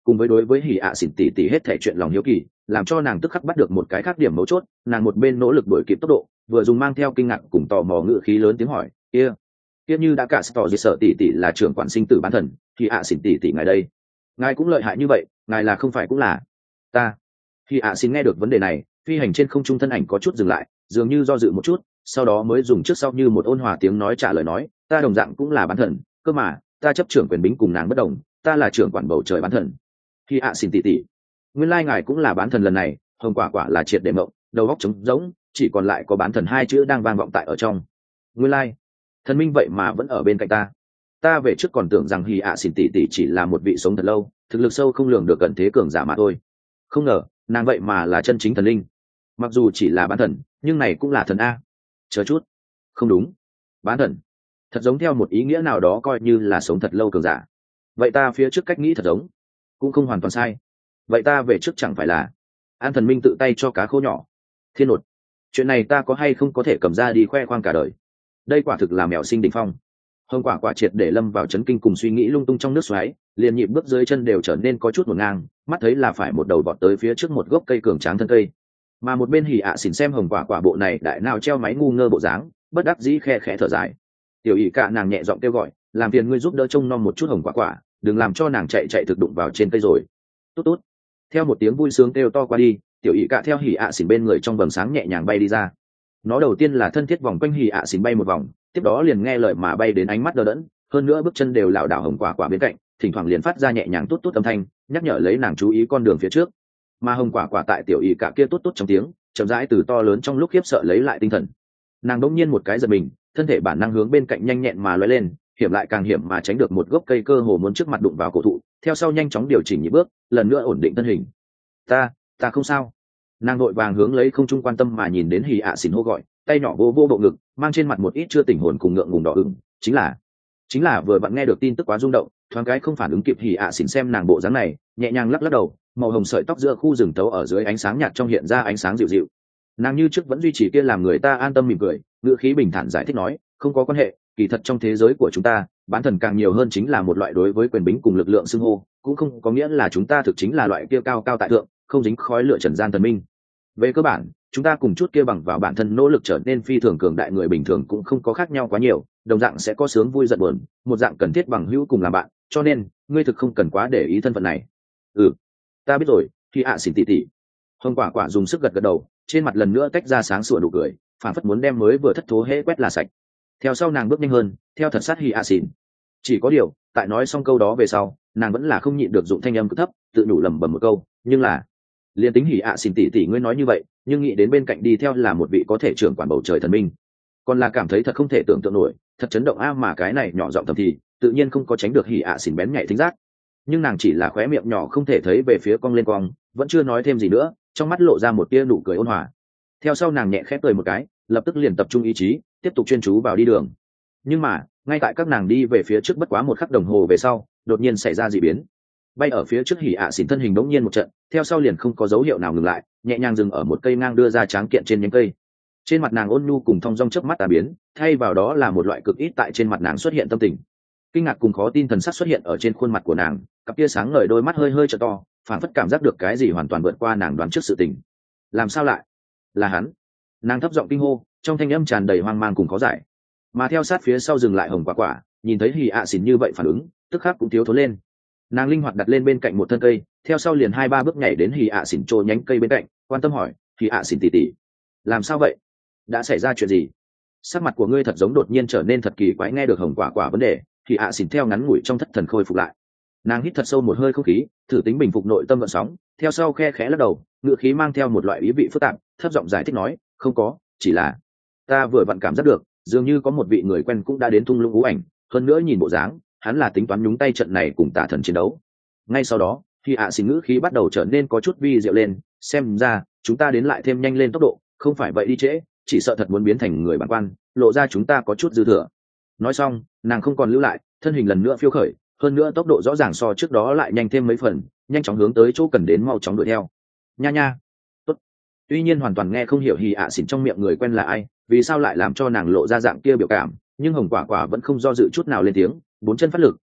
cùng với đối với hỉ ạ xỉn tỉ tỉ hết thể chuyện lòng hiếu kỳ làm cho nàng tức khắc bắt được một cái khác điểm mấu chốt. Nàng một bên nỗ lực đuổi kịp tốc độ, vừa dùng mang theo kinh ngạc cùng tò mò ngự khí lớn tiếng hỏi, kia kia như đã cả tỏ gì sợ tỉ tỉ là trưởng quản sinh tử bán thần, thì ạ xỉn tỉ tỉ ngài đây, ngài cũng lợi hại như vậy, ngài là không phải cũng là ta? Thì ạ xỉn nghe được vấn đề này, phi hành trên không trung thân ảnh có chút dừng lại, dường như do dự một chút, sau đó mới dùng trước sau như một ôn hòa tiếng nói trả lời nói, ta đồng dạng cũng là bán thần, cơ mà ta chấp trưởng quyền bính cùng nàng bất đồng, ta là trưởng quản bầu trời bán thần. Thì ạ xỉn tỉ tỉ, nguyên lai ngài cũng là bán thần. Lần này hồng quả quả là triệt để mộng, đầu óc trống rỗng, chỉ còn lại có bán thần hai chữ đang vang vọng tại ở trong. Nguyên lai thần minh vậy mà vẫn ở bên cạnh ta. Ta về trước còn tưởng rằng hì ạ xỉn tỉ tỉ chỉ là một vị sống thật lâu, thực lực sâu không lường được gần thế cường giả mà thôi, không ngờ nàng vậy mà là chân chính thần linh. Mặc dù chỉ là bán thần, nhưng này cũng là thần a. Chờ chút, không đúng, bán thần thật giống theo một ý nghĩa nào đó coi như là sống thật lâu cường giả. Vậy ta phía trước cách nghĩ thật giống cũng không hoàn toàn sai. Vậy ta về trước chẳng phải là an thần minh tự tay cho cá khô nhỏ? Thiên nột, chuyện này ta có hay không có thể cầm ra đi khoe khoang cả đời? Đây quả thực là mèo sinh đỉnh phong. Hồng quả quả triệt để lâm vào chấn kinh cùng suy nghĩ lung tung trong nước xoáy, liền nhịp bước dưới chân đều trở nên có chút một ngang, mắt thấy là phải một đầu vọt tới phía trước một gốc cây cường tráng thân cây. Mà một bên hỉ ạ xỉn xem hồng quả quả bộ này đại nào treo máy ngu ngơ bộ dáng, bất đắc dĩ khe khẽ thở dài. Tiểu ỷ cả nàng nhẹ giọng kêu gọi, làm phiền ngươi giúp đỡ trông nom một chút hồng quả quả, đừng làm cho nàng chạy chạy thực đụng vào trên cây rồi. Tốt tốt. Theo một tiếng vui sướng kêu to qua đi, tiểu ỷ cả theo hỉ ạ xỉn bên người trong vầng sáng nhẹ nhàng bay đi ra. Nó đầu tiên là thân thiết vòng quanh hỉ ạ xỉn bay một vòng, tiếp đó liền nghe lời mà bay đến ánh mắt đờ đẫn, hơn nữa bước chân đều lảo đảo hồng quả quả bên cạnh, thỉnh thoảng liền phát ra nhẹ nhàng tốt tốt âm thanh, nhắc nhở lấy nàng chú ý con đường phía trước. Mà hồng quả quả tại tiểu ỷ cả kia tốt tốt trong tiếng, chậm rãi từ to lớn trong lúc khiếp sợ lấy lại tinh thần. Nàng đống nhiên một cái giật mình, thân thể bản năng hướng bên cạnh nhanh nhẹn mà lóe lên, hiểm lại càng hiểm mà tránh được một gốc cây cơ hồ muốn trước mặt đụng vào cổ thụ, theo sau nhanh chóng điều chỉnh nhịp bước, lần nữa ổn định thân hình. Ta, ta không sao. Nàng vội vàng hướng lấy không trung quan tâm mà nhìn đến hỉ ạ xỉn hô gọi, tay nhỏ vô vô bộ ngực, mang trên mặt một ít chưa tỉnh hồn cùng ngượng ngùng đỏ ửng, chính là chính là vừa bạn nghe được tin tức quá rung động, thoáng cái không phản ứng kịp hỉ ạ xỉn xem nàng bộ dáng này, nhẹ nhàng lắc lắc đầu, màu hồng sợi tóc giữa khu rừng tấu ở dưới ánh sáng nhạt trong hiện ra ánh sáng dịu dịu. Nàng như trước vẫn duy trì kia làm người ta an tâm mỉm cười, ngữ khí bình thản giải thích nói, không có quan hệ, kỳ thật trong thế giới của chúng ta, bán thần càng nhiều hơn chính là một loại đối với quyền bính cùng lực lượng xưng hô, cũng không có nghĩa là chúng ta thực chính là loại kia cao cao tại thượng, không dính khói lửa trần gian thần minh. Về cơ bản, chúng ta cùng chút kia bằng vào bản thân nỗ lực trở nên phi thường cường đại người bình thường cũng không có khác nhau quá nhiều, đồng dạng sẽ có sướng vui giận buồn, một dạng cần thiết bằng hữu cùng làm bạn, cho nên ngươi thực không cần quá để ý thân phận này. Ừ, ta biết rồi, khi ạ xỉn tỉ tỉ. Hồng quả quả dùng sức gật gật đầu, trên mặt lần nữa tách ra sáng sủa nụ cười, phản phất muốn đem mới vừa thất thố hễ quét là sạch. Theo sau nàng bước nhanh hơn, theo thật sát hi ạ xỉn. Chỉ có điều, tại nói xong câu đó về sau, nàng vẫn là không nhịn được dụng thanh âm cực thấp, tự nhủ lẩm bẩm một câu, nhưng là liền tính hỉ ạ xỉn tỉ tỉ ngươi nói như vậy, nhưng nghĩ đến bên cạnh đi theo là một vị có thể trưởng quản bầu trời thần minh, còn là cảm thấy thật không thể tưởng tượng nổi, thật chấn động a. Mà cái này nhỏ giọng thầm thì tự nhiên không có tránh được hỉ ạ xỉn bén nhạy thính giác, nhưng nàng chỉ là khóe miệng nhỏ không thể thấy về phía cong lên cong, vẫn chưa nói thêm gì nữa, trong mắt lộ ra một tia nụ cười ôn hòa. Theo sau nàng nhẹ khép cười một cái, lập tức liền tập trung ý chí, tiếp tục chuyên chú vào đi đường. Nhưng mà ngay tại các nàng đi về phía trước bất quá một khắc đồng hồ về sau, đột nhiên xảy ra dị biến. Bay ở phía trước hỉ ạ xỉn thân hình đống nhiên một trận, theo sau liền không có dấu hiệu nào ngừng lại, nhẹ nhàng dừng ở một cây ngang đưa ra tráng kiện trên nhánh cây. Trên mặt nàng ôn nhu cùng thong dong chớp mắt tà biến, thay vào đó là một loại cực ít tại trên mặt nàng xuất hiện tâm tình. Kinh ngạc cùng khó tin thần sắc xuất hiện ở trên khuôn mặt của nàng, cặp kia sáng ngời đôi mắt hơi hơi trợ to, phản phất cảm giác được cái gì hoàn toàn vượt qua nàng đoán trước sự tình. Làm sao lại là hắn? Nàng thấp giọng kinh hô, trong thanh âm tràn đầy hoang mang cùng khó giải. Mà theo sát phía sau dừng lại hồng quả quả, nhìn thấy hỉ ạ xỉn như vậy phản ứng, tức khắc cũng thiếu thốn lên. Nàng linh hoạt đặt lên bên cạnh một thân cây, theo sau liền hai ba bước nhảy đến hỉ ạ xỉn trôi nhánh cây bên cạnh, quan tâm hỏi, hỉ ạ xỉn tỉ tỉ, làm sao vậy? Đã xảy ra chuyện gì? Sắc mặt của ngươi thật giống đột nhiên trở nên thật kỳ quái. Nghe được hồng quả quả vấn đề, hỉ ạ xỉn theo ngắn ngủi trong thất thần khôi phục lại. Nàng hít thật sâu một hơi không khí, thử tính bình phục nội tâm gợn sóng, theo sau khe khẽ lắc đầu, ngữ khí mang theo một loại ý vị phức tạp, thấp giọng giải thích nói, không có, chỉ là ta vừa vặn cảm giác được, dường như có một vị người quen cũng đã đến thung lũng ngũ ảnh, hơn nữa nhìn bộ dáng, hắn là tính toán nhúng tay trận này cùng tà thần chiến đấu. Ngay sau đó, khi ạ xỉn ngữ khí bắt đầu trở nên có chút vi diệu lên, xem ra chúng ta đến lại thêm nhanh lên tốc độ, không phải vậy đi trễ, chỉ sợ thật muốn biến thành người bản quan, lộ ra chúng ta có chút dư thừa. Nói xong, nàng không còn lưu lại, thân hình lần nữa phiêu khởi, hơn nữa tốc độ rõ ràng so trước đó lại nhanh thêm mấy phần, nhanh chóng hướng tới chỗ cần đến mau chóng đuổi theo. Nha nha, tốt. Tuy nhiên hoàn toàn nghe không hiểu hì ạ xỉn trong miệng người quen là ai, vì sao lại làm cho nàng lộ ra dạng kia biểu cảm, nhưng hồng quả quả vẫn không do dự chút nào lên tiếng, bốn chân phát lực,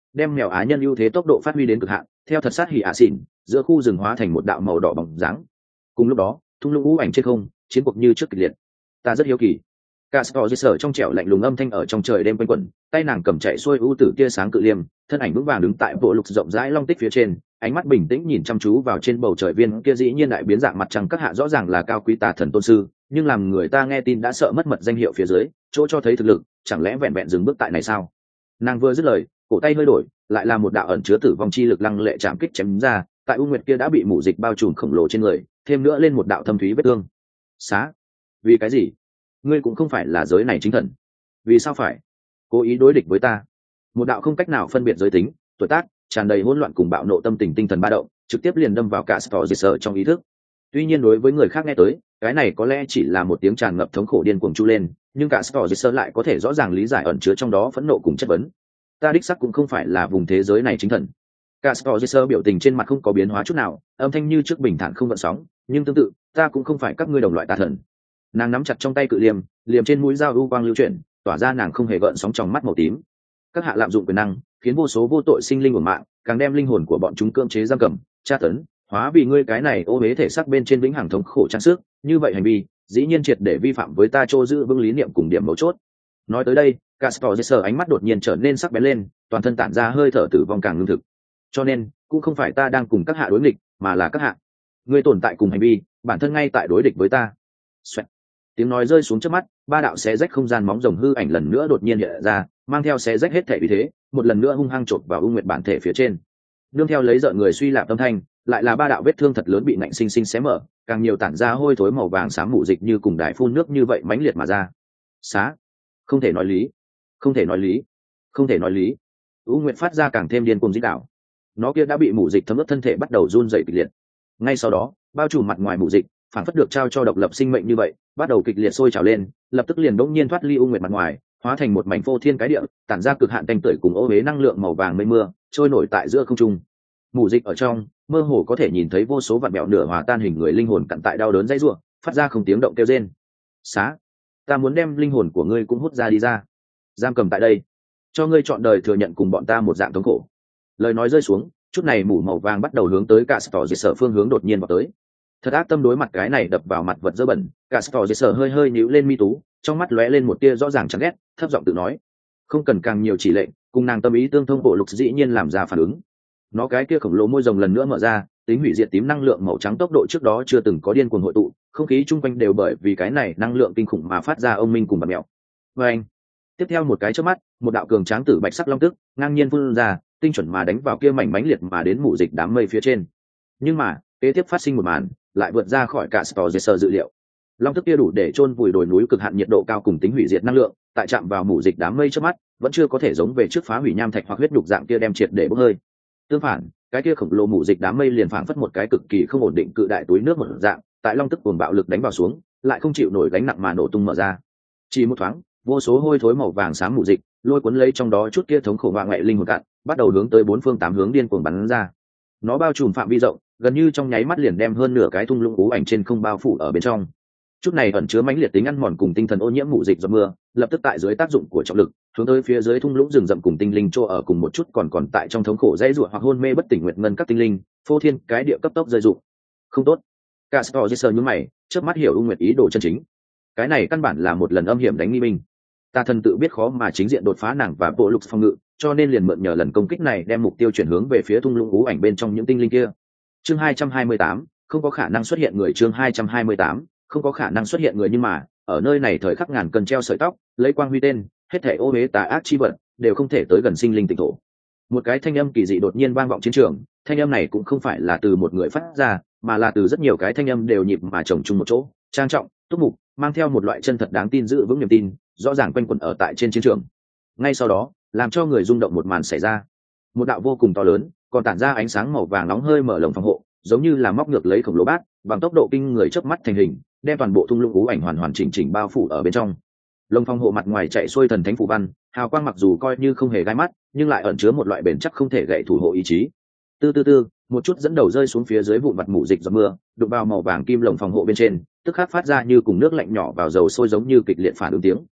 đem mèo á nhân ưu thế tốc độ phát huy đến cực hạn, theo thật sát hỉ ạ xỉn, giữa khu rừng hóa thành một đạo màu đỏ bóng dáng. Cùng lúc đó, thung lũng u ảnh trên không, chiến cuộc như trước kịch liệt. Ta rất hiếu kỳ. Cả sở trong trẻo lạnh lùng âm thanh ở trong trời đêm quanh quẩn, tay nàng cầm chạy xuôi ưu tử tia sáng cự liêm, thân ảnh vững vàng đứng tại bộ lục rộng rãi long tích phía trên, ánh mắt bình tĩnh nhìn chăm chú vào trên bầu trời viên kia dĩ nhiên đại biến dạng mặt trăng các hạ rõ ràng là cao quý tà thần tôn sư, nhưng làm người ta nghe tin đã sợ mất mật danh hiệu phía dưới, chỗ cho thấy thực lực, chẳng lẽ vẹn vẹn dừng bước tại này sao? Nàng vừa dứt lời, cổ tay hơi đổi, lại là một đạo ẩn chứa tử vong chi lực lăng lệ chạm kích chém ra, tại u nguyệt kia đã bị mủ dịch bao trùm khổng lồ trên người, thêm nữa lên một đạo thâm thúy vết thương. Xá, vì cái gì? Ngươi cũng không phải là giới này chính thần, vì sao phải cố ý đối địch với ta? Một đạo không cách nào phân biệt giới tính, tuổi tác, tràn đầy hỗn loạn cùng bạo nộ tâm tình tinh thần ba động, trực tiếp liền đâm vào cả Scorsese trong ý thức. Tuy nhiên đối với người khác nghe tới, cái này có lẽ chỉ là một tiếng tràn ngập thống khổ điên cuồng chu lên, nhưng cả Scorsese lại có thể rõ ràng lý giải ẩn chứa trong đó phẫn nộ cùng chất vấn. Ta đích xác cũng không phải là vùng thế giới này chính thần. Cả Scorsese biểu tình trên mặt không có biến hóa chút nào, âm thanh như trước bình thản không gợn sóng, nhưng tương tự, ta cũng không phải các ngươi đồng loại tà thần. Nàng nắm chặt trong tay cự liềm, liềm trên mũi dao u quang lưu chuyển, tỏa ra nàng không hề gợn sóng trong mắt màu tím. Các hạ lạm dụng quyền năng, khiến vô số vô tội sinh linh của mạng, càng đem linh hồn của bọn chúng cưỡng chế giam cầm, tra tấn, hóa vì ngươi cái này ô uế thể xác bên trên vĩnh hằng thống khổ trang sức, như vậy hành vi, dĩ nhiên triệt để vi phạm với ta chỗ giữ vững lý niệm cùng điểm mấu chốt. Nói tới đây, Castor ánh mắt đột nhiên trở nên sắc bén lên, toàn thân tản ra hơi thở tử vong càng ngưng thực. Cho nên, cũng không phải ta đang cùng các hạ đối nghịch, mà là các hạ. Ngươi tồn tại cùng hành vi, bản thân ngay tại đối địch với ta. Xoẹt. Tiếng nói rơi xuống trước mắt, ba đạo xé rách không gian móng rồng hư ảnh lần nữa đột nhiên hiện ra, mang theo xé rách hết thể vì thế, một lần nữa hung hăng chộp vào ưu nguyệt bản thể phía trên. Nương theo lấy rợn người suy lạp âm thanh, lại là ba đạo vết thương thật lớn bị nạnh sinh sinh xé mở, càng nhiều tản ra hôi thối màu vàng xám mù dịch như cùng đài phun nước như vậy mãnh liệt mà ra. Xá, không thể nói lý, không thể nói lý, không thể nói lý. ưu nguyệt phát ra càng thêm điên cuồng dích đạo. Nó kia đã bị mù dịch thấm ướt thân thể bắt đầu run rẩy kịch liệt. Ngay sau đó, bao trùm mặt ngoài mù dịch, phản phất được trao cho độc lập sinh mệnh như vậy, bắt đầu kịch liệt sôi trào lên, lập tức liền đống nhiên thoát ly u nguyệt mặt ngoài, hóa thành một mảnh phô thiên cái địa, tản ra cực hạn tanh tưởi cùng ô uế năng lượng màu vàng mây mưa, trôi nổi tại giữa không trung. Mù dịch ở trong, mơ hồ có thể nhìn thấy vô số vạn mẹo nửa hòa tan hình người linh hồn cặn tại đau đớn dãy rủa, phát ra không tiếng động kêu rên. Xá, ta muốn đem linh hồn của ngươi cũng hút ra đi ra, giam cầm tại đây, cho ngươi chọn đời thừa nhận cùng bọn ta một dạng thống khổ. Lời nói rơi xuống, chút này mủ màu vàng bắt đầu hướng tới cả Stor Diệt Sở phương hướng đột nhiên vào tới. Thật ác tâm đối mặt cái này đập vào mặt vật dơ bẩn, cả Stor Diệt Sở hơi hơi nhíu lên mi tú, trong mắt lóe lên một tia rõ ràng chán ghét, thấp giọng tự nói: không cần càng nhiều chỉ lệnh, cùng nàng tâm ý tương thông bộ lục dĩ nhiên làm ra phản ứng. Nó cái kia khổng lồ môi rồng lần nữa mở ra, tính hủy diệt tím năng lượng màu trắng tốc độ trước đó chưa từng có điên cuồng hội tụ, không khí chung quanh đều bởi vì cái này năng lượng kinh khủng mà phát ra ông minh cùng bạt mèo. Và anh, tiếp theo một cái chớp mắt, một đạo cường tráng tử bạch sắc long tức ngang nhiên phun ra, tinh chuẩn mà đánh vào kia mảnh mãnh liệt mà đến mù dịch đám mây phía trên. Nhưng mà, kế tiếp phát sinh một màn, lại vượt ra khỏi cả Stor Diệt Sở dự liệu. Long tức kia đủ để chôn vùi đồi núi cực hạn nhiệt độ cao cùng tính hủy diệt năng lượng, tại chạm vào mù dịch đám mây trước mắt, vẫn chưa có thể giống về trước phá hủy nham thạch hoặc huyết nhục dạng kia đem triệt để bốc hơi. Tương phản, cái kia khổng lồ mù dịch đám mây liền phảng phất một cái cực kỳ không ổn định cự đại túi nước một dạng, tại long tức cuồng bạo lực đánh vào xuống, lại không chịu nổi gánh nặng mà nổ tung mở ra. Chỉ một thoáng, vô số hôi thối màu vàng xám mù dịch, lôi cuốn lấy trong đó chút kia thống khổ vạ ngoại linh hồn cạn, bắt đầu hướng tới bốn phương tám hướng điên cuồng bắn ra. Nó bao trùm phạm vi rộng, gần như trong nháy mắt liền đem hơn nửa cái thung lũng ú ảnh trên không bao phủ ở bên trong. Chút này ẩn chứa mãnh liệt tính ăn mòn cùng tinh thần ô nhiễm mù dịch do mưa, lập tức tại dưới tác dụng của trọng lực, hướng tới phía dưới thung lũng rừng rậm cùng tinh linh chỗ ở cùng một chút còn còn tại trong thống khổ dãy rủa hoặc hôn mê bất tỉnh nguyệt ngân các tinh linh, phô thiên cái địa cấp tốc rơi rụng. Không tốt. Castor giơ nhướng mày, chớp mắt hiểu U Nguyệt ý đồ chân chính. Cái này căn bản là một lần âm hiểm đánh nghi binh. Ta thần tự biết khó mà chính diện đột phá nàng và bộ lục phòng ngự, cho nên liền mượn nhờ lần công kích này đem mục tiêu chuyển hướng về phía thung lũng ú ảnh bên trong những tinh linh kia. Chương hai trăm hai mươi tám, không có khả năng xuất hiện người. Chương hai trăm hai mươi tám, không có khả năng xuất hiện người, nhưng mà ở nơi này thời khắc ngàn cân treo sợi tóc, lấy quang huy tên, hết thảy ô uế tà ác chi vật đều không thể tới gần sinh linh tịnh thổ. Một cái thanh âm kỳ dị đột nhiên vang vọng chiến trường, thanh âm này cũng không phải là từ một người phát ra, mà là từ rất nhiều cái thanh âm đều nhịp mà chồng chung một chỗ, trang trọng, túc mục, mang theo một loại chân thật đáng tin giữ vững niềm tin, rõ ràng quanh quẩn ở tại trên chiến trường. Ngay sau đó, làm cho người rung động một màn xảy ra. Một đạo vô cùng to lớn, còn tản ra ánh sáng màu vàng nóng hơi mở lồng phòng hộ, giống như là móc ngược lấy khổng lồ bát, bằng tốc độ kinh người chớp mắt thành hình, đem toàn bộ thung lũng ú ảnh hoàn hoàn chỉnh chỉnh bao phủ ở bên trong. Lồng phòng hộ mặt ngoài chạy xuôi thần thánh phù văn, hào quang mặc dù coi như không hề gai mắt, nhưng lại ẩn chứa một loại bền chắc không thể gãy thủ hộ ý chí. Tư tư tư, một chút dẫn đầu rơi xuống phía dưới vụn vặt mủ dịch giọt mưa, đụng vào màu vàng kim lồng phòng hộ bên trên, tức khắc phát ra như cùng nước lạnh nhỏ vào dầu sôi giống như kịch liệt phản ứng tiếng.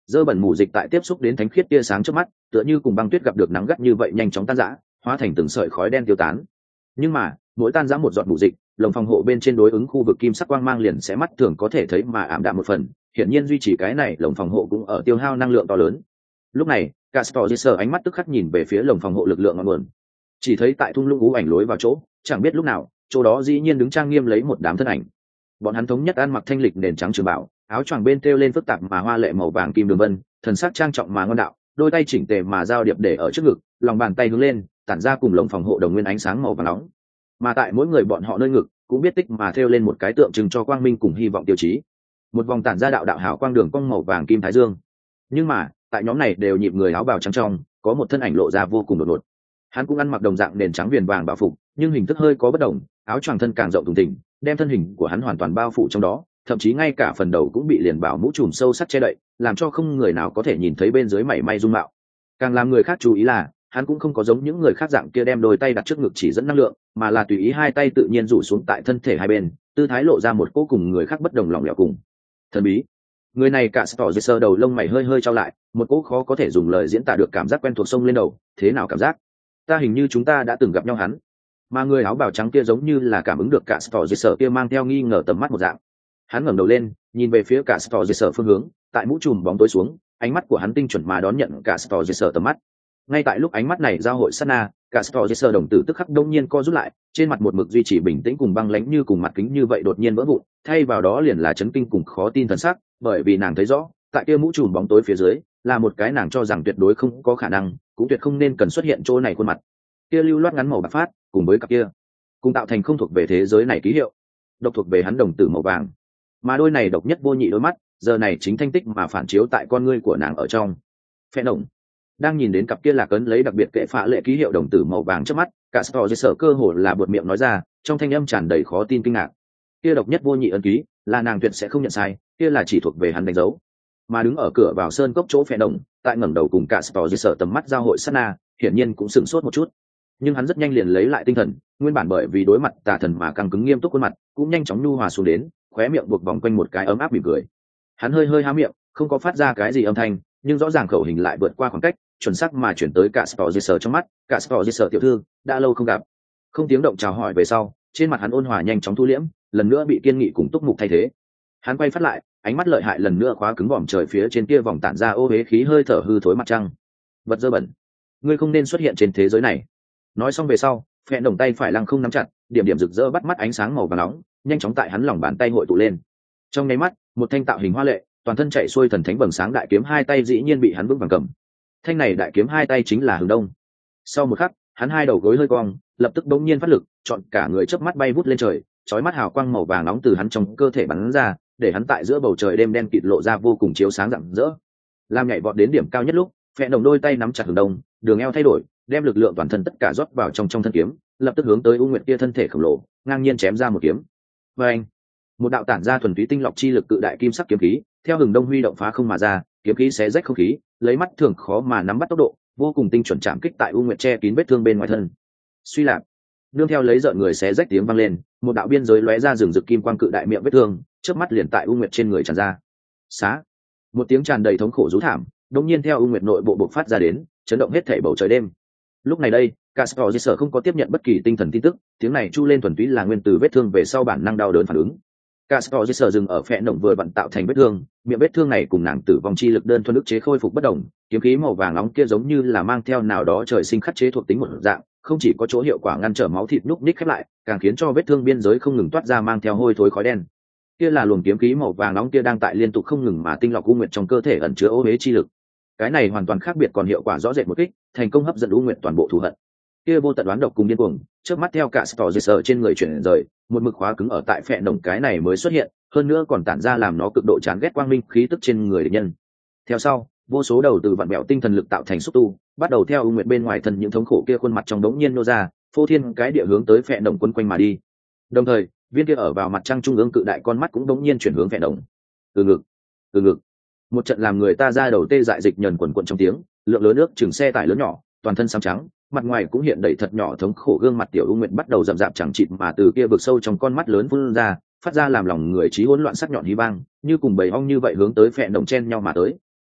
dơ bẩn mù dịch tại tiếp xúc đến thánh khiết tia sáng trước mắt, tựa như cùng băng tuyết gặp được nắng gắt như vậy nhanh chóng tan rã, hóa thành từng sợi khói đen tiêu tán. Nhưng mà mỗi tan rã một giọt mù dịch, lồng phòng hộ bên trên đối ứng khu vực kim sắc quang mang liền sẽ mắt thường có thể thấy mà ảm đạm một phần, hiển nhiên duy trì cái này lồng phòng hộ cũng ở tiêu hao năng lượng to lớn. Lúc này Castor ánh mắt tức khắc nhìn về phía lồng phòng hộ lực lượng ngọn nguồn, chỉ thấy tại thung lũng ú ảnh lối vào chỗ, chẳng biết lúc nào chỗ đó dĩ nhiên đứng trang nghiêm lấy một đám thân ảnh. Bọn hắn thống nhất ăn mặc thanh lịch nền trắng trường bảo, áo choàng bên thêu lên phức tạp mà hoa lệ màu vàng kim đường vân, thần sắc trang trọng mà ngon đạo, đôi tay chỉnh tề mà giao điệp để ở trước ngực, lòng bàn tay hướng lên tản ra cùng lồng phòng hộ đồng nguyên ánh sáng màu vàng nóng. Mà tại mỗi người bọn họ nơi ngực cũng biết tích mà thêu lên một cái tượng trưng cho quang minh cùng hy vọng tiêu chí, một vòng tản ra đạo đạo hào quang đường cong màu vàng kim thái dương. Nhưng mà tại nhóm này đều nhịp người áo bào trắng trong, có một thân ảnh lộ ra vô cùng đột ngột. Hắn cũng ăn mặc đồng dạng nền trắng viền vàng bảo phục, nhưng hình thức hơi có bất đồng, áo choàng thân càng rộng thùng thình, đem thân hình của hắn hoàn toàn bao phủ trong đó, thậm chí ngay cả phần đầu cũng bị liền bảo mũ trùm sâu sắc che đậy, làm cho không người nào có thể nhìn thấy bên dưới mảy may dung mạo. Càng làm người khác chú ý là hắn cũng không có giống những người khác dạng kia đem đôi tay đặt trước ngực chỉ dẫn năng lượng, mà là tùy ý hai tay tự nhiên rủ xuống tại thân thể hai bên, tư thái lộ ra một cố cùng người khác bất đồng lỏng lẻo cùng thần bí. Người này cả sọ dây sơ đầu lông mày hơi hơi trao lại, một cố khó có thể dùng lời diễn tả được cảm giác quen thuộc sông lên đầu. Thế nào cảm giác? Ta hình như chúng ta đã từng gặp nhau hắn. Mà người áo bào trắng kia giống như là cảm ứng được cả sọ dây sơ kia mang theo nghi ngờ tầm mắt một dạng. Hắn ngẩng đầu lên, nhìn về phía cả sọ dây sơ phương hướng, tại mũ trùm bóng tối xuống, ánh mắt của hắn tinh chuẩn mà đón nhận cả sọ dây sơ tầm mắt. Ngay tại lúc ánh mắt này giao hội sát na, cả Castor Jesser đồng tử tức khắc đông nhiên co rút lại, trên mặt một mực duy trì bình tĩnh cùng băng lãnh như cùng mặt kính như vậy đột nhiên vỡ vụn, thay vào đó liền là chấn kinh cùng khó tin thần sắc, bởi vì nàng thấy rõ, tại kia mũ trùm bóng tối phía dưới, là một cái nàng cho rằng tuyệt đối không có khả năng, cũng tuyệt không nên cần xuất hiện chỗ này khuôn mặt. Kia lưu loát ngắn màu bạc phát, cùng với cặp kia, cùng tạo thành không thuộc về thế giới này ký hiệu, độc thuộc về hắn đồng tử màu vàng. Mà đôi này độc nhất vô nhị đôi mắt, giờ này chính thanh tích mà phản chiếu tại con ngươi của nàng ở trong. Phệ động. Đang nhìn đến cặp kia là cấn lấy đặc biệt kệ phạ lệ ký hiệu đồng tử màu vàng trước mắt, cả Castor Jesser cơ hồ là buột miệng nói ra, trong thanh âm tràn đầy khó tin kinh ngạc. Kia độc nhất vô nhị ấn ký, là nàng tuyệt sẽ không nhận sai, kia là chỉ thuộc về hắn đánh dấu. Mà đứng ở cửa vào sơn cốc chỗ Phệ động, tại ngẩng đầu cùng cả Castor Jesser tầm mắt giao hội sát na, hiển nhiên cũng sửng sốt một chút. Nhưng hắn rất nhanh liền lấy lại tinh thần, nguyên bản bởi vì đối mặt tà thần mà căng cứng nghiêm túc khuôn mặt, cũng nhanh chóng nhu hòa xuống đến, khóe miệng buộc vòng quanh một cái ấm áp mỉm cười. Hắn hơi hơi há miệng, không có phát ra cái gì âm thanh, nhưng rõ ràng khẩu hình lại vượt qua khoảng cách, chuẩn xác mà chuyển tới cả Castor Jesser trong mắt. Cả Castor Jesser tiểu thư, đã lâu không gặp. Không tiếng động chào hỏi về sau, trên mặt hắn ôn hòa nhanh chóng thu liễm, lần nữa bị kiên nghị cùng túc mục thay thế. Hắn quay phát lại, ánh mắt lợi hại lần nữa khóa cứng vòm trời phía trên kia vòng tản ra ô huế khí hơi thở hư thối mặt trăng. Vật dơ bẩn, ngươi không nên xuất hiện trên thế giới này. Nói xong về sau, Phệ đồng tay phải lăng không nắm chặt, điểm điểm rực rỡ bắt mắt ánh sáng màu vàng nóng, nhanh chóng tại hắn lòng bàn tay hội tụ lên. Trong nháy mắt, một thanh tạo hình hoa lệ, toàn thân chạy xuôi thần thánh vầng sáng đại kiếm hai tay dĩ nhiên bị hắn vững vàng cầm. Thanh này đại kiếm hai tay chính là Hướng Đông. Sau một khắc, hắn hai đầu gối hơi cong, lập tức bỗng nhiên phát lực, chọn cả người chớp mắt bay vút lên trời, chói mắt hào quang màu vàng nóng từ hắn trong cơ thể bắn ra, để hắn tại giữa bầu trời đêm đen kịt lộ ra vô cùng chiếu sáng rạng rỡ. Lam nhảy vọt đến điểm cao nhất lúc, Phệ đồng đôi tay nắm chặt Hướng Đông, đường eo thay đổi, đem lực lượng toàn thân tất cả rót vào trong trong thân kiếm, lập tức hướng tới U Nguyệt kia thân thể khổng lồ, ngang nhiên chém ra một kiếm. Và anh, một đạo tản ra thuần túy tinh lọc chi lực tự đại kim sắc kiếm khí, theo Hướng Đông huy động phá không mà ra, kiếm khí xé rách không khí, lấy mắt thường khó mà nắm bắt tốc độ, vô cùng tinh chuẩn chạm kích tại U Nguyệt che kín vết thương bên ngoài thân. Suy lạc, nương theo lấy rợn người xé rách tiếng vang lên, một đạo biên giới lóe ra rừng rực kim quang cự đại miệng vết thương, chớp mắt liền tại U Nguyệt trên người tràn ra. Xá, một tiếng tràn đầy thống khổ rú thảm, đột nhiên theo U Nguyệt nội bộ bộc phát ra đến, chấn động hết thảy bầu trời đêm. Lúc này đây, Castor Jesser không có tiếp nhận bất kỳ tinh thần tin tức, tiếng này chu lên thuần túy là nguyên từ vết thương về sau bản năng đau đớn phản ứng. Castor Jesser dừng ở Phệ động vừa vặn tạo thành vết thương, miệng vết thương này cùng nàng tử vong chi lực đơn thuần ức chế khôi phục bất động, kiếm khí màu vàng nóng kia giống như là mang theo nào đó trời sinh khắc chế thuộc tính một dạng, không chỉ có chỗ hiệu quả ngăn trở máu thịt núc ních khép lại, càng khiến cho vết thương biên giới không ngừng toát ra mang theo hôi thối khói đen. Kia là luồng kiếm khí màu vàng nóng kia đang tại liên tục không ngừng mà tinh lọc U Nguyệt trong cơ thể ẩn chứa ô uế chi lực. Cái này hoàn toàn khác biệt còn hiệu quả rõ rệt một kích, thành công hấp dẫn U Nguyệt toàn bộ thù hận. Kia vô tận đoán độc cùng điên cuồng, chớp mắt theo cả Castor Jesser trên người chuyển rời, một mực khóa cứng ở tại Phệ đồng cái này mới xuất hiện, hơn nữa còn tản ra làm nó cực độ chán ghét quang minh khí tức trên người địch nhân. Theo sau, vô số đầu từ vạn bẹo tinh thần lực tạo thành xúc tu, bắt đầu theo U Nguyệt bên ngoài thân những thống khổ kia khuôn mặt trong đống nhiên nô ra, phô thiên cái địa hướng tới Phệ đồng quấn quanh mà đi. Đồng thời, viên kia ở vào mặt trăng trung ương cự đại con mắt cũng đống nhiên chuyển hướng Phệ đồng. Từ ngực, từ ngực. Một trận làm người ta ra đầu tê dại dịch nhờn quần quần trong tiếng, lượng lớn nước chừng xe tải lớn nhỏ, toàn thân xám trắng, mặt ngoài cũng hiện đầy thật nhỏ thống khổ gương mặt tiểu U Nguyệt bắt đầu rậm rạp chẳng chịt mà từ kia vực sâu trong con mắt lớn phun ra, phát ra làm lòng người trí hỗn loạn sắc nhọn hí vang, như cùng bầy ong như vậy hướng tới Phệ đồng chen nhau mà tới.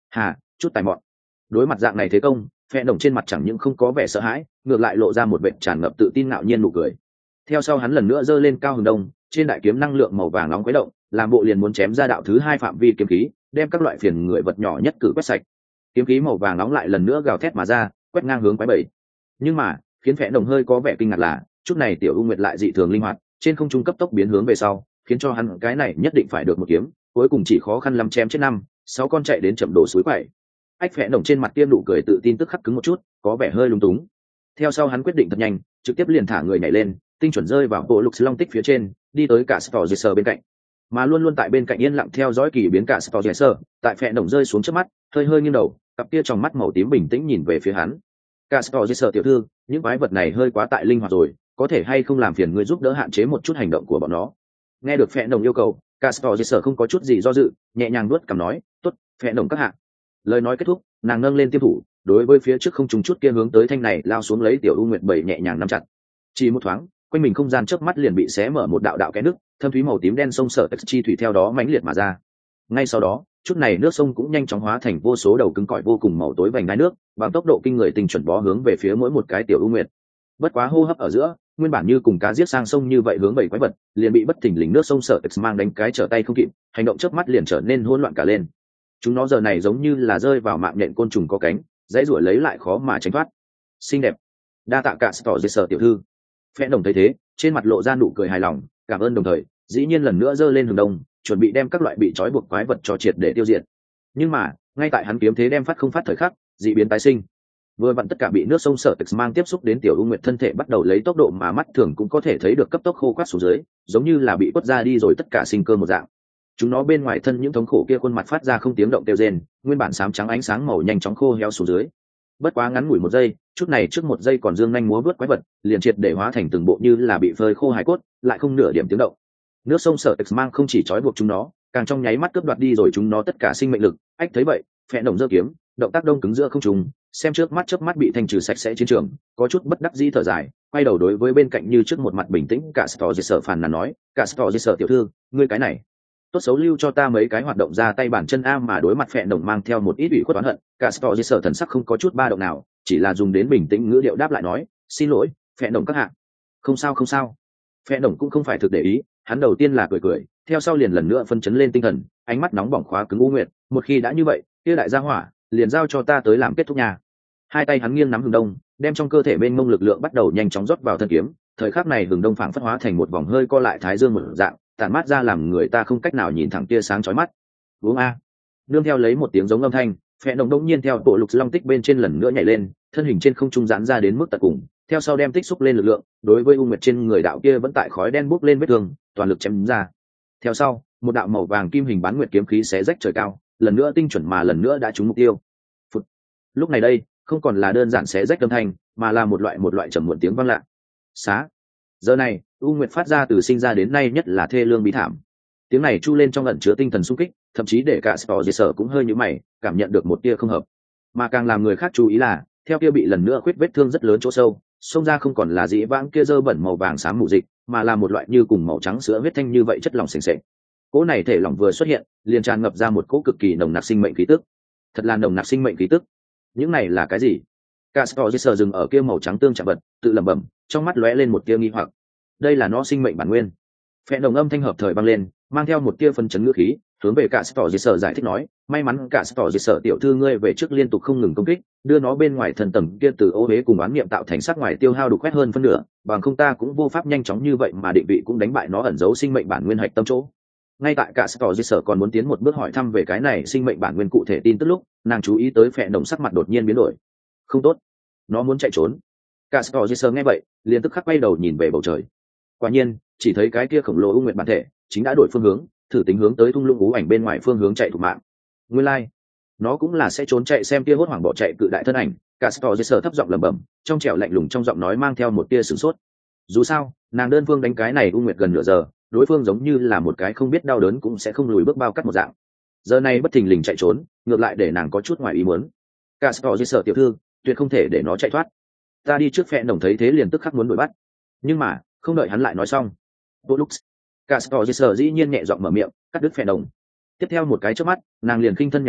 hà chút tài mọn. Đối mặt dạng này thế công, phe đồng trên mặt chẳng những không có vẻ sợ hãi, ngược lại lộ ra một vẻ tràn ngập tự tin ngạo nhiên nụ cười. Theo sau hắn lần nữa giơ lên cao hừng đông, trên đại kiếm năng lượng màu vàng nóng quấy động, làm bộ liền muốn chém ra đạo thứ hai phạm vi kiếm khí, đem các loại phiền người vật nhỏ nhất cử quét sạch. Kiếm khí màu vàng nóng lại lần nữa gào thét mà ra, quét ngang hướng quái bầy. Nhưng mà khiến phe đồng hơi có vẻ kinh ngạc là chút này tiểu u nguyệt lại dị thường linh hoạt, trên không trung cấp tốc biến hướng về sau, khiến cho hắn cái này nhất định phải được một kiếm, cuối cùng chỉ khó khăn lắm chém chết năm sáu con chạy đến chậm đổ suối quậy. Ách phẽ nồng trên mặt tiêm nụ cười tự tin tức khắc cứng một chút, có vẻ hơi lung túng. Theo sau hắn quyết định thật nhanh, trực tiếp liền thả người nhảy lên, tinh chuẩn rơi vào bộ lục long tích phía trên, đi tới cả Sportser bên cạnh. Mà luôn luôn tại bên cạnh yên lặng theo dõi kỳ biến cả Sportser, tại phẽ nồng rơi xuống trước mắt, hơi hơi nghiêng đầu, cặp kia trong mắt màu tím bình tĩnh nhìn về phía hắn. Cả Sportser tiểu thư, những quái vật này hơi quá tại linh hoạt rồi, có thể hay không làm phiền ngươi giúp đỡ hạn chế một chút hành động của bọn nó. Nghe được phẽ nồng yêu cầu, cả Sportser không có chút gì do dự, nhẹ nhàng nuốt cằm nói, tốt, phẽ nồng các hạ. Lời nói kết thúc, nàng nâng lên tiêm thủ, đối với phía trước không trùng chút kia hướng tới thanh này lao xuống lấy tiểu u nguyệt bảy nhẹ nhàng nắm chặt. Chỉ một thoáng, quanh mình không gian chớp mắt liền bị xé mở một đạo đạo kẽ nước, thâm thúy màu tím đen sông sở chi thủy theo đó mãnh liệt mà ra. Ngay sau đó, chút này nước sông cũng nhanh chóng hóa thành vô số đầu cứng cỏi vô cùng màu tối vành đai nước, bằng tốc độ kinh người tình chuẩn bó hướng về phía mỗi một cái tiểu u nguyệt. Bất quá hô hấp ở giữa, nguyên bản như cùng cá giết sang sông như vậy hướng bảy quái vật, liền bị bất thình lình nước sông sở mang đánh cái trở tay không kịp, hành động chớp mắt liền trở nên hỗn loạn cả lên. Chúng nó giờ này giống như là rơi vào mạng nhện côn trùng có cánh, dãy ruổi lấy lại khó mà tránh thoát. Xinh đẹp, đa tạ cả tỏ dây sở tiểu thư. Phe đồng thấy thế, trên mặt lộ ra nụ cười hài lòng, cảm ơn đồng thời, dĩ nhiên lần nữa giơ lên hướng đông, chuẩn bị đem các loại bị trói buộc quái vật cho triệt để tiêu diệt. Nhưng mà, ngay tại hắn kiếm thế đem phát không phát thời khắc, dị biến tái sinh. Vừa vặn tất cả bị nước sông sở tịch mang tiếp xúc đến tiểu u nguyệt thân thể bắt đầu lấy tốc độ mà mắt thường cũng có thể thấy được cấp tốc khô quắt xuống dưới, giống như là bị quất ra đi rồi tất cả sinh cơ một dạng. Chúng nó bên ngoài thân những thống khổ kia khuôn mặt phát ra không tiếng động kêu rên, nguyên bản xám trắng ánh sáng màu nhanh chóng khô héo xuống dưới. Bất quá ngắn ngủi một giây, chút này trước một giây còn dương nhanh múa vớt quái vật, liền triệt để hóa thành từng bộ như là bị phơi khô hài cốt, lại không nửa điểm tiếng động. Nước sông sở tịch mang không chỉ trói buộc chúng nó, càng trong nháy mắt cướp đoạt đi rồi chúng nó tất cả sinh mệnh lực. Ách thấy vậy, phệ động giơ kiếm, động tác đông cứng giữa không trung, xem trước mắt chớp mắt bị thanh trừ sạch sẽ chiến trường, có chút bất đắc dĩ thở dài, quay đầu đối với bên cạnh như trước một mặt bình tĩnh cả Sportser phàn nàn nói, cả Sportser tiểu thư, ngươi cái này tốt xấu lưu cho ta mấy cái hoạt động ra tay bản chân a. Mà đối mặt phệ đồng mang theo một ít ủy khuất oán hận, cả Sportser thần sắc không có chút ba động nào, chỉ là dùng đến bình tĩnh ngữ điệu đáp lại nói, xin lỗi phệ đồng các hạ. Không sao không sao. Phệ đồng cũng không phải thực để ý, hắn đầu tiên là cười cười, theo sau liền lần nữa phân chấn lên tinh thần, ánh mắt nóng bỏng khóa cứng U Nguyệt, một khi đã như vậy, kia đại gia hỏa liền giao cho ta tới làm kết thúc nhà. Hai tay hắn nghiêng nắm hừng đông, đem trong cơ thể bên mông lực lượng bắt đầu nhanh chóng rót vào thân kiếm, thời khắc này hừng đông phảng phất hóa thành một vòng hơi co lại thái dương một dạng, tản mát ra làm người ta không cách nào nhìn thẳng tia sáng chói mắt. Uống a. Nương theo lấy một tiếng giống âm thanh, phệ đồng đông nhiên theo bộ lục long tích bên trên lần nữa nhảy lên, thân hình trên không trung giãn ra đến mức tận cùng, theo sau đem tích xúc lên lực lượng, đối với U Nguyệt trên người đạo kia vẫn tại khói đen bốc lên vết thương, toàn lực chém ra. Theo sau, một đạo màu vàng kim hình bán nguyệt kiếm khí xé rách trời cao, lần nữa tinh chuẩn mà lần nữa đã trúng mục tiêu. Phụt. Lúc này đây, không còn là đơn giản xé rách âm thanh, mà là một loại một loại trầm muộn tiếng vang lạ. Xá. Giờ này, U Nguyệt phát ra từ sinh ra đến nay nhất là thê lương bí thảm. Tiếng này chu lên trong ẩn chứa tinh thần xung kích, thậm chí để cả Sportser cũng hơi nhíu mày, cảm nhận được một tia không hợp. Mà càng làm người khác chú ý là, theo kia bị lần nữa khuyết vết thương rất lớn chỗ sâu, xông ra không còn là dĩ vãng kia dơ bẩn màu vàng xám mù dịch, mà là một loại như cùng màu trắng sữa huyết thanh như vậy chất lỏng sền sệt. Cỗ này thể lỏng vừa xuất hiện, liền tràn ngập ra một cỗ cực kỳ nồng nặc sinh mệnh khí tức. Thật là nồng nặc sinh mệnh khí tức. Những này là cái gì? Cả Sportser dừng ở kia màu trắng tương chạm vật, tự lẩm bẩm, trong mắt lóe lên một tia nghi hoặc. Đây là nó sinh mệnh bản nguyên. Phệ đồng âm thanh hợp thời vang lên, mang theo một tia phân chấn ngữ khí, hướng về cả Sportser giải thích nói, may mắn cả Sportser tiểu thư ngươi về trước liên tục không ngừng công kích, đưa nó bên ngoài thần tầng kia từ ô hế cùng oán niệm tạo thành sắc ngoài tiêu hao đục khoét hơn phân nửa, bằng không ta cũng vô pháp nhanh chóng như vậy mà định vị cũng đánh bại nó ẩn giấu sinh mệnh bản nguyên hạch tâm chỗ. Ngay tại cả Sportser còn muốn tiến một bước hỏi thăm về cái này sinh mệnh bản nguyên cụ thể tin tức lúc, nàng chú ý tới phệ đồng sắc mặt đột nhiên biến đổi. Không tốt, nó muốn chạy trốn. Cả Sportser nghe vậy, liền tức khắc quay đầu nhìn về bầu trời. Quả nhiên, chỉ thấy cái kia khổng lồ U Nguyệt bản thể chính đã đổi phương hướng, thử tính hướng tới thung lũng ú ảnh bên ngoài phương hướng chạy thủ mạng. Nguyên lai, like. Nó cũng là sẽ trốn chạy xem kia hốt hoảng bỏ chạy cự đại thân ảnh. Cả Sportser thấp giọng lẩm bẩm, trong trẻo lạnh lùng trong giọng nói mang theo một tia sửng sốt. Dù sao, nàng đơn phương đánh cái này U Nguyệt gần nửa giờ, đối phương giống như là một cái không biết đau đớn cũng sẽ không lùi bước bao cắt một dạng. Giờ này bất thình lình chạy trốn, ngược lại để nàng có chút ngoài ý muốn. Cả Sportser tiểu thư, tuyệt không thể để nó chạy thoát. Ta đi trước. Phệ đồng thấy thế liền tức khắc muốn đuổi bắt. Nhưng mà, không đợi hắn lại nói xong, bộ lúc cả Sportser dĩ nhiên nhẹ giọng mở miệng, cắt đứt Phệ đồng. Tiếp theo một cái chớp mắt, nàng liền khinh thân nhảy lên,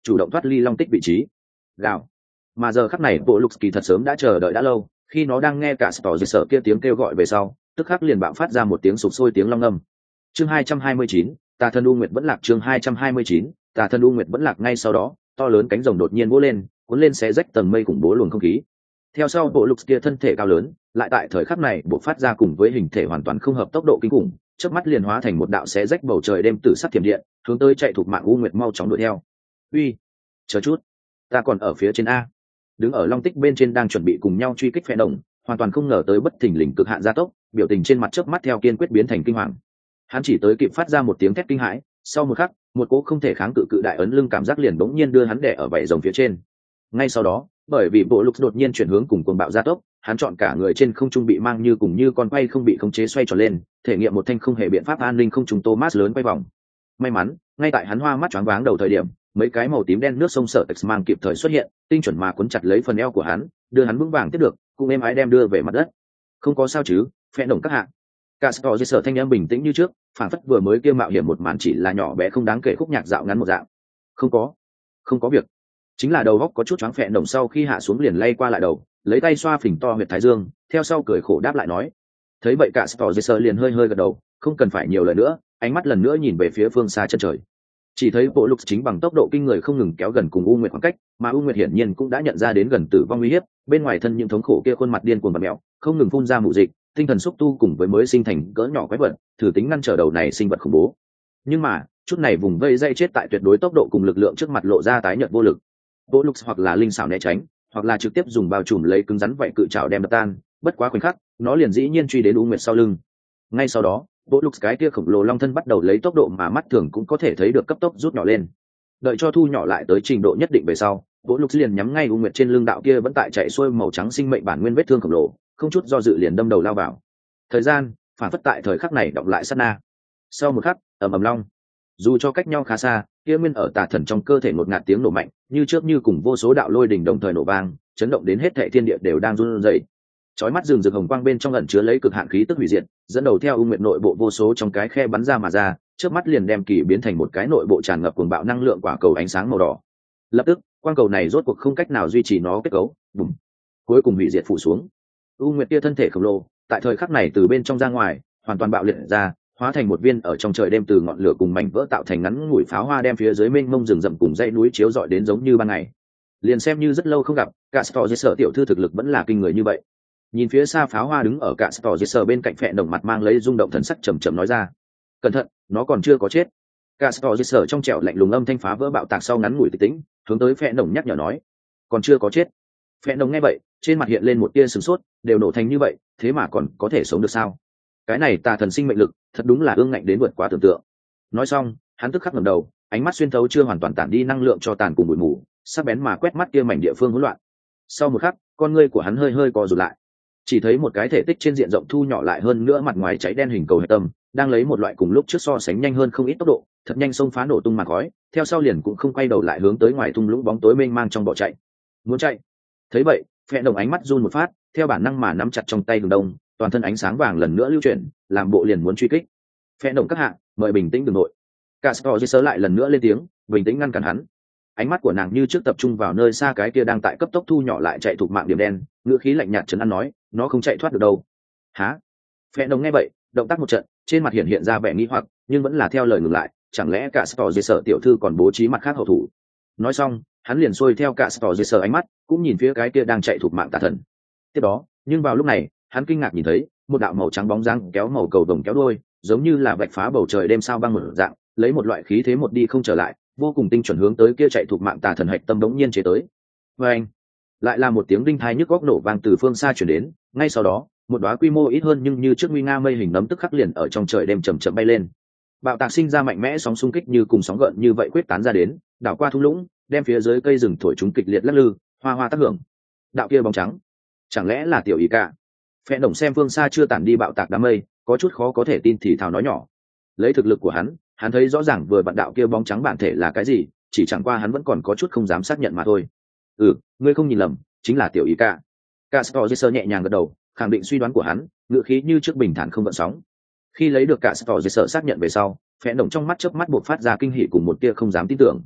chủ động thoát ly long tích vị trí. Gào. Mà giờ khắc này bộ lục kỳ thật sớm đã chờ đợi đã lâu, khi nó đang nghe cả Sport sợ kia tiếng kêu gọi về sau, tức khắc liền bạo phát ra một tiếng sụp sôi tiếng long ngâm. Chương hai trăm hai mươi chín, Tà Thần U Nguyệt vẫn lạc. Chương hai trăm hai mươi chín, Tà Thần U Nguyệt vẫn lạc. Ngay sau đó, to lớn cánh rồng đột nhiên vỗ lên, cuốn lên xé rách tầng mây khủng bố luồng không khí. Theo sau bộ lục kia thân thể cao lớn, lại tại thời khắc này bộc phát ra cùng với hình thể hoàn toàn không hợp tốc độ kinh khủng, chớp mắt liền hóa thành một đạo xé rách bầu trời đêm tử sắc thiểm điện, hướng tới chạy thuộc mạng U Nguyệt mau chóng đuổi theo. Uy, chờ chút, ta còn ở phía trên a. Đứng ở long tích bên trên đang chuẩn bị cùng nhau truy kích phe đồng, hoàn toàn không ngờ tới bất thình lình cực hạn gia tốc, biểu tình trên mặt chớp mắt theo kiên quyết biến thành kinh hoàng. Hắn chỉ tới kịp phát ra một tiếng thét kinh hãi, sau một khắc, một cỗ không thể kháng cự cự đại ấn lưng cảm giác liền bỗng nhiên đưa hắn đè ở vảy rồng phía trên. Ngay sau đó, bởi vì bộ lục đột nhiên chuyển hướng cùng cuồng bạo gia tốc, hắn chọn cả người trên không trung bị mang như cùng như con quay không bị khống chế xoay tròn lên, thể nghiệm một thanh không hề biện pháp an ninh không trung Thomas lớn quay vòng. May mắn, ngay tại hắn hoa mắt choáng váng đầu thời điểm, mấy cái màu tím đen nước sông sở tex mang kịp thời xuất hiện, tinh chuẩn mà cuốn chặt lấy phần eo của hắn, đưa hắn vững vàng tiếp được, cùng êm ái đem đưa về mặt đất. Không có sao chứ, phe đồng các hạ. Castor sở thanh âm bình tĩnh như trước, phản phất vừa mới kia mạo hiểm một màn chỉ là nhỏ bé không đáng kể khúc nhạc dạo ngắn một dạng. Không có, không có việc. Chính là đầu góc có chút choáng, phệ đồng sau khi hạ xuống liền lay qua lại đầu, lấy tay xoa phình to huyệt thái dương, theo sau cười khổ đáp lại nói. Thấy vậy cả Storger liền hơi hơi gật đầu, không cần phải nhiều lời nữa, ánh mắt lần nữa nhìn về phía phương xa chân trời. Chỉ thấy bộ lục chính bằng tốc độ kinh người không ngừng kéo gần cùng U Nguyệt khoảng cách, mà U Nguyệt hiển nhiên cũng đã nhận ra đến gần tử vong uy hiếp, bên ngoài thân những thống khổ kia khuôn mặt điên cuồng bặm mèo, không ngừng phun ra mù dịch, tinh thần xúc tu cùng với mới sinh thành cỡ nhỏ quái vật, thử tính ngăn trở đầu này sinh vật khủng bố. Nhưng mà, chút này vùng vây dây chết tại tuyệt đối tốc độ cùng lực lượng trước mặt lộ ra tái nhợt vô lực. Bộ lục hoặc là linh xảo né tránh, hoặc là trực tiếp dùng bao trùm lấy cứng rắn vậy cự trảo đem đập tan, bất quá khoảnh khắc, nó liền dĩ nhiên truy đến U Nguyệt sau lưng. Ngay sau đó, bộ lục cái kia khổng lồ long thân bắt đầu lấy tốc độ mà mắt thường cũng có thể thấy được cấp tốc rút nhỏ lên. Đợi cho thu nhỏ lại tới trình độ nhất định về sau, bộ lục liền nhắm ngay U Nguyệt trên lưng đạo kia vẫn tại chạy xuôi màu trắng sinh mệnh bản nguyên vết thương khổng lồ, không chút do dự liền đâm đầu lao vào. Thời gian phản phất tại thời khắc này đọng lại sát na. Sau một khắc, ầm ầm long, dù cho cách nhau khá xa, kia nguyên ở tà thần trong cơ thể ngột ngạt tiếng nổ mạnh, như trước như cùng vô số đạo lôi đình đồng thời nổ vang, chấn động đến hết thảy thiên địa đều đang run rẩy. Chói mắt rừng rực hồng quang bên trong ẩn chứa lấy cực hạn khí tức hủy diệt, dẫn đầu theo U Nguyệt nội bộ vô số trong cái khe bắn ra mà ra, trước mắt liền đem kỳ biến thành một cái nội bộ tràn ngập cuồng bạo năng lượng quả cầu ánh sáng màu đỏ. Lập tức, quang cầu này rốt cuộc không cách nào duy trì nó kết cấu, bùm, cuối cùng hủy diệt phủ xuống. U Nguyệt kia thân thể khổng lồ, tại thời khắc này từ bên trong ra ngoài, hoàn toàn bạo liệt ra, hóa thành một viên ở trong trời đêm từ ngọn lửa cùng mảnh vỡ tạo thành ngắn ngủi pháo hoa đem phía dưới mênh mông rừng rậm cùng dãy núi chiếu rọi đến giống như ban ngày. Liền xem như rất lâu không gặp, cả Storger tiểu thư thực lực vẫn là kinh người như vậy. Nhìn phía xa pháo hoa đứng ở cả Storger bên cạnh phệ đồng mặt mang lấy rung động thần sắc trầm trầm nói ra: "Cẩn thận, nó còn chưa có chết." Cả Storger trong trẻo lạnh lùng âm thanh phá vỡ bạo tạc sau ngắn ngủi tĩnh tĩnh, hướng tới phệ đồng nhắc nhở nói: "Còn chưa có chết." Phệ đồng nghe vậy, trên mặt hiện lên một tia sửng sốt, đều nổ thành như vậy, thế mà còn có thể sống được sao? Cái này tà thần sinh mệnh lực, thật đúng là ương ngạnh đến vượt quá tưởng tượng. Nói xong, hắn tức khắc ngẩng đầu, ánh mắt xuyên thấu chưa hoàn toàn tản đi năng lượng cho tàn cùng bụi mù, sắc bén mà quét mắt kia mảnh địa phương hỗn loạn. Sau một khắc, con ngươi của hắn hơi hơi co rụt lại, chỉ thấy một cái thể tích trên diện rộng thu nhỏ lại hơn nữa mặt ngoài cháy đen hình cầu hệ tâm, đang lấy một loại cùng lúc trước so sánh nhanh hơn không ít tốc độ, thật nhanh xông phá nổ tung màn khói, theo sau liền cũng không quay đầu lại hướng tới ngoài thung lũng bóng tối mênh mang trong bỏ chạy. Muốn chạy. Thấy vậy, Phệ đồng ánh mắt run một phát, theo bản năng mà nắm chặt trong tay đường đông, toàn thân ánh sáng vàng lần nữa lưu chuyển, làm bộ liền muốn truy kích. Phệ đồng các hạ, mời bình tĩnh đừng nội. Castor lại lần nữa lên tiếng, bình tĩnh ngăn cản hắn. Ánh mắt của nàng như trước tập trung vào nơi xa cái kia đang tại cấp tốc thu nhỏ lại chạy thuộc mạng điểm đen, ngữ khí lạnh nhạt trấn an nói, nó không chạy thoát được đâu. Hả? Phệ đồng nghe vậy, động tác một trận, trên mặt hiện hiện ra vẻ nghi hoặc, nhưng vẫn là theo lời ngừng lại, chẳng lẽ Castor tiểu thư còn bố trí mặt khác hậu thủ? Nói xong, hắn liền xuôi theo Castor ánh mắt, cũng nhìn phía cái kia đang chạy thuộc mạng tà thần. Tiếp đó, nhưng vào lúc này, hắn kinh ngạc nhìn thấy một đạo màu trắng bóng dáng kéo màu cầu vồng kéo đuôi, giống như là vạch phá bầu trời đêm sao băng một dạng, lấy một loại khí thế một đi không trở lại, vô cùng tinh chuẩn hướng tới kia chạy thuộc mạng tà thần hạch tâm đống nhiên chế tới. Và anh, lại là một tiếng đinh thai nhức góc nổ vang từ phương xa chuyển đến, ngay sau đó, một đóa quy mô ít hơn nhưng như trước nguy nga mây hình nấm tức khắc liền ở trong trời đêm chậm chậm bay lên. Bạo tạc sinh ra mạnh mẽ sóng xung kích như cùng sóng gợn như vậy quyết tán ra đến, đảo qua thung lũng, đem phía dưới cây rừng thổi chúng kịch liệt lắc lư, hoa hoa tác hưởng. Đạo kia bóng trắng, chẳng lẽ là tiểu ý cả? Phệ đồng xem phương xa chưa tản đi bạo tạc đám mây, có chút khó có thể tin thì thào nói nhỏ. Lấy thực lực của hắn, hắn thấy rõ ràng vừa vặn đạo kia bóng trắng bản thể là cái gì, chỉ chẳng qua hắn vẫn còn có chút không dám xác nhận mà thôi. Ừ, ngươi không nhìn lầm, chính là tiểu ý cả. Castor nhẹ nhàng gật đầu, khẳng định suy đoán của hắn, ngữ khí như trước bình thản không gợn sóng. Khi lấy được Castor xác nhận về sau, Phệ đồng trong mắt chớp mắt bộc phát ra kinh hỉ cùng một tia không dám tin tưởng.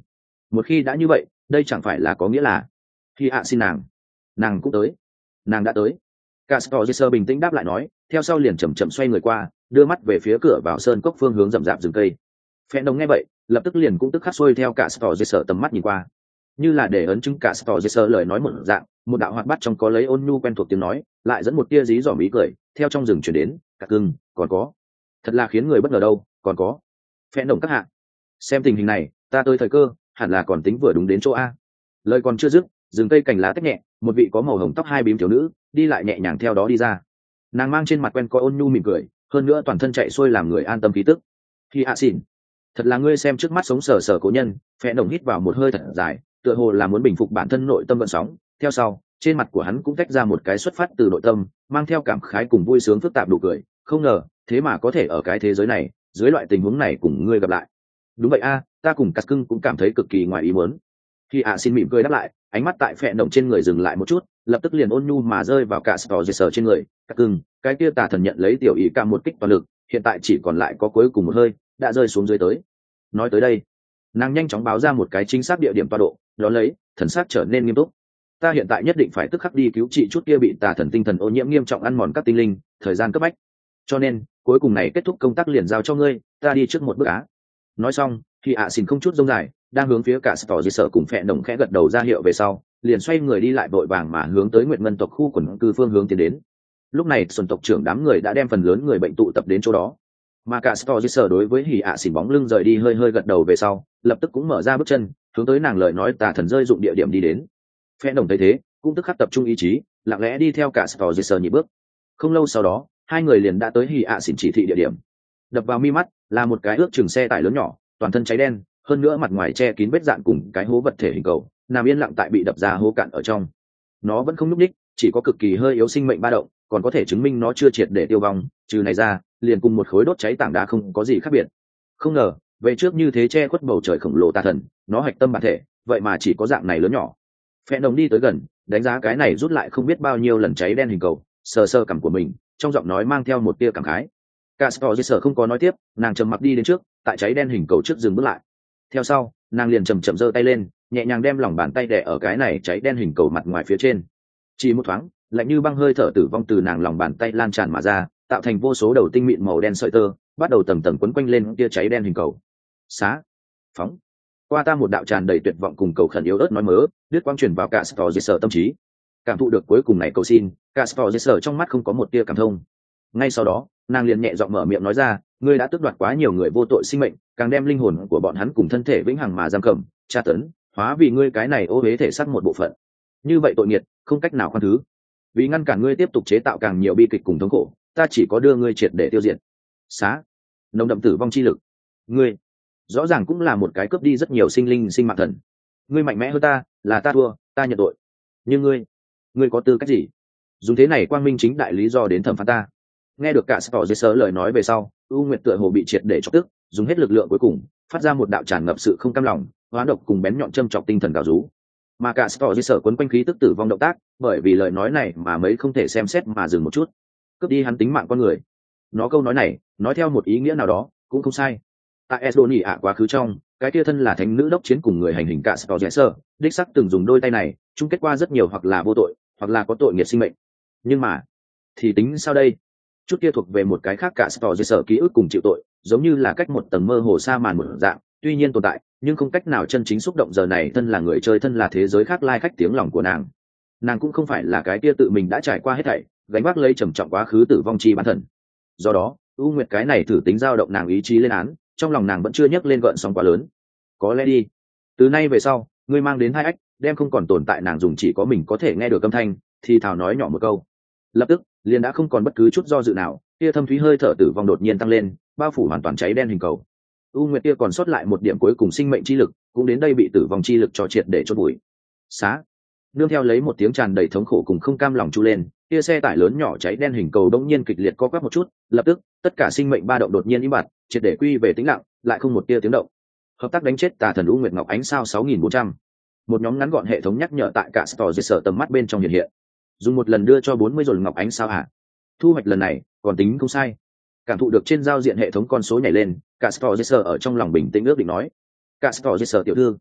Một khi đã như vậy, đây chẳng phải là có nghĩa là khi ạ xin nàng nàng cũng tới. Nàng đã tới. Castor bình tĩnh đáp lại nói, theo sau liền chậm chậm xoay người qua, đưa mắt về phía cửa vào sơn cốc phương hướng rậm rạp rừng cây. Phe đồng nghe vậy, lập tức liền cũng tức khắc xuôi theo Castor tầm mắt nhìn qua, như là để ấn chứng Castor lời nói một dạng, một đạo hoạt bát trong có lấy ôn nhu quen thuộc tiếng nói, lại dẫn một tia dí dỏm ý cười, theo trong rừng chuyển đến, cả cưng, còn có, thật là khiến người bất ngờ đâu, còn có. Phe đồng các hạ, xem tình hình này, ta tới thời cơ, hẳn là còn tính vừa đúng đến chỗ a. Lời còn chưa dứt, rừng cây cành lá tách nhẹ, một vị có màu hồng tóc hai bím thiếu nữ đi lại nhẹ nhàng theo đó đi ra. Nàng mang trên mặt quen coi ôn nhu mỉm cười, hơn nữa toàn thân chạy xuôi làm người an tâm khí tức. Khi hạ xỉn, thật là ngươi xem trước mắt sống sờ sờ cố nhân. Phe đồng hít vào một hơi thật dài, tựa hồ là muốn bình phục bản thân nội tâm vận sóng. Theo sau, trên mặt của hắn cũng tách ra một cái xuất phát từ nội tâm, mang theo cảm khái cùng vui sướng phức tạp đủ cười. Không ngờ, thế mà có thể ở cái thế giới này, dưới loại tình huống này cùng ngươi gặp lại. Đúng vậy a, ta cùng cắt cưng cũng cảm thấy cực kỳ ngoài ý muốn. Khi hạ xin mỉm cười đáp lại, ánh mắt tại phệ động trên người dừng lại một chút, lập tức liền ôn nhu mà rơi vào cả Stor trên người. Cắt cưng, cái kia tà thần nhận lấy tiểu ý ca một kích toàn lực, hiện tại chỉ còn lại có cuối cùng một hơi, đã rơi xuống dưới tới. Nói tới đây, nàng nhanh chóng báo ra một cái chính xác địa điểm tọa độ, đó lấy, thần sắc trở nên nghiêm túc. Ta hiện tại nhất định phải tức khắc đi cứu trị chút kia bị tà thần tinh thần ô nhiễm nghiêm trọng ăn mòn các tinh linh, thời gian cấp bách. Cho nên, cuối cùng này kết thúc công tác liền giao cho ngươi, ta đi trước một bước á. Nói xong, thì ạ xin không chút rông dài, đang hướng phía cả Stor sợ cùng phệ đồng khẽ gật đầu ra hiệu về sau, liền xoay người đi lại vội vàng mà hướng tới Nguyệt Ngân tộc khu quần cư phương hướng tiến đến. Lúc này, Xuân tộc trưởng đám người đã đem phần lớn người bệnh tụ tập đến chỗ đó. Mà cả Stor sợ đối với Hỉ ạ xỉn bóng lưng rời đi hơi hơi gật đầu về sau, lập tức cũng mở ra bước chân, hướng tới nàng lời nói tà thần rơi dụng địa điểm đi đến. Phệ đồng thấy thế, cũng tức khắc tập trung ý chí, lặng lẽ đi theo cả Stor sợ nhịp bước. Không lâu sau đó, hai người liền đã tới Hỉ ạ xỉn chỉ thị địa điểm. Đập vào mi mắt là một cái ước chừng xe tải lớn nhỏ, toàn thân cháy đen, hơn nữa mặt ngoài che kín vết dạn cùng cái hố vật thể hình cầu, nằm yên lặng tại bị đập ra hố cạn ở trong. Nó vẫn không nhúc nhích, chỉ có cực kỳ hơi yếu sinh mệnh ba động, còn có thể chứng minh nó chưa triệt để tiêu vong. Trừ này ra, liền cùng một khối đốt cháy tảng đá không có gì khác biệt. Không ngờ, về trước như thế che khuất bầu trời khổng lồ tà thần, nó hạch tâm bản thể, vậy mà chỉ có dạng này lớn nhỏ. Phệ đồng đi tới gần, đánh giá cái này rút lại không biết bao nhiêu lần cháy đen hình cầu, sờ sờ cằm của mình, trong giọng nói mang theo một tia cảm khái. Castor không có nói tiếp, nàng trầm mặc đi đến trước, tại cháy đen hình cầu trước dừng bước lại. Theo sau, nàng liền chậm chậm giơ tay lên, nhẹ nhàng đem lòng bàn tay đè ở cái này cháy đen hình cầu mặt ngoài phía trên. Chỉ một thoáng, lạnh như băng hơi thở tử vong từ nàng lòng bàn tay lan tràn mà ra, tạo thành vô số đầu tinh mịn màu đen sợi tơ, bắt đầu tầng tầng quấn quanh lên kia cháy đen hình cầu. Xá, phóng, qua ta một đạo tràn đầy tuyệt vọng cùng cầu khẩn yếu ớt nói mớ, đứt quang truyền vào Castor tâm trí. Cảm thụ được cuối cùng này cầu xin, Castor trong mắt không có một tia cảm thông. Ngay sau đó, nàng liền nhẹ giọng mở miệng nói ra, ngươi đã tước đoạt quá nhiều người vô tội sinh mệnh, càng đem linh hồn của bọn hắn cùng thân thể vĩnh hằng mà giam cầm, tra tấn, hóa vì ngươi cái này ô uế thể xác một bộ phận. Như vậy tội nghiệt, không cách nào khoan thứ. Vì ngăn cản ngươi tiếp tục chế tạo càng nhiều bi kịch cùng thống khổ, ta chỉ có đưa ngươi triệt để tiêu diệt. Xá, nồng đậm tử vong chi lực. Ngươi, rõ ràng cũng là một cái cướp đi rất nhiều sinh linh sinh mạng thần. Ngươi mạnh mẽ hơn ta, là ta thua, ta nhận tội. Nhưng ngươi, ngươi có tư cách gì? Dùng thế này quang minh chính đại lý do đến thẩm phán ta. Nghe được cả Stor sớ lời nói về sau, U Nguyệt tựa hồ bị triệt để chọc tức, dùng hết lực lượng cuối cùng, phát ra một đạo tràn ngập sự không cam lòng, hóa độc cùng bén nhọn châm chọc tinh thần gào rú. Mà cả Stor sớ quấn quanh khí tức tử vong động tác, bởi vì lời nói này mà mấy không thể xem xét mà dừng một chút. Cướp đi hắn tính mạng con người. Nó câu nói này, nói theo một ý nghĩa nào đó, cũng không sai. Tại Estonia ạ quá khứ trong, cái kia thân là thánh nữ đốc chiến cùng người hành hình cả Stor sớ, đích xác từng dùng đôi tay này, chung kết qua rất nhiều hoặc là vô tội, hoặc là có tội nghiệp sinh mệnh. Nhưng mà, thì tính sao đây? Chút kia thuộc về một cái khác cả Stor sở ký ức cùng chịu tội, giống như là cách một tầng mơ hồ sa màn một dạng, tuy nhiên tồn tại, nhưng không cách nào chân chính xúc động giờ này thân là người chơi thân là thế giới khác lai khách tiếng lòng của nàng. Nàng cũng không phải là cái kia tự mình đã trải qua hết thảy, gánh vác lấy trầm trọng quá khứ tử vong chi bản thân. Do đó, U Nguyệt cái này thử tính dao động nàng ý chí lên án, trong lòng nàng vẫn chưa nhấc lên gợn sóng quá lớn. Có lẽ đi, từ nay về sau, ngươi mang đến hai ách, đem không còn tồn tại nàng dùng chỉ có mình có thể nghe được âm thanh, thì thào nói nhỏ một câu. Lập tức, liền đã không còn bất cứ chút do dự nào, kia thâm thúy hơi thở tử vong đột nhiên tăng lên, bao phủ hoàn toàn cháy đen hình cầu. U Nguyệt kia còn sót lại một điểm cuối cùng sinh mệnh chi lực, cũng đến đây bị tử vong chi lực cho triệt để chôn bụi. Xá, nương theo lấy một tiếng tràn đầy thống khổ cùng không cam lòng chu lên, kia xe tải lớn nhỏ cháy đen hình cầu đống nhiên kịch liệt co quắp một chút, lập tức, tất cả sinh mệnh ba động đột nhiên im bặt, triệt để quy về tĩnh lặng, lại không một tia tiếng động. Hợp tác đánh chết tà thần U Nguyệt Ngọc Ánh sao sáu nghìn bốn trăm. Một nhóm ngắn gọn hệ thống nhắc nhở tại cả Stor sở tầm mắt bên trong hiện hiện. Dùng một lần đưa cho bốn mươi rồi Ngọc Ánh sao hả? Thu hoạch lần này còn tính không sai. Cảm thụ được trên giao diện hệ thống con số nhảy lên, cả Stor ở trong lòng bình tĩnh ước định nói: cả Stor tiểu thư,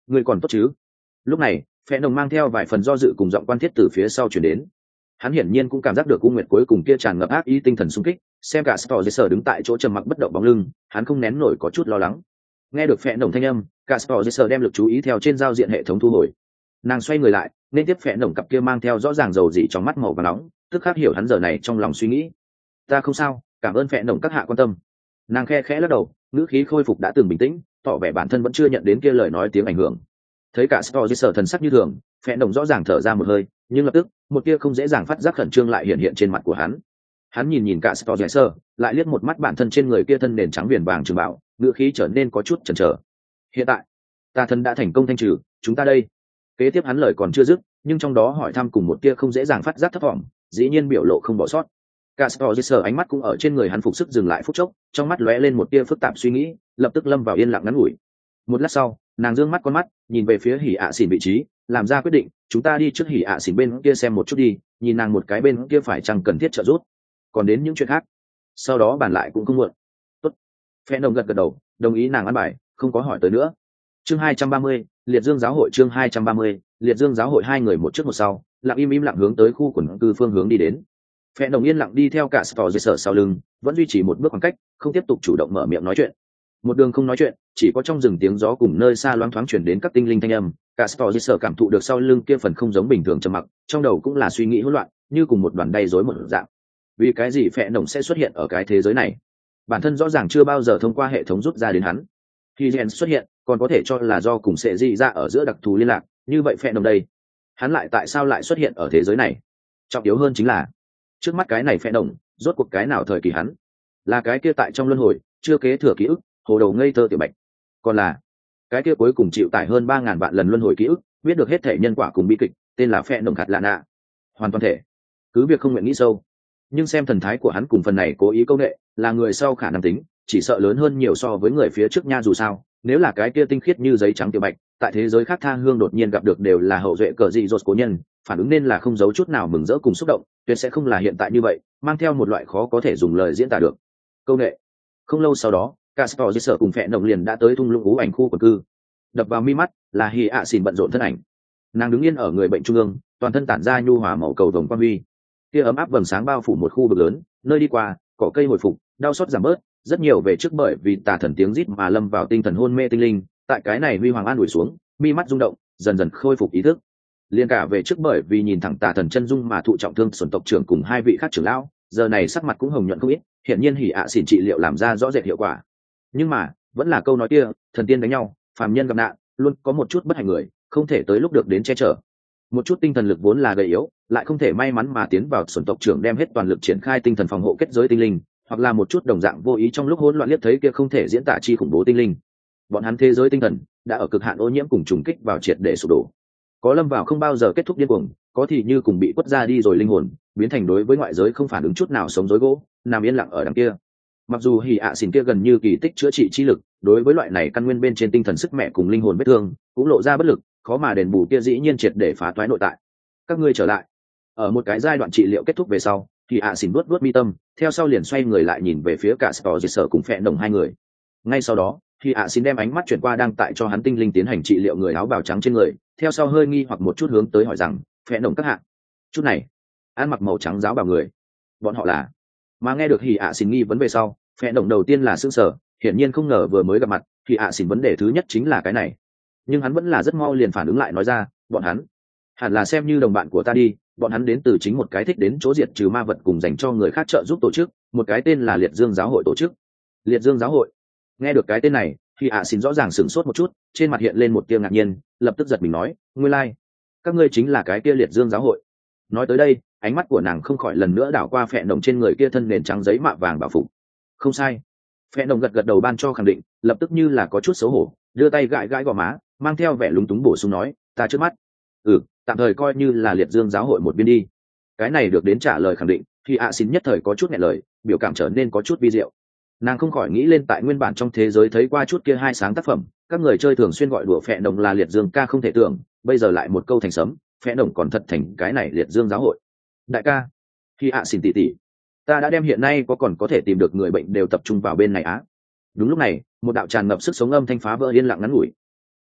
Ngươi còn tốt chứ? Lúc này phe nồng mang theo vài phần do dự cùng giọng quan thiết từ phía sau chuyển đến. Hắn hiển nhiên cũng cảm giác được U Nguyệt cuối cùng kia tràn ngập ác ý tinh thần xung kích, xem cả Sportser đứng tại chỗ trầm mặc bất động bóng lưng, hắn không nén nổi có chút lo lắng. Nghe được phe nồng thanh âm, cả Sportser đem lực chú ý theo trên giao diện hệ thống thu hồi. Nàng xoay người lại, nên tiếp phe nồng cặp kia mang theo rõ ràng dầu dị trong mắt màu vàng nóng, tức khắc hiểu hắn giờ này trong lòng suy nghĩ. Ta không sao, cảm ơn phe nồng các hạ quan tâm. Nàng khe khẽ lắc đầu, ngữ khí khôi phục đã từng bình tĩnh, tỏ vẻ bản thân vẫn chưa nhận đến kia lời nói tiếng ảnh hưởng. Thấy cả Sportser thần sắc như thường, phe nồng rõ ràng thở ra một hơi, nhưng lập tức một tia không dễ dàng phát giác khẩn trương lại hiện hiện trên mặt của hắn. Hắn nhìn nhìn cả Sportser, lại liếc một mắt bản thân trên người kia thân nền trắng viền vàng trường bảo, ngữ khí trở nên có chút chần chờ. Hiện tại, ta thân đã thành công thanh trừ, chúng ta đây. Kế tiếp hắn lời còn chưa dứt, nhưng trong đó hỏi thăm cùng một tia không dễ dàng phát giác thấp vọng, dĩ nhiên biểu lộ không bỏ sót. Cả Sportser ánh mắt cũng ở trên người hắn phục sức dừng lại phút chốc, trong mắt lóe lên một tia phức tạp suy nghĩ, lập tức lâm vào yên lặng ngắn ngủi. Một lát sau, nàng dương mắt con mắt, nhìn về phía Hỉ ạ xỉn vị trí, làm ra quyết định, chúng ta đi trước Hỉ ạ xỉn bên kia xem một chút đi, nhìn nàng một cái bên kia phải chăng cần thiết trợ giúp. Còn đến những chuyện khác, sau đó bàn lại cũng không muộn. Tốt. Phe nồng gật gật đầu, đồng ý nàng ăn bài, không có hỏi tới nữa. Chương hai trăm ba mươi, Liệt Dương giáo hội chương hai trăm ba mươi, Liệt Dương giáo hội hai người một trước một sau, lặng im im lặng hướng tới khu quần cư phương hướng đi đến. Phe nồng yên lặng đi theo cả Sportser sau lưng, vẫn duy trì một bước khoảng cách, không tiếp tục chủ động mở miệng nói chuyện. Một đường không nói chuyện, chỉ có trong rừng tiếng gió cùng nơi xa loáng thoáng chuyển đến các tinh linh thanh âm. Cả Sportser cảm thụ được sau lưng kia phần không giống bình thường trầm mặc, trong đầu cũng là suy nghĩ hỗn loạn, như cùng một đoàn đầy rối một dạng. Vì cái gì phe nồng sẽ xuất hiện ở cái thế giới này? Bản thân rõ ràng chưa bao giờ thông qua hệ thống rút ra đến hắn. Khi Gen xuất hiện, còn có thể cho là do cùng sẽ dị ra ở giữa đặc thù liên lạc, như vậy phe nồng đây, hắn lại tại sao lại xuất hiện ở thế giới này? Trọng yếu hơn chính là, trước mắt cái này phe nồng, rốt cuộc cái nào thời kỳ hắn? Là cái kia tại trong luân hồi, chưa kế thừa ký ức, hồ đầu ngây thơ tiểu bạch, còn là cái kia cuối cùng chịu tải hơn ba ngàn vạn lần luân hồi ký ức, biết được hết thể nhân quả cùng bi kịch, tên là phe nồng khạt lạ nạ. Hoàn toàn thể, cứ việc không nguyện nghĩ sâu, nhưng xem thần thái của hắn cùng phần này cố ý công nghệ, là người sau khả năng tính chỉ sợ lớn hơn nhiều so với người phía trước nha. Dù sao, nếu là cái kia tinh khiết như giấy trắng tiểu bạch, tại thế giới khác tha hương đột nhiên gặp được đều là hậu duệ cờ dị dột cố nhân, phản ứng nên là không giấu chút nào mừng rỡ cùng xúc động, tuyệt sẽ không là hiện tại như vậy, mang theo một loại khó có thể dùng lời diễn tả được công nghệ. Không lâu sau đó, Casper cùng phe nồng liền đã tới thung lũng ú ảnh khu quần cư. Đập vào mi mắt là Hỉ ạ xỉn bận rộn thân ảnh. Nàng đứng yên ở người bệnh trung ương, toàn thân tản ra nhu hòa màu cầu vồng quang huy. Kia ấm áp vầng sáng bao phủ một khu vực lớn, nơi đi qua, cỏ cây hồi phục, đau xót giảm bớt, rất nhiều về trước bởi vì tà thần tiếng rít mà lâm vào tinh thần hôn mê tinh linh, tại cái này huy hoàng an đuổi xuống, mi mắt rung động, dần dần khôi phục ý thức. Liên cả về trước bởi vì nhìn thẳng tà thần chân dung mà thụ trọng thương xuân tộc trưởng cùng hai vị khác trưởng lão, giờ này sắc mặt cũng hồng nhuận không ít, hiện nhiên Hỉ ạ xỉn trị liệu làm ra rõ rệt hiệu quả. Nhưng mà vẫn là câu nói kia, thần tiên đánh nhau, phàm nhân gặp nạn, luôn có một chút bất hạnh người không thể tới lúc được đến che chở. Một chút tinh thần lực vốn là gầy yếu, lại không thể may mắn mà tiến vào xuân tộc trưởng đem hết toàn lực triển khai tinh thần phòng hộ kết giới tinh linh, hoặc là một chút đồng dạng vô ý trong lúc hỗn loạn liếc thấy kia không thể diễn tả chi khủng bố tinh linh. Bọn hắn thế giới tinh thần đã ở cực hạn ô nhiễm cùng trùng kích vào triệt để sụp đổ. Có lâm vào không bao giờ kết thúc điên cuồng, có thì như cùng bị quất ra đi rồi linh hồn biến thành đối với ngoại giới không phản ứng chút nào sống rối gỗ, nằm yên lặng ở đằng kia. Mặc dù Hỉ ạ xỉn kia gần như kỳ tích chữa trị chi lực, đối với loại này căn nguyên bên trên tinh thần sức mẹ cùng linh hồn vết thương cũng lộ ra bất lực, khó mà đền bù kia dĩ nhiên triệt để phá toái nội tại. Các ngươi trở lại. Ở một cái giai đoạn trị liệu kết thúc về sau, Hỉ ạ xỉn vuốt vuốt mi tâm, theo sau liền xoay người lại nhìn về phía cả Sportser cùng phe nồng hai người. Ngay sau đó, Hỉ ạ xỉn đem ánh mắt chuyển qua đang tại cho hắn tinh linh tiến hành trị liệu người áo bào trắng trên người, theo sau hơi nghi hoặc một chút hướng tới hỏi rằng, phe nồng các hạ, chút này ăn mặc màu trắng giáo bào người, bọn họ là? Mà nghe được Hỉ ạ xỉn nghi vấn về sau, phe nồng đầu tiên là sững sờ, hiển nhiên không ngờ vừa mới gặp mặt Hỉ ạ xỉn vấn đề thứ nhất chính là cái này, nhưng hắn vẫn là rất mau liền phản ứng lại nói ra, bọn hắn hẳn là xem như đồng bạn của ta đi, bọn hắn đến từ chính một cái thích đến chỗ diệt trừ ma vật cùng dành cho người khác trợ giúp tổ chức, một cái tên là Liệt Dương giáo hội tổ chức. Liệt Dương giáo hội? Nghe được cái tên này, Hỉ ạ xỉn rõ ràng sửng sốt một chút, trên mặt hiện lên một tia ngạc nhiên, lập tức giật mình nói, nguyên lai, like, các ngươi chính là cái kia Liệt Dương giáo hội. Nói tới đây, ánh mắt của nàng không khỏi lần nữa đảo qua phe nồng trên người kia thân nền trắng giấy mạ vàng bảo phục. Không sai. Phe nồng gật gật đầu ban cho khẳng định, lập tức như là có chút xấu hổ, đưa tay gãi gãi gò má, mang theo vẻ lúng túng bổ sung nói, ta trước mắt, ừ, tạm thời coi như là Liệt Dương giáo hội một bên đi. Cái này được đến trả lời khẳng định, thì ạ xin nhất thời có chút nghẹn lời, biểu cảm trở nên có chút vi diệu. Nàng không khỏi nghĩ lên tại nguyên bản trong thế giới thấy qua chút kia hai sáng tác phẩm, các người chơi thường xuyên gọi đùa phe nồng là Liệt Dương ca không thể tưởng, bây giờ lại một câu thành sấm, phe nồng còn thật thành cái này Liệt Dương giáo hội. Đại ca, khi ạ xin tỉ tỉ, ta đã đem hiện nay có còn có thể tìm được người bệnh đều tập trung vào bên này á. Đúng lúc này, một đạo tràn ngập sức sống âm thanh phá vỡ yên lặng ngắn ngủi.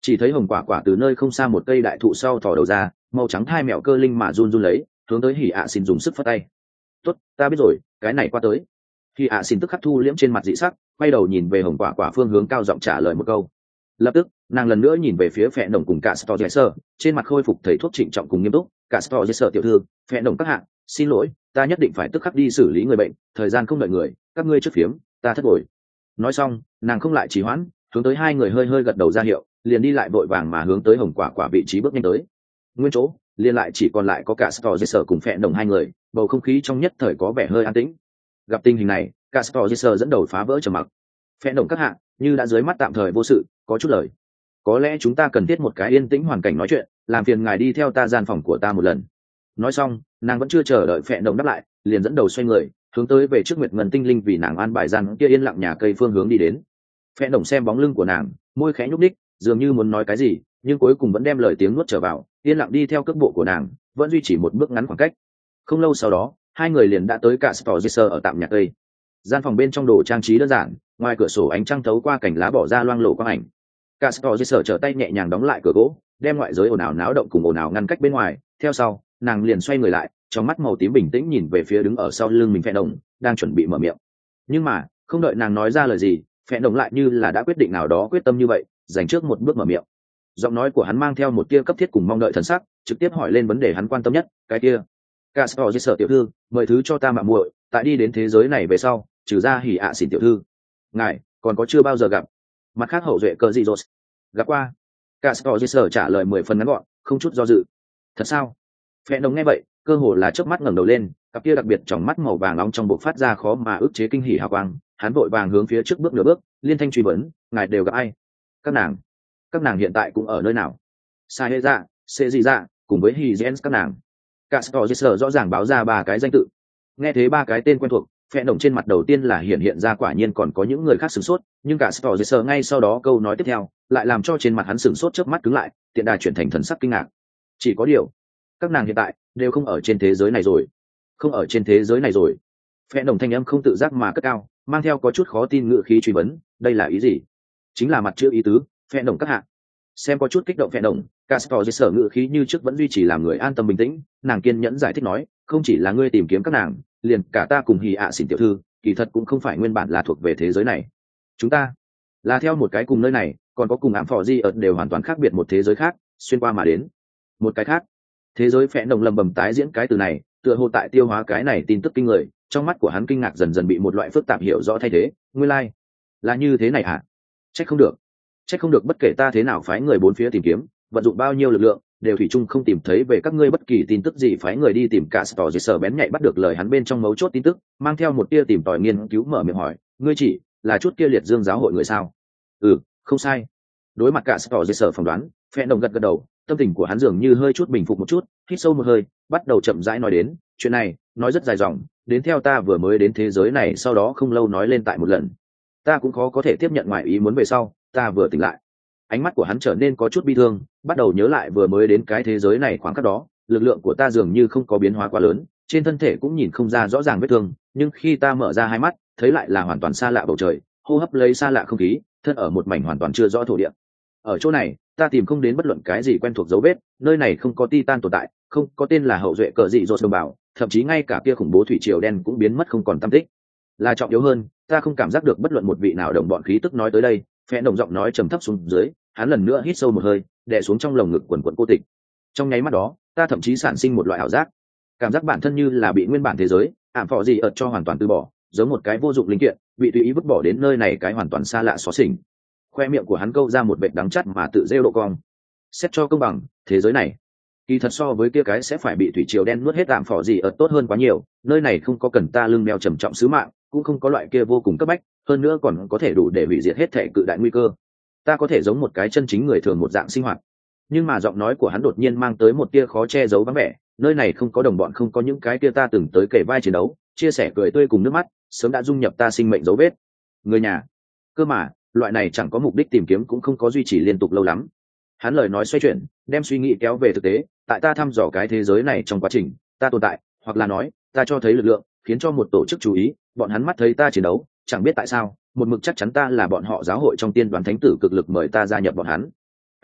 Chỉ thấy hồng quả quả từ nơi không xa một cây đại thụ sau thò đầu ra, màu trắng thai mèo cơ linh mà run run lấy, hướng tới hỉ ạ xin dùng sức phất tay. Tốt, ta biết rồi, cái này qua tới. Hỉ ạ xin tức khắc thu liễm trên mặt dị sắc, quay đầu nhìn về hồng quả quả phương hướng, cao giọng trả lời một câu. Lập tức nàng lần nữa nhìn về phía Phệ Nồng cùng cả Storgesser, trên mặt khôi phục thầy thuốc trịnh trọng cùng nghiêm túc. Cả Storgesser tiểu thư, Phệ Nồng các hạ, xin lỗi, ta nhất định phải tức khắc đi xử lý người bệnh, thời gian không đợi người, các ngươi trước phiếm, ta thất bội. Nói xong nàng không lại trì hoãn, hướng tới hai người hơi hơi gật đầu ra hiệu, liền đi lại vội vàng mà hướng tới hồng quả quả vị trí bước nhanh tới. Nguyên chỗ liền lại chỉ còn lại có cả Storgesser cùng Phệ Nồng hai người, bầu không khí trong nhất thời có vẻ hơi an tĩnh. Gặp tình hình này, cả Storgesser dẫn đầu phá vỡ trầm mặc. Phệ Nồng các hạ, như đã dưới mắt tạm thời vô sự, có chút lời, có lẽ chúng ta cần thiết một cái yên tĩnh hoàn cảnh nói chuyện, làm phiền ngài đi theo ta gian phòng của ta một lần. Nói xong nàng vẫn chưa chờ đợi Phệ Nồng đáp lại, liền dẫn đầu xoay người hướng tới về trước Nguyệt Ngân tinh linh vì nàng an bài gian kia yên lặng nhà cây phương hướng đi đến. Phệ Nồng xem bóng lưng của nàng, môi khẽ nhúc ních, dường như muốn nói cái gì, nhưng cuối cùng vẫn đem lời tiếng nuốt trở vào, yên lặng đi theo cước bộ của nàng, vẫn duy trì một bước ngắn khoảng cách. Không lâu sau đó hai người liền đã tới cả Storgesser ở tạm nhà cây. Gian phòng bên trong đồ trang trí đơn giản, ngoài cửa sổ ánh trăng thấu qua cành lá bỏ ra loang lổ quang ảnh. Cả Storgesser trở tay nhẹ nhàng đóng lại cửa gỗ, đem ngoại giới ồn ào náo động cùng ồn ào ngăn cách bên ngoài. Theo sau nàng liền xoay người lại, trong mắt màu tím bình tĩnh nhìn về phía đứng ở sau lưng mình Phệ Nồng, đang chuẩn bị mở miệng. Nhưng mà không đợi nàng nói ra lời gì, Phệ Nồng lại như là đã quyết định nào đó quyết tâm như vậy, dành trước một bước mở miệng. Giọng nói của hắn mang theo một tia cấp thiết cùng mong đợi thần sắc, trực tiếp hỏi lên vấn đề hắn quan tâm nhất, cái kia. Cả Storgesser tiểu thư, mời thứ cho ta mạng muội, tại đi đến thế giới này về sau, trừ ra hỉ ạ xỉn tiểu thư, ngài còn có chưa bao giờ gặp mặt khác hậu duệ cờ gì rồi gặp qua. Cả Storgesser trả lời mười phần ngắn gọn, không chút do dự. Thật sao? Phệ Nồng nghe vậy cơ hồ là chớp mắt ngẩng đầu lên, cặp kia đặc biệt trong mắt màu vàng nóng trong bộc phát ra khó mà ức chế kinh hỉ hào quang. Hắn vội vàng hướng phía trước bước nửa bước, liên thanh truy vấn, ngài đều gặp ai? Các nàng các nàng hiện tại cũng ở nơi nào? Sa hệ dạ, xê gì dạ, cùng với hỉ gens các nàng. Cả Storgesser rõ ràng báo ra ba cái danh tự. Nghe thấy ba cái tên quen thuộc, Phệ Nồng trên mặt đầu tiên là hiện hiện ra quả nhiên còn có những người khác sửng sốt, nhưng cả Storgesser ngay sau đó câu nói tiếp theo lại làm cho trên mặt hắn sửng sốt chớp mắt cứng lại, tiện đà chuyển thành thần sắc kinh ngạc. Chỉ có điều, các nàng hiện tại đều không ở trên thế giới này rồi. Không ở trên thế giới này rồi. Phệ Nồng thanh âm không tự giác mà cất cao, mang theo có chút khó tin ngữ khí truy vấn, đây là ý gì? Chính là mặt chữ ý tứ, Phệ Nồng các hạ. Xem có chút kích động Phệ Nồng, cả Storgesser ngữ khí như trước vẫn duy trì làm người an tâm bình tĩnh, nàng kiên nhẫn giải thích nói, không chỉ là ngươi tìm kiếm các nàng, liền cả ta cùng hỉ ạ xỉn tiểu thư, kỳ thật cũng không phải nguyên bản là thuộc về thế giới này. Chúng ta là theo một cái cùng nơi này, còn có cùng ám phò di ợt đều hoàn toàn khác biệt một thế giới khác, xuyên qua mà đến. Một cái khác thế giới. Phệ Nồng lầm bầm tái diễn cái từ này, tựa hồ tại tiêu hóa cái này tin tức kinh người, trong mắt của hắn kinh ngạc dần dần bị một loại phức tạp hiểu rõ thay thế. Nguyên lai like. Là như thế này hả? Trách không được, trách không được, bất kể ta thế nào phái người bốn phía tìm kiếm, vận dụng bao nhiêu lực lượng, đều thủy chung không tìm thấy về các ngươi bất kỳ tin tức gì. Phái người đi tìm cả Storgesser bén nhạy bắt được lời hắn bên trong mấu chốt tin tức, mang theo một tia tìm tòi nghiên cứu mở miệng hỏi, ngươi chỉ là chút kia liệt dương giáo hội người sao? Ừ, không sai. Đối mặt cả Storgesser phỏng đoán, Phệ Nồng gật gật đầu, tâm tình của hắn dường như hơi chút bình phục một chút, hít sâu một hơi, bắt đầu chậm rãi nói đến, chuyện này nói rất dài dòng, đến theo ta vừa mới đến thế giới này sau đó không lâu nói lên tại một lần. Ta cũng khó có thể tiếp nhận ngoài ý muốn về sau, ta vừa tỉnh lại. Ánh mắt của hắn trở nên có chút bi thương, bắt đầu nhớ lại vừa mới đến cái thế giới này khoảng khắc đó, lực lượng của ta dường như không có biến hóa quá lớn, trên thân thể cũng nhìn không ra rõ ràng vết thương, nhưng khi ta mở ra hai mắt, thấy lại là hoàn toàn xa lạ bầu trời, hô hấp lấy xa lạ không khí, thân ở một mảnh hoàn toàn chưa rõ thổ địa. Ở chỗ này, ta tìm không đến bất luận cái gì quen thuộc dấu vết, nơi này không có Titan tồn tại, không có tên là hậu duệ cờ dị rột đồng bào, thậm chí ngay cả kia khủng bố thủy triều đen cũng biến mất không còn tăm tích. Là trọng yếu hơn, ta không cảm giác được bất luận một vị nào đồng bọn khí tức nói tới đây. Phệ Nồng giọng nói trầm thấp xuống dưới, hắn lần nữa hít sâu một hơi, đè xuống trong lồng ngực quần quần cô tịch. Trong nháy mắt đó, ta thậm chí sản sinh một loại ảo giác, cảm giác bản thân như là bị nguyên bản thế giới ảm phò gì ợt cho hoàn toàn từ bỏ, giống một cái vô dụng linh kiện bị tùy ý vứt bỏ đến nơi này cái hoàn toàn xa lạ xó xỉnh. Khoe miệng của hắn câu ra một vệt đắng chắt mà tự rêu độ cong. Xét cho công bằng, thế giới này kỳ thật so với kia cái sẽ phải bị thủy triều đen nuốt hết ảm phò gì ợt tốt hơn quá nhiều. Nơi này không có cần ta lưng đeo trầm trọng sứ mạng, cũng không có loại kia vô cùng cấp bách, hơn nữa còn có thể đủ để hủy diệt hết thể cự đại nguy cơ. Ta có thể giống một cái chân chính người thường một dạng sinh hoạt. Nhưng mà giọng nói của hắn đột nhiên mang tới một tia khó che giấu vắng vẻ, nơi này không có đồng bọn, không có những cái kia ta từng tới kể vai chiến đấu, chia sẻ cười tươi cùng nước mắt, sớm đã dung nhập ta sinh mệnh dấu vết. Người nhà, cơ mà loại này chẳng có mục đích tìm kiếm, cũng không có duy trì liên tục lâu lắm. Hắn lời nói xoay chuyển, đem suy nghĩ kéo về thực tế. Tại ta thăm dò cái thế giới này trong quá trình ta tồn tại, hoặc là nói ta cho thấy lực lượng, khiến cho một tổ chức chú ý, bọn hắn mắt thấy ta chiến đấu, chẳng biết tại sao một mực chắc chắn ta là bọn họ giáo hội trong tiên đoàn thánh tử cực lực mời ta gia nhập bọn hắn.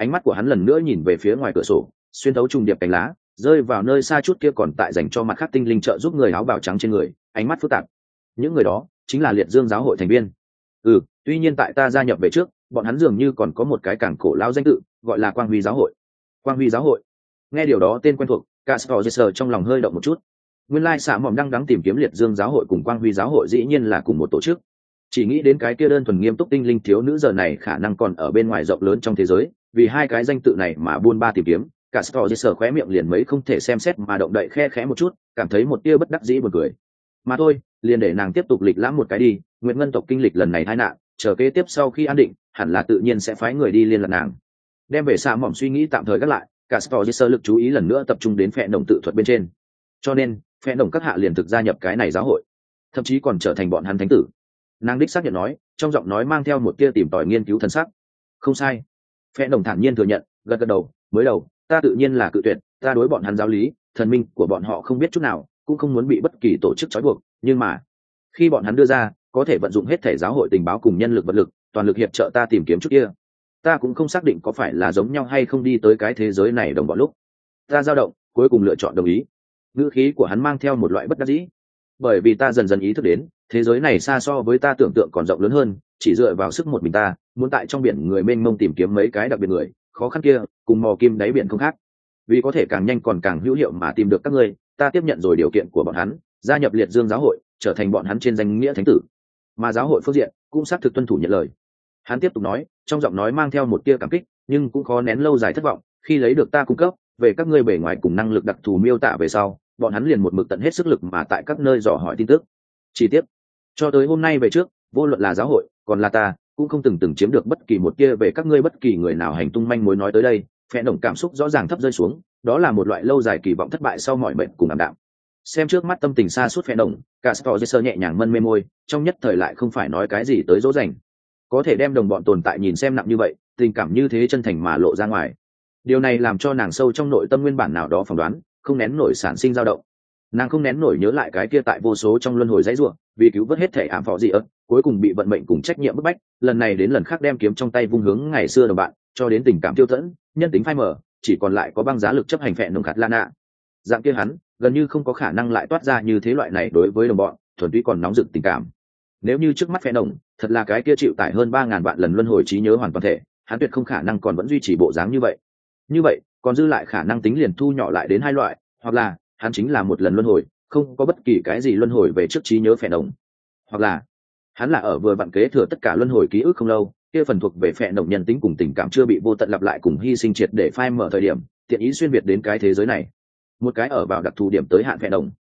ánh mắt của hắn lần nữa nhìn về phía ngoài cửa sổ, xuyên thấu trùng điệp cánh lá, rơi vào nơi xa chút kia còn tại dành cho mặt khác tinh linh trợ giúp người áo bào trắng trên người, ánh mắt phức tạp. Những người đó chính là liệt dương giáo hội thành viên. Ừ, tuy nhiên tại ta gia nhập về trước, bọn hắn dường như còn có một cái càng cổ lão danh tự, gọi là Quang Huy giáo hội. Quang Huy giáo hội. Nghe điều đó tên quen thuộc, Castor trong lòng hơi động một chút. Nguyên lai xạ mỏm đang đắng tìm kiếm liệt dương giáo hội cùng Quang Huy giáo hội dĩ nhiên là cùng một tổ chức. Chỉ nghĩ đến cái kia đơn thuần nghiêm túc tinh linh thiếu nữ giờ này khả năng còn ở bên ngoài rộng lớn trong thế giới, vì hai cái danh tự này mà buôn ba tìm kiếm, Castor khóe miệng liền mấy không thể xem xét mà động đậy khe khẽ một chút, cảm thấy một tia bất đắc dĩ buồn cười. Mà thôi, liền để nàng tiếp tục lịch lãm một cái đi, Nguyệt Ngân tộc kinh lịch lần này tai nạn, chờ kế tiếp sau khi an định, hẳn là tự nhiên sẽ phái người đi liên lạc nàng. Đem về xạ mỏm suy nghĩ tạm thời gác lại, Castor lực chú ý lần nữa tập trung đến phe đồng tự thuật bên trên. Cho nên, phe đồng các hạ liền thực gia nhập cái này giáo hội, thậm chí còn trở thành bọn hắn thánh tử. Nàng đích xác nhận nói, trong giọng nói mang theo một tia tìm tòi nghiên cứu thân sắc. Không sai. Phe đồng thản nhiên thừa nhận, gật gật đầu, mới đầu, ta tự nhiên là cự tuyệt, ta đối bọn hắn giáo lý, thần minh của bọn họ không biết chút nào, cũng không muốn bị bất kỳ tổ chức trói buộc, nhưng mà khi bọn hắn đưa ra có thể vận dụng hết thể giáo hội tình báo cùng nhân lực vật lực toàn lực hiệp trợ ta tìm kiếm chút kia, ta cũng không xác định có phải là giống nhau hay không đi tới cái thế giới này đồng bọn lúc, ta dao động, cuối cùng lựa chọn đồng ý. Ngữ khí của hắn mang theo một loại bất đắc dĩ, bởi vì ta dần dần ý thức đến thế giới này xa so với ta tưởng tượng còn rộng lớn hơn, chỉ dựa vào sức một mình ta muốn tại trong biển người mênh mông tìm kiếm mấy cái đặc biệt người khó khăn kia cùng mò kim đáy biển không khác. Vì có thể càng nhanh còn càng hữu hiệu mà tìm được các ngươi, ta tiếp nhận rồi điều kiện của bọn hắn, gia nhập liệt dương giáo hội, trở thành bọn hắn trên danh nghĩa thánh tử. Mà giáo hội phương diện cũng xác thực tuân thủ nhận lời. Hắn tiếp tục nói, trong giọng nói mang theo một tia cảm kích, nhưng cũng khó nén lâu dài thất vọng, khi lấy được ta cung cấp về các ngươi bề ngoài cùng năng lực đặc thù miêu tả về sau, bọn hắn liền một mực tận hết sức lực mà tại các nơi dò hỏi tin tức chi tiết. Cho tới hôm nay về trước, vô luận là giáo hội còn là ta, cũng không từng từng chiếm được bất kỳ một tia về các ngươi bất kỳ người nào hành tung manh mối. Nói tới đây, phe đồng cảm xúc rõ ràng thấp rơi xuống, đó là một loại lâu dài kỳ vọng thất bại sau mọi bệnh cùng ảm đạm. Xem trước mắt tâm tình xa suốt phe đồng, Castor nhẹ nhàng mân mê môi, trong nhất thời lại không phải nói cái gì tới dỗ dành. Có thể đem đồng bọn tồn tại nhìn xem nặng như vậy, tình cảm như thế chân thành mà lộ ra ngoài, điều này làm cho nàng sâu trong nội tâm nguyên bản nào đó phỏng đoán không nén nổi sản sinh dao động. Nàng không nén nổi nhớ lại cái kia tại vô số trong luân hồi dãy ruộng vì cứu vớt hết thể ảm phò gì ớt, cuối cùng bị vận mệnh cùng trách nhiệm bức bách, lần này đến lần khác đem kiếm trong tay vung hướng ngày xưa đồng bạn, cho đến tình cảm tiêu tẫn, nhân tính phai mờ, chỉ còn lại có băng giá lực chấp hành phệ nồng khát lana. Dạng kia hắn gần như không có khả năng lại toát ra như thế loại này đối với đồng bọn, thuần túy còn nóng rực tình cảm. Nếu như trước mắt phệ nồng thật là cái kia chịu tải hơn ba ngàn vạn lần luân hồi trí nhớ hoàn toàn thể, hắn tuyệt không khả năng còn vẫn duy trì bộ dáng như vậy. Như vậy còn dư lại khả năng tính liền thu nhỏ lại đến hai loại, hoặc là hắn chính là một lần luân hồi, không có bất kỳ cái gì luân hồi về trước trí nhớ phệ nồng, hoặc là hắn là ở vừa vặn kế thừa tất cả luân hồi ký ức không lâu, kia phần thuộc về phệ nồng nhân tính cùng tình cảm chưa bị vô tận lặp lại cùng hy sinh triệt để phai mở thời điểm tiện ý xuyên việt đến cái thế giới này, một cái ở vào đặc thù điểm tới hạn phệ nồng.